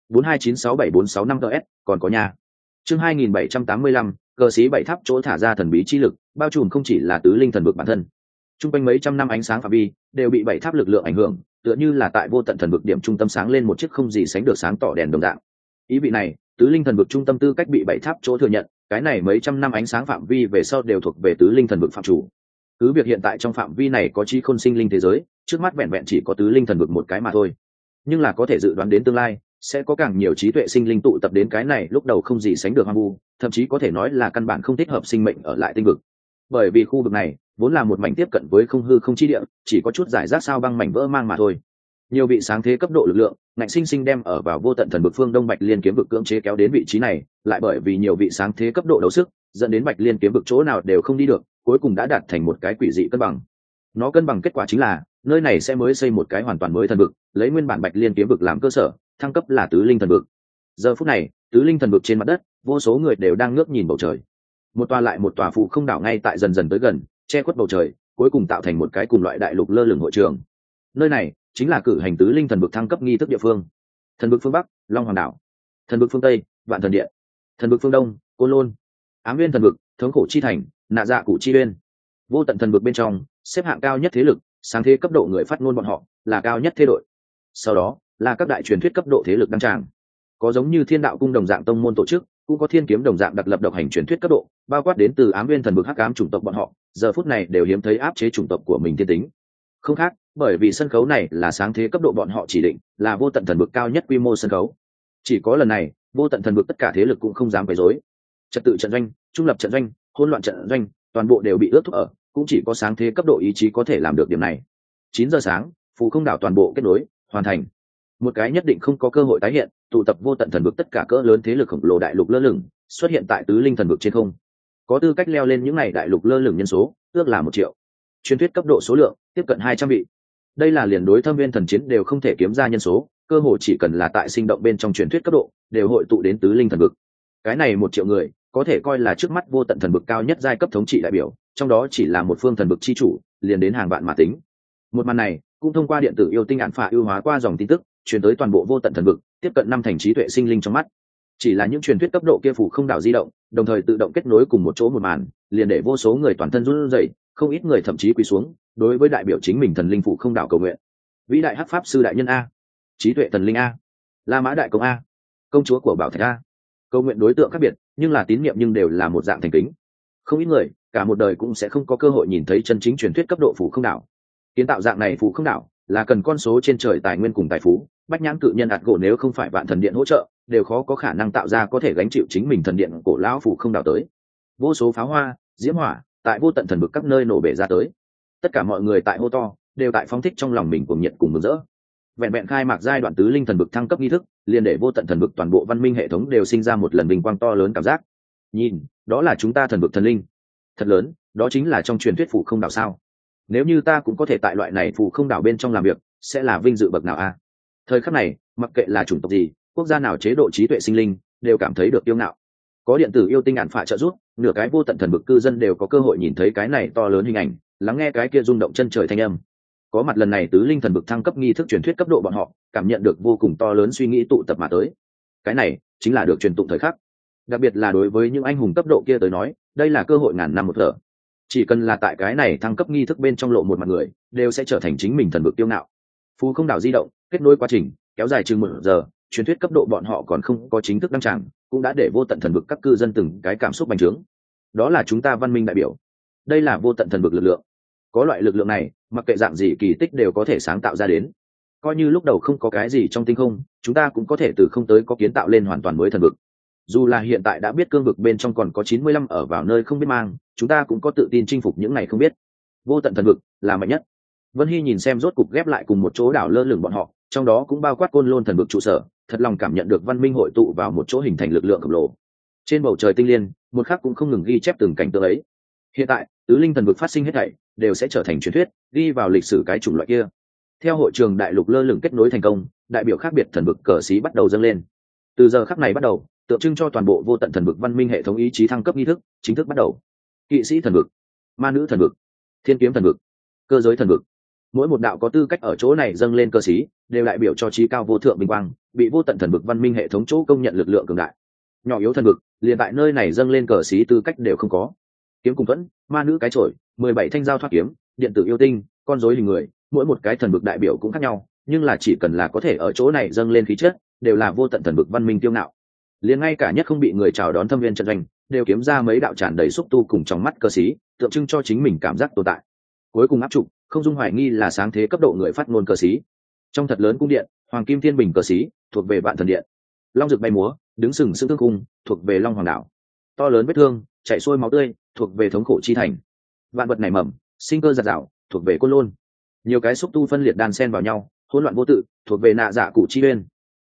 4296746 ts, còn có nhà. Chương 2785, cờ sĩ bảy tháp chỗ thả ra thần bí chi lực, bao trùm không chỉ là tứ linh thần vực bản thân. Trung quanh mấy trăm năm ánh sáng phạm vi đều bị bảy tháp lực lượng ảnh hưởng, tựa như là tại vô tận thần vực điểm trung tâm sáng lên một chiếc không gì sánh được sáng tỏ đèn đồng dạng. Ý vị này, tứ linh thần vực trung tâm tư cách bị bảy tháp chỗ thừa nhận, cái này mấy trăm năm ánh sáng phạm vi về sau đều thuộc về tứ linh thần vực phạm chủ. Cứ việc hiện tại trong phạm vi này có trí khôn sinh linh thế giới, trước mắt vẹn vẹn chỉ có tứ linh thần vực một cái mà thôi, nhưng là có thể dự đoán đến tương lai sẽ có càng nhiều trí tuệ sinh linh tụ tập đến cái này lúc đầu không gì sánh được hoang vu, thậm chí có thể nói là căn bản không thích hợp sinh mệnh ở lại tinh vực. Bởi vì khu vực này vốn là một mảnh tiếp cận với không hư không chi địa, chỉ có chút giải rác sao băng mảnh vỡ mang mà thôi. Nhiều vị sáng thế cấp độ lực lượng ngạnh sinh sinh đem ở vào vô tận thần vực phương đông Bạch Liên kiếm vực cưỡng chế kéo đến vị trí này, lại bởi vì nhiều vị sáng thế cấp độ đấu sức dẫn đến Bạch Liên kiếm vực chỗ nào đều không đi được, cuối cùng đã đạt thành một cái quỷ dị cân bằng. Nó cân bằng kết quả chính là nơi này sẽ mới xây một cái hoàn toàn mới thần vực, lấy nguyên bản Bạch Liên kiếm vực làm cơ sở, thăng cấp là tứ linh thần vực. Giờ phút này tứ linh thần vực trên mặt đất, vô số người đều đang ngước nhìn bầu trời. Một tòa lại một tòa phụ không đảo ngay tại dần dần tới gần, che khuất bầu trời, cuối cùng tạo thành một cái cùng loại đại lục lơ lửng hội trường. Nơi này chính là cử hành tứ linh thần vực thăng cấp nghi thức địa phương. Thần vực phương Bắc, Long Hoàng đảo. Thần vực phương Tây, Vạn Thần Điện. Thần vực phương Đông, Côn Lôn. Ám Nguyên thần vực, Thống Khổ chi thành, Nạ Dạ Cụ chi uyên. Vô tận thần vực bên trong, xếp hạng cao nhất thế lực, sáng thế cấp độ người phát ngôn bọn họ là cao nhất thế đội. Sau đó là các đại truyền thuyết cấp độ thế lực đăng tràng, có giống như Thiên Đạo cung đồng dạng tông môn tổ chức, cũng có Thiên Kiếm đồng dạng đặc lập độc hành truyền thuyết cấp độ, bao quát đến từ Ám Nguyên thần vực hắc ám chủng tộc bọn họ, giờ phút này đều hiếm thấy áp chế chủng tộc của mình thiên tính. Không khác, bởi vì sân khấu này là sáng thế cấp độ bọn họ chỉ định, là vô tận thần vực cao nhất quy mô sân khấu. Chỉ có lần này, vô tận thần vực tất cả thế lực cũng không dám quấy rối. Trật tự trận doanh, trung lập trận doanh, hỗn loạn trận doanh, toàn bộ đều bị ướt thúc ở, cũng chỉ có sáng thế cấp độ ý chí có thể làm được điểm này. 9 giờ sáng, phù không đảo toàn bộ kết nối, hoàn thành. Một cái nhất định không có cơ hội tái hiện, tụ tập vô tận thần vực tất cả cỡ lớn thế lực khổng lồ đại lục lơ lửng, xuất hiện tại tứ linh thần vực trên không. Có tư cách leo lên những này đại lục lơ lửng nhân số, ước là 1 triệu. Truyền thuyết cấp độ số lượng tiếp cận 200 vị. Đây là liền đối thâm viên thần chiến đều không thể kiếm ra nhân số, cơ hội chỉ cần là tại sinh động bên trong truyền thuyết cấp độ, đều hội tụ đến tứ linh thần vực. Cái này 1 triệu người, có thể coi là trước mắt vô tận thần vực cao nhất giai cấp thống trị đại biểu, trong đó chỉ là một phương thần vực chi chủ, liền đến hàng vạn mà tính. Một màn này cũng thông qua điện tử yêu tinh án phạ ưu hóa qua dòng tin tức, truyền tới toàn bộ vô tận thần vực, tiếp cận 5 thành trí tuệ sinh linh trong mắt. Chỉ là những truyền thuyết cấp độ kia phủ không đảo di động, đồng thời tự động kết nối cùng một chỗ một màn, liền để vô số người toàn thân run rẩy, không ít người thậm chí quỳ xuống, đối với đại biểu chính mình thần linh phủ không đảo cầu nguyện. Vĩ đại hắc pháp sư đại nhân a, trí tuệ thần linh a, La Mã đại công a, công chúa của bảo thạch a. Cầu nguyện đối tượng khác biệt, nhưng là tín niệm nhưng đều là một dạng thành kính. Không ít người, cả một đời cũng sẽ không có cơ hội nhìn thấy chân chính truyền thuyết cấp độ phủ không đảo. Kiến tạo dạng này phủ không đảo là cần con số trên trời tài nguyên cùng tài phú, bách nhãn cự nhân ạt gỗ nếu không phải Vạn Thần Điện hỗ trợ, đều khó có khả năng tạo ra có thể gánh chịu chính mình thần điện cổ lão phủ không đảo tới. Vô số pháo hoa, diễm hỏa tại vô tận thần vực các nơi nổ bể ra tới, tất cả mọi người tại hô to, đều tại phóng thích trong lòng mình cuồng nhiệt cùng mừng rỡ. Vẹn vẹn khai mạc giai đoạn tứ linh thần vực thăng cấp nghi thức, liền để vô tận thần vực toàn bộ văn minh hệ thống đều sinh ra một lần vinh quang to lớn cảm giác. Nhìn, đó là chúng ta thần vực thần linh, thật lớn, đó chính là trong truyền thuyết phủ không đảo sao? Nếu như ta cũng có thể tại loại này phủ không đảo bên trong làm việc, sẽ là vinh dự bậc nào a? Thời khắc này, mặc kệ là chủng tộc gì, quốc gia nào chế độ trí tuệ sinh linh, đều cảm thấy được yêu ngạo. Có điện tử yêu tinh ản phạ trợ giúp, nửa cái vô tận thần vực cư dân đều có cơ hội nhìn thấy cái này to lớn hình ảnh, lắng nghe cái kia rung động chân trời thanh âm. Có mặt lần này tứ linh thần vực thăng cấp nghi thức truyền thuyết cấp độ bọn họ cảm nhận được vô cùng to lớn suy nghĩ tụ tập mà tới. Cái này chính là được truyền tụng thời khắc, đặc biệt là đối với những anh hùng cấp độ kia tới nói, đây là cơ hội ngàn năm một thở. Chỉ cần là tại cái này thăng cấp nghi thức bên trong lộ một mặt người, đều sẽ trở thành chính mình thần vực kiêu ngạo. Phù không đảo di động kết nối quá trình kéo dài chừng 1 giờ, truyền thuyết cấp độ bọn họ còn không có chính thức đăng tràng, cũng đã để vô tận thần vực các cư dân từng cái cảm xúc bành trướng. Đó là chúng ta văn minh đại biểu, đây là vô tận thần vực lực lượng. Có loại lực lượng này, mặc kệ dạng gì kỳ tích đều có thể sáng tạo ra đến. Coi như lúc đầu không có cái gì trong tinh không, chúng ta cũng có thể từ không tới có kiến tạo lên hoàn toàn mới thần vực. Dù là hiện tại đã biết cương vực bên trong còn có 95 ở vào nơi không biết mang, chúng ta cũng có tự tin chinh phục những này không biết. Vô tận thần vực là mạnh nhất. Vân Hy nhìn xem rốt cục ghép lại cùng một chỗ đảo lơ lửng bọn họ, trong đó cũng bao quát Côn Lôn thần vực trụ sở, thật lòng cảm nhận được văn minh hội tụ vào một chỗ hình thành lực lượng khổng lồ. Trên bầu trời tinh liên, một khắc cũng không ngừng ghi chép từng cảnh tượng ấy. Hiện tại, tứ linh thần vực phát sinh hết thảy, đều sẽ trở thành truyền thuyết, ghi vào lịch sử cái chủng loại kia. Theo hội trường đại lục lơ lửng kết nối thành công, đại biểu khác biệt thần vực cờ xí bắt đầu dâng lên. Từ giờ khắc này bắt đầu, tượng trưng cho toàn bộ vô tận thần vực văn minh hệ thống ý chí thăng cấp nghi thức chính thức bắt đầu. Kỵ sĩ thần vực, ma nữ thần vực, thiên kiếm thần vực, cơ giới thần vực, mỗi một đạo có tư cách ở chỗ này dâng lên cơ sĩ đều đại biểu cho trí cao vô thượng vinh quang, bị vô tận thần vực văn minh hệ thống chỗ công nhận lực lượng cường đại. Nhỏ yếu thần vực liền tại nơi này dâng lên cờ sĩ tư cách đều không có. Kiếm cùng thuẫn, ma nữ cái chổi, 17 thanh giao thoát kiếm, điện tử yêu tinh, con rối hình người, mỗi một cái thần vực đại biểu cũng khác nhau, nhưng là chỉ cần là có thể ở chỗ này dâng lên khí chất, đều là vô tận thần vực văn minh tiêu ngạo. Liền ngay cả nhất không bị người chào đón thâm viên trận doanh, đều kiếm ra mấy đạo tràn đầy xúc tu cùng trong mắt cơ sĩ, tượng trưng cho chính mình cảm giác tồn tại. Cuối cùng áp trụ, không dung hoài nghi là sáng thế cấp độ người phát ngôn cơ sĩ. Trong thật lớn cung điện, hoàng kim thiên bình cơ sĩ, thuộc về vạn thần điện. Long rực bay múa, đứng sừng sững thương cung, thuộc về Long Hoàng đảo. To lớn vết thương, chảy xuôi máu tươi, thuộc về thống khổ chi thành. Vạn vật nảy mầm, sinh cơ giạt rào, thuộc về Côn Lôn. Nhiều cái xúc tu phân liệt đan xen vào nhau, hỗn loạn vô tự, thuộc về Nạ Dạ Cụ Chi Uyên.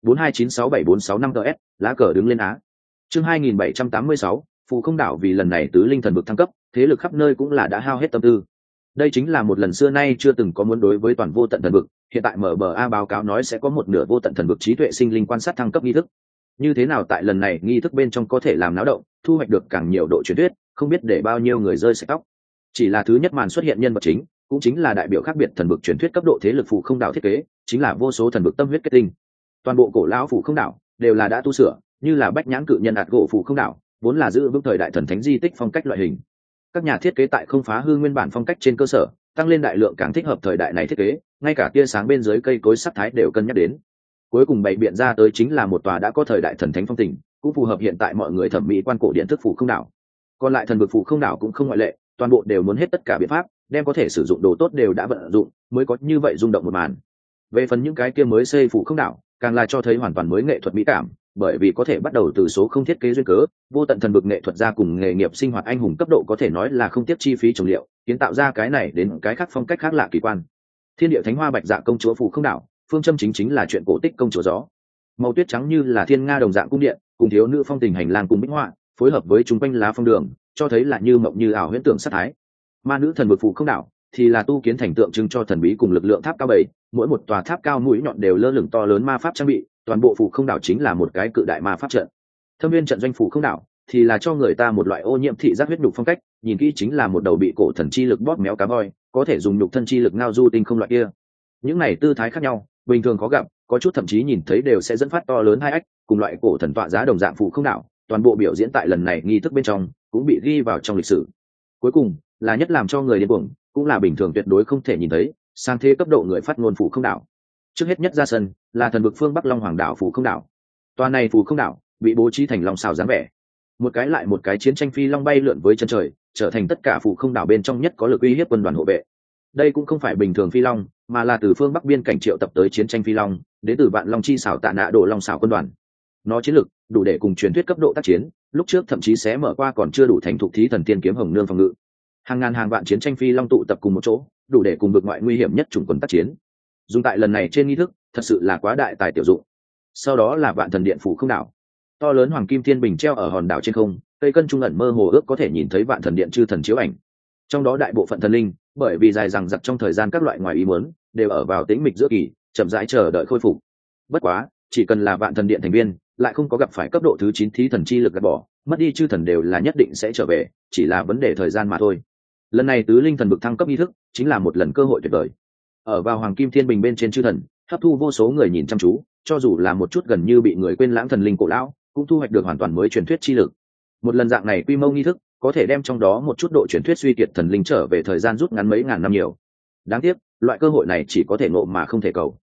42967465 ts, lá cờ đứng lên á. Chương 2786, Phù Không đảo vì lần này tứ linh thần vực thăng cấp, thế lực khắp nơi cũng là đã hao hết tâm tư. Đây chính là một lần xưa nay chưa từng có muốn đối với toàn vô tận thần vực, hiện tại MBA báo cáo nói sẽ có một nửa vô tận thần vực trí tuệ sinh linh quan sát thăng cấp nghi thức. Như thế nào tại lần này nghi thức bên trong có thể làm náo động, thu hoạch được càng nhiều độ truyền thuyết, không biết để bao nhiêu người rơi sạch tóc. Chỉ là thứ nhất màn xuất hiện nhân vật chính, cũng chính là đại biểu khác biệt thần vực truyền thuyết cấp độ thế lực Phù Không đảo thiết kế, chính là vô số thần vực tâm huyết kết tinh. Toàn bộ cổ lão Phù Không đảo đều là đã tu sửa, như là bách nhãn cự nhân ạt gỗ Phù Không đảo, vốn là giữ vững thời đại thần thánh di tích phong cách loại hình. Các nhà thiết kế tại không phá hư nguyên bản phong cách trên cơ sở, tăng lên đại lượng càng thích hợp thời đại này thiết kế, ngay cả tia sáng bên dưới cây cối sắc thái đều cân nhắc đến. Cuối cùng bày biện ra tới chính là một tòa đã có thời đại thần thánh phong tình, cũng phù hợp hiện tại mọi người thẩm mỹ quan cổ điện thức Phù Không đảo. Còn lại thần vực Phù Không đảo cũng không ngoại lệ, toàn bộ đều muốn hết tất cả biện pháp, đem có thể sử dụng đồ tốt đều đã vận dụng, mới có như vậy rung động một màn. Về phần những cái kia mới xây Phù Không đảo, càng là cho thấy hoàn toàn mới nghệ thuật mỹ cảm, bởi vì có thể bắt đầu từ số không thiết kế duyên cớ, vô tận thần vực nghệ thuật gia cùng nghề nghiệp sinh hoạt anh hùng cấp độ có thể nói là không tiếc chi phí trồng liệu, kiến tạo ra cái này đến cái khác phong cách khác lạ kỳ quan. Thiên địa thánh hoa bạch dạ công chúa Phù Không đảo, phương châm chính là chuyện cổ tích công chúa gió. Màu tuyết trắng như là thiên nga đồng dạng cung điện, cùng thiếu nữ phong tình hành lang cùng bích họa, phối hợp với chúng quanh lá phong đường, cho thấy là như mộng như ảo huyễn tưởng sát thái. Ma nữ thần vực Phù Không đảo thì là tu kiến thành tượng trưng cho thần bí cùng lực lượng tháp cao bảy, mỗi một tòa tháp cao mũi nhọn đều lơ lửng to lớn ma pháp trang bị, toàn bộ Phù Không đảo chính là một cái cự đại ma pháp trận. Thâm viên trận doanh Phù Không đảo thì là cho người ta một loại ô nhiễm thị giác huyết nhục phong cách, nhìn kỹ chính là một đầu bị cổ thần chi lực bóp méo cá voi, có thể dùng nhục thân chi lực ngao du tinh không loại kia. Những này tư thái khác nhau, bình thường có gặp, có chút thậm chí nhìn thấy đều sẽ dẫn phát to lớn hai ách, cùng loại cổ thần tọa giá đồng dạng Phù Không đảo, toàn bộ biểu diễn tại lần này nghi thức bên trong cũng bị ghi vào trong lịch sử. Cuối cùng là nhất làm cho người điên cuồng, cũng là bình thường tuyệt đối không thể nhìn thấy, sang thế cấp độ người phát ngôn Phù Không đảo. Trước hết nhất ra sân là thần vực phương Bắc Long Hoàng đảo Phù Không đảo. Tòa này Phù Không đảo bị bố trí thành long xào dáng vẻ, một cái lại một cái chiến tranh phi long bay lượn với chân trời, trở thành tất cả Phù Không đảo bên trong nhất có lực uy hiếp quân đoàn hộ vệ. Đây cũng không phải bình thường phi long, mà là từ phương Bắc biên cảnh triệu tập tới chiến tranh phi long, đến từ Vạn Long chi xảo Tạ Nạ Độ Long xảo quân đoàn. Nó chiến lực đủ để cùng truyền thuyết cấp độ tác chiến, lúc trước thậm chí sẽ mở qua còn chưa đủ thành thục thí thần tiên kiếm hồng nương phòng ngự. Hàng ngàn hàng vạn chiến tranh phi long tụ tập cùng một chỗ, đủ để cùng vực ngoại nguy hiểm nhất chủng quân tác chiến. Dùng tại lần này trên nghi thức, thật sự là quá đại tài tiểu dụng. Sau đó là Vạn Thần điện Phù Không đảo. To lớn hoàng kim thiên bình treo ở hòn đảo trên không, cây cân trung ẩn mơ hồ ước có thể nhìn thấy Vạn Thần điện chư thần chiếu ảnh. Trong đó đại bộ phận thần linh, bởi vì dài dằng dặc trong thời gian các loại ngoài ý muốn, đều ở vào tĩnh mịch giữa kỳ, chậm rãi chờ đợi khôi phục. Bất quá, chỉ cần là Vạn Thần điện thành viên, lại không có gặp phải cấp độ thứ 9 thí thần chi lực gạt bỏ, mất đi chư thần đều là nhất định sẽ trở về, chỉ là vấn đề thời gian mà thôi. Lần này tứ linh thần vực thăng cấp nghi thức, chính là một lần cơ hội tuyệt vời. Ở vào hoàng kim thiên bình bên trên chư thần, hấp thu vô số người nhìn chăm chú, cho dù là một chút gần như bị người quên lãng thần linh cổ lão, cũng thu hoạch được hoàn toàn mới truyền thuyết chi lực. Một lần dạng này quy mô nghi thức, có thể đem trong đó một chút độ truyền thuyết suy kiệt thần linh trở về thời gian rút ngắn mấy ngàn năm nhiều. Đáng tiếc, loại cơ hội này chỉ có thể ngộ mà không thể cầu.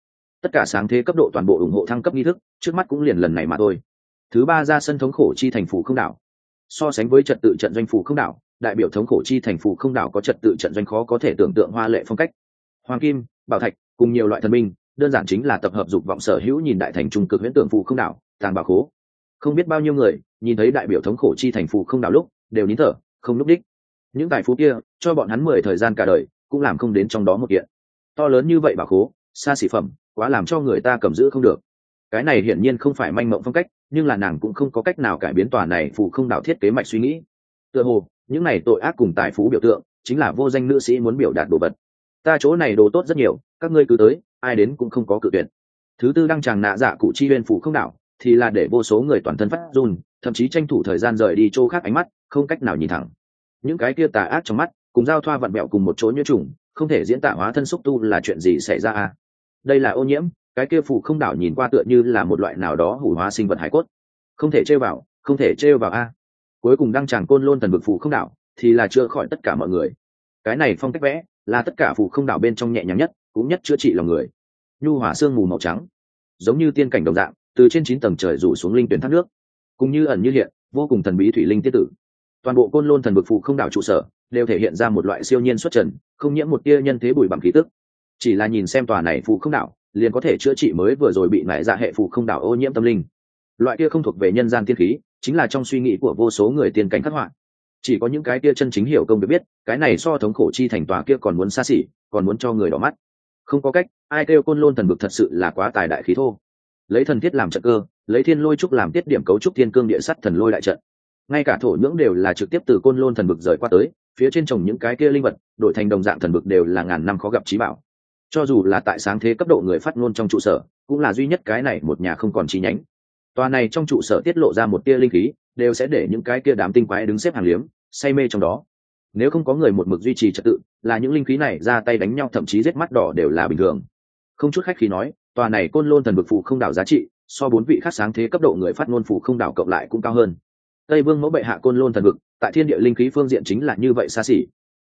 tất cả sáng thế cấp độ toàn bộ ủng hộ thăng cấp nghi thức, trước mắt cũng liền lần này mà thôi. Thứ ba ra sân thống khổ chi thành phủ không đảo. So sánh với trật tự trận doanh phủ không đảo, đại biểu thống khổ chi thành phủ không đảo có trật tự trận doanh khó có thể tưởng tượng hoa lệ phong cách. Hoàng kim, bảo thạch cùng nhiều loại thần binh, đơn giản chính là tập hợp dục vọng sở hữu nhìn đại thành trung cực huyễn tượng phủ không đảo, tàng bảo khố. Không biết bao nhiêu người nhìn thấy đại biểu thống khổ chi thành phủ không đảo lúc đều nín thở, không núp đích. Những tài phú kia cho bọn hắn 10 thời gian cả đời cũng làm không đến trong đó một kiện. To lớn như vậy bảo khố, xa xỉ phẩm, quá làm cho người ta cầm giữ không được. Cái này hiển nhiên không phải manh mộng phong cách, nhưng là nàng cũng không có cách nào cải biến tòa này phủ không đảo thiết kế mạch suy nghĩ. Tựa hồ những này tội ác cùng tài phú biểu tượng chính là vô danh nữ sĩ muốn biểu đạt đồ vật. Ta chỗ này đồ tốt rất nhiều, các ngươi cứ tới, ai đến cũng không có cự tuyệt. Thứ tư đăng tràng nạ dạ cụ chi bên phủ không đảo thì là để vô số người toàn thân phát run, thậm chí tranh thủ thời gian rời đi chỗ khác ánh mắt, không cách nào nhìn thẳng. Những cái kia tà ác trong mắt cùng giao thoa vặn vẹo cùng một chỗ như trùng, không thể diễn tả hóa thân xúc tu là chuyện gì xảy ra à? Đây là ô nhiễm, cái kia phủ không đảo nhìn qua tựa như là một loại nào đó hủ hóa sinh vật hải cốt, không thể trêu vào, không thể trêu vào a. Cuối cùng đăng tràng côn lôn thần vực phủ không đảo thì là chữa khỏi tất cả mọi người. Cái này phong cách vẽ là tất cả phủ không đảo bên trong nhẹ nhàng nhất, cũng nhất chữa trị lòng người. Nhu hỏa sương mù màu trắng, giống như tiên cảnh đồng dạng, từ trên 9 tầng trời rủ xuống linh tuyển thác nước, cũng như ẩn như hiện, vô cùng thần bí thủy linh tiết tử. Toàn bộ côn lôn thần vực phủ không đảo trụ sở đều thể hiện ra một loại siêu nhiên xuất trần, không nhiễm một tia nhân thế bụi bặm khí tức. Chỉ là nhìn xem tòa này phủ không đảo liền có thể chữa trị mới vừa rồi bị nại dạ hệ phủ không đảo ô nhiễm tâm linh. Loại kia không thuộc về nhân gian tiên khí, chính là trong suy nghĩ của vô số người tiên cảnh khắc họa. Chỉ có những cái kia chân chính hiểu công được biết, cái này so thống khổ chi thành tòa kia còn muốn xa xỉ, còn muốn cho người đỏ mắt. Không có cách, ai kêu côn lôn thần vực thật sự là quá tài đại khí thô. Lấy thần thiết làm trận cơ, lấy thiên lôi trúc làm tiết điểm cấu trúc thiên cương địa sắt thần lôi đại trận. Ngay cả thổ nhưỡng đều là trực tiếp từ côn lôn thần vực rời qua tới, phía trên trồng những cái kia linh vật, đổi thành đồng dạng thần vực đều là ngàn năm khó gặp chí bảo. Cho dù là tại sáng thế cấp độ người phát ngôn trong trụ sở, cũng là duy nhất cái này một nhà không còn chi nhánh. Tòa này trong trụ sở tiết lộ ra một tia linh khí, đều sẽ để những cái kia đám tinh quái đứng xếp hàng liếm, say mê trong đó. Nếu không có người một mực duy trì trật tự, là những linh khí này ra tay đánh nhau thậm chí giết mắt đỏ đều là bình thường. Không chút khách khí nói, tòa này côn lôn thần vực phụ không đảo giá trị, so 4 vị khác sáng thế cấp độ người phát ngôn phụ không đảo cộng lại cũng cao hơn. Tây Vương mẫu bệ hạ côn lôn thần vực, tại thiên địa linh khí phương diện chính là như vậy xa xỉ.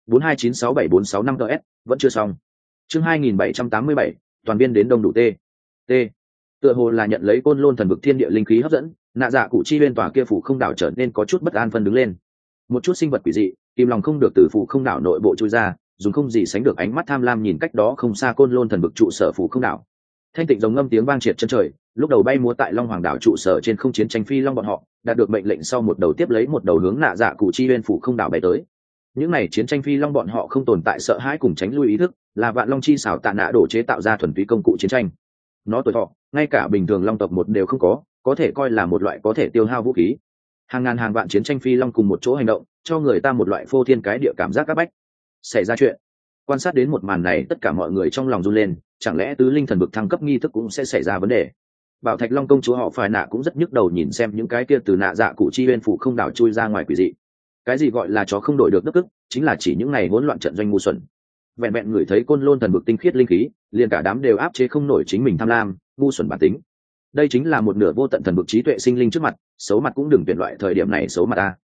4296745 ts vẫn chưa xong. Chương 2787, toàn viên đến đông đủ t. Tựa hồ là nhận lấy côn lôn thần vực thiên địa linh khí hấp dẫn, nạ dạ cụ chi bên tòa kia phủ không đảo trở nên có chút bất an phân đứng lên. Một chút sinh vật quỷ dị, kìm lòng không được từ phủ không đảo nội bộ chui ra, dùng không gì sánh được ánh mắt tham lam nhìn cách đó không xa côn lôn thần vực trụ sở phủ không đảo. Thanh tịnh giống ngâm tiếng vang triệt chân trời, lúc đầu bay múa tại Long Hoàng đảo trụ sở trên không chiến tranh phi long bọn họ, đạt được mệnh lệnh sau một đầu tiếp lấy một đầu hướng nạ dạ cụ chi bên phủ không đảo bay tới. Những này chiến tranh phi long bọn họ không tồn tại sợ hãi cùng tránh lui ý thức, là vạn long chi xảo tạ nã đổ chế tạo ra thuần túy công cụ chiến tranh. Nó tuổi thọ ngay cả bình thường long tộc một đều không có thể coi là một loại có thể tiêu hao vũ khí. Hàng ngàn hàng vạn chiến tranh phi long cùng một chỗ hành động, cho người ta một loại phô thiên cái địa cảm giác áp bách. Xảy ra chuyện. Quan sát đến một màn này, tất cả mọi người trong lòng run lên, chẳng lẽ tứ linh thần vực thăng cấp nghi thức cũng sẽ xảy ra vấn đề? Bảo Thạch Long công chúa họ phải nạ cũng rất nhức đầu nhìn xem những cái kia từ nạ dạ cụ chi bên phủ không đảo chui ra ngoài quỷ dị. Cái gì gọi là chó không đổi được đất ức, chính là chỉ những ngày hỗn loạn trận doanh ngu xuẩn. Vẹn vẹn người thấy côn lôn thần vực tinh khiết linh khí, liền cả đám đều áp chế không nổi chính mình tham lam, ngu xuẩn bản tính. Đây chính là một nửa vô tận thần vực trí tuệ sinh linh trước mặt, xấu mặt cũng đừng tuyển loại thời điểm này xấu mặt ta.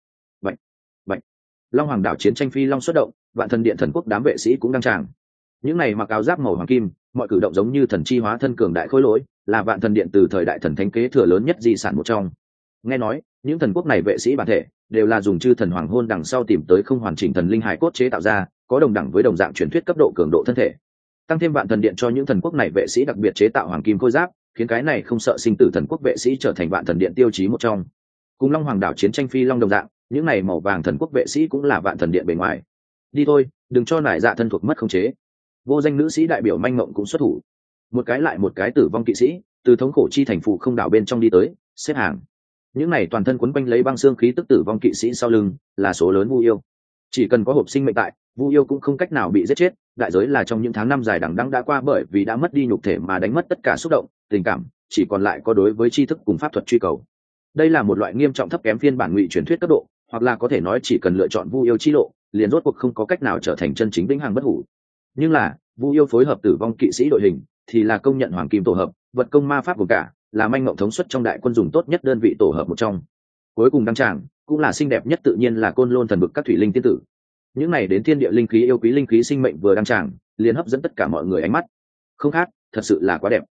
Vậy, Long Hoàng đảo chiến tranh phi long xuất động, vạn thần điện thần quốc đám vệ sĩ cũng đang tràng. Những này mặc áo giáp màu hoàng kim, mọi cử động giống như thần chi hóa thân cường đại khối lỗi, là vạn thần điện từ thời đại thần thánh kế thừa lớn nhất di sản một trong. Nghe nói, những thần quốc này vệ sĩ bản thể đều là dùng chư thần hoàng hôn đằng sau tìm tới không hoàn chỉnh thần linh hải cốt chế tạo ra, có đồng đẳng với đồng dạng truyền thuyết cấp độ cường độ thân thể. Tăng thêm vạn thần điện cho những thần quốc này vệ sĩ đặc biệt chế tạo hoàng kim khôi giáp, khiến cái này không sợ sinh tử thần quốc vệ sĩ trở thành vạn thần điện tiêu chí một trong. Cùng Long Hoàng đảo chiến tranh phi long đồng dạng, những này màu vàng thần quốc vệ sĩ cũng là vạn thần điện bề ngoài. Đi thôi, đừng cho nải dạ thân thuộc mất khống chế. Vô danh nữ sĩ đại biểu manh mộng cũng xuất thủ. Một cái lại một cái tử vong kỵ sĩ từ thống khổ chi thành phụ không đảo bên trong đi tới, xếp hàng. Những này toàn thân quấn quanh lấy băng xương khí tức tử vong kỵ sĩ sau lưng là số lớn Vu yêu. Chỉ cần có hộp sinh mệnh tại, Vu yêu cũng không cách nào bị giết chết, đại giới là trong những tháng năm dài đằng đẵng đã qua bởi vì đã mất đi nhục thể mà đánh mất tất cả xúc động, tình cảm, chỉ còn lại có đối với tri thức cùng pháp thuật truy cầu. Đây là một loại nghiêm trọng thấp kém phiên bản ngụy truyền thuyết cấp độ, hoặc là có thể nói chỉ cần lựa chọn Vu yêu chi lộ, liền rốt cuộc không có cách nào trở thành chân chính vĩnh hằng bất hủ. Nhưng là, Vu yêu phối hợp tử vong kỵ sĩ đội hình, thì là công nhận hoàng kim tổ hợp, vật công ma pháp gồm cả, là manh mộng thống suất trong đại quân dùng tốt nhất đơn vị tổ hợp một trong. Cuối cùng đăng tràng, cũng là xinh đẹp nhất tự nhiên là côn lôn thần vực các thủy linh tiên tử. Những này đến thiên địa linh khí yêu quý linh khí sinh mệnh vừa đăng tràng, liền hấp dẫn tất cả mọi người ánh mắt. Không khác, thật sự là quá đẹp.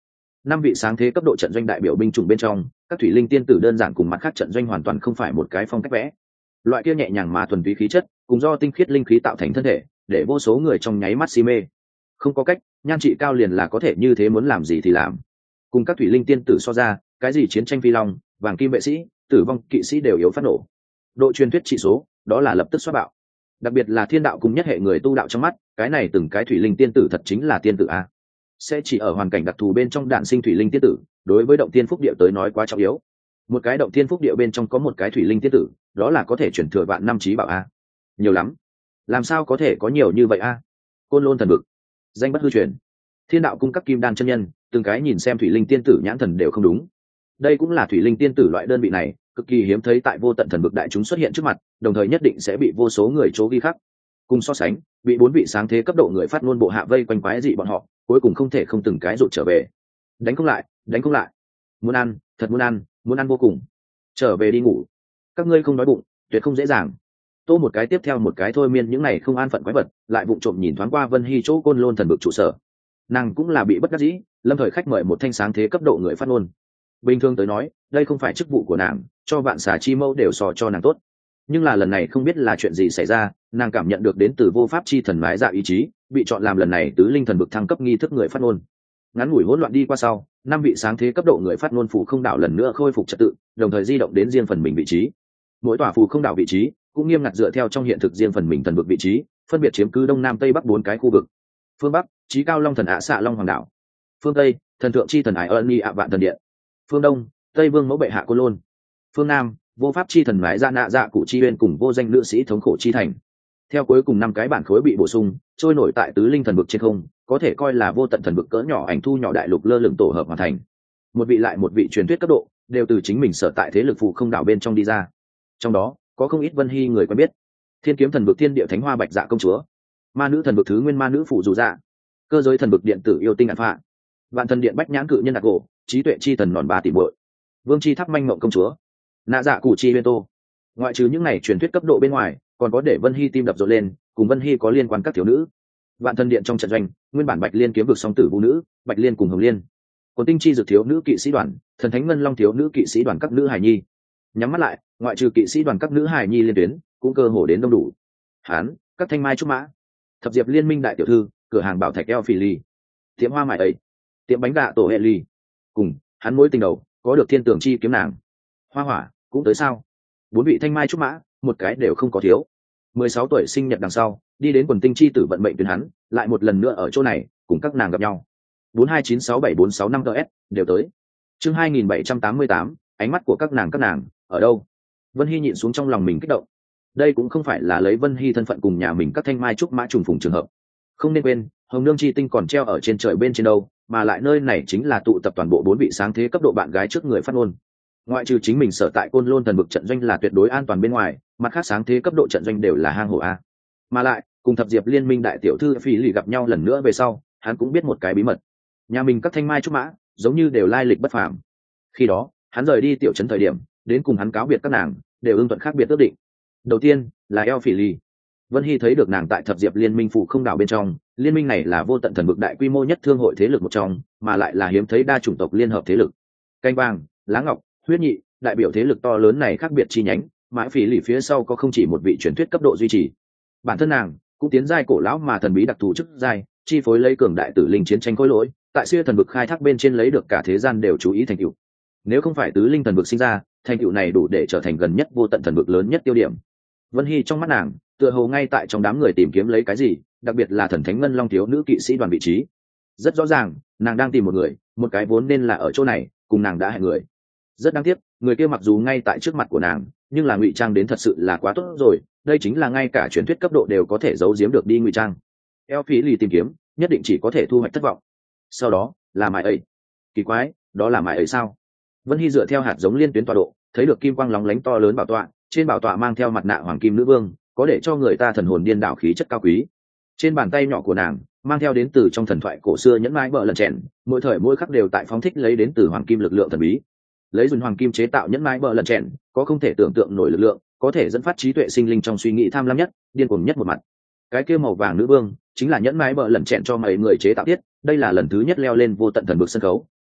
năm vị sáng thế cấp độ trận doanh đại biểu binh chủng bên trong, các thủy linh tiên tử đơn giản cùng mặt khác trận doanh hoàn toàn không phải một cái phong cách vẽ. Loại kia nhẹ nhàng mà thuần túy khí chất, cùng do tinh khiết linh khí tạo thành thân thể, để vô số người trong nháy mắt si mê. Không có cách, nhan trị cao liền là có thể như thế, muốn làm gì thì làm. Cùng các thủy linh tiên tử so ra, cái gì chiến tranh phi long, vàng kim vệ sĩ, tử vong kỵ sĩ đều yếu phát nổ. Độ truyền thuyết trị số, đó là lập tức xoát bạo. Đặc biệt là thiên đạo cùng nhất hệ người tu đạo trong mắt, cái này từng cái thủy linh tiên tử thật chính là tiên tử a. Sẽ chỉ ở hoàn cảnh đặc thù bên trong đạn sinh thủy linh tiên tử, đối với động tiên phúc địa tới nói quá trọng yếu. Một cái động tiên phúc địa bên trong có một cái thủy linh tiên tử, đó là có thể chuyển thừa vạn năm trí bảo a. Nhiều lắm, làm sao có thể có nhiều như vậy a? Côn Lôn thần vực, danh bất hư truyền. Thiên đạo cung các kim đan chân nhân, từng cái nhìn xem thủy linh tiên tử nhãn thần đều không đúng. Đây cũng là thủy linh tiên tử loại đơn vị này cực kỳ hiếm thấy tại vô tận thần vực đại chúng xuất hiện trước mặt, đồng thời nhất định sẽ bị vô số người chố ghi khắc. Cùng so sánh, bị 4 vị sáng thế cấp độ người phát ngôn bộ hạ vây quanh quái dị bọn họ, cuối cùng không thể không từng cái rụt trở về. Đánh không lại, đánh không lại. Muốn ăn, thật muốn ăn vô cùng. Trở về đi ngủ. Các ngươi không đói bụng, tuyệt không dễ dàng. Tô một cái tiếp theo một cái thôi miên những này không an phận quái vật, lại vụng trộm nhìn thoáng qua Vân Hy chỗ Côn Lôn thần vực trụ sở. Nàng cũng là bị bất đắc dĩ, lâm thời khách mời một thanh sáng thế cấp độ người phát ngôn. Bình thường tới nói, đây không phải chức vụ của nàng, cho vạn xà chi mâu đều so cho nàng tốt. Nhưng là lần này không biết là chuyện gì xảy ra, nàng cảm nhận được đến từ vô pháp chi thần mái dạ ý chí, bị chọn làm lần này tứ linh thần vực thăng cấp nghi thức người phát ngôn. Ngắn ngủi hỗn loạn đi qua sau, 5 vị sáng thế cấp độ người phát ngôn phù không đảo lần nữa khôi phục trật tự, đồng thời di động đến riêng phần mình vị trí. Mỗi tòa phù không đảo vị trí cũng nghiêm ngặt dựa theo trong hiện thực riêng phần mình thần vực vị trí, phân biệt chiếm cứ đông nam tây bắc 4 cái khu vực. Phương bắc, chí cao long thần ạ xạ long hoàng đảo. Phương tây, thần thượng chi thần ải ơn ạ vạn thần điện. Phương đông, tây vương mẫu bệ hạ Côn Lôn. Phương nam, vô pháp chi thần mái dạ nạ dạ cụ chi uyên cùng vô danh nữ sĩ thống khổ chi thành. Theo cuối cùng 5 cái bản khối bị bổ sung, trôi nổi tại tứ linh thần vực trên không, có thể coi là vô tận thần vực cỡ nhỏ ảnh thu nhỏ đại lục lơ lửng tổ hợp hoàn thành. Một vị lại một vị truyền thuyết cấp độ, đều từ chính mình sở tại thế lực phù không đảo bên trong đi ra. Trong đó, có không ít Vân Hy người quen biết. Thiên kiếm thần vực thiên địa thánh hoa bạch dạ công chúa, ma nữ thần vực thứ nguyên ma nữ phụ dù dạ, cơ giới thần vực điện tử yêu tinh ạn phạ, vạn thần điện bách nhãn cự nhân đặc gỗ, trí tuệ chi thần nòn 3 tỷ bội, vương chi tháp manh mộng công chúa, nạ dạ cụ chi huyên tô. Ngoại trừ những này truyền thuyết cấp độ bên ngoài, còn có để Vân Hy tim đập rộn lên, cùng Vân Hy có liên quan các thiếu nữ. Vạn thần điện trong trận doanh, nguyên bản bạch liên kiếm vực song tử vũ nữ, bạch liên cùng hồng liên. Còn tinh chi dược thiếu nữ kỵ sĩ đoàn, thần thánh ngân long thiếu nữ kỵ sĩ đoàn các nữ hài nhi. Nhắm mắt lại, ngoại trừ kỵ sĩ đoàn các nữ hài nhi liên tuyến, cũng cơ hồ đến đông đủ. Hán, các thanh mai trúc mã, thập diệp liên minh đại tiểu thư, cửa hàng bảo thạch eo phì ly, tiệm hoa mại ấy, tiệm bánh gà tổ hệ ly, cùng hắn mối tình đầu có được thiên tường chi kiếm nàng, hoa hỏa cũng tới sao? 4 vị thanh mai trúc mã, một cái đều không có thiếu. 16 tuổi sinh nhật đằng sau, đi đến quần tinh chi tử vận mệnh tuyến hắn, lại một lần nữa ở chỗ này cùng các nàng gặp nhau. 429674665 ts đều tới. Chương 2788, ánh mắt của các nàng ở đâu? Vân Hy nhịn xuống trong lòng mình kích động. Đây cũng không phải là lấy Vân Hy thân phận cùng nhà mình các thanh mai trúc mã trùng phùng trường hợp. Không nên quên, hồng nương chi tinh còn treo ở trên trời bên trên đâu, mà lại nơi này chính là tụ tập toàn bộ 4 vị sáng thế cấp độ bạn gái trước người phát ngôn. Ngoại trừ chính mình sở tại Côn Lôn thần vực trận doanh là tuyệt đối an toàn bên ngoài, mặt khác sáng thế cấp độ trận doanh đều là hang hổ a. Mà lại, cùng thập diệp liên minh đại tiểu thư Phi Lì gặp nhau lần nữa về sau, hắn cũng biết một cái bí mật. Nhà mình các thanh mai trúc mã, giống như đều lai lịch bất phàm. Khi đó, hắn rời đi tiểu trấn thời điểm, đến cùng hắn cáo biệt các nàng, đều ưng thuận khác biệt ước định. Đầu tiên là eo Phỉ Lì. Vân Hy thấy được nàng tại thập diệp liên minh phụ không đảo bên trong, liên minh này là vô tận thần vực đại quy mô nhất thương hội thế lực một trong, mà lại là hiếm thấy đa chủng tộc liên hợp thế lực. Canh vàng, lá ngọc, huyết nhị, đại biểu thế lực to lớn này khác biệt chi nhánh, mãi Phỉ Lì phía sau có không chỉ một vị truyền thuyết cấp độ duy trì. Bản thân nàng cũng tiến giai cổ lão mà thần bí đặc thù chức giai, chi phối lấy cường đại tử linh chiến tranh khối lỗi, tại xưa thần vực khai thác bên trên lấy được cả thế gian đều chú ý thành tựu. Nếu không phải tứ linh thần vực sinh ra, thành tựu này đủ để trở thành gần nhất vô tận thần vực lớn nhất tiêu điểm. Vân Hy trong mắt nàng, tựa hồ ngay tại trong đám người tìm kiếm lấy cái gì, đặc biệt là thần thánh ngân long thiếu nữ kỵ sĩ đoàn vị trí. Rất rõ ràng, nàng đang tìm một người, một cái vốn nên là ở chỗ này, cùng nàng đã hẹn người. Rất đáng tiếc, người kia mặc dù ngay tại trước mặt của nàng, nhưng là ngụy trang đến thật sự là quá tốt rồi, đây chính là ngay cả truyền thuyết cấp độ đều có thể giấu giếm được đi ngụy trang. Eo Phỉ Lì tìm kiếm, nhất định chỉ có thể thu hoạch thất vọng. Sau đó, là mãi ấy. Kỳ quái, đó là mãi ấy sao? Vân Hy dựa theo hạt giống liên tuyến tọa độ, thấy được kim quang lóng lánh to lớn bảo tọa, trên bảo tọa mang theo mặt nạ hoàng kim nữ vương, có để cho người ta thần hồn điên đảo khí chất cao quý. Trên bàn tay nhỏ của nàng, mang theo đến từ trong thần thoại cổ xưa nhẫn mãi bợ lần chèn, mỗi thời mỗi khắc đều tại phóng thích lấy đến từ hoàng kim lực lượng thần bí. Lấy dùng hoàng kim chế tạo nhẫn mãi bợ lần chèn, có không thể tưởng tượng nổi lực lượng, có thể dẫn phát trí tuệ sinh linh trong suy nghĩ tham lam nhất, điên cuồng nhất một mặt. Cái kia màu vàng nữ vương, chính là nhẫn mãi bợ lần chèn cho mấy người chế tạo tiết, đây là lần thứ nhất leo lên vô tận thần vực sân khấu,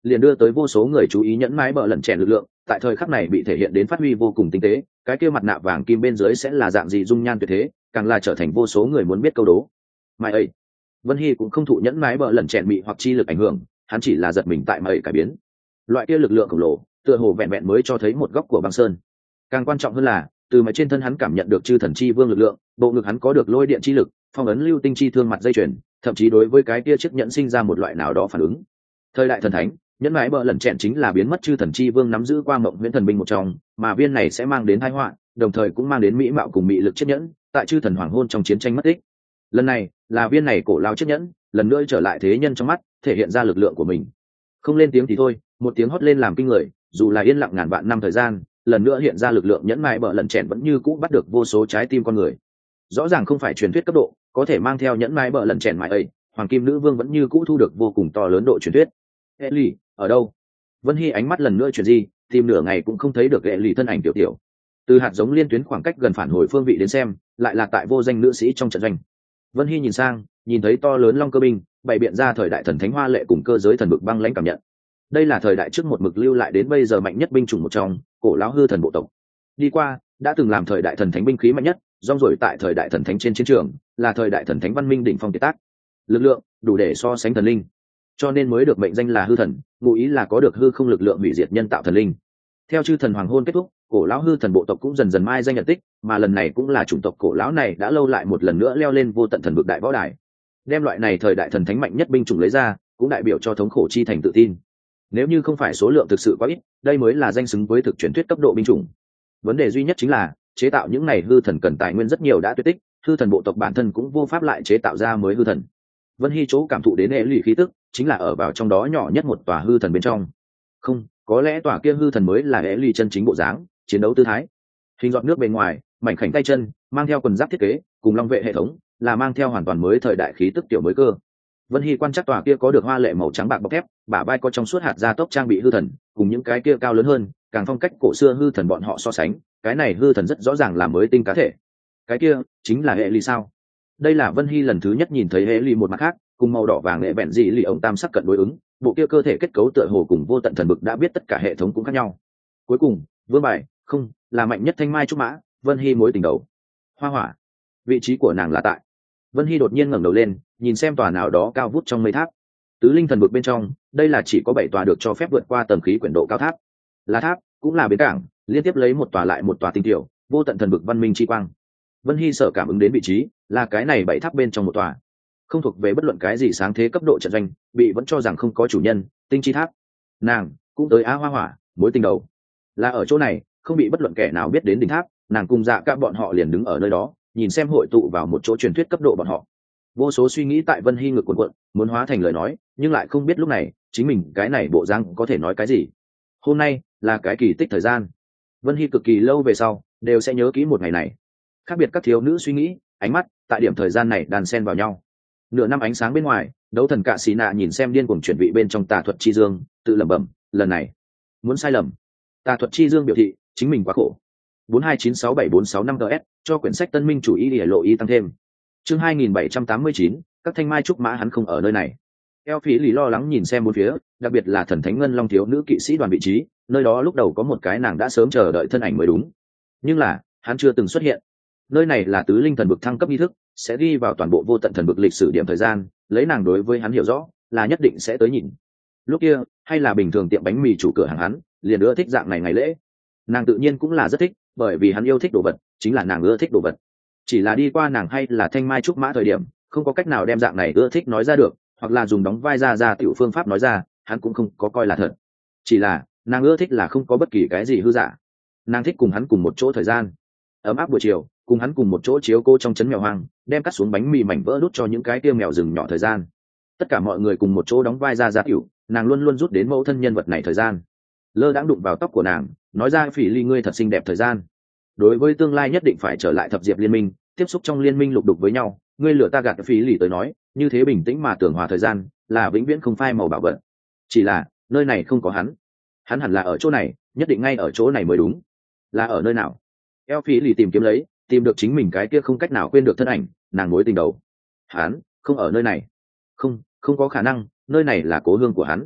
liền đưa tới vô số người chú ý nhẫn mái bờ lần chèn lực lượng tại thời khắc này bị thể hiện đến phát huy vô cùng tinh tế. Cái kia mặt nạ vàng kim bên dưới sẽ là dạng gì dung nhan tuyệt thế, càng là trở thành vô số người muốn biết câu đố. Mai ấy, Vân Hy cũng không thụ nhẫn mái bờ lần chèn mị hoặc chi lực ảnh hưởng, hắn chỉ là giật mình tại mây cải biến. Loại kia lực lượng khổng lồ tựa hồ vẹn vẹn mới cho thấy một góc của băng sơn. Càng quan trọng hơn là từ mái trên thân hắn cảm nhận được chư thần chi vương lực lượng, bộ ngực hắn có được lôi điện chi lực, phong ấn lưu tinh chi thương mặt dây chuyền, thậm chí đối với cái kia chiếc nhẫn sinh ra một loại nào đó phản ứng. Thời đại thần thánh, nhẫn mái bờ lần chèn chính là biến mất chư thần chi vương nắm giữ qua mộng huyễn thần binh một trong, mà viên này sẽ mang đến tai họa, đồng thời cũng mang đến mỹ mạo cùng mị lực chiếc nhẫn, tại chư thần hoàng hôn trong chiến tranh mất tích. Lần này là viên này cổ lao chiếc nhẫn lần nữa trở lại thế nhân trong mắt, thể hiện ra lực lượng của mình. Không lên tiếng thì thôi, một tiếng hót lên làm kinh người, dù là yên lặng ngàn vạn năm thời gian, lần nữa hiện ra lực lượng nhẫn mại bờ lần chèn vẫn như cũ bắt được vô số trái tim con người. Rõ ràng không phải truyền thuyết cấp độ, có thể mang theo nhẫn mại bờ lần chèn mãi ấy, hoàng kim nữ vương vẫn như cũ thu được vô cùng to lớn độ truyền thuyết. Ellie ở đâu? Vân Hy ánh mắt lần nữa chuyển di, tìm nửa ngày cũng không thấy được Ellie thân ảnh tiểu tiểu. Từ hạt giống liên tuyến khoảng cách gần phản hồi phương vị đến xem, lại là tại vô danh nữ sĩ trong trận doanh. Vân Hy nhìn sang, nhìn thấy to lớn long cơ binh bày biện ra thời đại thần thánh hoa lệ cùng cơ giới thần bực băng lãnh cảm nhận. Đây là thời đại trước một mực lưu lại đến bây giờ mạnh nhất binh chủng một trong, cổ lão hư thần bộ tộc. Đi qua đã từng làm thời đại thần thánh binh khí mạnh nhất, rong ruổi tại thời đại thần thánh trên chiến trường, là thời đại thần thánh văn minh đỉnh phong kiệt tác. Lực lượng đủ để so sánh thần linh, cho nên mới được mệnh danh là hư thần, ngụ ý là có được hư không lực lượng hủy diệt nhân tạo thần linh. Theo chư thần hoàng hôn kết thúc, cổ lão hư thần bộ tộc cũng dần dần mai danh nhận tích, mà lần này cũng là chủng tộc cổ lão này đã lâu lại một lần nữa leo lên vô tận thần vực đại võ đài. Đem loại này thời đại thần thánh mạnh nhất binh chủng lấy ra, cũng đại biểu cho thống khổ chi thành tự tin. Nếu như không phải số lượng thực sự quá ít, đây mới là danh xứng với thực truyền thuyết cấp độ binh chủng. Vấn đề duy nhất chính là chế tạo những này hư thần cần tài nguyên rất nhiều đã tuyệt tích, hư thần bộ tộc bản thân cũng vô pháp lại chế tạo ra mới hư thần. Vân Hy chỗ cảm thụ đến hệ lụy khí tức, chính là ở vào trong đó nhỏ nhất một tòa hư thần bên trong. Không, có lẽ tòa kia hư thần mới là hệ lụy chân chính bộ dáng, chiến đấu tư thái. Hình giọt nước bề ngoài, mảnh khảnh tay chân, mang theo quần giáp thiết kế, cùng long vệ hệ thống, là mang theo hoàn toàn mới thời đại khí tức tiểu mới cơ. Vân Hy quan chắc tòa kia có được hoa lệ màu trắng bạc bọc thép, bả vai có trong suốt hạt gia tốc trang bị hư thần, cùng những cái kia cao lớn hơn, càng phong cách cổ xưa hư thần bọn họ so sánh, cái này hư thần rất rõ ràng là mới tinh cá thể. Cái kia chính là hệ ly sao? Đây là Vân Hy lần thứ nhất nhìn thấy hệ ly một mặt khác, cùng màu đỏ vàng lệ bẹn dị lì ổng tam sắc cận đối ứng, bộ kia cơ thể kết cấu tựa hồ cùng vô tận thần bực đã biết tất cả hệ thống cũng khác nhau. Cuối cùng, vương bài, không, là mạnh nhất thanh mai trúc mã, Vân Hy mối tình đầu. Hoa hỏa, vị trí của nàng là tại. Vân Hy đột nhiên ngẩng đầu lên, nhìn xem tòa nào đó cao vút trong mây tháp. Tứ linh thần vực bên trong, đây là chỉ có 7 tòa được cho phép vượt qua tầng khí quyển độ cao tháp. Là tháp, cũng là bến cảng, liên tiếp lấy một tòa lại một tòa tinh tiểu, vô tận thần vực văn minh chi quang. Vân Hy sở cảm ứng đến vị trí, là cái này 7 tháp bên trong một tòa. Không thuộc về bất luận cái gì sáng thế cấp độ trận doanh, bị vẫn cho rằng không có chủ nhân, tinh chi tháp. Nàng cũng tới Á Hoa Hỏa, mối tình đầu. Là ở chỗ này, không bị bất luận kẻ nào biết đến đỉnh tháp, nàng cùng Dạ Ca bọn họ liền đứng ở nơi đó, nhìn xem hội tụ vào một chỗ truyền thuyết cấp độ bọn họ. Vô số suy nghĩ tại Vân Hy ngực cuộn cuộn, muốn hóa thành lời nói, nhưng lại không biết lúc này chính mình cái này bộ dáng có thể nói cái gì. Hôm nay là cái kỳ tích thời gian, Vân Hy cực kỳ lâu về sau đều sẽ nhớ kỹ một ngày này. Khác biệt các thiếu nữ suy nghĩ, ánh mắt tại điểm thời gian này đan xen vào nhau. Nửa năm ánh sáng bên ngoài, đấu thần Cạ Xì Nạ nhìn xem điên cuồng chuyển vị bên trong tà thuật chi dương, tự lẩm bẩm, lần này muốn sai lầm. Tà thuật chi dương biểu thị chính mình quá khổ. 4296746 ts cho quyển sách Tân Minh chủ ý để lộ ý tăng thêm. Chương 2789, các thanh mai trúc mã hắn không ở nơi này. Eo Phỉ Lì lo lắng nhìn xem bốn phía, đặc biệt là thần thánh ngân long thiếu nữ kỵ sĩ đoàn vị trí, nơi đó lúc đầu có một cái nàng đã sớm chờ đợi thân ảnh mới đúng. Nhưng là, hắn chưa từng xuất hiện. Nơi này là tứ linh thần bực thăng cấp nghi thức, sẽ ghi vào toàn bộ vô tận thần bực lịch sử điểm thời gian, lấy nàng đối với hắn hiểu rõ, là nhất định sẽ tới nhìn. Lúc kia, hay là bình thường tiệm bánh mì chủ cửa hàng hắn, liền ưa thích dạng này ngày lễ. Nàng tự nhiên cũng là rất thích, bởi vì hắn yêu thích đồ vật, chính là nàng ưa thích đồ vật. Chỉ là đi qua nàng hay là thanh mai trúc mã thời điểm, không có cách nào đem dạng này ưa thích nói ra được, hoặc là dùng đóng vai ra tiểu phương pháp nói ra, hắn cũng không có coi là thật. Chỉ là nàng ưa thích là không có bất kỳ cái gì hư giả. Nàng thích cùng hắn cùng một chỗ thời gian ấm áp buổi chiều, cùng hắn cùng một chỗ chiếu cô trong trấn mèo hoang, đem cắt xuống bánh mì mảnh vỡ đút cho những cái tiêu mèo rừng nhỏ thời gian. Tất cả mọi người cùng một chỗ đóng vai ra tiểu, nàng luôn luôn rút đến mẫu thân nhân vật này thời gian. Lơ đãng đụng vào tóc của nàng, nói ra Phỉ Ly ngươi thật xinh đẹp thời gian. Đối với tương lai nhất định phải trở lại thập diệp liên minh, tiếp xúc trong liên minh lục đục với nhau, ngươi lừa ta gạt Phỉ Ly tới nói, như thế bình tĩnh mà tưởng hòa thời gian, là vĩnh viễn không phai màu bảo vật. Chỉ là nơi này không có hắn, hắn hẳn là ở chỗ này, nhất định ngay ở chỗ này mới đúng. Là ở nơi nào? Eo Phỉ Ly tìm kiếm lấy, tìm được chính mình cái kia không cách nào quên được thân ảnh, nàng mối tình đầu. Hắn không ở nơi này. Không có khả năng, nơi này là cố hương của hắn.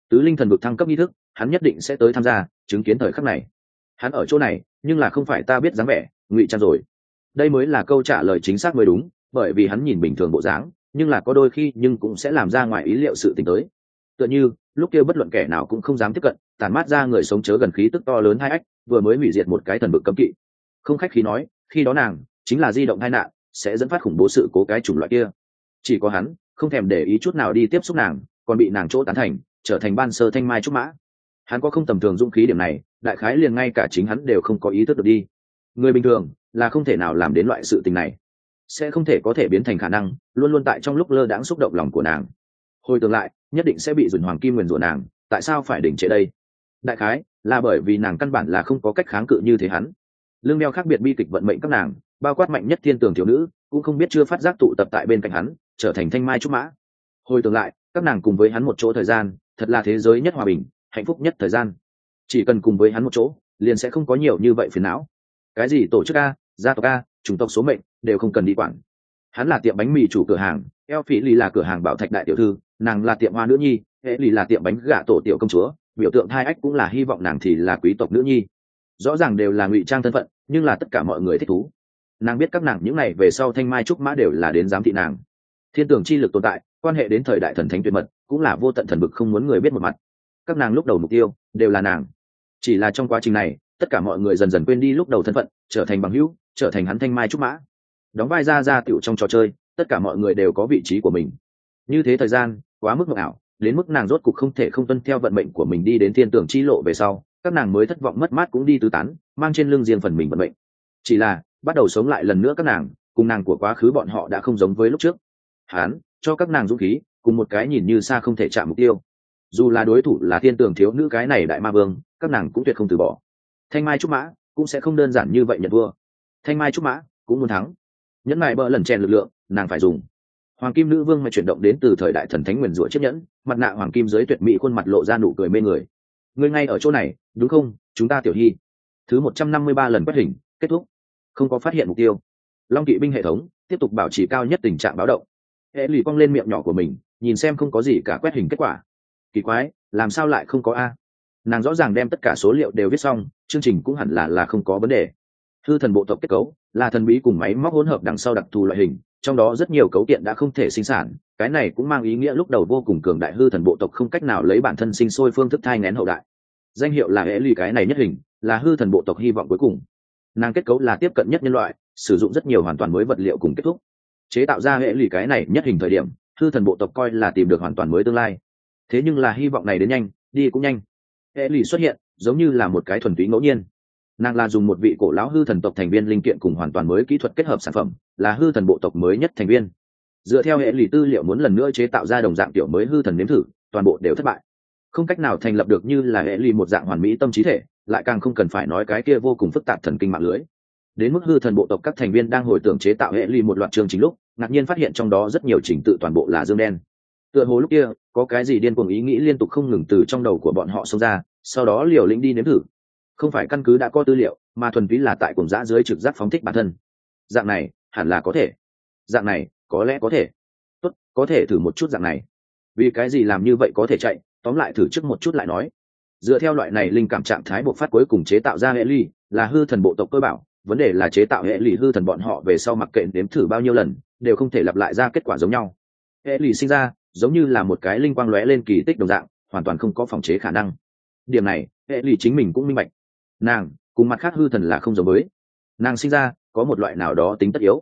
tứ linh thần vực thăng cấp nghi thức hắn nhất định sẽ tới tham gia chứng kiến thời khắc này. Hắn ở chỗ này nhưng là không phải ta biết dáng vẻ ngụy trang rồi. Đây mới là câu trả lời chính xác mới đúng, bởi vì hắn nhìn bình thường bộ dáng nhưng là có đôi khi nhưng cũng sẽ làm ra ngoài ý liệu sự tình tới. Tựa như lúc kia bất luận kẻ nào cũng không dám tiếp cận, tản mát ra người sống chớ gần khí tức to lớn hai ách vừa mới hủy diệt một cái thần vực cấm kỵ. Không khách khí nói, khi đó nàng chính là di động tai nạn sẽ dẫn phát khủng bố sự cố cái chủng loại kia. Chỉ có hắn không thèm để ý chút nào đi tiếp xúc nàng, còn bị nàng chỗ tán thành trở thành ban sơ thanh mai trúc mã. Hắn có không tầm thường dũng khí điểm này, đại khái liền ngay cả chính hắn đều không có ý thức được đi. Người bình thường là không thể nào làm đến loại sự tình này, sẽ không thể có thể biến thành khả năng luôn luôn tại trong lúc lơ đãng xúc động lòng của nàng. Hồi tưởng lại nhất định sẽ bị dùn hoàng kim nguyền rủa nàng, tại sao phải đỉnh trệ đây? Đại khái là bởi vì nàng căn bản là không có cách kháng cự như thế hắn. Lương đeo khác biệt bi kịch vận mệnh các nàng, bao quát mạnh nhất thiên tường thiếu nữ cũng không biết chưa phát giác tụ tập tại bên cạnh hắn trở thành thanh mai trúc mã. Hồi tưởng lại các nàng cùng với hắn một chỗ thời gian thật là thế giới nhất hòa bình hạnh phúc nhất thời gian. Chỉ cần cùng với hắn một chỗ liền sẽ không có nhiều như vậy phiền não. Cái gì tổ chức a, gia tộc a, chủng tộc số mệnh đều không cần đi quản. Hắn là tiệm bánh mì chủ cửa hàng, eo phỉ lì là cửa hàng bảo thạch đại tiểu thư, nàng là tiệm hoa nữ nhi, hệ lì là tiệm bánh gà tổ tiểu công chúa, biểu tượng hai ách cũng là hy vọng nàng thì là quý tộc nữ nhi. Rõ ràng đều là ngụy trang thân phận nhưng là tất cả mọi người thích thú. Nàng biết các nàng những này về sau thanh mai trúc mã đều là đến giám thị nàng. Thiên tưởng chi lực tồn tại quan hệ đến thời đại thần thánh tuyệt mật cũng là vô tận thần vực không muốn người biết một mặt. Các nàng lúc đầu mục tiêu đều là nàng, chỉ là trong quá trình này tất cả mọi người dần dần quên đi lúc đầu thân phận, trở thành bằng hữu, trở thành hắn thanh mai trúc mã. Đóng vai ra tiểu trong trò chơi tất cả mọi người đều có vị trí của mình. Như thế thời gian quá mức mộng ảo, đến mức nàng rốt cục không thể không tuân theo vận mệnh của mình đi đến thiên tưởng chi lộ về sau, các nàng mới thất vọng mất mát cũng đi tứ tán, mang trên lưng riêng phần mình vận mệnh. Chỉ là bắt đầu sống lại lần nữa các nàng cùng nàng của quá khứ bọn họ đã không giống với lúc trước. Hắn cho các nàng dũng khí cùng một cái nhìn như xa không thể chạm mục tiêu, dù là đối thủ là thiên tưởng thiếu nữ cái này đại ma vương các nàng cũng tuyệt không từ bỏ. Thanh mai trúc mã cũng sẽ không đơn giản như vậy nhận vua, thanh mai trúc mã cũng muốn thắng. Nhẫn mại bỡ lần chèn lực lượng nàng phải dùng. Hoàng kim nữ vương mà chuyển động đến từ thời đại thần thánh nguyền rủa chiếc nhẫn, mặt nạ hoàng kim dưới tuyệt mỹ khuôn mặt lộ ra nụ cười mê người. Ngươi ngay ở chỗ này đúng không, chúng ta tiểu hy. Thứ 153 lần quét hình kết thúc, không có phát hiện mục tiêu. Long kỵ binh hệ thống tiếp tục bảo trì cao nhất tình trạng báo động. Hệ lì cong lên miệng nhỏ của mình nhìn xem không có gì cả quét hình kết quả. Kỳ quái, làm sao lại không có a? Nàng rõ ràng đem tất cả số liệu đều viết xong, chương trình cũng hẳn là không có vấn đề. Hư thần bộ tộc kết cấu là thần bí cùng máy móc hỗn hợp đằng sau đặc thù loại hình, trong đó rất nhiều cấu kiện đã không thể sinh sản. Cái này cũng mang ý nghĩa lúc đầu vô cùng cường đại hư thần bộ tộc không cách nào lấy bản thân sinh sôi phương thức thai nghén hậu đại. Danh hiệu là hệ lì cái này nhất hình là hư thần bộ tộc hy vọng cuối cùng. Nàng kết cấu là tiếp cận nhất nhân loại, sử dụng rất nhiều hoàn toàn mới vật liệu cùng kết thúc chế tạo ra hệ lì cái này nhất hình thời điểm, hư thần bộ tộc coi là tìm được hoàn toàn mới tương lai. Thế nhưng là hy vọng này đến nhanh đi cũng nhanh. Hệ lì xuất hiện giống như là một cái thuần túy ngẫu nhiên. Nàng là dùng một vị cổ lão hư thần tộc thành viên linh kiện cùng hoàn toàn mới kỹ thuật kết hợp sản phẩm, là hư thần bộ tộc mới nhất thành viên. Dựa theo hệ lì tư liệu muốn lần nữa chế tạo ra đồng dạng tiểu mới hư thần nếm thử, toàn bộ đều thất bại. Không cách nào thành lập được như là hệ lì một dạng hoàn mỹ tâm trí thể, lại càng không cần phải nói cái kia vô cùng phức tạp thần kinh mạng lưới. Đến mức hư thần bộ tộc các thành viên đang hồi tưởng chế tạo hệ lì một loạt chương trình lúc, ngạc nhiên phát hiện trong đó rất nhiều trình tự toàn bộ là dương đen. Tựa hồ lúc kia có cái gì điên cuồng ý nghĩ liên tục không ngừng từ trong đầu của bọn họ xông ra, sau đó liều lĩnh đi nếm thử. Không phải căn cứ đã có tư liệu, mà thuần túy là tại cuồng dã dưới trực giác phóng thích bản thân. Dạng này hẳn là có thể, dạng này có lẽ có thể, tốt, có thể thử một chút dạng này. Vì cái gì làm như vậy có thể chạy, tóm lại thử trước một chút lại nói. Dựa theo loại này linh cảm trạng thái bộc phát cuối cùng chế tạo ra hệ ly là hư thần bộ tộc cơ bảo. Vấn đề là chế tạo hệ lì hư thần bọn họ về sau mặc kệ đếm thử bao nhiêu lần đều không thể lặp lại ra kết quả giống nhau. Hệ lì sinh ra giống như là một cái linh quang lóe lên kỳ tích đồng dạng, hoàn toàn không có phòng chế khả năng. Điểm này hệ lì chính mình cũng minh bạch. Nàng cùng mặt khác hư thần là không giống với. Nàng sinh ra có một loại nào đó tính tất yếu.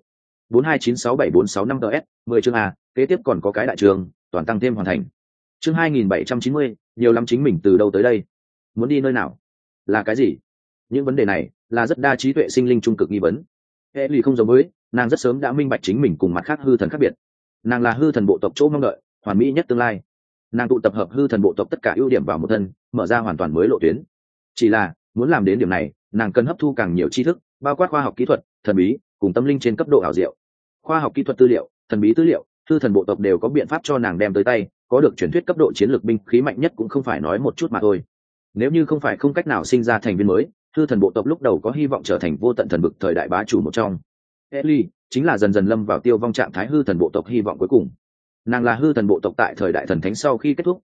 4296746 ts 10 chương a, kế tiếp còn có cái đại trường toàn tăng thêm hoàn thành. Chương 2790, nhiều lắm chính mình từ đâu tới đây, muốn đi nơi nào, là cái gì? Những vấn đề này là rất đa trí tuệ sinh linh trung cực nghi vấn. Hệ lì không giống với, nàng rất sớm đã minh bạch chính mình cùng mặt khác hư thần khác biệt. Nàng là hư thần bộ tộc chỗ mong đợi hoàn mỹ nhất tương lai. Nàng tụ tập hợp hư thần bộ tộc tất cả ưu điểm vào một thân, mở ra hoàn toàn mới lộ tuyến. Chỉ là muốn làm đến điểm này, nàng cần hấp thu càng nhiều tri thức, bao quát khoa học kỹ thuật, thần bí cùng tâm linh trên cấp độ ảo diệu. Khoa học kỹ thuật tư liệu, thần bí tư liệu, hư thần bộ tộc đều có biện pháp cho nàng đem tới tay. Có được truyền thuyết cấp độ chiến lược binh khí mạnh nhất cũng không phải nói một chút mà thôi. Nếu như không phải không cách nào sinh ra thành viên mới, hư thần bộ tộc lúc đầu có hy vọng trở thành vô tận thần vực thời đại bá chủ một trong. Ellie chính là dần dần lâm vào tiêu vong trạng thái hư thần bộ tộc hy vọng cuối cùng. Nàng là hư thần bộ tộc tại thời đại thần thánh sau khi kết thúc,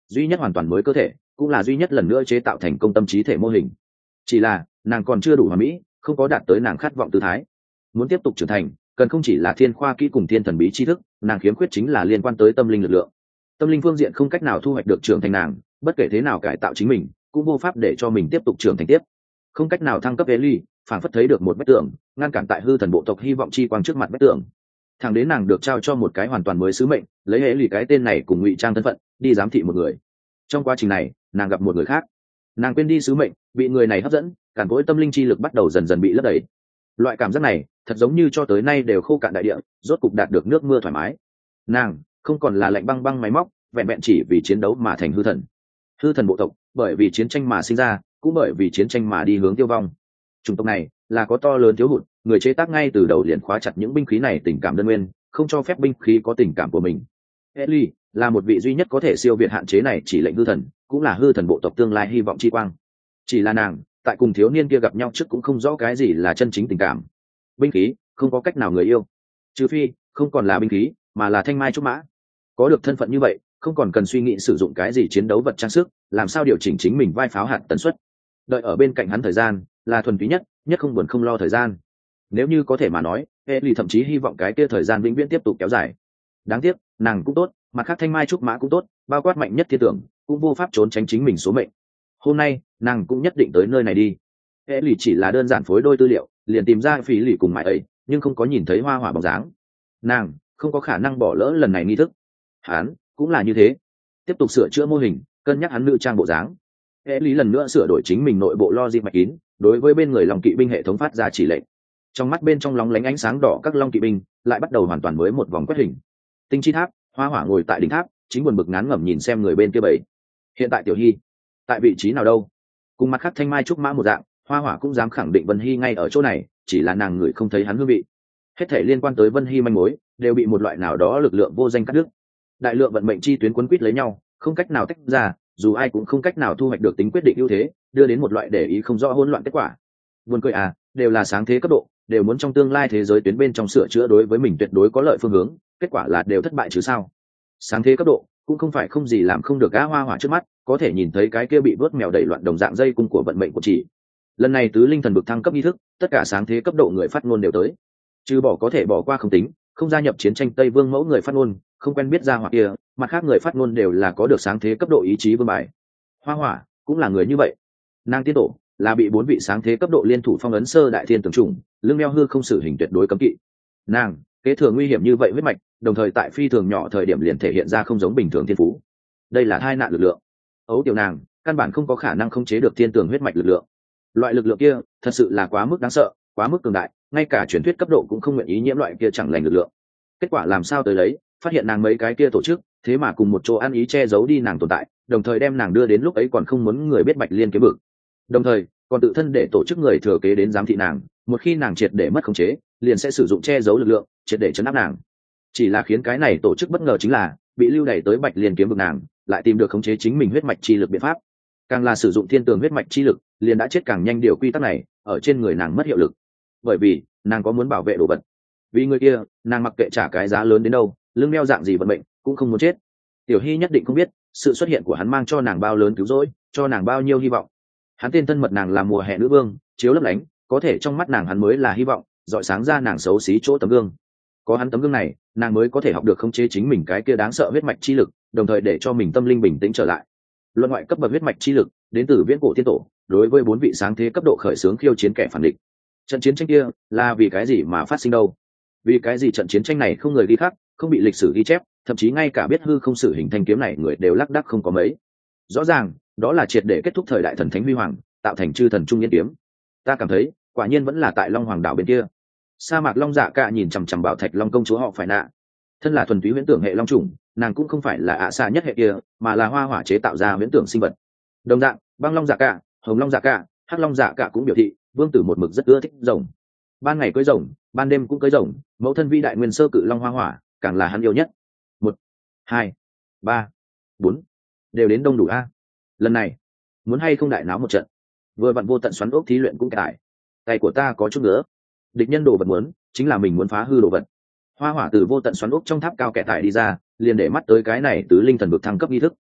duy nhất hoàn toàn mới cơ thể, cũng là duy nhất lần nữa chế tạo thành công tâm trí thể mô hình. Chỉ là nàng còn chưa đủ hoàn mỹ, không có đạt tới nàng khát vọng tư thái. Muốn tiếp tục trưởng thành, cần không chỉ là thiên khoa kỹ cùng thiên thần bí tri thức, nàng khiếm khuyết chính là liên quan tới tâm linh lực lượng. Tâm linh phương diện không cách nào thu hoạch được trưởng thành nàng, bất kể thế nào cải tạo chính mình cũng vô pháp để cho mình tiếp tục trưởng thành tiếp. Không cách nào thăng cấp Ellie, phản phất thấy được một vách tường ngăn cản tại hư thần bộ tộc hy vọng chi quang trước mặt vách tường. Thằng đến nàng được trao cho một cái hoàn toàn mới sứ mệnh, lấy Ellie cái tên này cùng ngụy trang thân phận đi giám thị một người. Trong quá trình này nàng gặp một người khác, nàng quên đi sứ mệnh, bị người này hấp dẫn, cản cỗi tâm linh chi lực bắt đầu dần dần bị lấp đầy. Loại cảm giác này thật giống như cho tới nay đều khô cạn đại địa, rốt cục đạt được nước mưa thoải mái. Nàng không còn là lạnh băng băng máy móc, vẹn vẹn chỉ vì chiến đấu mà thành hư thần. Hư thần bộ tộc bởi vì chiến tranh mà sinh ra, cũng bởi vì chiến tranh mà đi hướng tiêu vong. Chủng tộc này là có to lớn thiếu hụt, người chế tác ngay từ đầu liền khóa chặt những binh khí này tình cảm đơn nguyên, không cho phép binh khí có tình cảm của mình. Ellie là một vị duy nhất có thể siêu việt hạn chế này chỉ lệnh hư thần, cũng là hư thần bộ tộc tương lai hy vọng chi quang. Chỉ là nàng tại cùng thiếu niên kia gặp nhau trước cũng không rõ cái gì là chân chính tình cảm. Binh khí không có cách nào người yêu, trừ phi không còn là binh khí mà là thanh mai trúc mã. Có được thân phận như vậy, không còn cần suy nghĩ sử dụng cái gì chiến đấu vật trang sức, làm sao điều chỉnh chính mình vai pháo hạt tần suất. Đợi ở bên cạnh hắn thời gian là thuần túy nhất không buồn không lo thời gian. Nếu như có thể mà nói, Ellie thậm chí hy vọng cái kia thời gian vĩnh viễn tiếp tục kéo dài. Đáng tiếc nàng cũng tốt, mặt khác thanh mai trúc mã cũng tốt, bao quát mạnh nhất thiên tưởng cũng vô pháp trốn tránh chính mình số mệnh. Hôm nay nàng cũng nhất định tới nơi này đi. Ellie chỉ là đơn giản phối đôi tư liệu liền tìm ra Phí Lì cùng Mại ấy, nhưng không có nhìn thấy hoa hỏa bóng dáng. Nàng không có khả năng bỏ lỡ lần này nghi thức. Hắn cũng là như thế, tiếp tục sửa chữa mô hình, cân nhắc hắn nữ trang bộ dáng. Ellie lần nữa sửa đổi chính mình nội bộ logic mạch kín, đối với bên người Long kỵ binh hệ thống phát ra chỉ lệnh. Trong mắt bên trong lóng lánh ánh sáng đỏ các Long kỵ binh lại bắt đầu hoàn toàn mới một vòng quét hình. Tinh chi tháp, hoa hỏa ngồi tại đỉnh tháp, chính buồn bực ngán ngẩm nhìn xem người bên kia bầy. Hiện tại Tiểu Hy tại vị trí nào đâu? Cùng mặt khác thanh mai trúc mã một dạng, hoa hỏa cũng dám khẳng định Vân Hy ngay ở chỗ này, chỉ là nàng người không thấy hắn hương vị. Hết thể liên quan tới Vân Hy manh mối đều bị một loại nào đó lực lượng vô danh cắt đứt. Đại lượng vận mệnh chi tuyến quấn quýt lấy nhau, không cách nào tách ra, dù ai cũng không cách nào thu hoạch được tính quyết định ưu thế, đưa đến một loại để ý không rõ hỗn loạn kết quả. Buồn cười à, đều là sáng thế cấp độ, đều muốn trong tương lai thế giới tuyến bên trong sửa chữa đối với mình tuyệt đối có lợi phương hướng, kết quả là đều thất bại chứ sao? Sáng thế cấp độ cũng không phải không gì làm không được. Á hoa hỏa trước mắt có thể nhìn thấy cái kia bị vớt mèo đẩy loạn đồng dạng dây cung của vận mệnh của chỉ. Lần này tứ linh thần bực thăng cấp nghi thức, tất cả sáng thế cấp độ người phát ngôn đều tới, trừ bỏ có thể bỏ qua không tính, không gia nhập chiến tranh Tây Vương mẫu người phát ngôn, không quen biết ra hoặc kia, mặt khác người phát ngôn đều là có được sáng thế cấp độ ý chí vương bài. Hoa hỏa cũng là người như vậy. Nàng tiên tổ là bị 4 vị sáng thế cấp độ liên thủ phong ấn sơ đại thiên tưởng trùng, lưng đeo hư không xử hình tuyệt đối cấm kỵ. Nàng kế thừa nguy hiểm như vậy huyết mạch, đồng thời tại phi thường nhỏ thời điểm liền thể hiện ra không giống bình thường thiên phú. Đây là hai nạn lực lượng. Ấu tiểu nàng căn bản không có khả năng khống chế được thiên tường huyết mạch lực lượng. Loại lực lượng kia thật sự là quá mức đáng sợ, quá mức cường đại, ngay cả truyền thuyết cấp độ cũng không nguyện ý nhiễm loại kia chẳng lành lực lượng. Kết quả làm sao tới lấy, phát hiện nàng mấy cái kia tổ chức thế mà cùng một chỗ ăn ý che giấu đi nàng tồn tại, đồng thời đem nàng đưa đến lúc ấy còn không muốn người biết Bạch Liên kiếm vực, đồng thời còn tự thân để tổ chức người thừa kế đến giám thị nàng, một khi nàng triệt để mất khống chế liền sẽ sử dụng che giấu lực lượng triệt để chấn áp nàng. Chỉ là khiến cái này tổ chức bất ngờ chính là bị lưu đày tới Bạch Liên kiếm vực nàng lại tìm được khống chế chính mình huyết mạch chi lực biện pháp, càng là sử dụng thiên tường huyết mạch chi lực liền đã chết càng nhanh. Điều quy tắc này ở trên người nàng mất hiệu lực, bởi vì nàng có muốn bảo vệ đồ vật. Vì người kia nàng mặc kệ trả cái giá lớn đến đâu, lưng đeo dạng gì vận mệnh cũng không muốn chết. Tiểu Hy nhất định không biết sự xuất hiện của hắn mang cho nàng bao lớn cứu rỗi, cho nàng bao nhiêu hy vọng. Hắn tên thân mật nàng là mùa hè nữ vương, chiếu lấp lánh, có thể trong mắt nàng hắn mới là hy vọng, rọi sáng ra nàng xấu xí chỗ tấm gương. Có hắn tấm gương này, nàng mới có thể học được khống chế chính mình cái kia đáng sợ huyết mạch chi lực, đồng thời để cho mình tâm linh bình tĩnh trở lại. Luận ngoại cấp bậc huyết mạch chi lực đến từ viễn cổ tiên tổ, đối với 4 vị sáng thế cấp độ khởi xướng khiêu chiến kẻ phản địch. Trận chiến tranh kia là vì cái gì mà phát sinh đâu? Vì cái gì trận chiến tranh này không người ghi khắc, không bị lịch sử ghi chép, thậm chí ngay cả biết hư không sử hình thanh kiếm này người đều lác đác không có mấy. Rõ ràng đó là triệt để kết thúc thời đại thần thánh huy hoàng, tạo thành chư thần trung yên kiếm. Ta cảm thấy quả nhiên vẫn là tại Long Hoàng đảo bên kia. Sa mạc Long Dạ Cả nhìn chằm chằm Bảo Thạch Long công chúa họ phải nạ. Thân là thuần túy huyễn tưởng hệ long trùng, nàng cũng không phải là ạ xa nhất hệ kia, mà là hoa hỏa chế tạo ra huyễn tưởng sinh vật. Đồng dạng, băng Long Dạ Cả, hồng Long Dạ Cả, hắc Long Dạ Cả cũng biểu thị vương tử một mực rất ưa thích rồng. Ban ngày cưới rồng, ban đêm cũng cưới rồng, mẫu thân vĩ đại nguyên sơ cự long hoa hỏa càng là hắn yêu nhất. 1, 2, 3, 4 đều đến đông đủ a. Lần này muốn hay không đại náo một trận. Vừa vặn vô tận xoắn ốc thí luyện cũng cải, tay của ta có chút nữa. Địch nhân đồ vật muốn chính là mình muốn phá hư đồ vật. Hoa hỏa từ vô tận xoắn ốc trong tháp cao kẻ tải đi ra, liền để mắt tới cái này tứ linh thần vực thăng cấp nghi thức.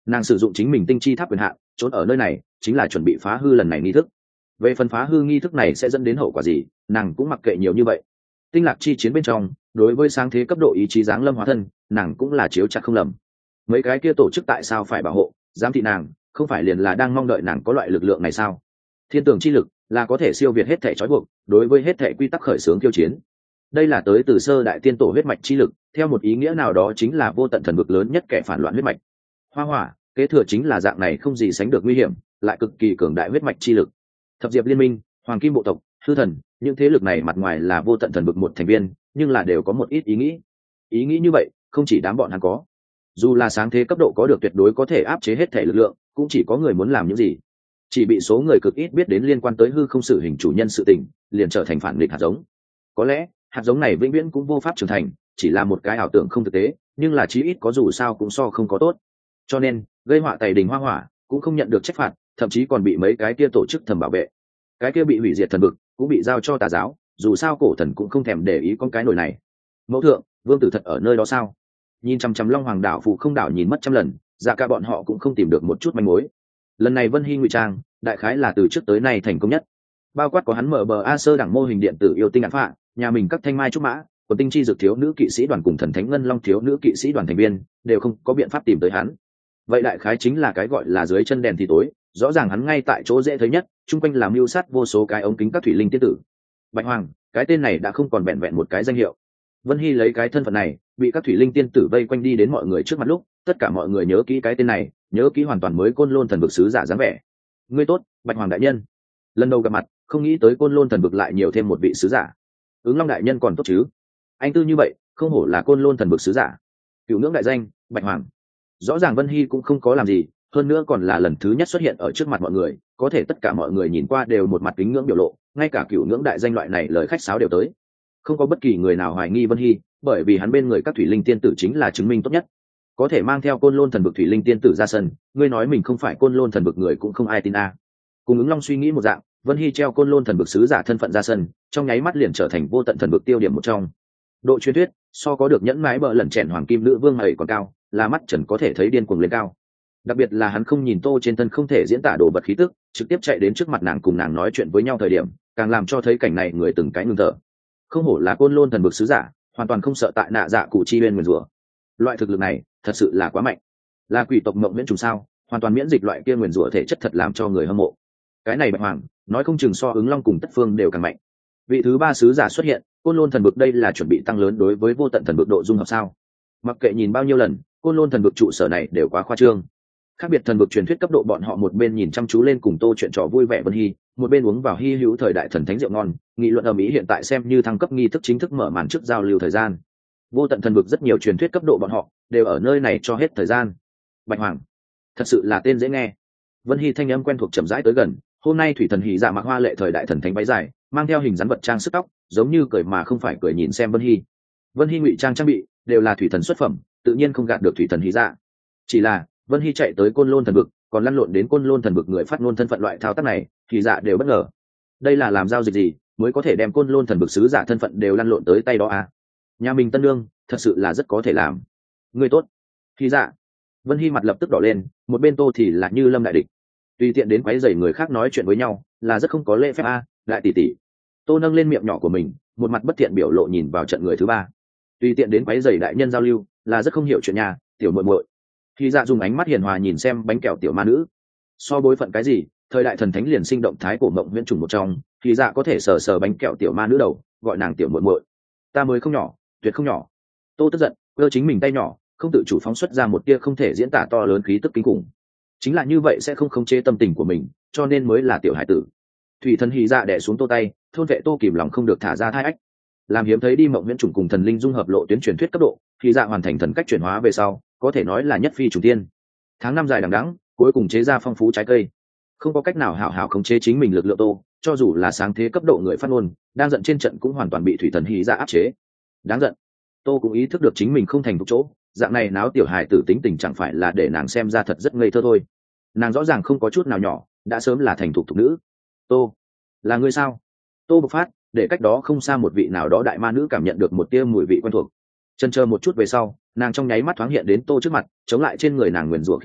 Nàng sử dụng chính mình tinh chi tháp quyền hạn trốn ở nơi này chính là chuẩn bị phá hư lần này nghi thức. Về phần phá hư nghi thức này sẽ dẫn đến hậu quả gì, nàng cũng mặc kệ nhiều như vậy. Tinh lạc chi chiến bên trong, đối với sáng thế cấp độ ý chí giáng lâm hóa thân, nàng cũng là chiếu chặt không lầm. Mấy cái kia tổ chức tại sao phải bảo hộ giám thị nàng, không phải liền là đang mong đợi nàng có loại lực lượng này sao? Thiên tường chi lực là có thể siêu việt hết thể trói buộc, đối với hết thể quy tắc khởi xướng tiêu chiến. Đây là tới từ sơ đại tiên tổ huyết mạch chi lực, theo một ý nghĩa nào đó chính là vô tận thần vực lớn nhất kẻ phản loạn huyết mạch. Hoa hỏa kế thừa chính là dạng này không gì sánh được nguy hiểm, lại cực kỳ cường đại huyết mạch chi lực. Thập diệp liên minh, hoàng kim bộ tộc, hư thần, những thế lực này mặt ngoài là vô tận thần vực một thành viên, nhưng là đều có một ít ý nghĩ. Ý nghĩ như vậy không chỉ đám bọn hắn có, dù là sáng thế cấp độ có được tuyệt đối có thể áp chế hết thể lực lượng, cũng chỉ có người muốn làm những gì, chỉ bị số người cực ít biết đến liên quan tới hư không sự hình chủ nhân sự tình, liền trở thành phản nghịch hạt giống. Có lẽ hạt giống này vĩnh viễn cũng vô pháp trưởng thành, chỉ là một cái ảo tưởng không thực tế, nhưng là chí ít có dù sao cũng so không có tốt. Cho nên gây họa tày đình hoa hỏa cũng không nhận được trách phạt, thậm chí còn bị mấy cái kia tổ chức thầm bảo vệ. Cái kia bị hủy diệt thần vực cũng bị giao cho tà giáo, dù sao cổ thần cũng không thèm để ý con cái nổi này. Mẫu thượng, vương tử thật ở nơi đó sao? Nhìn chằm chằm Long Hoàng đảo phụ không đảo nhìn mất trăm lần, dạ cả bọn họ cũng không tìm được một chút manh mối. Lần này Vân Hy ngụy trang đại khái là từ trước tới nay thành công nhất, bao quát có hắn mở bờ a sơ đẳng mô hình điện tử yêu tinh ngạn phạ, nhà mình các thanh mai trúc mã, còn tinh chi dược thiếu nữ kỵ sĩ đoàn cùng thần thánh ngân long thiếu nữ kỵ sĩ đoàn thành viên đều không có biện pháp tìm tới hắn. Vậy đại khái chính là cái gọi là dưới chân đèn thì tối, rõ ràng hắn ngay tại chỗ dễ thấy nhất, chung quanh làm mưu sát vô số cái ống kính các thủy linh tiên tử. Bạch Hoàng, cái tên này đã không còn vẹn vẹn một cái danh hiệu. Vân Hy lấy cái thân phận này bị các thủy linh tiên tử vây quanh đi đến mọi người trước mặt lúc, tất cả mọi người nhớ kỹ cái tên này, nhớ kỹ hoàn toàn mới Côn Lôn thần vực sứ giả dáng vẻ. Ngươi tốt, Bạch Hoàng đại nhân. Lần đầu gặp mặt không nghĩ tới Côn Lôn thần vực lại nhiều thêm một vị sứ giả. Ứng Long đại nhân còn tốt chứ? Anh tư như vậy không hổ là Côn Lôn thần vực sứ giả. Cửu ngưỡng đại danh Bạch Hoàng. Rõ ràng Vân Hy cũng không có làm gì, hơn nữa còn là lần thứ nhất xuất hiện ở trước mặt mọi người, có thể tất cả mọi người nhìn qua đều một mặt kính ngưỡng biểu lộ, ngay cả cửu ngưỡng đại danh loại này lời khách sáo đều tới. Không có bất kỳ người nào hoài nghi Vân Hy, bởi vì hắn bên người các thủy linh tiên tử chính là chứng minh tốt nhất. Có thể mang theo Côn Lôn thần vực thủy linh tiên tử ra sân, ngươi nói mình không phải Côn Lôn thần vực người cũng không ai tin a. Cùng Ứng Long suy nghĩ một dạng, Vân Hy treo Côn Lôn thần vực sứ giả thân phận ra sân, trong nháy mắt liền trở thành vô tận thần vực tiêu điểm một trong. Độ truyền thuyết so có được nhẫn mái bờ lẩn chèn hoàng kim nữ vương này còn cao, là mắt trần có thể thấy điên cuồng lên cao. Đặc biệt là hắn không nhìn Tô trên thân không thể diễn tả đồ vật khí tức, trực tiếp chạy đến trước mặt nàng cùng nàng nói chuyện với nhau thời điểm, càng làm cho thấy cảnh này người từng cái ngưng thở. Không hổ là Côn Lôn thần vực sứ giả, hoàn toàn không sợ tại nạ dạ cụ chi bên nguyền rủa. Loại thực lực này thật sự là quá mạnh. Là quỷ tộc mộng miễn trùng sao, hoàn toàn miễn dịch loại kia nguyền rủa thể chất, thật làm cho người hâm mộ. Cái này Bạch Hoàng nói không chừng so Ứng Long cùng Tất Phương đều càng mạnh. Vị thứ ba sứ giả xuất hiện, Côn Lôn thần vực đây là chuẩn bị tăng lớn đối với vô tận thần vực độ dung hợp sao? Mặc kệ nhìn bao nhiêu lần, Côn Lôn thần vực trụ sở này đều quá khoa trương. Khác biệt thần vực truyền thuyết cấp độ, bọn họ một bên nhìn chăm chú lên cùng Tô chuyện trò vui vẻ Vân Hy, một bên uống vào hy hữu thời đại thần thánh rượu ngon, nghị luận ầm ĩ hiện tại xem như thăng cấp nghi thức chính thức mở màn trước giao lưu thời gian. Vô tận thần vực rất nhiều truyền thuyết cấp độ bọn họ đều ở nơi này cho hết thời gian. Bạch Hoàng, thật sự là tên dễ nghe. Vân Hy thanh âm quen thuộc chậm rãi tới gần, hôm nay thủy thần hỉ dạ mặc hoa lệ thời đại thần thánh váy dài, mang theo hình rắn vật trang sức tóc, giống như cười mà không phải cười nhìn xem Vân Hy. Vân Hy ngụy trang trang bị đều là thủy thần xuất phẩm, tự nhiên không gạt được thủy thần hỉ dạ. Chỉ là Vân Hy chạy tới Côn Lôn thần vực, còn lăn lộn đến Côn Lôn thần vực người phát ngôn thân phận, loại thao tác này hỉ dạ đều bất ngờ. Đây là làm giao dịch gì mới có thể đem Côn Lôn thần vực sứ giả thân phận đều lăn lộn tới tay đó à? Nhà mình tân nương thật sự là rất có thể làm. Người tốt hỉ dạ. Vân Hy mặt lập tức đỏ lên, một bên Tô thì là như lâm đại địch, tùy tiện đến quấy rầy người khác nói chuyện với nhau là rất không có lễ phép a. Đại tỷ tỷ. Tô nâng lên miệng nhỏ của mình, một mặt bất thiện biểu lộ nhìn vào trận người thứ ba. Tùy tiện đến quấy rầy đại nhân giao lưu là rất không hiểu chuyện nhà, tiểu muội muội. Khi dạ dùng ánh mắt hiền hòa nhìn xem bánh kẹo tiểu ma nữ. So bối phận cái gì, thời đại thần thánh liền sinh động thái cổ mộng huyễn trùng một trong, thì dạ có thể sờ sờ bánh kẹo tiểu ma nữ đầu, gọi nàng tiểu muội muội. Ta mới không nhỏ, tuyệt không nhỏ. Tô tức giận, ơ chính mình tay nhỏ, không tự chủ phóng xuất ra một tia không thể diễn tả to lớn khí tức kinh khủng. Chính là như vậy sẽ không khống chế tâm tình của mình, cho nên mới là tiểu hải tử. Thủy thần hỉ dạ đè xuống Tô tay, thôn vệ Tô kìm lòng không được thả ra thai ách. Làm hiếm thấy đi mộng huyễn trùng cùng thần linh dung hợp lộ tuyến truyền thuyết cấp độ, hỉ dạ hoàn thành thần cách chuyển hóa về sau, có thể nói là nhất phi trùng tiên. Tháng năm dài đằng đẵng, cuối cùng chế ra phong phú trái cây. Không có cách nào hảo hảo khống chế chính mình lực lượng Tô, cho dù là sáng thế cấp độ người phát ngôn, đang giận trên trận cũng hoàn toàn bị thủy thần hỉ dạ áp chế. Đáng giận. Tô cũng ý thức được chính mình không thành thục chỗ, dạng này náo tiểu hài tử tính tình chẳng phải là để nàng xem ra thật rất ngây thơ thôi. Nàng rõ ràng không có chút nào nhỏ, đã sớm là thành thục thục nữ. Tô, là ngươi sao? Tô bộc phát, để cách đó không xa một vị nào đó đại ma nữ cảm nhận được một tia mùi vị quen thuộc. Chần chờ một chút về sau, nàng trong nháy mắt thoáng hiện đến Tô trước mặt, chống lại trên người nàng nguyền rủa khí tức,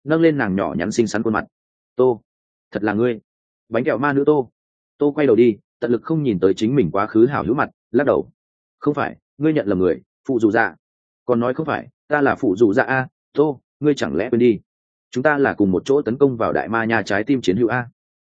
nâng lên nàng nhỏ nhắn xinh xắn khuôn mặt. Tô, thật là ngươi, bánh kẹo ma nữ Tô. Tô quay đầu đi, tận lực không nhìn tới chính mình quá khứ hảo hữu mặt, lắc đầu. Không phải, ngươi nhận lầm người, phụ dù dạ. Còn nói không phải, ta là phụ dù dạ a. Tô, ngươi chẳng lẽ quên đi, chúng ta là cùng một chỗ tấn công vào đại ma nha trái tim chiến hữu a.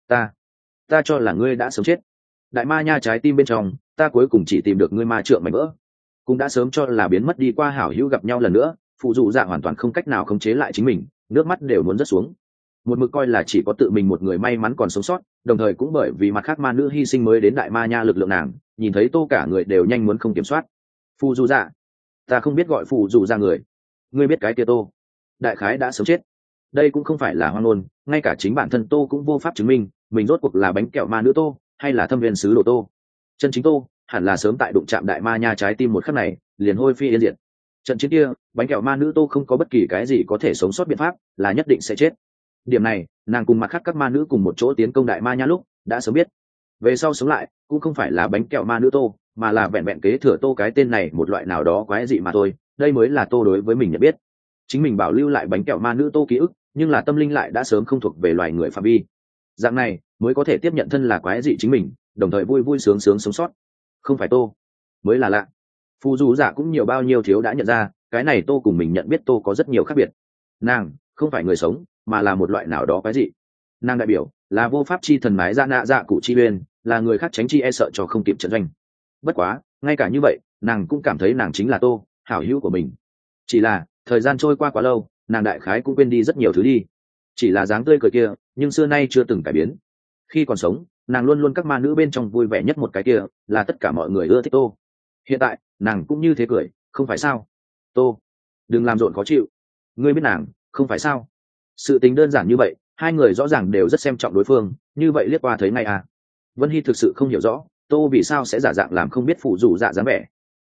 Ta cho là ngươi đã sớm chết. Đại ma nha trái tim bên trong, ta cuối cùng chỉ tìm được ngươi ma trượng mảnh vỡ, cũng đã sớm cho là biến mất đi qua hảo hữu gặp nhau lần nữa. Phụ dù dạ hoàn toàn không cách nào khống chế lại chính mình, nước mắt đều muốn rớt xuống. Một mực coi là chỉ có tự mình một người may mắn còn sống sót, đồng thời cũng bởi vì mặt khác ma nữ hy sinh mới đến đại ma nha lực lượng nàng, nhìn thấy Tô cả người đều nhanh muốn không kiểm soát. Phụ dù dạ, ta không biết gọi phụ dù dạ người, ngươi biết cái kia Tô đại khái đã sớm chết. Đây cũng không phải là hoang ngôn, ngay cả chính bản thân Tô cũng vô pháp chứng minh mình rốt cuộc là bánh kẹo ma nữ Tô hay là thâm viên sứ đồ Tô. Chân chính Tô hẳn là sớm tại đụng chạm đại ma nha trái tim một khắc này liền hôi phi yên diệt. Trận chiến kia bánh kẹo ma nữ Tô không có bất kỳ cái gì có thể sống sót biện pháp, là nhất định sẽ chết. Điểm này nàng cùng mặt khác các ma nữ cùng một chỗ tiến công đại ma nha lúc đã sớm biết. Về sau sống lại cũng không phải là bánh kẹo ma nữ Tô, mà là vẹn vẹn kế thừa Tô cái tên này một loại nào đó quái dị mà thôi. Đây mới là Tô đối với mình nhận biết. Chính mình bảo lưu lại bánh kẹo ma nữ Tô ký ức, nhưng là tâm linh lại đã sớm không thuộc về loài người phạm vi. Dạng này mới có thể tiếp nhận thân là quái dị chính mình, đồng thời vui vui sướng sướng sống sót. Không phải Tô mới là lạ. Phù dù giả cũng nhiều bao nhiêu thiếu đã nhận ra, cái này Tô cùng mình nhận biết Tô có rất nhiều khác biệt. Nàng không phải người sống, mà là một loại nào đó quái dị. Nàng đại biểu là vô pháp chi thần mái dạ nạ dạ cụ chi uyên, là người khác tránh chi e sợ cho không kịp trận doanh. Bất quá ngay cả như vậy nàng cũng cảm thấy nàng chính là Tô, hảo hữu của mình. Chỉ là thời gian trôi qua quá lâu, nàng đại khái cũng quên đi rất nhiều thứ đi. Chỉ là dáng tươi cười kia nhưng xưa nay chưa từng cải biến. Khi còn sống nàng luôn luôn các ma nữ bên trong vui vẻ nhất một cái kia, là tất cả mọi người ưa thích Tô. Hiện tại nàng cũng như thế cười, không phải sao? Tô, đừng làm rộn khó chịu, ngươi biết nàng không phải sao? Sự tình đơn giản như vậy, hai người rõ ràng đều rất xem trọng đối phương, như vậy liếc qua thấy ngay à. Vân Hy thực sự không hiểu rõ Tô vì sao sẽ giả dạng làm không biết phụ dù dạ dáng vẻ.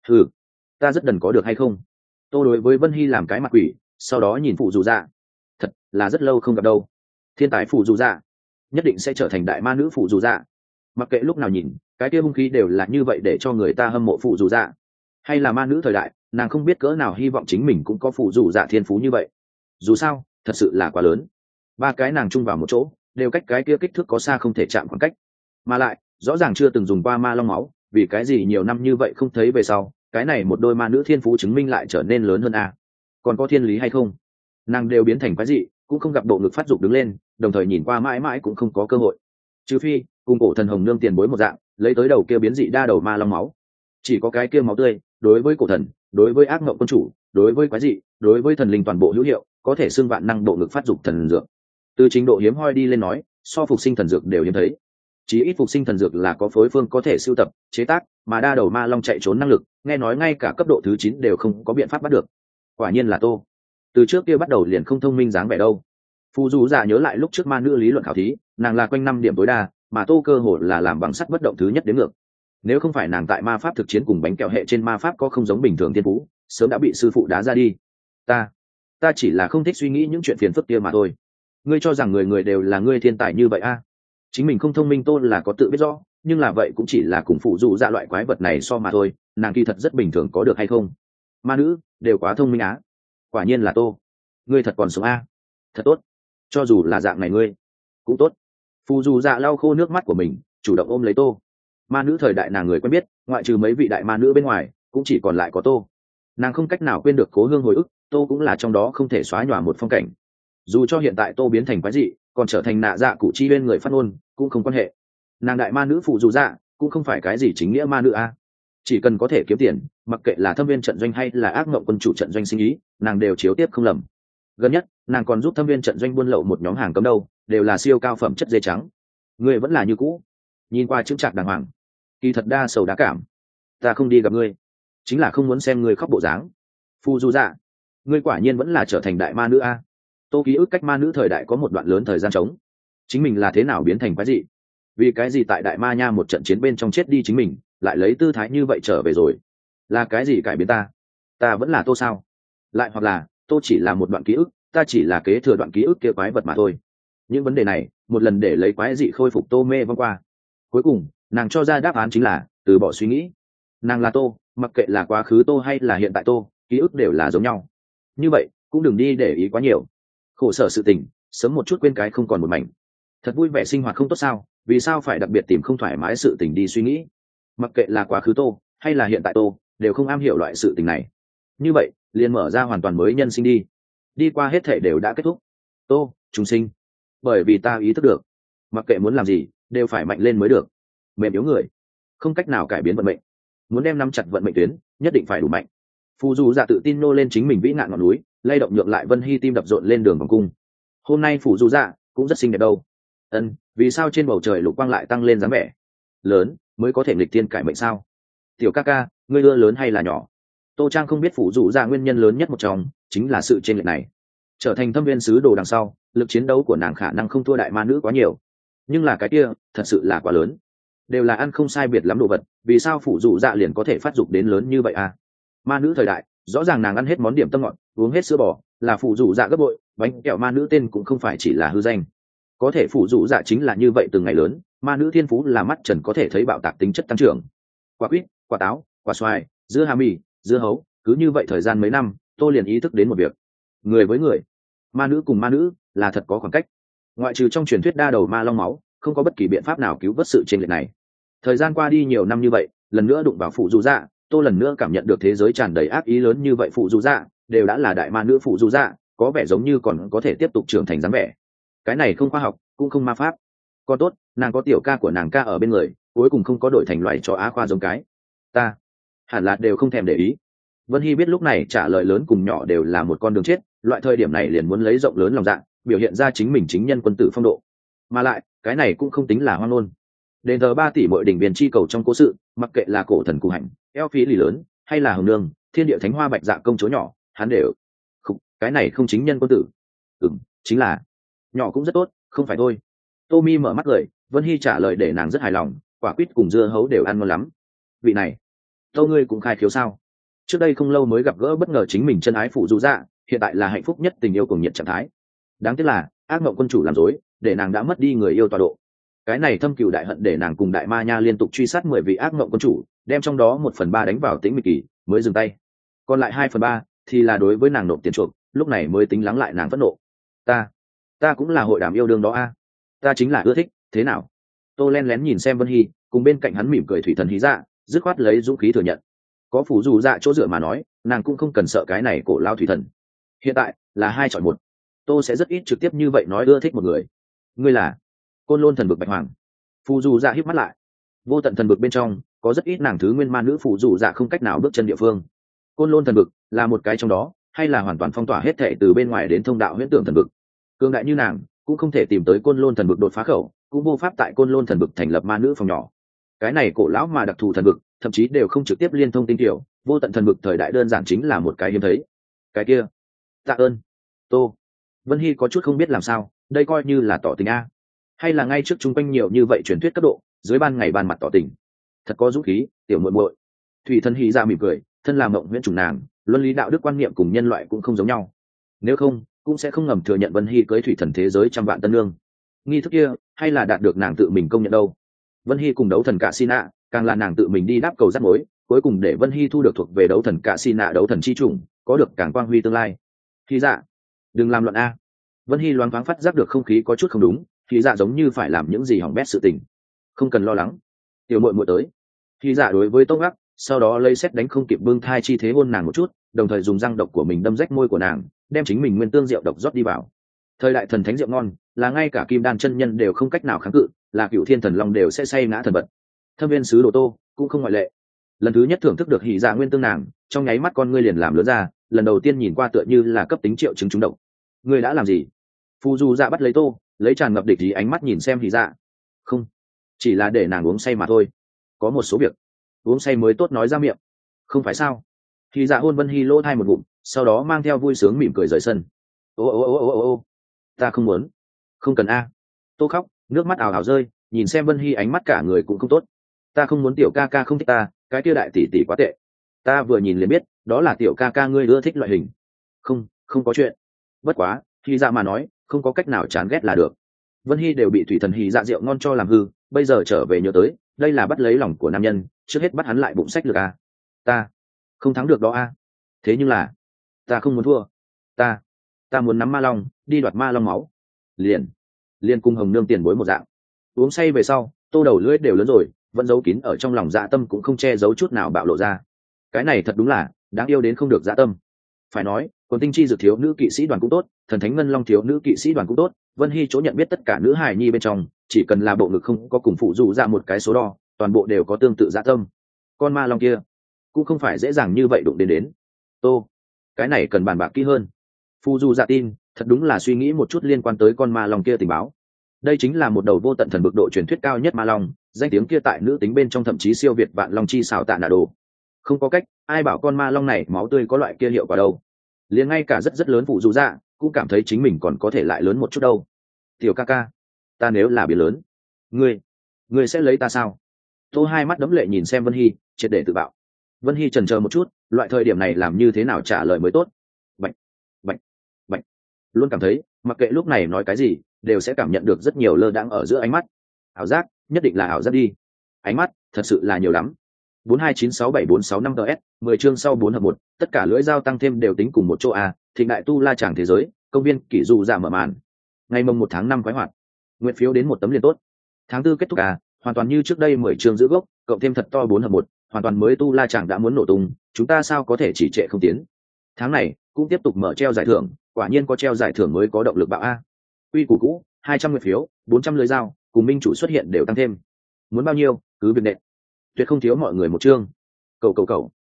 Ta rất đần có được hay không? Tô đối với Vân Hy làm cái mặt quỷ, sau đó nhìn phụ dù dạ. Thật là rất lâu không gặp đâu. Thiên tài phụ dù dạ nhất định sẽ trở thành đại ma nữ phụ dù dạ. Mặc kệ lúc nào nhìn cái kia hung khí đều là như vậy để cho người ta hâm mộ phụ dù dạ. Hay là ma nữ thời đại, nàng không biết cỡ nào hy vọng chính mình cũng có phụ dù dạ thiên phú như vậy. Dù sao thật sự là quá lớn, ba cái nàng chung vào một chỗ đều cách cái kia kích thước có xa không thể chạm khoảng cách, mà lại rõ ràng chưa từng dùng qua ma long máu, vì cái gì nhiều năm như vậy không thấy về sau cái này một đôi ma nữ thiên phú chứng minh lại trở nên lớn hơn à? Còn có thiên lý hay không? Nàng đều biến thành quái dị, cũng không gặp bộ ngực phát dục đứng lên, đồng thời nhìn qua mãi mãi cũng không có cơ hội. Trừ phi cùng cổ thần hồng nương tiền bối một dạng, lấy tới đầu kia biến dị đa đầu ma long máu. Chỉ có cái kia máu tươi, đối với cổ thần, đối với ác ngộng quân chủ, đối với quái dị, đối với thần linh toàn bộ hữu hiệu, có thể xưng vạn năng bộ ngực phát dục thần dược. Từ trình độ hiếm hoi đi lên nói, so phục sinh thần dược đều hiếm thấy. Chỉ ít phục sinh thần dược là có phối phương có thể sưu tập, chế tác, mà đa đầu ma long chạy trốn năng lực, nghe nói ngay cả cấp độ thứ 9 đều không có biện pháp bắt được. Quả nhiên là Tô. Từ trước kia bắt đầu liền không thông minh dáng vẻ đâu. Phù dù giả nhớ lại lúc trước ma nữ lý luận khảo thí, nàng là quanh 5 điểm tối đa, mà Tô cơ hội là làm bằng sắt bất động thứ nhất đến ngược. Nếu không phải nàng tại ma pháp thực chiến cùng bánh kẹo hệ trên ma pháp có không giống bình thường thiên phú, sớm đã bị sư phụ đá ra đi. Ta chỉ là không thích suy nghĩ những chuyện phiền phức kia mà thôi. Ngươi cho rằng người người đều là ngươi thiên tài như vậy à? Chính mình không thông minh Tô là có tự biết rõ, nhưng là vậy cũng chỉ là cùng phụ dù dạ loại quái vật này so mà thôi, nàng kỳ thật rất bình thường có được hay không? Ma nữ đều quá thông minh á. Quả nhiên là Tô, ngươi thật còn sống a. Thật tốt, cho dù là dạng này ngươi cũng tốt. Phụ dù dạ lau khô nước mắt của mình, chủ động ôm lấy Tô. Ma nữ thời đại nàng người quen biết, ngoại trừ mấy vị đại ma nữ bên ngoài cũng chỉ còn lại có Tô. Nàng không cách nào quên được cố hương hồi ức, Tô cũng là trong đó không thể xóa nhòa một phong cảnh. Dù cho hiện tại Tô biến thành quái dị, còn trở thành nạ dạ cụ chi bên người phát ngôn cũng không quan hệ. Nàng đại ma nữ phụ dù dạ cũng không phải cái gì chính nghĩa ma nữ a. Chỉ cần có thể kiếm tiền, mặc kệ là thâm viên trận doanh hay là ác mộng quân chủ trận doanh sinh ý, nàng đều chiếu tiếp không lầm. Gần nhất nàng còn giúp thâm viên trận doanh buôn lậu một nhóm hàng cấm đâu, đều là siêu cao phẩm chất dê trắng. Ngươi vẫn là như cũ, nhìn qua chững chạc đàng hoàng, kỳ thật đa sầu đa cảm. Ta không đi gặp ngươi chính là không muốn xem ngươi khóc bộ dáng. Phụ dù dạ, ngươi quả nhiên vẫn là trở thành đại ma nữ a. Tô ký ức cách ma nữ thời đại có một đoạn lớn thời gian trống. Chính mình là thế nào biến thành quái dị? Vì cái gì tại đại ma nha một trận chiến bên trong chết đi chính mình, lại lấy tư thái như vậy trở về rồi? Là cái gì cải biến ta? Ta vẫn là Tô sao? Lại hoặc là Tô chỉ là một đoạn ký ức, ta chỉ là kế thừa đoạn ký ức kia quái vật mà thôi. Những vấn đề này một lần để lấy quái dị khôi phục Tô mê vong qua. Cuối cùng nàng cho ra đáp án chính là từ bỏ suy nghĩ. Nàng là Tô, mặc kệ là quá khứ Tô hay là hiện tại Tô, ký ức đều là giống nhau. Như vậy cũng đừng đi để ý quá nhiều. khổ sở sự tình sớm một chút quên cái không còn một mảnh. Thật vui vẻ sinh hoạt không tốt sao, vì sao phải đặc biệt tìm không thoải mái sự tình đi suy nghĩ. Mặc kệ là quá khứ Tô hay là hiện tại Tô đều không am hiểu loại sự tình này. Như vậy liền mở ra hoàn toàn mới nhân sinh đi qua hết thể đều đã kết thúc. Tô chúng sinh, bởi vì ta ý thức được mặc kệ muốn làm gì đều phải mạnh lên mới được. Mềm yếu người không cách nào cải biến vận mệnh, muốn đem nắm chặt vận mệnh tuyến nhất định phải đủ mạnh. Phù dù dạ tự tin nô lên chính mình vĩ nạn ngọn núi, lay động nhượng lại Vân Hy tim đập rộn lên đường vòng cung. Hôm nay phù dù dạ cũng rất xinh đẹp đâu. Vì sao trên bầu trời lục quang lại tăng lên dáng vẻ lớn mới có thể nghịch thiên cải mệnh sao? Tiểu ca ca, ngươi ưa lớn hay là nhỏ? Tô Trang không biết phù dù dạ nguyên nhân lớn nhất một trong chính là sự chênh lệch này. Trở thành thâm viên sứ đồ đằng sau, lực chiến đấu của nàng khả năng không thua đại ma nữ quá nhiều, nhưng là cái kia thật sự là quá lớn. Đều là ăn không sai biệt lắm đồ vật, vì sao phù dù dạ liền có thể phát dục đến lớn như vậy à? Ma nữ thời đại rõ ràng nàng ăn hết món điểm tâm ngọt, uống hết sữa bò, là phù dù dạ gấp bội. Bánh kẹo ma nữ tên cũng không phải chỉ là hư danh, có thể phù dù dạ chính là như vậy từng ngày lớn. Ma nữ thiên phú là mắt trần có thể thấy bạo tạc tính chất tăng trưởng. Quả quýt, quả táo, quả xoài, dưa hà mì, dưa hấu, cứ như vậy thời gian mấy năm tôi liền ý thức đến một việc: người với người, ma nữ cùng ma nữ là thật có khoảng cách. Ngoại trừ trong truyền thuyết đa đầu ma long máu, không có bất kỳ biện pháp nào cứu vớt sự chênh lệch này. Thời gian qua đi nhiều năm như vậy, lần nữa đụng vào phụ dù dạ, tôi lần nữa cảm nhận được thế giới tràn đầy ác ý lớn như vậy. Phụ dù dạ đều đã là đại ma nữ, phụ dù dạ có vẻ giống như còn có thể tiếp tục trưởng thành dáng vẻ. Cái này không khoa học cũng không ma pháp. Còn tốt nàng có tiểu ca của nàng ca ở bên người, cuối cùng không có đổi thành loại cho á khoa giống cái. Ta hẳn là đều không thèm để ý. Vân Hy biết lúc này trả lời lớn cùng nhỏ đều là một con đường chết, loại thời điểm này liền muốn lấy rộng lớn lòng dạ, biểu hiện ra chính mình chính nhân quân tử phong độ. Mà lại cái này cũng không tính là hoang ngôn. Đền thờ 3 tỷ mọi đỉnh biên chi cầu trong cố sự, mặc kệ là cổ thần cụ hạnh, eo phí lì lớn, hay là hồng nương, thiên địa thánh hoa bạch dạ công chúa nhỏ, hắn đều không, cái này không chính nhân quân tử. Chính là nhỏ cũng rất tốt, không phải thôi. Tommy mở mắt cười, Vân Hy trả lời để nàng rất hài lòng, quả quýt cùng dưa hấu đều ăn ngon lắm. Vị này Tô ngươi cũng khai khiếu sao? Trước đây không lâu mới gặp gỡ, bất ngờ chính mình chân ái phụ dù dạ, hiện tại là hạnh phúc nhất tình yêu cùng nhiệt trạng thái. Đáng tiếc là ác mộng quân chủ làm dối, để nàng đã mất đi người yêu tọa độ. Cái này thâm cừu đại hận để nàng cùng đại ma nha liên tục truy sát 10 vị ác mộng quân chủ, đem trong đó 1/3 đánh vào tĩnh mịch kỳ mới dừng tay, còn lại 2/3 thì là đối với nàng nộp tiền chuộc. Lúc này mới tính lắng lại nàng phẫn nộ. Ta cũng là hội đàm yêu đương đó a. Ta chính là ưa thích, thế nào? Tô len lén nhìn xem Vân Hy, cùng bên cạnh hắn mỉm cười thủy thần hí dạ, dứt khoát lấy dũng khí thừa nhận. Có phủ dù dạ chỗ dựa mà nói, nàng cũng không cần sợ cái này cổ lao thủy thần. Hiện tại là 2 chọi 1. Tô sẽ rất ít trực tiếp như vậy nói ưa thích một người. Ngươi là Côn Lôn thần vực bạch hoàng. Phù dù dạ híp mắt lại. Vô tận thần vực bên trong có rất ít nàng thứ nguyên ma nữ phù dù dạ không cách nào bước chân địa phương. Côn Lôn thần vực là một cái trong đó, hay là hoàn toàn phong tỏa hết thệ từ bên ngoài đến thông đạo huyễn tưởng thần vực. Cường đại như nàng cũng không thể tìm tới Côn Lôn thần vực đột phá khẩu, cũng vô pháp tại Côn Lôn thần vực thành lập ma nữ phòng nhỏ. Cái này cổ lão mà đặc thù thần vực thậm chí đều không trực tiếp liên thông tinh tiểu, vô tận thần vực thời đại đơn giản chính là một cái hiếm thấy. Cái kia tạ ơn Tô. Vân Hy có chút không biết làm sao, đây coi như là tỏ tình a, hay là ngay trước chung quanh nhiều như vậy truyền thuyết cấp độ, dưới ban ngày ban mặt tỏ tình. Thật có dũng khí, tiểu muội muội. Thủy thần Hy ra mỉm cười, thân làm mộng huyễn trùng nàng, luân lý đạo đức quan niệm cùng nhân loại cũng không giống nhau, nếu không cũng sẽ không ngầm thừa nhận Vân Hy cưới thủy thần thế giới trăm vạn tân lương. Nghi thức kia hay là đạt được nàng tự mình công nhận đâu. Vân Hy cùng đấu thần cả Sina, càng là nàng tự mình đi đáp cầu rắc mối, cuối cùng để Vân Hy thu được thuộc về đấu thần cả Sina đấu thần chi chủng, có được càng quang huy tương lai. Hy dạ, đừng làm loạn a. Vân Hy loáng thoáng phát giác được không khí có chút không đúng, Hy dạ giống như phải làm những gì hỏng bét sự tình. Không cần lo lắng, tiểu muội muội tới. Hy dạ đối với Tốc Ngắc, sau đó lấy xét đánh không kịp bưng thai chi thế hôn nàng một chút, đồng thời dùng răng độc của mình đâm rách môi của nàng, đem chính mình nguyên tương rượu độc rót đi vào. Thời đại thần thánh rượu ngon, là ngay cả kim đan chân nhân đều không cách nào kháng cự, là cựu thiên thần long đều sẽ say ngã thần vật. Thâm viên sứ đồ Tô cũng không ngoại lệ. Lần thứ nhất thưởng thức được hỉ dạ nguyên tương nàng, trong nháy mắt con ngươi liền làm lớn ra, lần đầu tiên nhìn qua tựa như là cấp tính triệu chứng trúng độc. Ngươi đã làm gì? Phù du dạ bắt lấy Tô, lấy tràn ngập địch ý ánh mắt nhìn xem hỉ dạ. Không, chỉ là để nàng uống say mà thôi. Có một số việc uống say mới tốt nói ra miệng, không phải sao? Hỉ dạ hôn Vân Hy lỗ thai một ngụm, sau đó mang theo vui sướng mỉm cười rời sân. Ô, ta không muốn. Không cần a. Tô khóc, nước mắt ào ào rơi, nhìn xem Vân Hy ánh mắt cả người cũng không tốt. Ta không muốn tiểu ca ca không thích ta, cái kia đại tỷ tỷ quá tệ. Ta vừa nhìn liền biết, đó là tiểu ca ca ngươi ưa thích loại hình. Không có chuyện. Bất quá, Hy dạ mà nói, không có cách nào chán ghét là được. Vân Hy đều bị thủy thần Hy dạ rượu ngon cho làm hư, bây giờ trở về nhớ tới, đây là bắt lấy lòng của nam nhân, trước hết bắt hắn lại bụng sách được a. Ta không thắng được đó a. Thế nhưng là ta không muốn thua. Ta ta muốn nắm ma long đi đoạt ma long máu. Liền cùng hồng nương tiền bối một dạng. Uống say về sau tô đầu lưỡi đều lớn rồi, vẫn giấu kín ở trong lòng dạ tâm cũng không che giấu chút nào bạo lộ ra. Cái này thật đúng là đáng yêu đến không được dạ tâm. Phải nói còn tinh chi dược thiếu nữ kỵ sĩ đoàn cũng tốt, thần thánh ngân long thiếu nữ kỵ sĩ đoàn cũng tốt, Vân Hy chỗ nhận biết tất cả nữ hài nhi bên trong, chỉ cần là bộ ngực không có cùng phụ dụ ra một cái số đo, toàn bộ đều có tương tự dạ tâm. Con ma long kia cũng không phải dễ dàng như vậy đụng đến. Tô, cái này cần bàn bạc kỹ hơn. Phụ dụ dạ tin, thật đúng là suy nghĩ một chút liên quan tới con ma long kia tình báo. Đây chính là một đầu vô tận thần bực độ truyền thuyết cao nhất ma long, danh tiếng kia tại nữ tính bên trong thậm chí siêu việt vạn long chi xảo tạ nạ đồ. Không có cách, ai bảo con ma long này máu tươi có loại kia hiệu quả đâu. Liền ngay cả rất lớn phụ dù dạ cũng cảm thấy chính mình còn có thể lại lớn một chút đâu. Tiểu ca ca, ta nếu là biến lớn, ngươi sẽ lấy ta sao? Tô hai mắt đấm lệ nhìn xem Vân Hy, triệt để tự bạo. Vân Hy chần chờ một chút, loại thời điểm này làm như thế nào trả lời mới tốt. Bạch bạch bạch, luôn cảm thấy mặc kệ lúc này nói cái gì đều sẽ cảm nhận được rất nhiều lơ đãng ở giữa ánh mắt. Ảo giác, nhất định là ảo giác đi. Ánh mắt thật sự là nhiều lắm. 42967465 ts 10 chương sau 4 hợp 1, tất cả lưỡi dao tăng thêm đều tính cùng một chỗ a. Thịnh đại tu la tràng thế giới, công viên kỷ dụ dạ mở màn. Ngày mồng 1 tháng 5 khoái hoạt. Nguyện phiếu đến 1 tấm liền tốt. Tháng 4 kết thúc a, hoàn toàn như trước đây 10 chương giữ gốc, cộng thêm thật to 4 hợp 1, hoàn toàn mới tu la tràng đã muốn nổ tung, chúng ta sao có thể chỉ trệ không tiến. Tháng này cũng tiếp tục mở treo giải thưởng, quả nhiên có treo giải thưởng mới có động lực bạo a. Quy củ cũ, 200 nguyện phiếu, 400 lưỡi dao, cùng minh chủ xuất hiện đều tăng thêm. Muốn bao nhiêu, cứ việc nện. Tuyệt không thiếu mọi người một chương. Cầu.